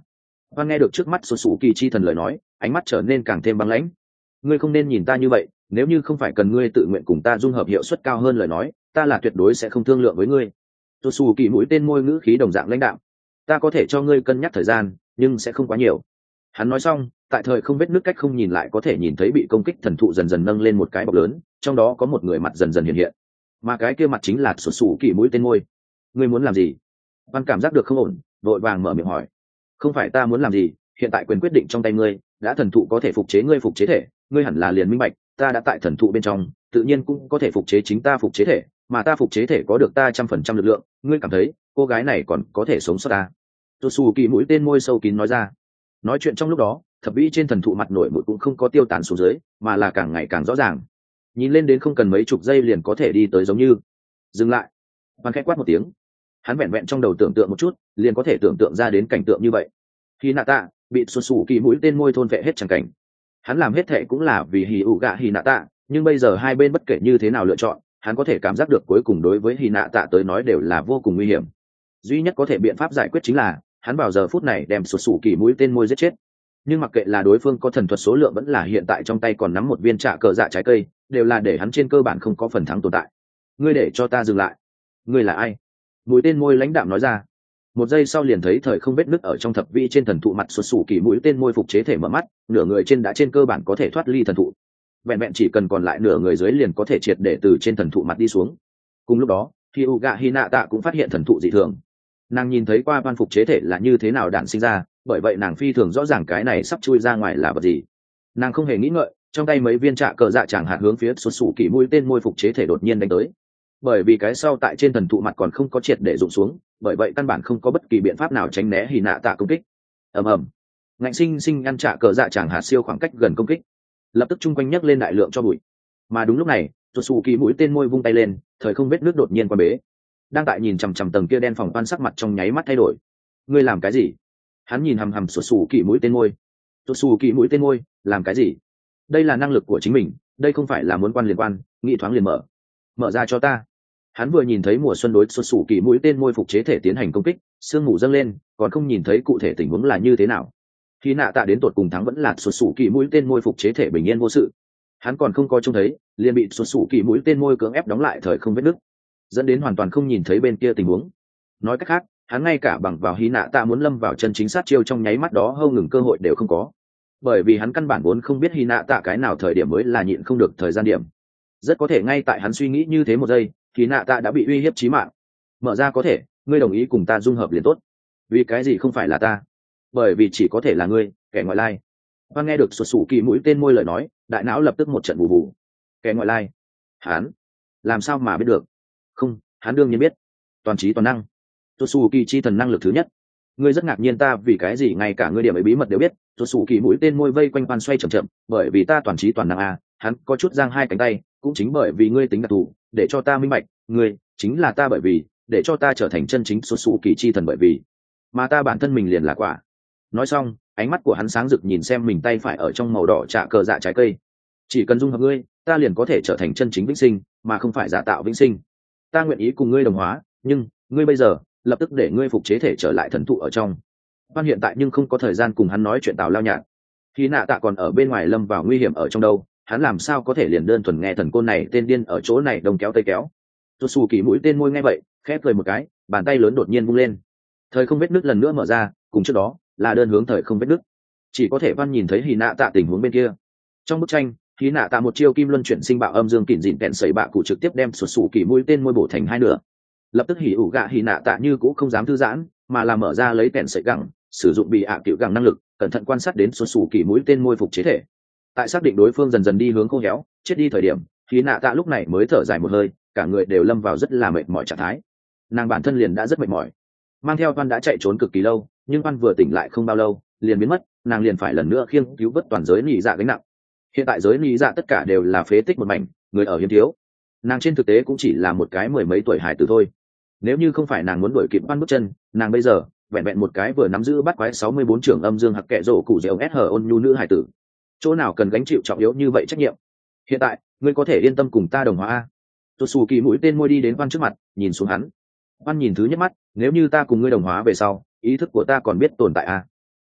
Văn nghe được trước mắt sụt sù kỳ chi thần lời nói, ánh mắt trở nên càng thêm băng lãnh. Ngươi không nên nhìn ta như vậy, nếu như không phải cần ngươi tự nguyện cùng ta dung hợp hiệu suất cao hơn lời nói, ta là tuyệt đối sẽ không thương lượng với ngươi. Sụt sù kỳ mũi tên môi ngữ khí đồng dạng lãnh đạm. Ta có thể cho ngươi cân nhắc thời gian, nhưng sẽ không quá nhiều. Hắn nói xong, tại thời không vết nước cách không nhìn lại có thể nhìn thấy bị công kích thần thụ dần dần nâng lên một cái bọc lớn, trong đó có một người mặt dần dần hiện hiện, mà cái kia mặt chính là sụt sù kỳ mũi tên môi. Ngươi muốn làm gì? Văn cảm giác được không ổn, vội vàng mở miệng hỏi. Không phải ta muốn làm gì, hiện tại quyền quyết định trong tay ngươi, đã thần thụ có thể phục chế ngươi phục chế thể, ngươi hẳn là liền minh bạch, ta đã tại thần thụ bên trong, tự nhiên cũng có thể phục chế chính ta phục chế thể, mà ta phục chế thể có được ta trăm phần trăm lực lượng, ngươi cảm thấy cô gái này còn có thể sống sót ta? Tô Sù Kỳ mũi tên môi sâu kín nói ra. Nói chuyện trong lúc đó, thập vĩ trên thần thụ mặt nổi bụi cũng không có tiêu tán xuống dưới, mà là càng ngày càng rõ ràng. Nhìn lên đến không cần mấy chục giây liền có thể đi tới giống như. Dừng lại. Văn khẽ quát một tiếng. Hắn vẹn vẹn trong đầu tưởng tượng một chút, liền có thể tưởng tượng ra đến cảnh tượng như vậy. Khi nạ tạ bị Tô Sù Kỳ mũi tên môi thôn vệ hết chẳng cảnh. Hắn làm hết thệ cũng là vì hì ụ gạ hì nạ tạ, nhưng bây giờ hai bên bất kể như thế nào lựa chọn, hắn có thể cảm giác được cuối cùng đối với hì nạ tạ tới nói đều là vô cùng nguy hiểm. Duy nhất có thể biện pháp giải quyết chính là hắn vào giờ phút này đem sụt sủ kỳ mũi tên môi giết chết. Nhưng mặc kệ là đối phương có thần thuật số lượng vẫn là hiện tại trong tay còn nắm một viên trạ cờ dạ trái cây, đều là để hắn trên cơ bản không có phần thắng tồn tại. Ngươi để cho ta dừng lại. Ngươi là ai? Mũi tên môi lãnh đạm nói ra. Một giây sau liền thấy thời không vết nứt ở trong thập vi trên thần thụ mặt sụt sủ kỳ mũi tên môi phục chế thể mở mắt, nửa người trên đã trên cơ bản có thể thoát ly thần thụ. Vẹn vẹn chỉ cần còn lại nửa người dưới liền có thể triệt để từ trên thần thụ mặt đi xuống. Cùng lúc đó, thì Uga Hinata cũng phát hiện thần thụ dị thường. Nàng nhìn thấy qua văn phục chế thể là như thế nào đạn sinh ra, bởi vậy nàng phi thường rõ ràng cái này sắp chui ra ngoài là vật gì. Nàng không hề nghĩ ngợi, trong tay mấy viên trạ cờ dạ chẳng hạt hướng phía sụt sủ kỳ mũi tên môi phục chế thể đột nhiên đánh tới. Bởi vì cái sau tại trên thần thụ mặt còn không có triệt để rụng xuống, bởi vậy căn bản không có bất kỳ biện pháp nào tránh né hì nạ tạ công kích. Ầm ầm, ngạnh sinh sinh ăn trạ cờ dạ chẳng hạt siêu khoảng cách gần công kích, lập tức chung quanh nhấc lên đại lượng cho bụi. Mà đúng lúc này, sụt sủ kỳ mũi tên môi vung tay lên, thời không vết nước đột nhiên qua bế. Đang tại nhìn chằm chằm tầng kia đen phòng quan sắc mặt trong nháy mắt thay đổi. Ngươi làm cái gì? Hắn nhìn hằm hằm sụt sù kỳ mũi tên môi. Sụt sù kỳ mũi tên môi, làm cái gì? Đây là năng lực của chính mình, đây không phải là muốn quan liền quan, nghĩ thoáng liền mở. Mở ra cho ta. Hắn vừa nhìn thấy mùa xuân đối sụt sù kỳ mũi tên môi phục chế thể tiến hành công kích, sương mù dâng lên, còn không nhìn thấy cụ thể tình huống là như thế nào. Khi nạ tạ đến tột cùng thắng vẫn là sụt sù kỳ mũi tên môi phục chế thể bình yên vô sự. Hắn còn không có trông thấy, liền bị sụt sù kỳ mũi tên môi cưỡng ép đóng lại thời không vết nứt, dẫn đến hoàn toàn không nhìn thấy bên kia tình huống. Nói cách khác, hắn ngay cả bằng vào hí nạ tạ muốn lâm vào chân chính sát chiêu trong nháy mắt đó hâu ngừng cơ hội đều không có, bởi vì hắn căn bản vốn không biết hí nạ tạ cái nào thời điểm mới là nhịn không được thời gian điểm. Rất có thể ngay tại hắn suy nghĩ như thế một giây, hí nạ tạ đã bị uy hiếp chí mạng. Mở ra có thể, ngươi đồng ý cùng ta dung hợp liền tốt. Vì cái gì không phải là ta? Bởi vì chỉ có thể là ngươi, kẻ ngoại lai. Và nghe được sụt sủ kỳ mũi tên môi lời nói, đại não lập tức một trận bù bù. Kẻ ngoại lai? Hắn làm sao mà biết được? Không, hắn đương nhiên biết. Toàn trí toàn năng, Tosu Kỳ chi thần năng lực thứ nhất. Ngươi rất ngạc nhiên ta vì cái gì ngay cả ngươi điểm ấy bí mật đều biết. Tosu Kỳ mũi tên môi vây quanh quan xoay chậm chậm, bởi vì ta toàn trí toàn năng à, hắn có chút giang hai cánh tay, cũng chính bởi vì ngươi tính đặc thù, để cho ta minh bạch, ngươi chính là ta bởi vì, để cho ta trở thành chân chính Tosu Kỳ chi thần bởi vì, mà ta bản thân mình liền là quả. Nói xong, ánh mắt của hắn sáng rực nhìn xem mình tay phải ở trong màu đỏ trạ cờ dạ trái cây. Chỉ cần dung hợp ngươi, ta liền có thể trở thành chân chính vĩnh sinh, mà không phải giả tạo vĩnh sinh. Ta nguyện ý cùng ngươi đồng hóa, nhưng ngươi bây giờ lập tức để ngươi phục chế thể trở lại thần thụ ở trong. Quan hiện tại nhưng không có thời gian cùng hắn nói chuyện tào lao nhạt. Khi nạ tạ còn ở bên ngoài lâm vào nguy hiểm ở trong đâu, hắn làm sao có thể liền đơn thuần nghe thần côn này tên điên ở chỗ này đông kéo tây kéo. Tosu Kỳ mũi tên môi nghe vậy, khép cười một cái, bàn tay lớn đột nhiên vung lên. Thời không vết nứt lần nữa mở ra, cùng trước đó là đơn hướng thời không vết nứt. Chỉ có thể Văn nhìn thấy Hỉ nạ tạ tình huống bên kia. Trong bức tranh, Hỉ nạ tạ một chiêu kim luân chuyển sinh bạo âm dương kình dịn kẹn sẩy bạ cụ trực tiếp đem sụt sụ kỳ mũi tên môi bổ thành hai nửa. Lập tức hỉ ủ gạ hỉ nạ tạ như cũng không dám thư giãn, mà là mở ra lấy kẹn sẩy gẳng, sử dụng bị ạ à cựu gẳng năng lực, cẩn thận quan sát đến sụt sụ kỳ mũi tên môi phục chế thể. Tại xác định đối phương dần dần đi hướng khô héo, chết đi thời điểm, Hỉ nạ tạ lúc này mới thở dài một hơi, cả người đều lâm vào rất là mệt mỏi trạng thái. Nàng bản thân liền đã rất mệt mỏi, mang theo Văn đã chạy trốn cực kỳ lâu, nhưng Văn vừa tỉnh lại không bao lâu liền biến mất, nàng liền phải lần nữa khiêng cứu vớt toàn giới nị dạ gánh nặng. Hiện tại giới nị dạ tất cả đều là phế tích một mảnh, người ở hiếm thiếu, nàng trên thực tế cũng chỉ là một cái mười mấy tuổi hải tử thôi. Nếu như không phải nàng muốn đuổi kịp Văn bước chân, nàng bây giờ vẹn vẹn một cái vừa nắm giữ bắt quái sáu mươi bốn trưởng âm dương hặc kệ rổ cụ dẻo s hờ ôn nhu nữ hải tử, chỗ nào cần gánh chịu trọng yếu như vậy trách nhiệm. Hiện tại ngươi có thể yên tâm cùng ta đồng hóa a. Tosu Kỳ mũi tên môi đi đến Văn trước mặt, nhìn xuống hắn. Văn nhìn thứ nhất mắt, nếu như ta cùng ngươi đồng hóa về sau, ý thức của ta còn biết tồn tại a.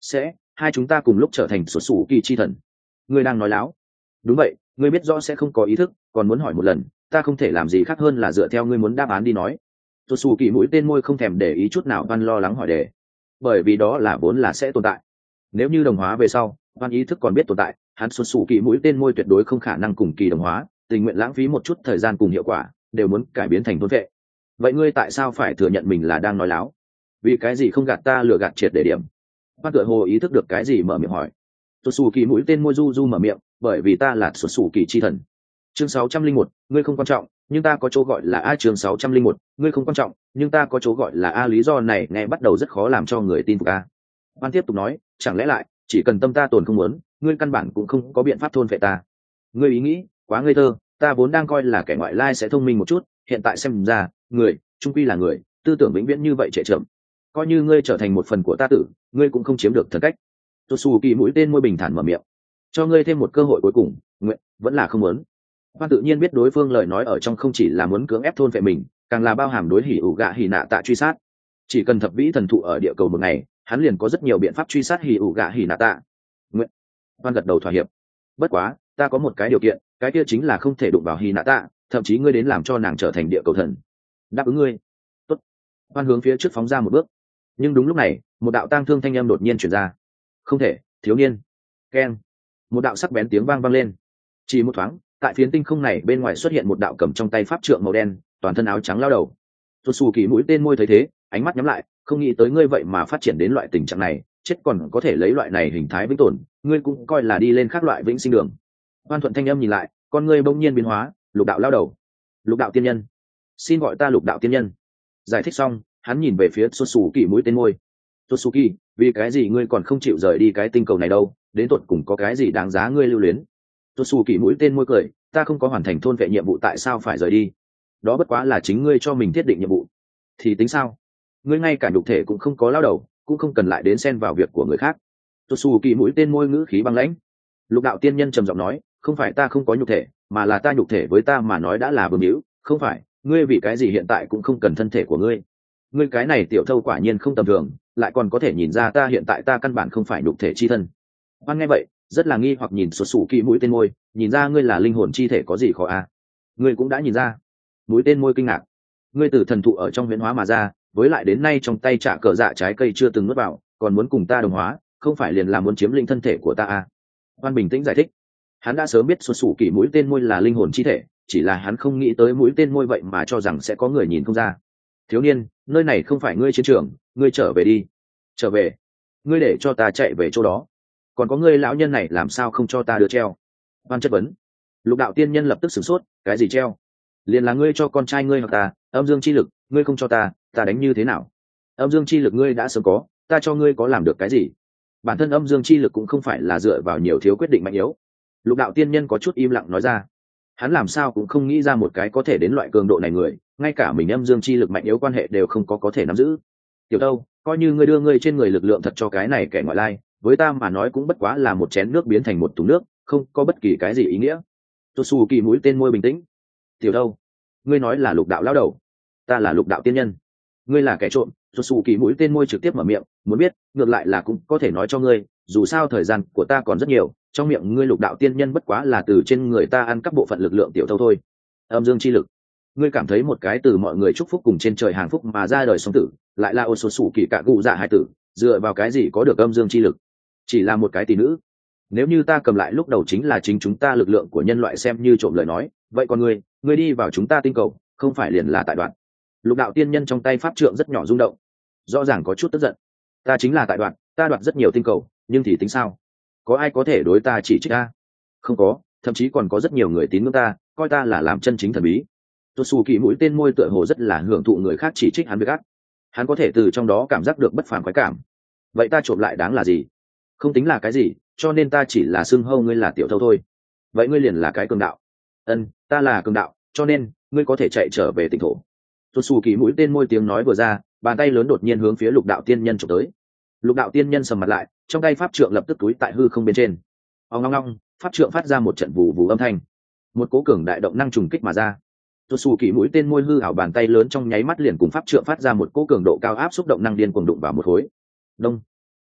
sẽ hai chúng ta cùng lúc trở thành xuất xù kỳ chi thần. Ngươi đang nói láo. Đúng vậy, ngươi biết rõ sẽ không có ý thức, còn muốn hỏi một lần, ta không thể làm gì khác hơn là dựa theo ngươi muốn đáp án đi nói. Xuất xù kỳ mũi tên môi không thèm để ý chút nào Văn lo lắng hỏi đề, bởi vì đó là vốn là sẽ tồn tại. Nếu như đồng hóa về sau Văn ý thức còn biết tồn tại, hắn xuất xù kỳ mũi tên môi tuyệt đối không khả năng cùng kỳ đồng hóa, tình nguyện lãng phí một chút thời gian cùng hiệu quả đều muốn cải biến thành thôn vệ. Vậy ngươi tại sao phải thừa nhận mình là đang nói láo? Vì cái gì không gạt ta lừa gạt triệt để điểm? Văn tựa hồ ý thức được cái gì mở miệng hỏi. Xuất xù kỳ mũi tên môi du du mở miệng, bởi vì ta là xuất xù kỳ chi thần. Chương sáu trăm linh một, ngươi không quan trọng nhưng ta có chỗ gọi là a. Chương sáu trăm linh một, ngươi không quan trọng nhưng ta có chỗ gọi là a. Lý do này nghe bắt đầu rất khó làm cho người tin phục a. Văn tiếp tục nói, chẳng lẽ lại chỉ cần tâm ta tồn không muốn, ngươi căn bản cũng không có biện pháp thôn phệ ta? Ngươi ý nghĩ quá ngây thơ, ta vốn đang coi là kẻ ngoại lai sẽ thông minh một chút, hiện tại xem ra người trung quy là người, tư tưởng vĩnh viễn như vậy trễ chậm. Coi như ngươi trở thành một phần của ta tử, ngươi cũng không chiếm được thần cách. Tô Su Kỳ mũi tên môi bình thản mở miệng, cho ngươi thêm một cơ hội cuối cùng, nguyện vẫn là không muốn. Văn tự nhiên biết đối phương lời nói ở trong không chỉ là muốn cưỡng ép thôn phệ mình, càng là bao hàm đối hỉ ủ gạ hỉ nạ tạ truy sát. Chỉ cần thập vĩ thần thụ ở địa cầu một ngày, hắn liền có rất nhiều biện pháp truy sát hỉ ủ gạ hỉ nạ tạ. Nguyện. Văn gật đầu thỏa hiệp. Bất quá, ta có một cái điều kiện, cái kia chính là không thể đụng vào hỉ nạ tạ, thậm chí ngươi đến làm cho nàng trở thành địa cầu thần. Đáp ứng ngươi. Tốt. Văn hướng phía trước phóng ra một bước. Nhưng đúng lúc này, một đạo tang thương thanh âm đột nhiên truyền ra. Không thể, thiếu niên. Keng. Một đạo sắc bén tiếng vang vang lên. Chỉ một thoáng, tại phiến tinh không này bên ngoài xuất hiện một đạo cầm trong tay pháp trượng màu đen, toàn thân áo trắng lao đầu. Tuột xù kỳ mũi tên môi thấy thế, ánh mắt nhắm lại, không nghĩ tới ngươi vậy mà phát triển đến loại tình trạng này, chết còn có thể lấy loại này hình thái vĩnh tồn, ngươi cũng coi là đi lên khác loại vĩnh sinh đường. Oan thuận thanh âm nhìn lại, con ngươi bỗng nhiên biến hóa, lục đạo lao đầu. Lục đạo tiên nhân. Xin gọi ta lục đạo tiên nhân. Giải thích xong, hắn nhìn về phía tuột xù kỳ mũi tên môi. Tuột xù kỳ, vì cái gì ngươi còn không chịu rời đi cái tinh cầu này đâu, đến tột cùng có cái gì đáng giá ngươi lưu luyến? Tuột xù kỳ mũi tên môi cười, ta không có hoàn thành thôn vệ nhiệm vụ tại sao phải rời đi? Đó bất quá là chính ngươi cho mình thiết định nhiệm vụ. Thì tính sao? Ngươi ngay cả nhục thể cũng không có lao đầu, cũng không cần lại đến xen vào việc của người khác. Tuột xù kỳ mũi tên môi ngữ khí băng lãnh. Lục đạo tiên nhân trầm giọng nói, không phải ta không có nhục thể, mà là ta nhục thể với ta mà nói đã là bướng hữu, không phải, ngươi vì cái gì hiện tại cũng không cần thân thể của ngươi. Ngươi cái này tiểu thâu quả nhiên không tầm thường, lại còn có thể nhìn ra ta hiện tại ta căn bản không phải nhục thể chi thân. Hoan nghe vậy, rất là nghi hoặc nhìn xuất xù kỳ mũi tên môi, nhìn ra ngươi là linh hồn chi thể có gì khó à? Ngươi cũng đã nhìn ra. Mũi tên môi kinh ngạc. Ngươi từ thần thụ ở trong huyễn hóa mà ra, với lại đến nay trong tay trả cờ dạ trái cây chưa từng nuốt vào, còn muốn cùng ta đồng hóa, không phải liền là muốn chiếm lĩnh thân thể của ta à? Hoan bình tĩnh giải thích. Hắn đã sớm biết xuất xù kỳ mũi tên môi là linh hồn chi thể, chỉ là hắn không nghĩ tới mũi tên môi vậy mà cho rằng sẽ có người nhìn không ra. Thiếu niên, nơi này không phải ngươi chiến trường, ngươi trở về đi. Trở về? Ngươi để cho ta chạy về chỗ đó. Còn có ngươi lão nhân này làm sao không cho ta đưa treo? Hoan chất vấn. Lục đạo tiên nhân lập tức sửng sốt, cái gì treo? Liền là ngươi cho con trai ngươi hoặc ta, âm dương chi lực, ngươi không cho ta, ta đánh như thế nào? Âm dương chi lực ngươi đã sớm có, ta cho ngươi có làm được cái gì? Bản thân âm dương chi lực cũng không phải là dựa vào nhiều thiếu quyết định mạnh yếu. Lục đạo tiên nhân có chút im lặng nói ra. Hắn làm sao cũng không nghĩ ra một cái có thể đến loại cường độ này người, ngay cả mình âm dương chi lực mạnh yếu quan hệ đều không có có thể nắm giữ. Tiểu đâu, coi như ngươi đưa ngươi trên người lực lượng thật cho cái này kẻ ngoại lai, với ta mà nói cũng bất quá là một chén nước biến thành một thùng nước, không có bất kỳ cái gì ý nghĩa. Tô Su Kỳ mũi tên môi bình tĩnh. Tiểu đâu, ngươi nói là lục đạo lão đầu, ta là lục đạo tiên nhân, ngươi là kẻ trộm. Tô Su Kỳ mũi tên môi trực tiếp mở miệng, muốn biết, ngược lại là cũng có thể nói cho ngươi, dù sao thời gian của ta còn rất nhiều, trong miệng ngươi lục đạo tiên nhân bất quá là từ trên người ta ăn các bộ phận lực lượng tiểu thâu thôi. Âm dương chi lực, ngươi cảm thấy một cái từ mọi người chúc phúc cùng trên trời hàng phúc mà ra đời sống tử, lại là ô số sủ kỳ cả cụ dạ hải tử, dựa vào cái gì có được âm dương chi lực? Chỉ là một cái tỷ nữ. Nếu như ta cầm lại lúc đầu chính là chính chúng ta lực lượng của nhân loại xem như trộm lời nói, vậy còn ngươi, ngươi đi vào chúng ta tinh cầu, không phải liền là tại đoạn? Lục đạo tiên nhân trong tay pháp trượng rất nhỏ rung động, rõ ràng có chút tức giận. Ta chính là tại đoạn, ta đoạt rất nhiều tinh cầu, nhưng thì tính sao? Có ai có thể đối ta chỉ trích ta? Không có, thậm chí còn có rất nhiều người tín ngưỡng ta, coi ta là làm chân chính thần bí. Tô Su Kỳ mũi tên môi tựa hồ rất là hưởng thụ người khác chỉ trích hắn với gắt, hắn có thể từ trong đó cảm giác được bất phàm khoái cảm. Vậy ta trộm lại đáng là gì? Không tính là cái gì, cho nên ta chỉ là xưng hô ngươi là tiểu thâu thôi. Vậy ngươi liền là cái cường đạo. Ân, ta là cường đạo, cho nên ngươi có thể chạy trở về tỉnh thổ. Tô Su Kỳ mũi tên môi tiếng nói vừa ra, bàn tay lớn đột nhiên hướng phía lục đạo tiên nhân chụp tới. Lục đạo tiên nhân sầm mặt lại, trong tay pháp trượng lập tức túi tại hư không bên trên. Ong long long, pháp trượng phát ra một trận vù vù âm thanh, một cố cường đại động năng trùng kích mà ra. Tô Su Kỳ mũi tên môi hư ảo bàn tay lớn trong nháy mắt liền cùng pháp trượng phát ra một cỗ cường độ cao áp xúc động năng điên cuồng đụng vào một khối. Đông.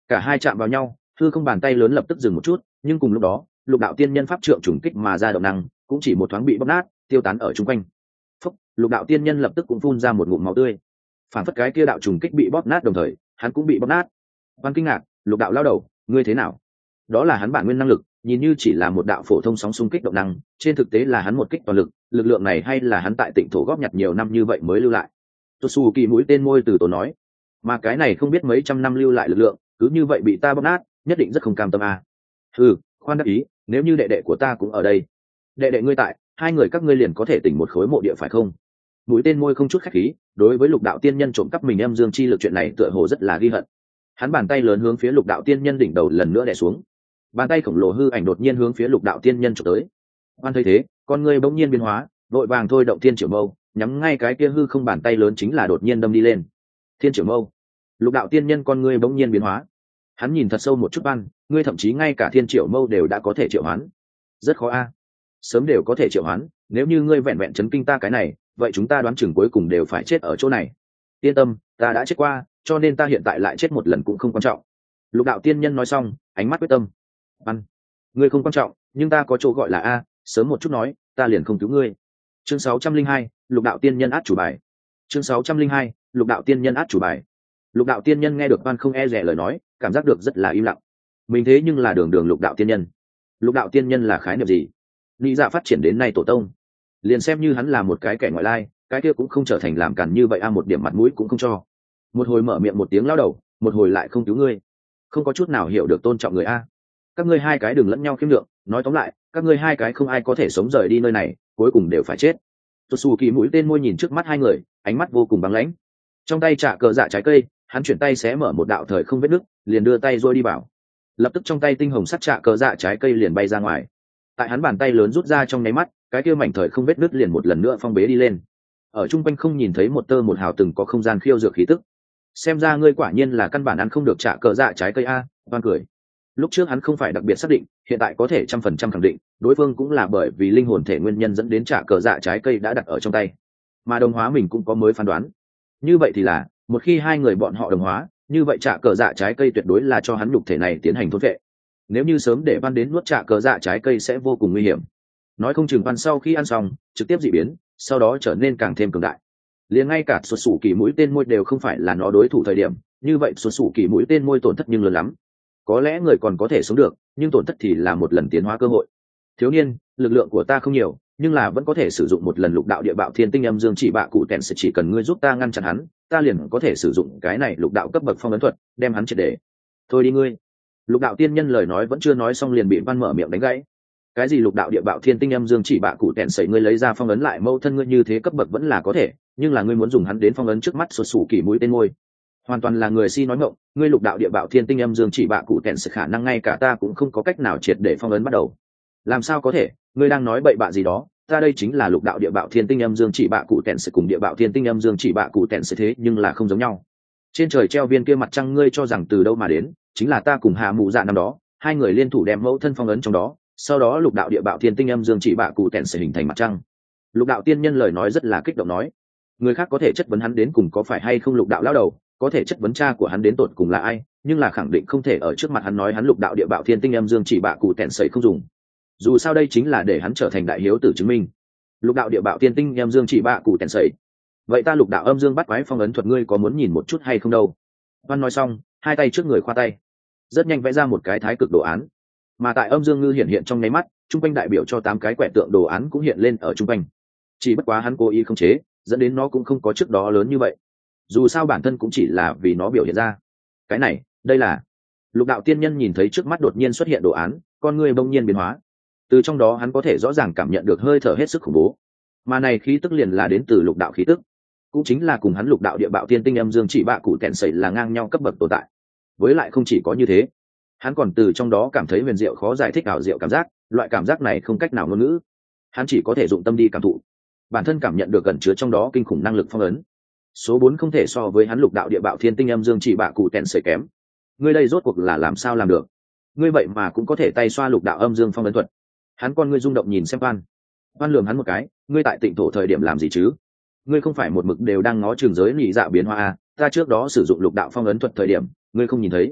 Cả hai chạm vào nhau, hư không bàn tay lớn lập tức dừng một chút, nhưng cùng lúc đó lục đạo tiên nhân pháp trượng trùng kích mà ra động năng cũng chỉ một thoáng bị bóp nát tiêu tán ở chung quanh. Phúc, lục đạo tiên nhân lập tức cũng phun ra một ngụm máu tươi, phản phất cái kia đạo trùng kích bị bóp nát đồng thời hắn cũng bị bóp nát. Văn kinh ngạc, lục đạo lao đầu, ngươi thế nào? Đó là hắn bản nguyên năng lực, nhìn như chỉ là một đạo phổ thông sóng xung kích động năng, trên thực tế là hắn một kích toàn lực, lực lượng này hay là hắn tại Tịnh thổ góp nhặt nhiều năm như vậy mới lưu lại. Tosu Kỳ mũi tên môi từ tổ nói, mà cái này không biết mấy trăm năm lưu lại lực lượng, cứ như vậy bị ta bóp nát, nhất định rất không cam tâm à. Ừ, khoan đắc ý, nếu như đệ đệ của ta cũng ở đây, đệ đệ ngươi tại, hai người các ngươi liền có thể tỉnh một khối mộ địa phải không? Mũi tên môi không chút khách khí, đối với lục đạo tiên nhân trộm cắp mình âm dương chi lực chuyện này tựa hồ rất là ghi hận. Hắn bàn tay lớn hướng phía lục đạo tiên nhân đỉnh đầu lần nữa đè xuống, bàn tay khổng lồ hư ảnh đột nhiên hướng phía lục đạo tiên nhân trộm tới. Oan thấy thế, con người bỗng nhiên biến hóa, vội vàng thôi động thiên triều mâu, nhắm ngay cái kia hư không bàn tay lớn chính là đột nhiên đâm đi lên. Thiên triều mâu, lục đạo tiên nhân con người bỗng nhiên biến hóa, hắn nhìn thật sâu một chút ban, ngươi thậm chí ngay cả thiên triệu mâu đều đã có thể triệu hoán, rất khó a. Sớm đều có thể triệu hoán, nếu như ngươi vẹn vẹn chấn kinh ta cái này, vậy chúng ta đoán chừng cuối cùng đều phải chết ở chỗ này. Yên tâm, ta đã chết qua, cho nên ta hiện tại lại chết một lần cũng không quan trọng. Lục đạo tiên nhân nói xong, ánh mắt quyết tâm. Ban, ngươi không quan trọng, nhưng ta có chỗ gọi là a, sớm một chút nói, ta liền không cứu ngươi. Chương sáu trăm linh hai, lục đạo tiên nhân át chủ bài. Chương sáu trăm linh hai, lục đạo tiên nhân át chủ bài. Lục đạo tiên nhân nghe được Ban không e dè lời nói, cảm giác được rất là im lặng. Mình thế nhưng là đường đường lục đạo tiên nhân. Lục đạo tiên nhân là khái niệm gì? Lý dạ phát triển đến nay tổ tông, liền xem như hắn là một cái kẻ ngoại lai, cái kia cũng không trở thành làm cản như vậy a, một điểm mặt mũi cũng không cho. Một hồi mở miệng một tiếng lao đầu, một hồi lại không cứu ngươi, không có chút nào hiểu được tôn trọng người a. Các ngươi hai cái đừng lẫn nhau khiêm lượng, nói tóm lại, các ngươi hai cái không ai có thể sống rời đi nơi này, cuối cùng đều phải chết. Tosu Kỳ mũi tên môi nhìn trước mắt hai người, ánh mắt vô cùng băng lãnh. Trong tay trả cờ dạ trái cây, hắn chuyển tay xé mở một đạo thời không vết nứt, liền đưa tay rôi đi vào. Lập tức trong tay tinh hồng sắt trả cờ dạ trái cây liền bay ra ngoài. Tại hắn bàn tay lớn rút ra trong nháy mắt, cái kia mảnh thời không vết nứt liền một lần nữa phong bế đi lên. Ở trung quanh không nhìn thấy một tơ một hào từng có không gian khiêu dược khí tức. Xem ra ngươi quả nhiên là căn bản ăn không được trả cờ dạ trái cây a, Oan cười. Lúc trước hắn không phải đặc biệt xác định, hiện tại có thể trăm phần trăm khẳng định, đối phương cũng là bởi vì linh hồn thể nguyên nhân dẫn đến trả cờ dạ trái cây đã đặt ở trong tay, mà đồng hóa mình cũng có mới phán đoán. Như vậy thì là, một khi hai người bọn họ đồng hóa, như vậy trả cờ dạ trái cây tuyệt đối là cho hắn nhục thể này tiến hành thôn vệ. Nếu như sớm để Văn đến nuốt trả cờ dạ trái cây sẽ vô cùng nguy hiểm. Nói không chừng Văn sau khi ăn xong, trực tiếp dị biến, sau đó trở nên càng thêm cường đại. Liền ngay cả xuất xù kỳ mũi tên môi đều không phải là nó đối thủ thời điểm, như vậy xuất xù kỳ mũi tên môi tổn thất nhưng lớn lắm. Có lẽ người còn có thể sống được, nhưng tổn thất thì là một lần tiến hóa cơ hội. Thiếu niên, lực lượng của ta không nhiều, nhưng là vẫn có thể sử dụng một lần lục đạo địa bạo thiên tinh âm dương chỉ bạ cụ tèn, sẽ chỉ cần ngươi giúp ta ngăn chặn hắn, ta liền có thể sử dụng cái này lục đạo cấp bậc phong ấn thuật, đem hắn triệt để. Thôi đi ngươi. Lục đạo tiên nhân lời nói vẫn chưa nói xong liền bị Văn mở miệng đánh gãy. Cái gì lục đạo địa bạo thiên tinh âm dương chỉ bạ cụ tèn sẩy, ngươi lấy ra phong ấn lại mâu thân ngươi như thế cấp bậc vẫn là có thể, nhưng là ngươi muốn dùng hắn đến phong ấn trước mắt sụt sủ kỳ mũi tên môi, hoàn toàn là người si nói ngọng. Ngươi lục đạo địa bạo thiên tinh âm dương chỉ bạ cụ tèn sẩy khả năng ngay cả ta cũng không có cách nào triệt để phong ấn bắt đầu. Làm sao có thể, ngươi đang nói bậy bạ gì đó, ta đây chính là lục đạo địa bạo thiên tinh âm dương chỉ bạ cụ tèn sẩy cùng địa bạo thiên tinh âm dương chỉ bạ cụ tèn sẩy thế nhưng là không giống nhau. Trên trời treo viên kia mặt trăng ngươi cho rằng từ đâu mà đến, chính là ta cùng Hạ Mụ Dạ năm đó, hai người liên thủ đem mẫu thân phong ấn trong đó, sau đó lục đạo địa bạo thiên tinh âm dương chỉ bạ cụ tèn sẽ hình thành mặt trăng. Lục đạo tiên nhân lời nói rất là kích động nói, người khác có thể chất vấn hắn đến cùng có phải hay không lục đạo lão đầu, có thể chất vấn cha của hắn đến tột cùng là ai, nhưng là khẳng định không thể ở trước mặt hắn nói hắn lục đạo địa bạo thiên tinh âm dương chỉ bạ cụ tèn sẩy không dùng. Dù sao đây chính là để hắn trở thành đại hiếu tử chứng minh. Lục đạo địa bạo thiên tinh âm dương chỉ bạ cụ tèn sẩy, vậy ta lục đạo âm dương bắt quái phong ấn thuật ngươi có muốn nhìn một chút hay không đâu? Văn nói xong, hai tay trước người khoa tay, rất nhanh vẽ ra một cái thái cực đồ án, mà tại âm dương ngư hiện hiện trong nháy mắt, trung quanh đại biểu cho tám cái quẻ tượng đồ án cũng hiện lên ở trung quanh. Chỉ bất quá hắn cố ý không chế, dẫn đến nó cũng không có trước đó lớn như vậy. Dù sao bản thân cũng chỉ là vì nó biểu hiện ra. Cái này, đây là. Lục đạo tiên nhân nhìn thấy trước mắt đột nhiên xuất hiện đồ án, con người bỗng nhiên biến hóa. Từ trong đó hắn có thể rõ ràng cảm nhận được hơi thở hết sức khủng bố. Mà này khí tức liền là đến từ lục đạo khí tức, cũng chính là cùng hắn lục đạo địa bạo tiên tinh âm dương chỉ bạ cụ tèn sẩy là ngang nhau cấp bậc tồn tại. Với lại không chỉ có như thế, hắn còn từ trong đó cảm thấy huyền diệu khó giải thích ảo diệu cảm giác, loại cảm giác này không cách nào ngôn ngữ, hắn chỉ có thể dụng tâm đi cảm thụ, bản thân cảm nhận được gần chứa trong đó kinh khủng năng lực phong ấn. Số bốn không thể so với hắn lục đạo địa bạo thiên tinh âm dương chỉ bạ cụ tèn sẩy kém. Ngươi đây rốt cuộc là làm sao làm được? Ngươi vậy mà cũng có thể tay xoa lục đạo âm dương phong ấn thuật. Hắn con ngươi rung động nhìn xem Văn. Văn lườm hắn một cái, ngươi tại Tịnh thổ thời điểm làm gì chứ? Ngươi không phải một mực đều đang ngó trường giới nhị dạ biến hóa à? Ta trước đó sử dụng lục đạo phong ấn thuật thời điểm, ngươi không nhìn thấy?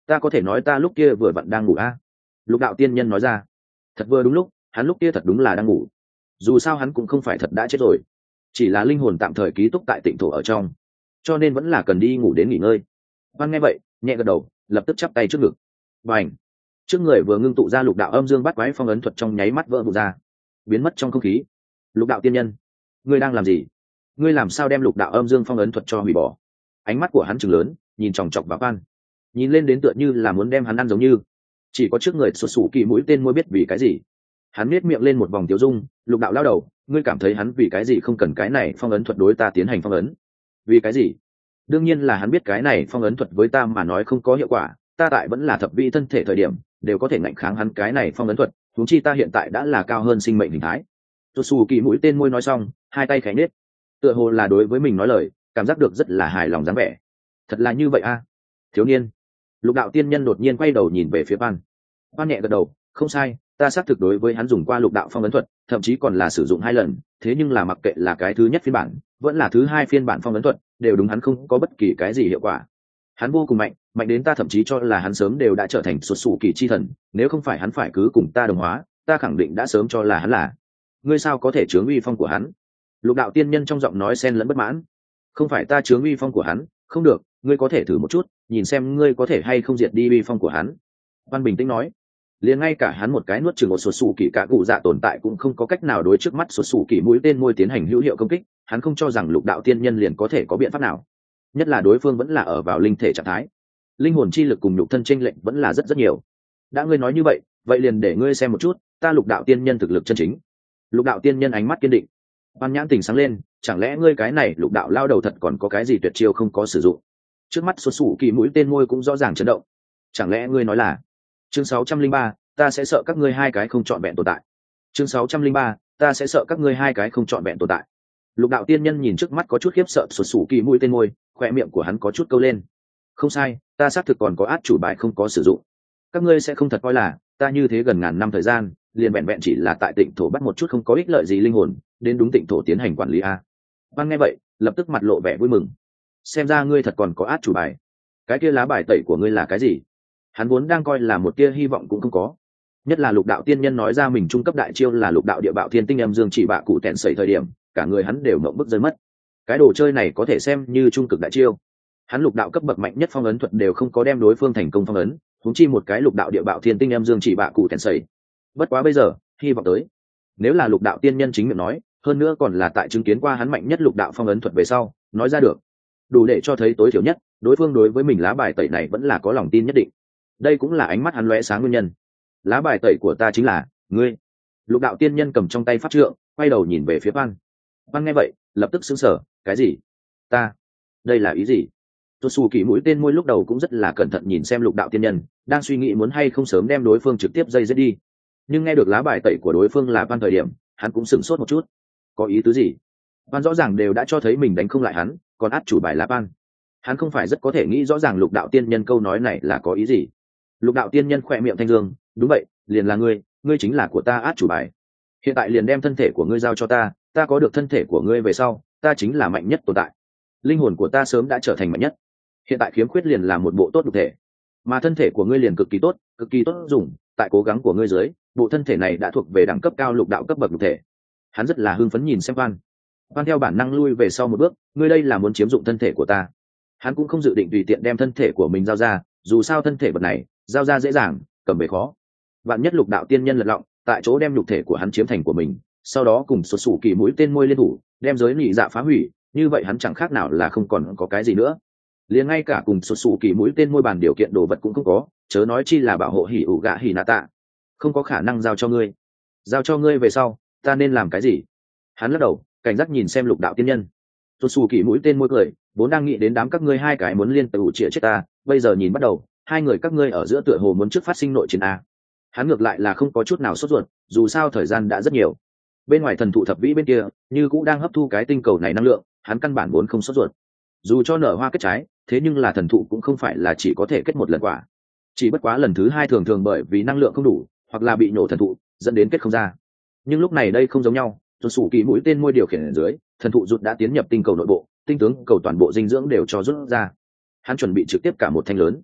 ta có thể nói ta lúc kia vừa vặn đang ngủ a. Lục đạo tiên nhân nói ra. Thật vừa đúng lúc, hắn lúc kia thật đúng là đang ngủ. Dù sao hắn cũng không phải thật đã chết rồi, chỉ là linh hồn tạm thời ký túc tại tịnh thổ ở trong, cho nên vẫn là cần đi ngủ đến nghỉ ngơi. Văn nghe vậy nhẹ gật đầu, lập tức chắp tay trước ngực. Bành! Trước người vừa ngưng tụ ra lục đạo âm dương bắt quái phong ấn thuật trong nháy mắt vỡ vụn ra, biến mất trong không khí. Lục đạo tiên nhân, ngươi đang làm gì? Ngươi làm sao đem lục đạo âm dương phong ấn thuật cho hủy bỏ? Ánh mắt của hắn trừng lớn, nhìn chòng chọc vào Văn, nhìn lên đến tựa như là muốn đem hắn ăn giống như. Chỉ có trước người sụt sủ kỳ mũi tên môi biết vì cái gì. Hắn nét miệng lên một vòng tiêu dung. Lục đạo lao đầu, ngươi cảm thấy hắn vì cái gì không cần cái này phong ấn thuật đối ta tiến hành phong ấn? Vì cái gì? Đương nhiên là hắn biết cái này phong ấn thuật với ta mà nói không có hiệu quả, ta tại vẫn là thập vị thân thể thời điểm đều có thể ngạnh kháng hắn cái này phong ấn thuật, huống chi ta hiện tại đã là cao hơn sinh mệnh hình thái. Sụt sủ kỳ mũi tên môi nói xong, hai tay khẽ nết, tựa hồ là đối với mình nói lời, cảm giác được rất là hài lòng dáng vẻ. Thật là như vậy a, à? Thiếu niên. Lục đạo tiên nhân đột nhiên quay đầu nhìn về phía Văn. Văn nhẹ gật đầu, không sai, ta xác thực đối với hắn dùng qua lục đạo phong ấn thuật, thậm chí còn là sử dụng hai lần, thế nhưng là mặc kệ là cái thứ nhất phiên bản vẫn là thứ hai phiên bản phong ấn thuật, đều đúng hắn không có bất kỳ cái gì hiệu quả. Hắn vô cùng mạnh, mạnh đến ta thậm chí cho là hắn sớm đều đã trở thành sụt sủ kỳ chi thần, nếu không phải hắn phải cứ cùng ta đồng hóa, ta khẳng định đã sớm cho là hắn là. Ngươi sao có thể chướng uy phong của hắn? Lục đạo tiên nhân trong giọng nói xen lẫn bất mãn. Không phải ta chướng uy phong của hắn, không được, ngươi có thể thử một chút, nhìn xem ngươi có thể hay không diệt đi uy phong của hắn. Văn bình tĩnh nói. Liền ngay cả hắn một cái nuốt chửng một sụt sủ kỳ cả cụ dạ tồn tại cũng không có cách nào đối trước mắt sụt sủ kỳ mũi tên môi tiến hành hữu hiệu công kích, hắn không cho rằng lục đạo tiên nhân liền có thể có biện pháp nào. Nhất là đối phương vẫn là ở vào linh thể trạng thái, linh hồn chi lực cùng nhục thân chênh lệch vẫn là rất rất nhiều. Đã ngươi nói như vậy, vậy liền để ngươi xem một chút ta lục đạo tiên nhân thực lực chân chính. Lục đạo tiên nhân ánh mắt kiên định, Văn nhãn tình sáng lên, chẳng lẽ ngươi cái này lục đạo lao đầu thật còn có cái gì tuyệt chiêu không có sử dụng? Trước mắt sụt sủ kỳ mũi tên môi cũng rõ ràng chấn động. Chẳng lẽ ngươi nói là chương sáu trăm linh ba, ta sẽ sợ các ngươi hai cái không chọn vẹn tồn tại. Chương sáu trăm linh ba, ta sẽ sợ các ngươi hai cái không chọn vẹn tồn tại. Lục đạo tiên nhân nhìn trước mắt có chút khiếp sợ sụt sủ kỳ mũi tên môi, khóe miệng của hắn có chút câu lên. Không sai, ta xác thực còn có át chủ bài không có sử dụng. Các ngươi sẽ không thật coi là ta như thế gần ngàn năm thời gian, liền vẹn vẹn chỉ là tại tịnh thổ bắt một chút không có ích lợi gì linh hồn, đến đúng tịnh thổ tiến hành quản lý a. Văn nghe vậy, lập tức mặt lộ vẻ vui mừng. Xem ra ngươi thật còn có át chủ bài. Cái kia lá bài tẩy của ngươi là cái gì? Hắn vốn đang coi là một tia hy vọng cũng không có. Nhất là lục đạo tiên nhân nói ra mình trung cấp đại chiêu là lục đạo địa bạo thiên tinh âm dương chỉ bạ cụ tẹn sẩy thời điểm, cả người hắn đều ngậm bức rơi mất. Cái đồ chơi này có thể xem như trung cực đại chiêu. Hắn lục đạo cấp bậc mạnh nhất phong ấn thuật đều không có đem đối phương thành công phong ấn, huống chi một cái lục đạo địa bạo thiên tinh âm dương chỉ bạ cụ tẹn sẩy. Bất quá bây giờ, hy vọng tới. Nếu là lục đạo tiên nhân chính miệng nói, hơn nữa còn là tại chứng kiến qua hắn mạnh nhất lục đạo phong ấn thuật về sau nói ra được, đủ để cho thấy tối thiểu nhất đối phương đối với mình lá bài tẩy này vẫn là có lòng tin nhất định. Đây cũng là ánh mắt hắn lóe sáng nguyên nhân. Lá bài tẩy của ta chính là ngươi. Lục đạo tiên nhân cầm trong tay pháp trượng, quay đầu nhìn về phía Văn. Văn nghe vậy lập tức sững sờ. Cái gì? Ta? Đây là ý gì? Tuột xù kỳ mũi tên môi lúc đầu cũng rất là cẩn thận nhìn xem lục đạo tiên nhân, đang suy nghĩ muốn hay không sớm đem đối phương trực tiếp dây dứt đi. Nhưng nghe được lá bài tẩy của đối phương là Văn thời điểm, hắn cũng sửng sốt một chút. Có ý tứ gì? Văn rõ ràng đều đã cho thấy mình đánh không lại hắn, còn át chủ bài là Văn. Hắn không phải rất có thể nghĩ rõ ràng lục đạo tiên nhân câu nói này là có ý gì. Lục đạo tiên nhân khỏe miệng thanh dương, đúng vậy, liền là ngươi, ngươi chính là của ta át chủ bài. Hiện tại liền đem thân thể của ngươi giao cho ta, ta có được thân thể của ngươi về sau, ta chính là mạnh nhất tồn tại. Linh hồn của ta sớm đã trở thành mạnh nhất. Hiện tại khiếm khuyết liền là một bộ tốt nhục thể, mà thân thể của ngươi liền cực kỳ tốt, cực kỳ tốt dùng, tại cố gắng của ngươi dưới, bộ thân thể này đã thuộc về đẳng cấp cao lục đạo cấp bậc nhục thể. Hắn rất là hưng phấn nhìn xem Văn. Văn theo bản năng lui về sau một bước, ngươi đây là muốn chiếm dụng thân thể của ta. Hắn cũng không dự định tùy tiện đem thân thể của mình giao ra, dù sao thân thể vật này giao ra dễ dàng, cầm về khó. Vạn nhất lục đạo tiên nhân lật lọng, tại chỗ đem nhục thể của hắn chiếm thành của mình, sau đó cùng xuất xù kỳ mũi tên môi liên thủ, đem giới nhị dạ phá hủy, như vậy hắn chẳng khác nào là không còn có cái gì nữa. Liền ngay cả cùng xuất xù kỳ mũi tên môi bàn điều kiện đồ vật cũng không có, chớ nói chi là bảo hộ hỉ ủ gạ hỉ nạ tạ. Không có khả năng giao cho ngươi. Giao cho ngươi về sau, ta nên làm cái gì? Hắn lắc đầu, cảnh giác nhìn xem lục đạo tiên nhân. Xuất xù kỳ mũi tên môi cười, vốn đang nghĩ đến đám các ngươi hai cái muốn liên tử chĩa chết ta, bây giờ nhìn bắt đầu, hai người các ngươi ở giữa tựa hồ muốn trước phát sinh nội chiến a. Hắn ngược lại là không có chút nào sốt ruột, dù sao thời gian đã rất nhiều. Bên ngoài thần thụ thập vĩ bên kia, như cũng đang hấp thu cái tinh cầu này năng lượng, hắn căn bản vốn không sốt ruột. Dù cho nở hoa kết trái, thế nhưng là thần thụ cũng không phải là chỉ có thể kết một lần quả. Chỉ bất quá lần thứ hai thường thường bởi vì năng lượng không đủ, hoặc là bị nổ thần thụ, dẫn đến kết không ra. Nhưng lúc này đây không giống nhau, rụt sủ kỳ mũi tên môi điều khiển ở dưới, thần thụ rụt đã tiến nhập tinh cầu nội bộ, tinh tướng cầu toàn bộ dinh dưỡng đều cho rút ra. Hắn chuẩn bị trực tiếp cả một thanh lớn.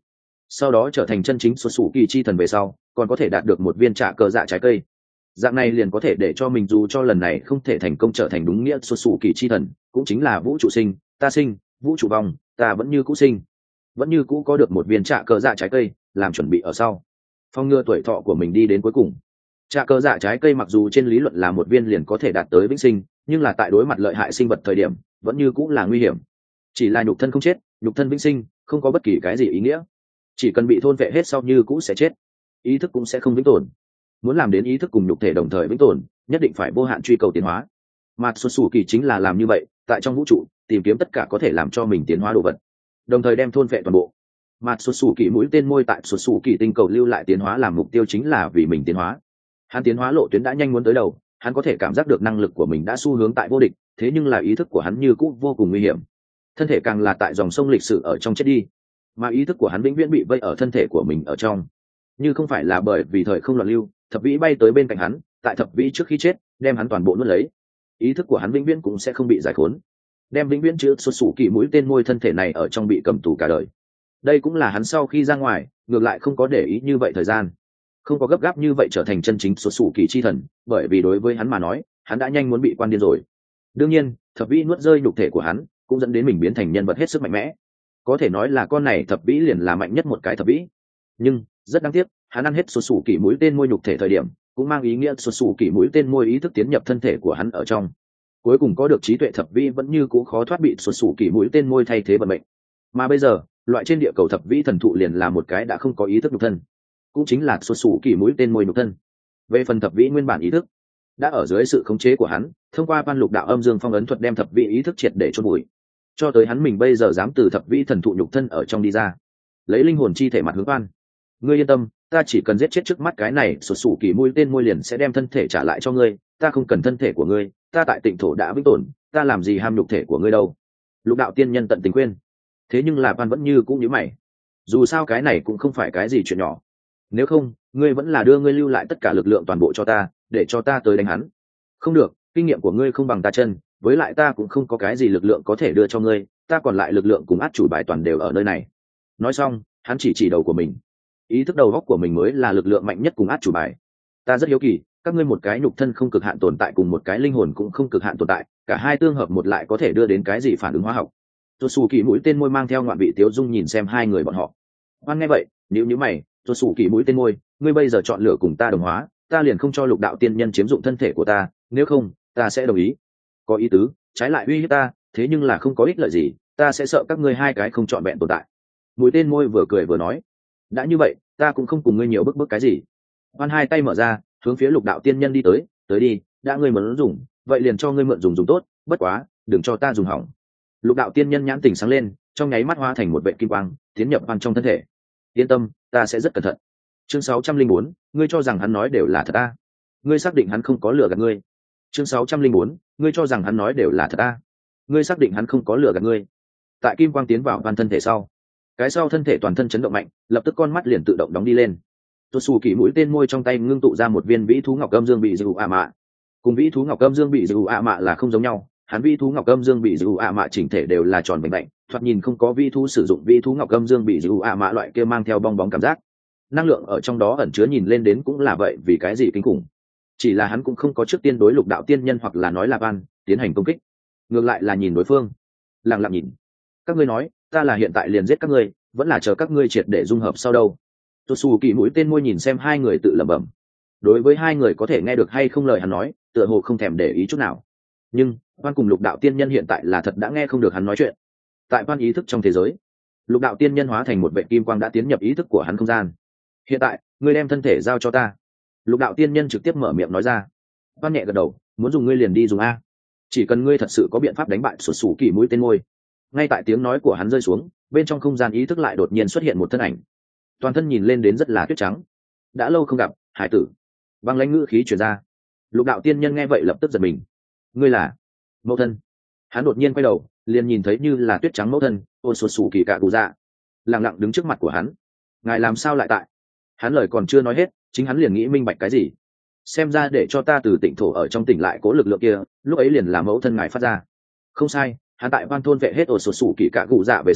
sau đó trở thành chân chính xuất xù kỳ chi thần về sau còn có thể đạt được một viên trạ cờ dạ trái cây. Dạng này liền có thể để cho mình dù cho lần này không thể thành công trở thành đúng nghĩa xuất xù kỳ chi thần, cũng chính là vũ trụ sinh ta sinh, vũ trụ vong ta vẫn như cũ sinh, vẫn như cũ có được một viên trạ cờ dạ trái cây làm chuẩn bị ở sau phong ngừa tuổi thọ của mình đi đến cuối cùng. Trạ cờ dạ trái cây mặc dù trên lý luận là một viên liền có thể đạt tới vĩnh sinh, nhưng là tại đối mặt lợi hại sinh vật thời điểm vẫn như cũng là nguy hiểm. Chỉ là nhục thân không chết, nhục thân vĩnh sinh không có bất kỳ cái gì ý nghĩa, chỉ cần bị thôn vệ hết sau như cũ sẽ chết, ý thức cũng sẽ không vĩnh tồn. Muốn làm đến ý thức cùng nhục thể đồng thời vĩnh tồn, nhất định phải vô hạn truy cầu tiến hóa. Mà xuất xù kỳ chính là làm như vậy, tại trong vũ trụ tìm kiếm tất cả có thể làm cho mình tiến hóa đồ vật, đồng thời đem thôn vệ toàn bộ. Mà xuất xù kỳ mũi tên môi tại xuất xù kỳ tinh cầu lưu lại tiến hóa làm mục tiêu chính là vì mình tiến hóa. Hắn tiến hóa lộ tuyến đã nhanh muốn tới đầu, hắn có thể cảm giác được năng lực của mình đã xu hướng tại vô địch, thế nhưng là ý thức của hắn như cũ vô cùng nguy hiểm. Thân thể càng là tại dòng sông lịch sử ở trong chết đi, mà ý thức của hắn vĩnh viễn bị vây ở thân thể của mình ở trong. Như không phải là bởi vì thời không loạn lưu, thập vĩ bay tới bên cạnh hắn, tại thập vĩ trước khi chết đem hắn toàn bộ nuốt lấy, ý thức của hắn vĩnh viễn cũng sẽ không bị giải khốn, đem vĩnh viễn chứa xuất xù kỳ mũi tên môi thân thể này ở trong bị cầm tù cả đời. Đây cũng là hắn sau khi ra ngoài ngược lại không có để ý như vậy thời gian, không có gấp gáp như vậy trở thành chân chính xuất xù kỳ chi thần, bởi vì đối với hắn mà nói hắn đã nhanh muốn bị quan điên rồi. Đương nhiên thập vĩ nuốt rơi nhục thể của hắn cũng dẫn đến mình biến thành nhân vật hết sức mạnh mẽ, có thể nói là con này thập vĩ liền là mạnh nhất một cái thập vĩ. Nhưng rất đáng tiếc, hắn ăn hết xuất xù kỳ mũi tên môi nhục thể thời điểm cũng mang ý nghĩa xuất xù kỳ mũi tên môi ý thức tiến nhập thân thể của hắn ở trong, cuối cùng có được trí tuệ thập vĩ vẫn như cũ khó thoát bị xuất xù kỳ mũi tên môi thay thế vận mệnh. Mà bây giờ loại trên địa cầu thập vĩ thần thụ liền là một cái đã không có ý thức nhục thân, cũng chính là xuất xù kỳ mũi tên môi nhục thân. Về phần thập vĩ nguyên bản ý thức đã ở dưới sự khống chế của hắn, thông qua ban lục đạo âm dương phong ấn thuật đem thập vĩ ý thức triệt để chôn bụi, cho tới hắn mình bây giờ dám từ thập vĩ thần thụ nhục thân ở trong đi ra, lấy linh hồn chi thể mặt hướng oan. Ngươi yên tâm, ta chỉ cần giết chết trước mắt cái này sụt sủ kỳ mũi tên môi liền sẽ đem thân thể trả lại cho ngươi, ta không cần thân thể của ngươi, ta tại tịnh thổ đã vĩnh tồn, ta làm gì ham nhục thể của ngươi đâu. Lục đạo tiên nhân tận tình khuyên, thế nhưng là Van vẫn như cũng như mày, dù sao cái này cũng không phải cái gì chuyện nhỏ, nếu không ngươi vẫn là đưa ngươi lưu lại tất cả lực lượng toàn bộ cho ta, để cho ta tới đánh hắn. Không được, kinh nghiệm của ngươi không bằng ta chân, với lại ta cũng không có cái gì lực lượng có thể đưa cho ngươi, ta còn lại lực lượng cùng át chủ bài toàn đều ở nơi này. Nói xong hắn chỉ chỉ đầu của mình, ý thức đầu góc của mình mới là lực lượng mạnh nhất cùng át chủ bài. Ta rất hiếu kỳ, các ngươi một cái nhục thân không cực hạn tồn tại cùng một cái linh hồn cũng không cực hạn tồn tại, cả hai tương hợp một lại có thể đưa đến cái gì phản ứng hóa học? Tôi xù kỳ mũi tên môi mang theo ngoạn vị tiếu dung nhìn xem hai người bọn họ. Hoan nghe vậy nếu như mày, tôi xù kỳ mũi tên môi, ngươi bây giờ chọn lựa cùng ta đồng hóa, ta liền không cho lục đạo tiên nhân chiếm dụng thân thể của ta, nếu không ta sẽ đồng ý. Có ý tứ, trái lại uy hiếp ta, thế nhưng là không có ích lợi gì, ta sẽ sợ các ngươi hai cái không trọn vẹn tồn tại. Mũi tên môi vừa cười vừa nói, đã như vậy ta cũng không cùng ngươi nhiều bức bức cái gì. Hoan hai tay mở ra hướng phía lục đạo tiên nhân đi tới, tới đi, đã ngươi muốn dùng vậy liền cho ngươi mượn dùng dùng tốt, bất quá đừng cho ta dùng hỏng. Lục đạo tiên nhân nhãn tỉnh sáng lên, trong nháy mắt hóa thành một vệ kim quang tiến nhập Hoan trong thân thể. Yên tâm, ta sẽ rất cẩn thận. Chương sáu trăm linh bốn, ngươi cho rằng hắn nói đều là thật ta? Ngươi xác định hắn không có lừa gạt ngươi? Chương sáu trăm linh bốn, ngươi cho rằng hắn nói đều là thật ta? Ngươi xác định hắn không có lừa gạt ngươi? Tại kim quang tiến vào Hoan thân thể sau, cái sau thân thể toàn thân chấn động mạnh, lập tức con mắt liền tự động đóng đi lên. Tôi xù kỳ mũi tên môi trong tay ngưng tụ ra một viên vĩ thú ngọc âm dương bị dư ạ mạ. Cùng vĩ thú ngọc âm dương bị dư ạ mạ là không giống nhau, hắn vĩ thú ngọc âm dương bị dư ạ mạ chỉnh thể đều là tròn bành bạch, thoạt nhìn không có vĩ thú sử dụng vĩ thú ngọc âm dương bị dư ạ mạ loại kia mang theo bong bóng cảm giác. Năng lượng ở trong đó ẩn chứa nhìn lên đến cũng là vậy, vì cái gì kinh khủng. Chỉ là hắn cũng không có trước tiên đối lục đạo tiên nhân hoặc là nói là Van tiến hành công kích, ngược lại là nhìn đối phương, lặng lặng nhìn. Các ngươi nói, ta là hiện tại liền giết các ngươi, vẫn là chờ các ngươi triệt để dung hợp sau đâu? Tôi xù kỳ mũi tên môi nhìn xem hai người tự lẩm bẩm. Đối với hai người có thể nghe được hay không lời hắn nói, tựa hồ không thèm để ý chút nào. Nhưng Van cùng lục đạo tiên nhân hiện tại là thật đã nghe không được hắn nói chuyện. Tại Van ý thức trong thế giới, lục đạo tiên nhân hóa thành một vệ kim quang đã tiến nhập ý thức của hắn không gian. Hiện tại ngươi đem thân thể giao cho ta. Lục đạo tiên nhân trực tiếp mở miệng nói ra. Van nhẹ gật đầu, muốn dùng ngươi liền đi dùng a, chỉ cần ngươi thật sự có biện pháp đánh bại sụt sủ kỳ mũi tên môi. Ngay tại tiếng nói của hắn rơi xuống, bên trong không gian ý thức lại đột nhiên xuất hiện một thân ảnh, toàn thân nhìn lên đến rất là tuyết trắng. Đã lâu không gặp, hải tử. Băng lãnh ngữ khí truyền ra. Lục đạo tiên nhân nghe vậy lập tức giật mình. Ngươi là mẫu thân? Hắn đột nhiên quay đầu, liền nhìn thấy như là tuyết trắng mẫu thân ôn sụt sủ kỳ cạ cụ dạ lặng lặng đứng trước mặt của hắn. Ngài làm sao lại tại? Hắn lời còn chưa nói hết, chính hắn liền nghĩ minh bạch cái gì. Xem ra để cho ta từ tỉnh thổ ở trong tỉnh lại cố lực lượng kia, lúc ấy liền là mẫu thân ngài phát ra. Không sai, hắn tại Van thôn vệ hết ổ sụt sủ kỳ cạ cụ dạ về sau,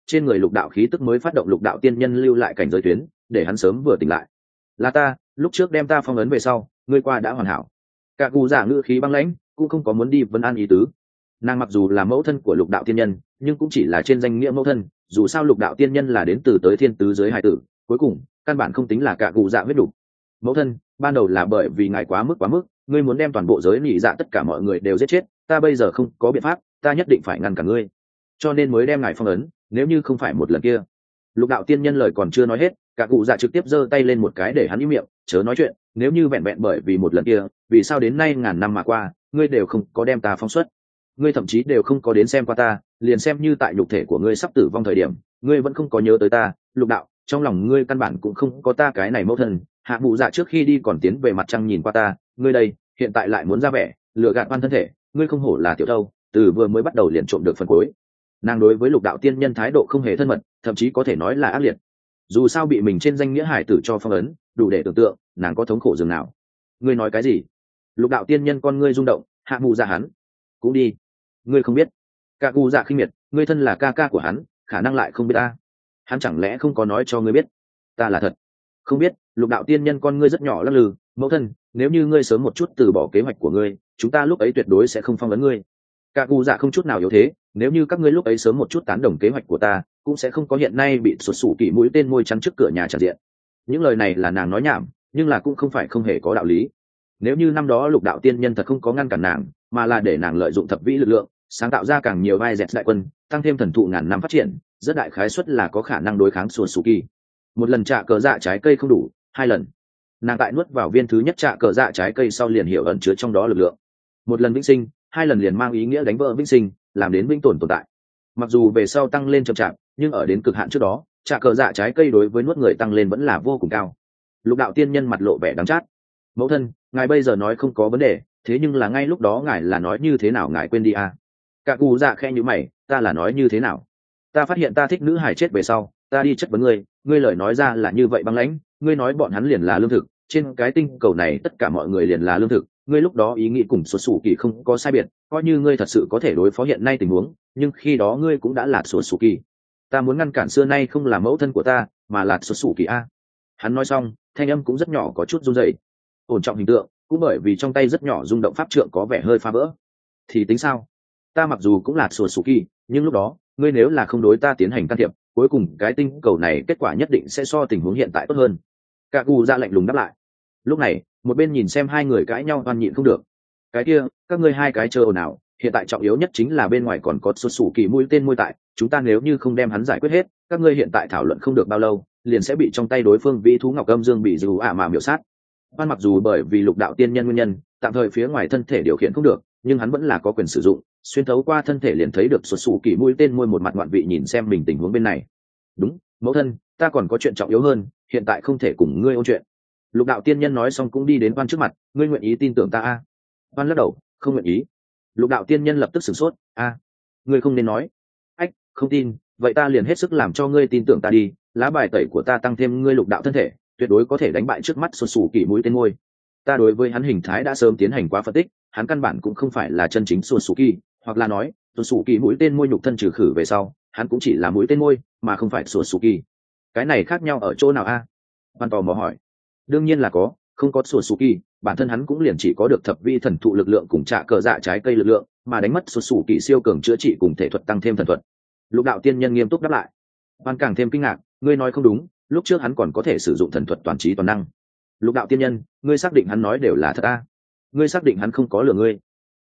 trên người lục đạo khí tức mới phát động lục đạo tiên nhân lưu lại cảnh giới tuyến để hắn sớm vừa tỉnh lại. Là ta lúc trước đem ta phong ấn về sau, ngươi qua đã hoàn hảo. Cả cụ giả ngữ khí băng lãnh, cũng không có muốn đi vấn an ý tứ. Nàng mặc dù là mẫu thân của lục đạo tiên nhân, nhưng cũng chỉ là trên danh nghĩa mẫu thân, dù sao lục đạo tiên nhân là đến từ tới thiên tứ giới hải tử, cuối cùng căn bản không tính là cả cụ dạ huyết đủ. Mẫu thân, ban đầu là bởi vì ngài quá mức quá mức, ngươi muốn đem toàn bộ giới nhị dạ tất cả mọi người đều giết chết, ta bây giờ không có biện pháp, ta nhất định phải ngăn cản ngươi, cho nên mới đem ngài phong ấn. Nếu như không phải một lần kia. Lục đạo tiên nhân lời còn chưa nói hết, cả cụ dạ trực tiếp giơ tay lên một cái để hắn im miệng, chớ nói chuyện. Nếu như vẹn vẹn bởi vì một lần kia, vì sao đến nay ngàn năm mà qua, ngươi đều không có đem ta phóng xuất, ngươi thậm chí đều không có đến xem qua ta, liền xem như tại nhục thể của ngươi sắp tử vong thời điểm, ngươi vẫn không có nhớ tới ta. Lục đạo, trong lòng ngươi căn bản cũng không có ta cái này mẫu thân. Hạ mụ dạ trước khi đi còn tiến về mặt trăng nhìn qua ta, ngươi đây hiện tại lại muốn ra vẻ lừa gạt oan thân thể, ngươi không hổ là tiểu thâu, từ vừa mới bắt đầu liền trộm được phần cuối. Nàng đối với lục đạo tiên nhân thái độ không hề thân mật, thậm chí có thể nói là ác liệt. Dù sao bị mình trên danh nghĩa hải tử cho phong ấn, đủ để tưởng tượng nàng có thống khổ dường nào. Ngươi nói cái gì? Lục đạo tiên nhân con ngươi rung động. Hạ mù dạ hắn cũng đi, ngươi không biết. Cả cụ dạ khinh miệt, ngươi thân là ca ca của hắn, khả năng lại không biết ta. Hắn chẳng lẽ không có nói cho ngươi biết ta là thật? Không biết. Lục đạo tiên nhân con ngươi rất nhỏ lắc lư. Mẫu thân, nếu như ngươi sớm một chút từ bỏ kế hoạch của ngươi, chúng ta lúc ấy tuyệt đối sẽ không phong ấn ngươi. Cả cụ dạ không chút nào yếu thế, nếu như các ngươi lúc ấy sớm một chút tán đồng kế hoạch của ta, cũng sẽ không có hiện nay bị sụt sủ kỳ mũi tên môi chắn trước cửa nhà tràn diện. Những lời này là nàng nói nhảm, nhưng là cũng không phải không hề có đạo lý. Nếu như năm đó lục đạo tiên nhân thật không có ngăn cản nàng, mà là để nàng lợi dụng thập vĩ lực lượng sáng tạo ra càng nhiều vai dẹt đại quân, tăng thêm thần thụ ngàn năm phát triển, rất đại khái suất là có khả năng đối kháng sụt sủ kỳ. Một lần trạ cờ dạ trái cây không đủ, hai lần nàng tại nuốt vào viên thứ nhất trạ cờ dạ trái cây sau liền hiểu ẩn chứa trong đó lực lượng. Một lần vĩnh sinh, hai lần liền mang ý nghĩa đánh vỡ vĩnh sinh, làm đến vĩnh tồn tồn tại. Mặc dù về sau tăng lên chậm chạp, nhưng ở đến cực hạn trước đó, trạ cờ dạ trái cây đối với nuốt người tăng lên vẫn là vô cùng cao. Lục đạo tiên nhân mặt lộ vẻ đắng chát. Mẫu thân, ngài bây giờ nói không có vấn đề, thế nhưng là ngay lúc đó ngài là nói như thế nào ngài quên đi à? Cả cụ dạ khe như mày, ta là nói như thế nào? Ta phát hiện ta thích nữ hài chết về sau, ta đi chất vấn ngươi, ngươi lời nói ra là như vậy băng lãnh, ngươi nói bọn hắn liền là lương thực, trên cái tinh cầu này tất cả mọi người liền là lương thực. Ngươi lúc đó ý nghĩ cùng sụt sủ kỳ không có sai biệt, coi như ngươi thật sự có thể đối phó hiện nay tình huống, nhưng khi đó ngươi cũng đã là sụt sủ kỳ. Ta muốn ngăn cản xưa nay không là mẫu thân của ta, mà là sụt sủ kỳ a. Hắn nói xong, thanh âm cũng rất nhỏ có chút run rẩy. Ổn trọng hình tượng, cũng bởi vì trong tay rất nhỏ rung động pháp trượng có vẻ hơi phá vỡ. Thì tính sao? Ta mặc dù cũng là sụt sủ kỳ, nhưng lúc đó ngươi nếu là không đối ta tiến hành can thiệp, cuối cùng cái tinh cầu này kết quả nhất định sẽ so tình huống hiện tại tốt hơn. Cả cụ ra lạnh lùng đáp lại. Lúc này một bên nhìn xem hai người cãi nhau oan nhịn không được. Cái kia, các ngươi hai cái chờ ồn ào, hiện tại trọng yếu nhất chính là bên ngoài còn có xuất xù kỳ mũi tên môi tại, chúng ta nếu như không đem hắn giải quyết hết, các ngươi hiện tại thảo luận không được bao lâu, liền sẽ bị trong tay đối phương vĩ thú ngọc âm dương bị dù ả mà miểu sát. Oan mặc dù bởi vì lục đạo tiên nhân nguyên nhân, tạm thời phía ngoài thân thể điều khiển không được, nhưng hắn vẫn là có quyền sử dụng, xuyên thấu qua thân thể liền thấy được xuất xù kỳ mũi tên môi một mặt ngoạn vị nhìn xem mình tình huống bên này. Đúng, mẫu thân, ta còn có chuyện trọng yếu hơn, hiện tại không thể cùng ngươi ôn chuyện. Lục đạo tiên nhân nói xong cũng đi đến Oan trước mặt, ngươi nguyện ý tin tưởng ta a? Oan lắc đầu, không nguyện ý. Lục đạo tiên nhân lập tức sửng sốt, a, ngươi không nên nói. Ách, không tin, vậy ta liền hết sức làm cho ngươi tin tưởng ta đi. Lá bài tẩy của ta tăng thêm ngươi lục đạo thân thể, tuyệt đối có thể đánh bại trước mắt xuất xù kỳ mũi tên môi. Ta đối với hắn hình thái đã sớm tiến hành quá phân tích, hắn căn bản cũng không phải là chân chính xuất xù kỳ, hoặc là nói xuất xù kỳ mũi tên môi nhục thân trừ khử về sau, hắn cũng chỉ là mũi tên môi, mà không phải xuất xù kỳ. Cái này khác nhau ở chỗ nào a? Oan tò mò hỏi. Đương nhiên là có, không có sùa sù kỳ, bản thân hắn cũng liền chỉ có được thập vi thần thụ lực lượng cùng trạ cờ dạ trái cây lực lượng, mà đánh mất sùa sù kỳ siêu cường chữa trị cùng thể thuật tăng thêm thần thuật. Lục đạo tiên nhân nghiêm túc đáp lại. Oan càng thêm kinh ngạc, ngươi nói không đúng, lúc trước hắn còn có thể sử dụng thần thuật toàn trí toàn năng. Lục đạo tiên nhân, ngươi xác định hắn nói đều là thật a? Ngươi xác định hắn không có lừa ngươi?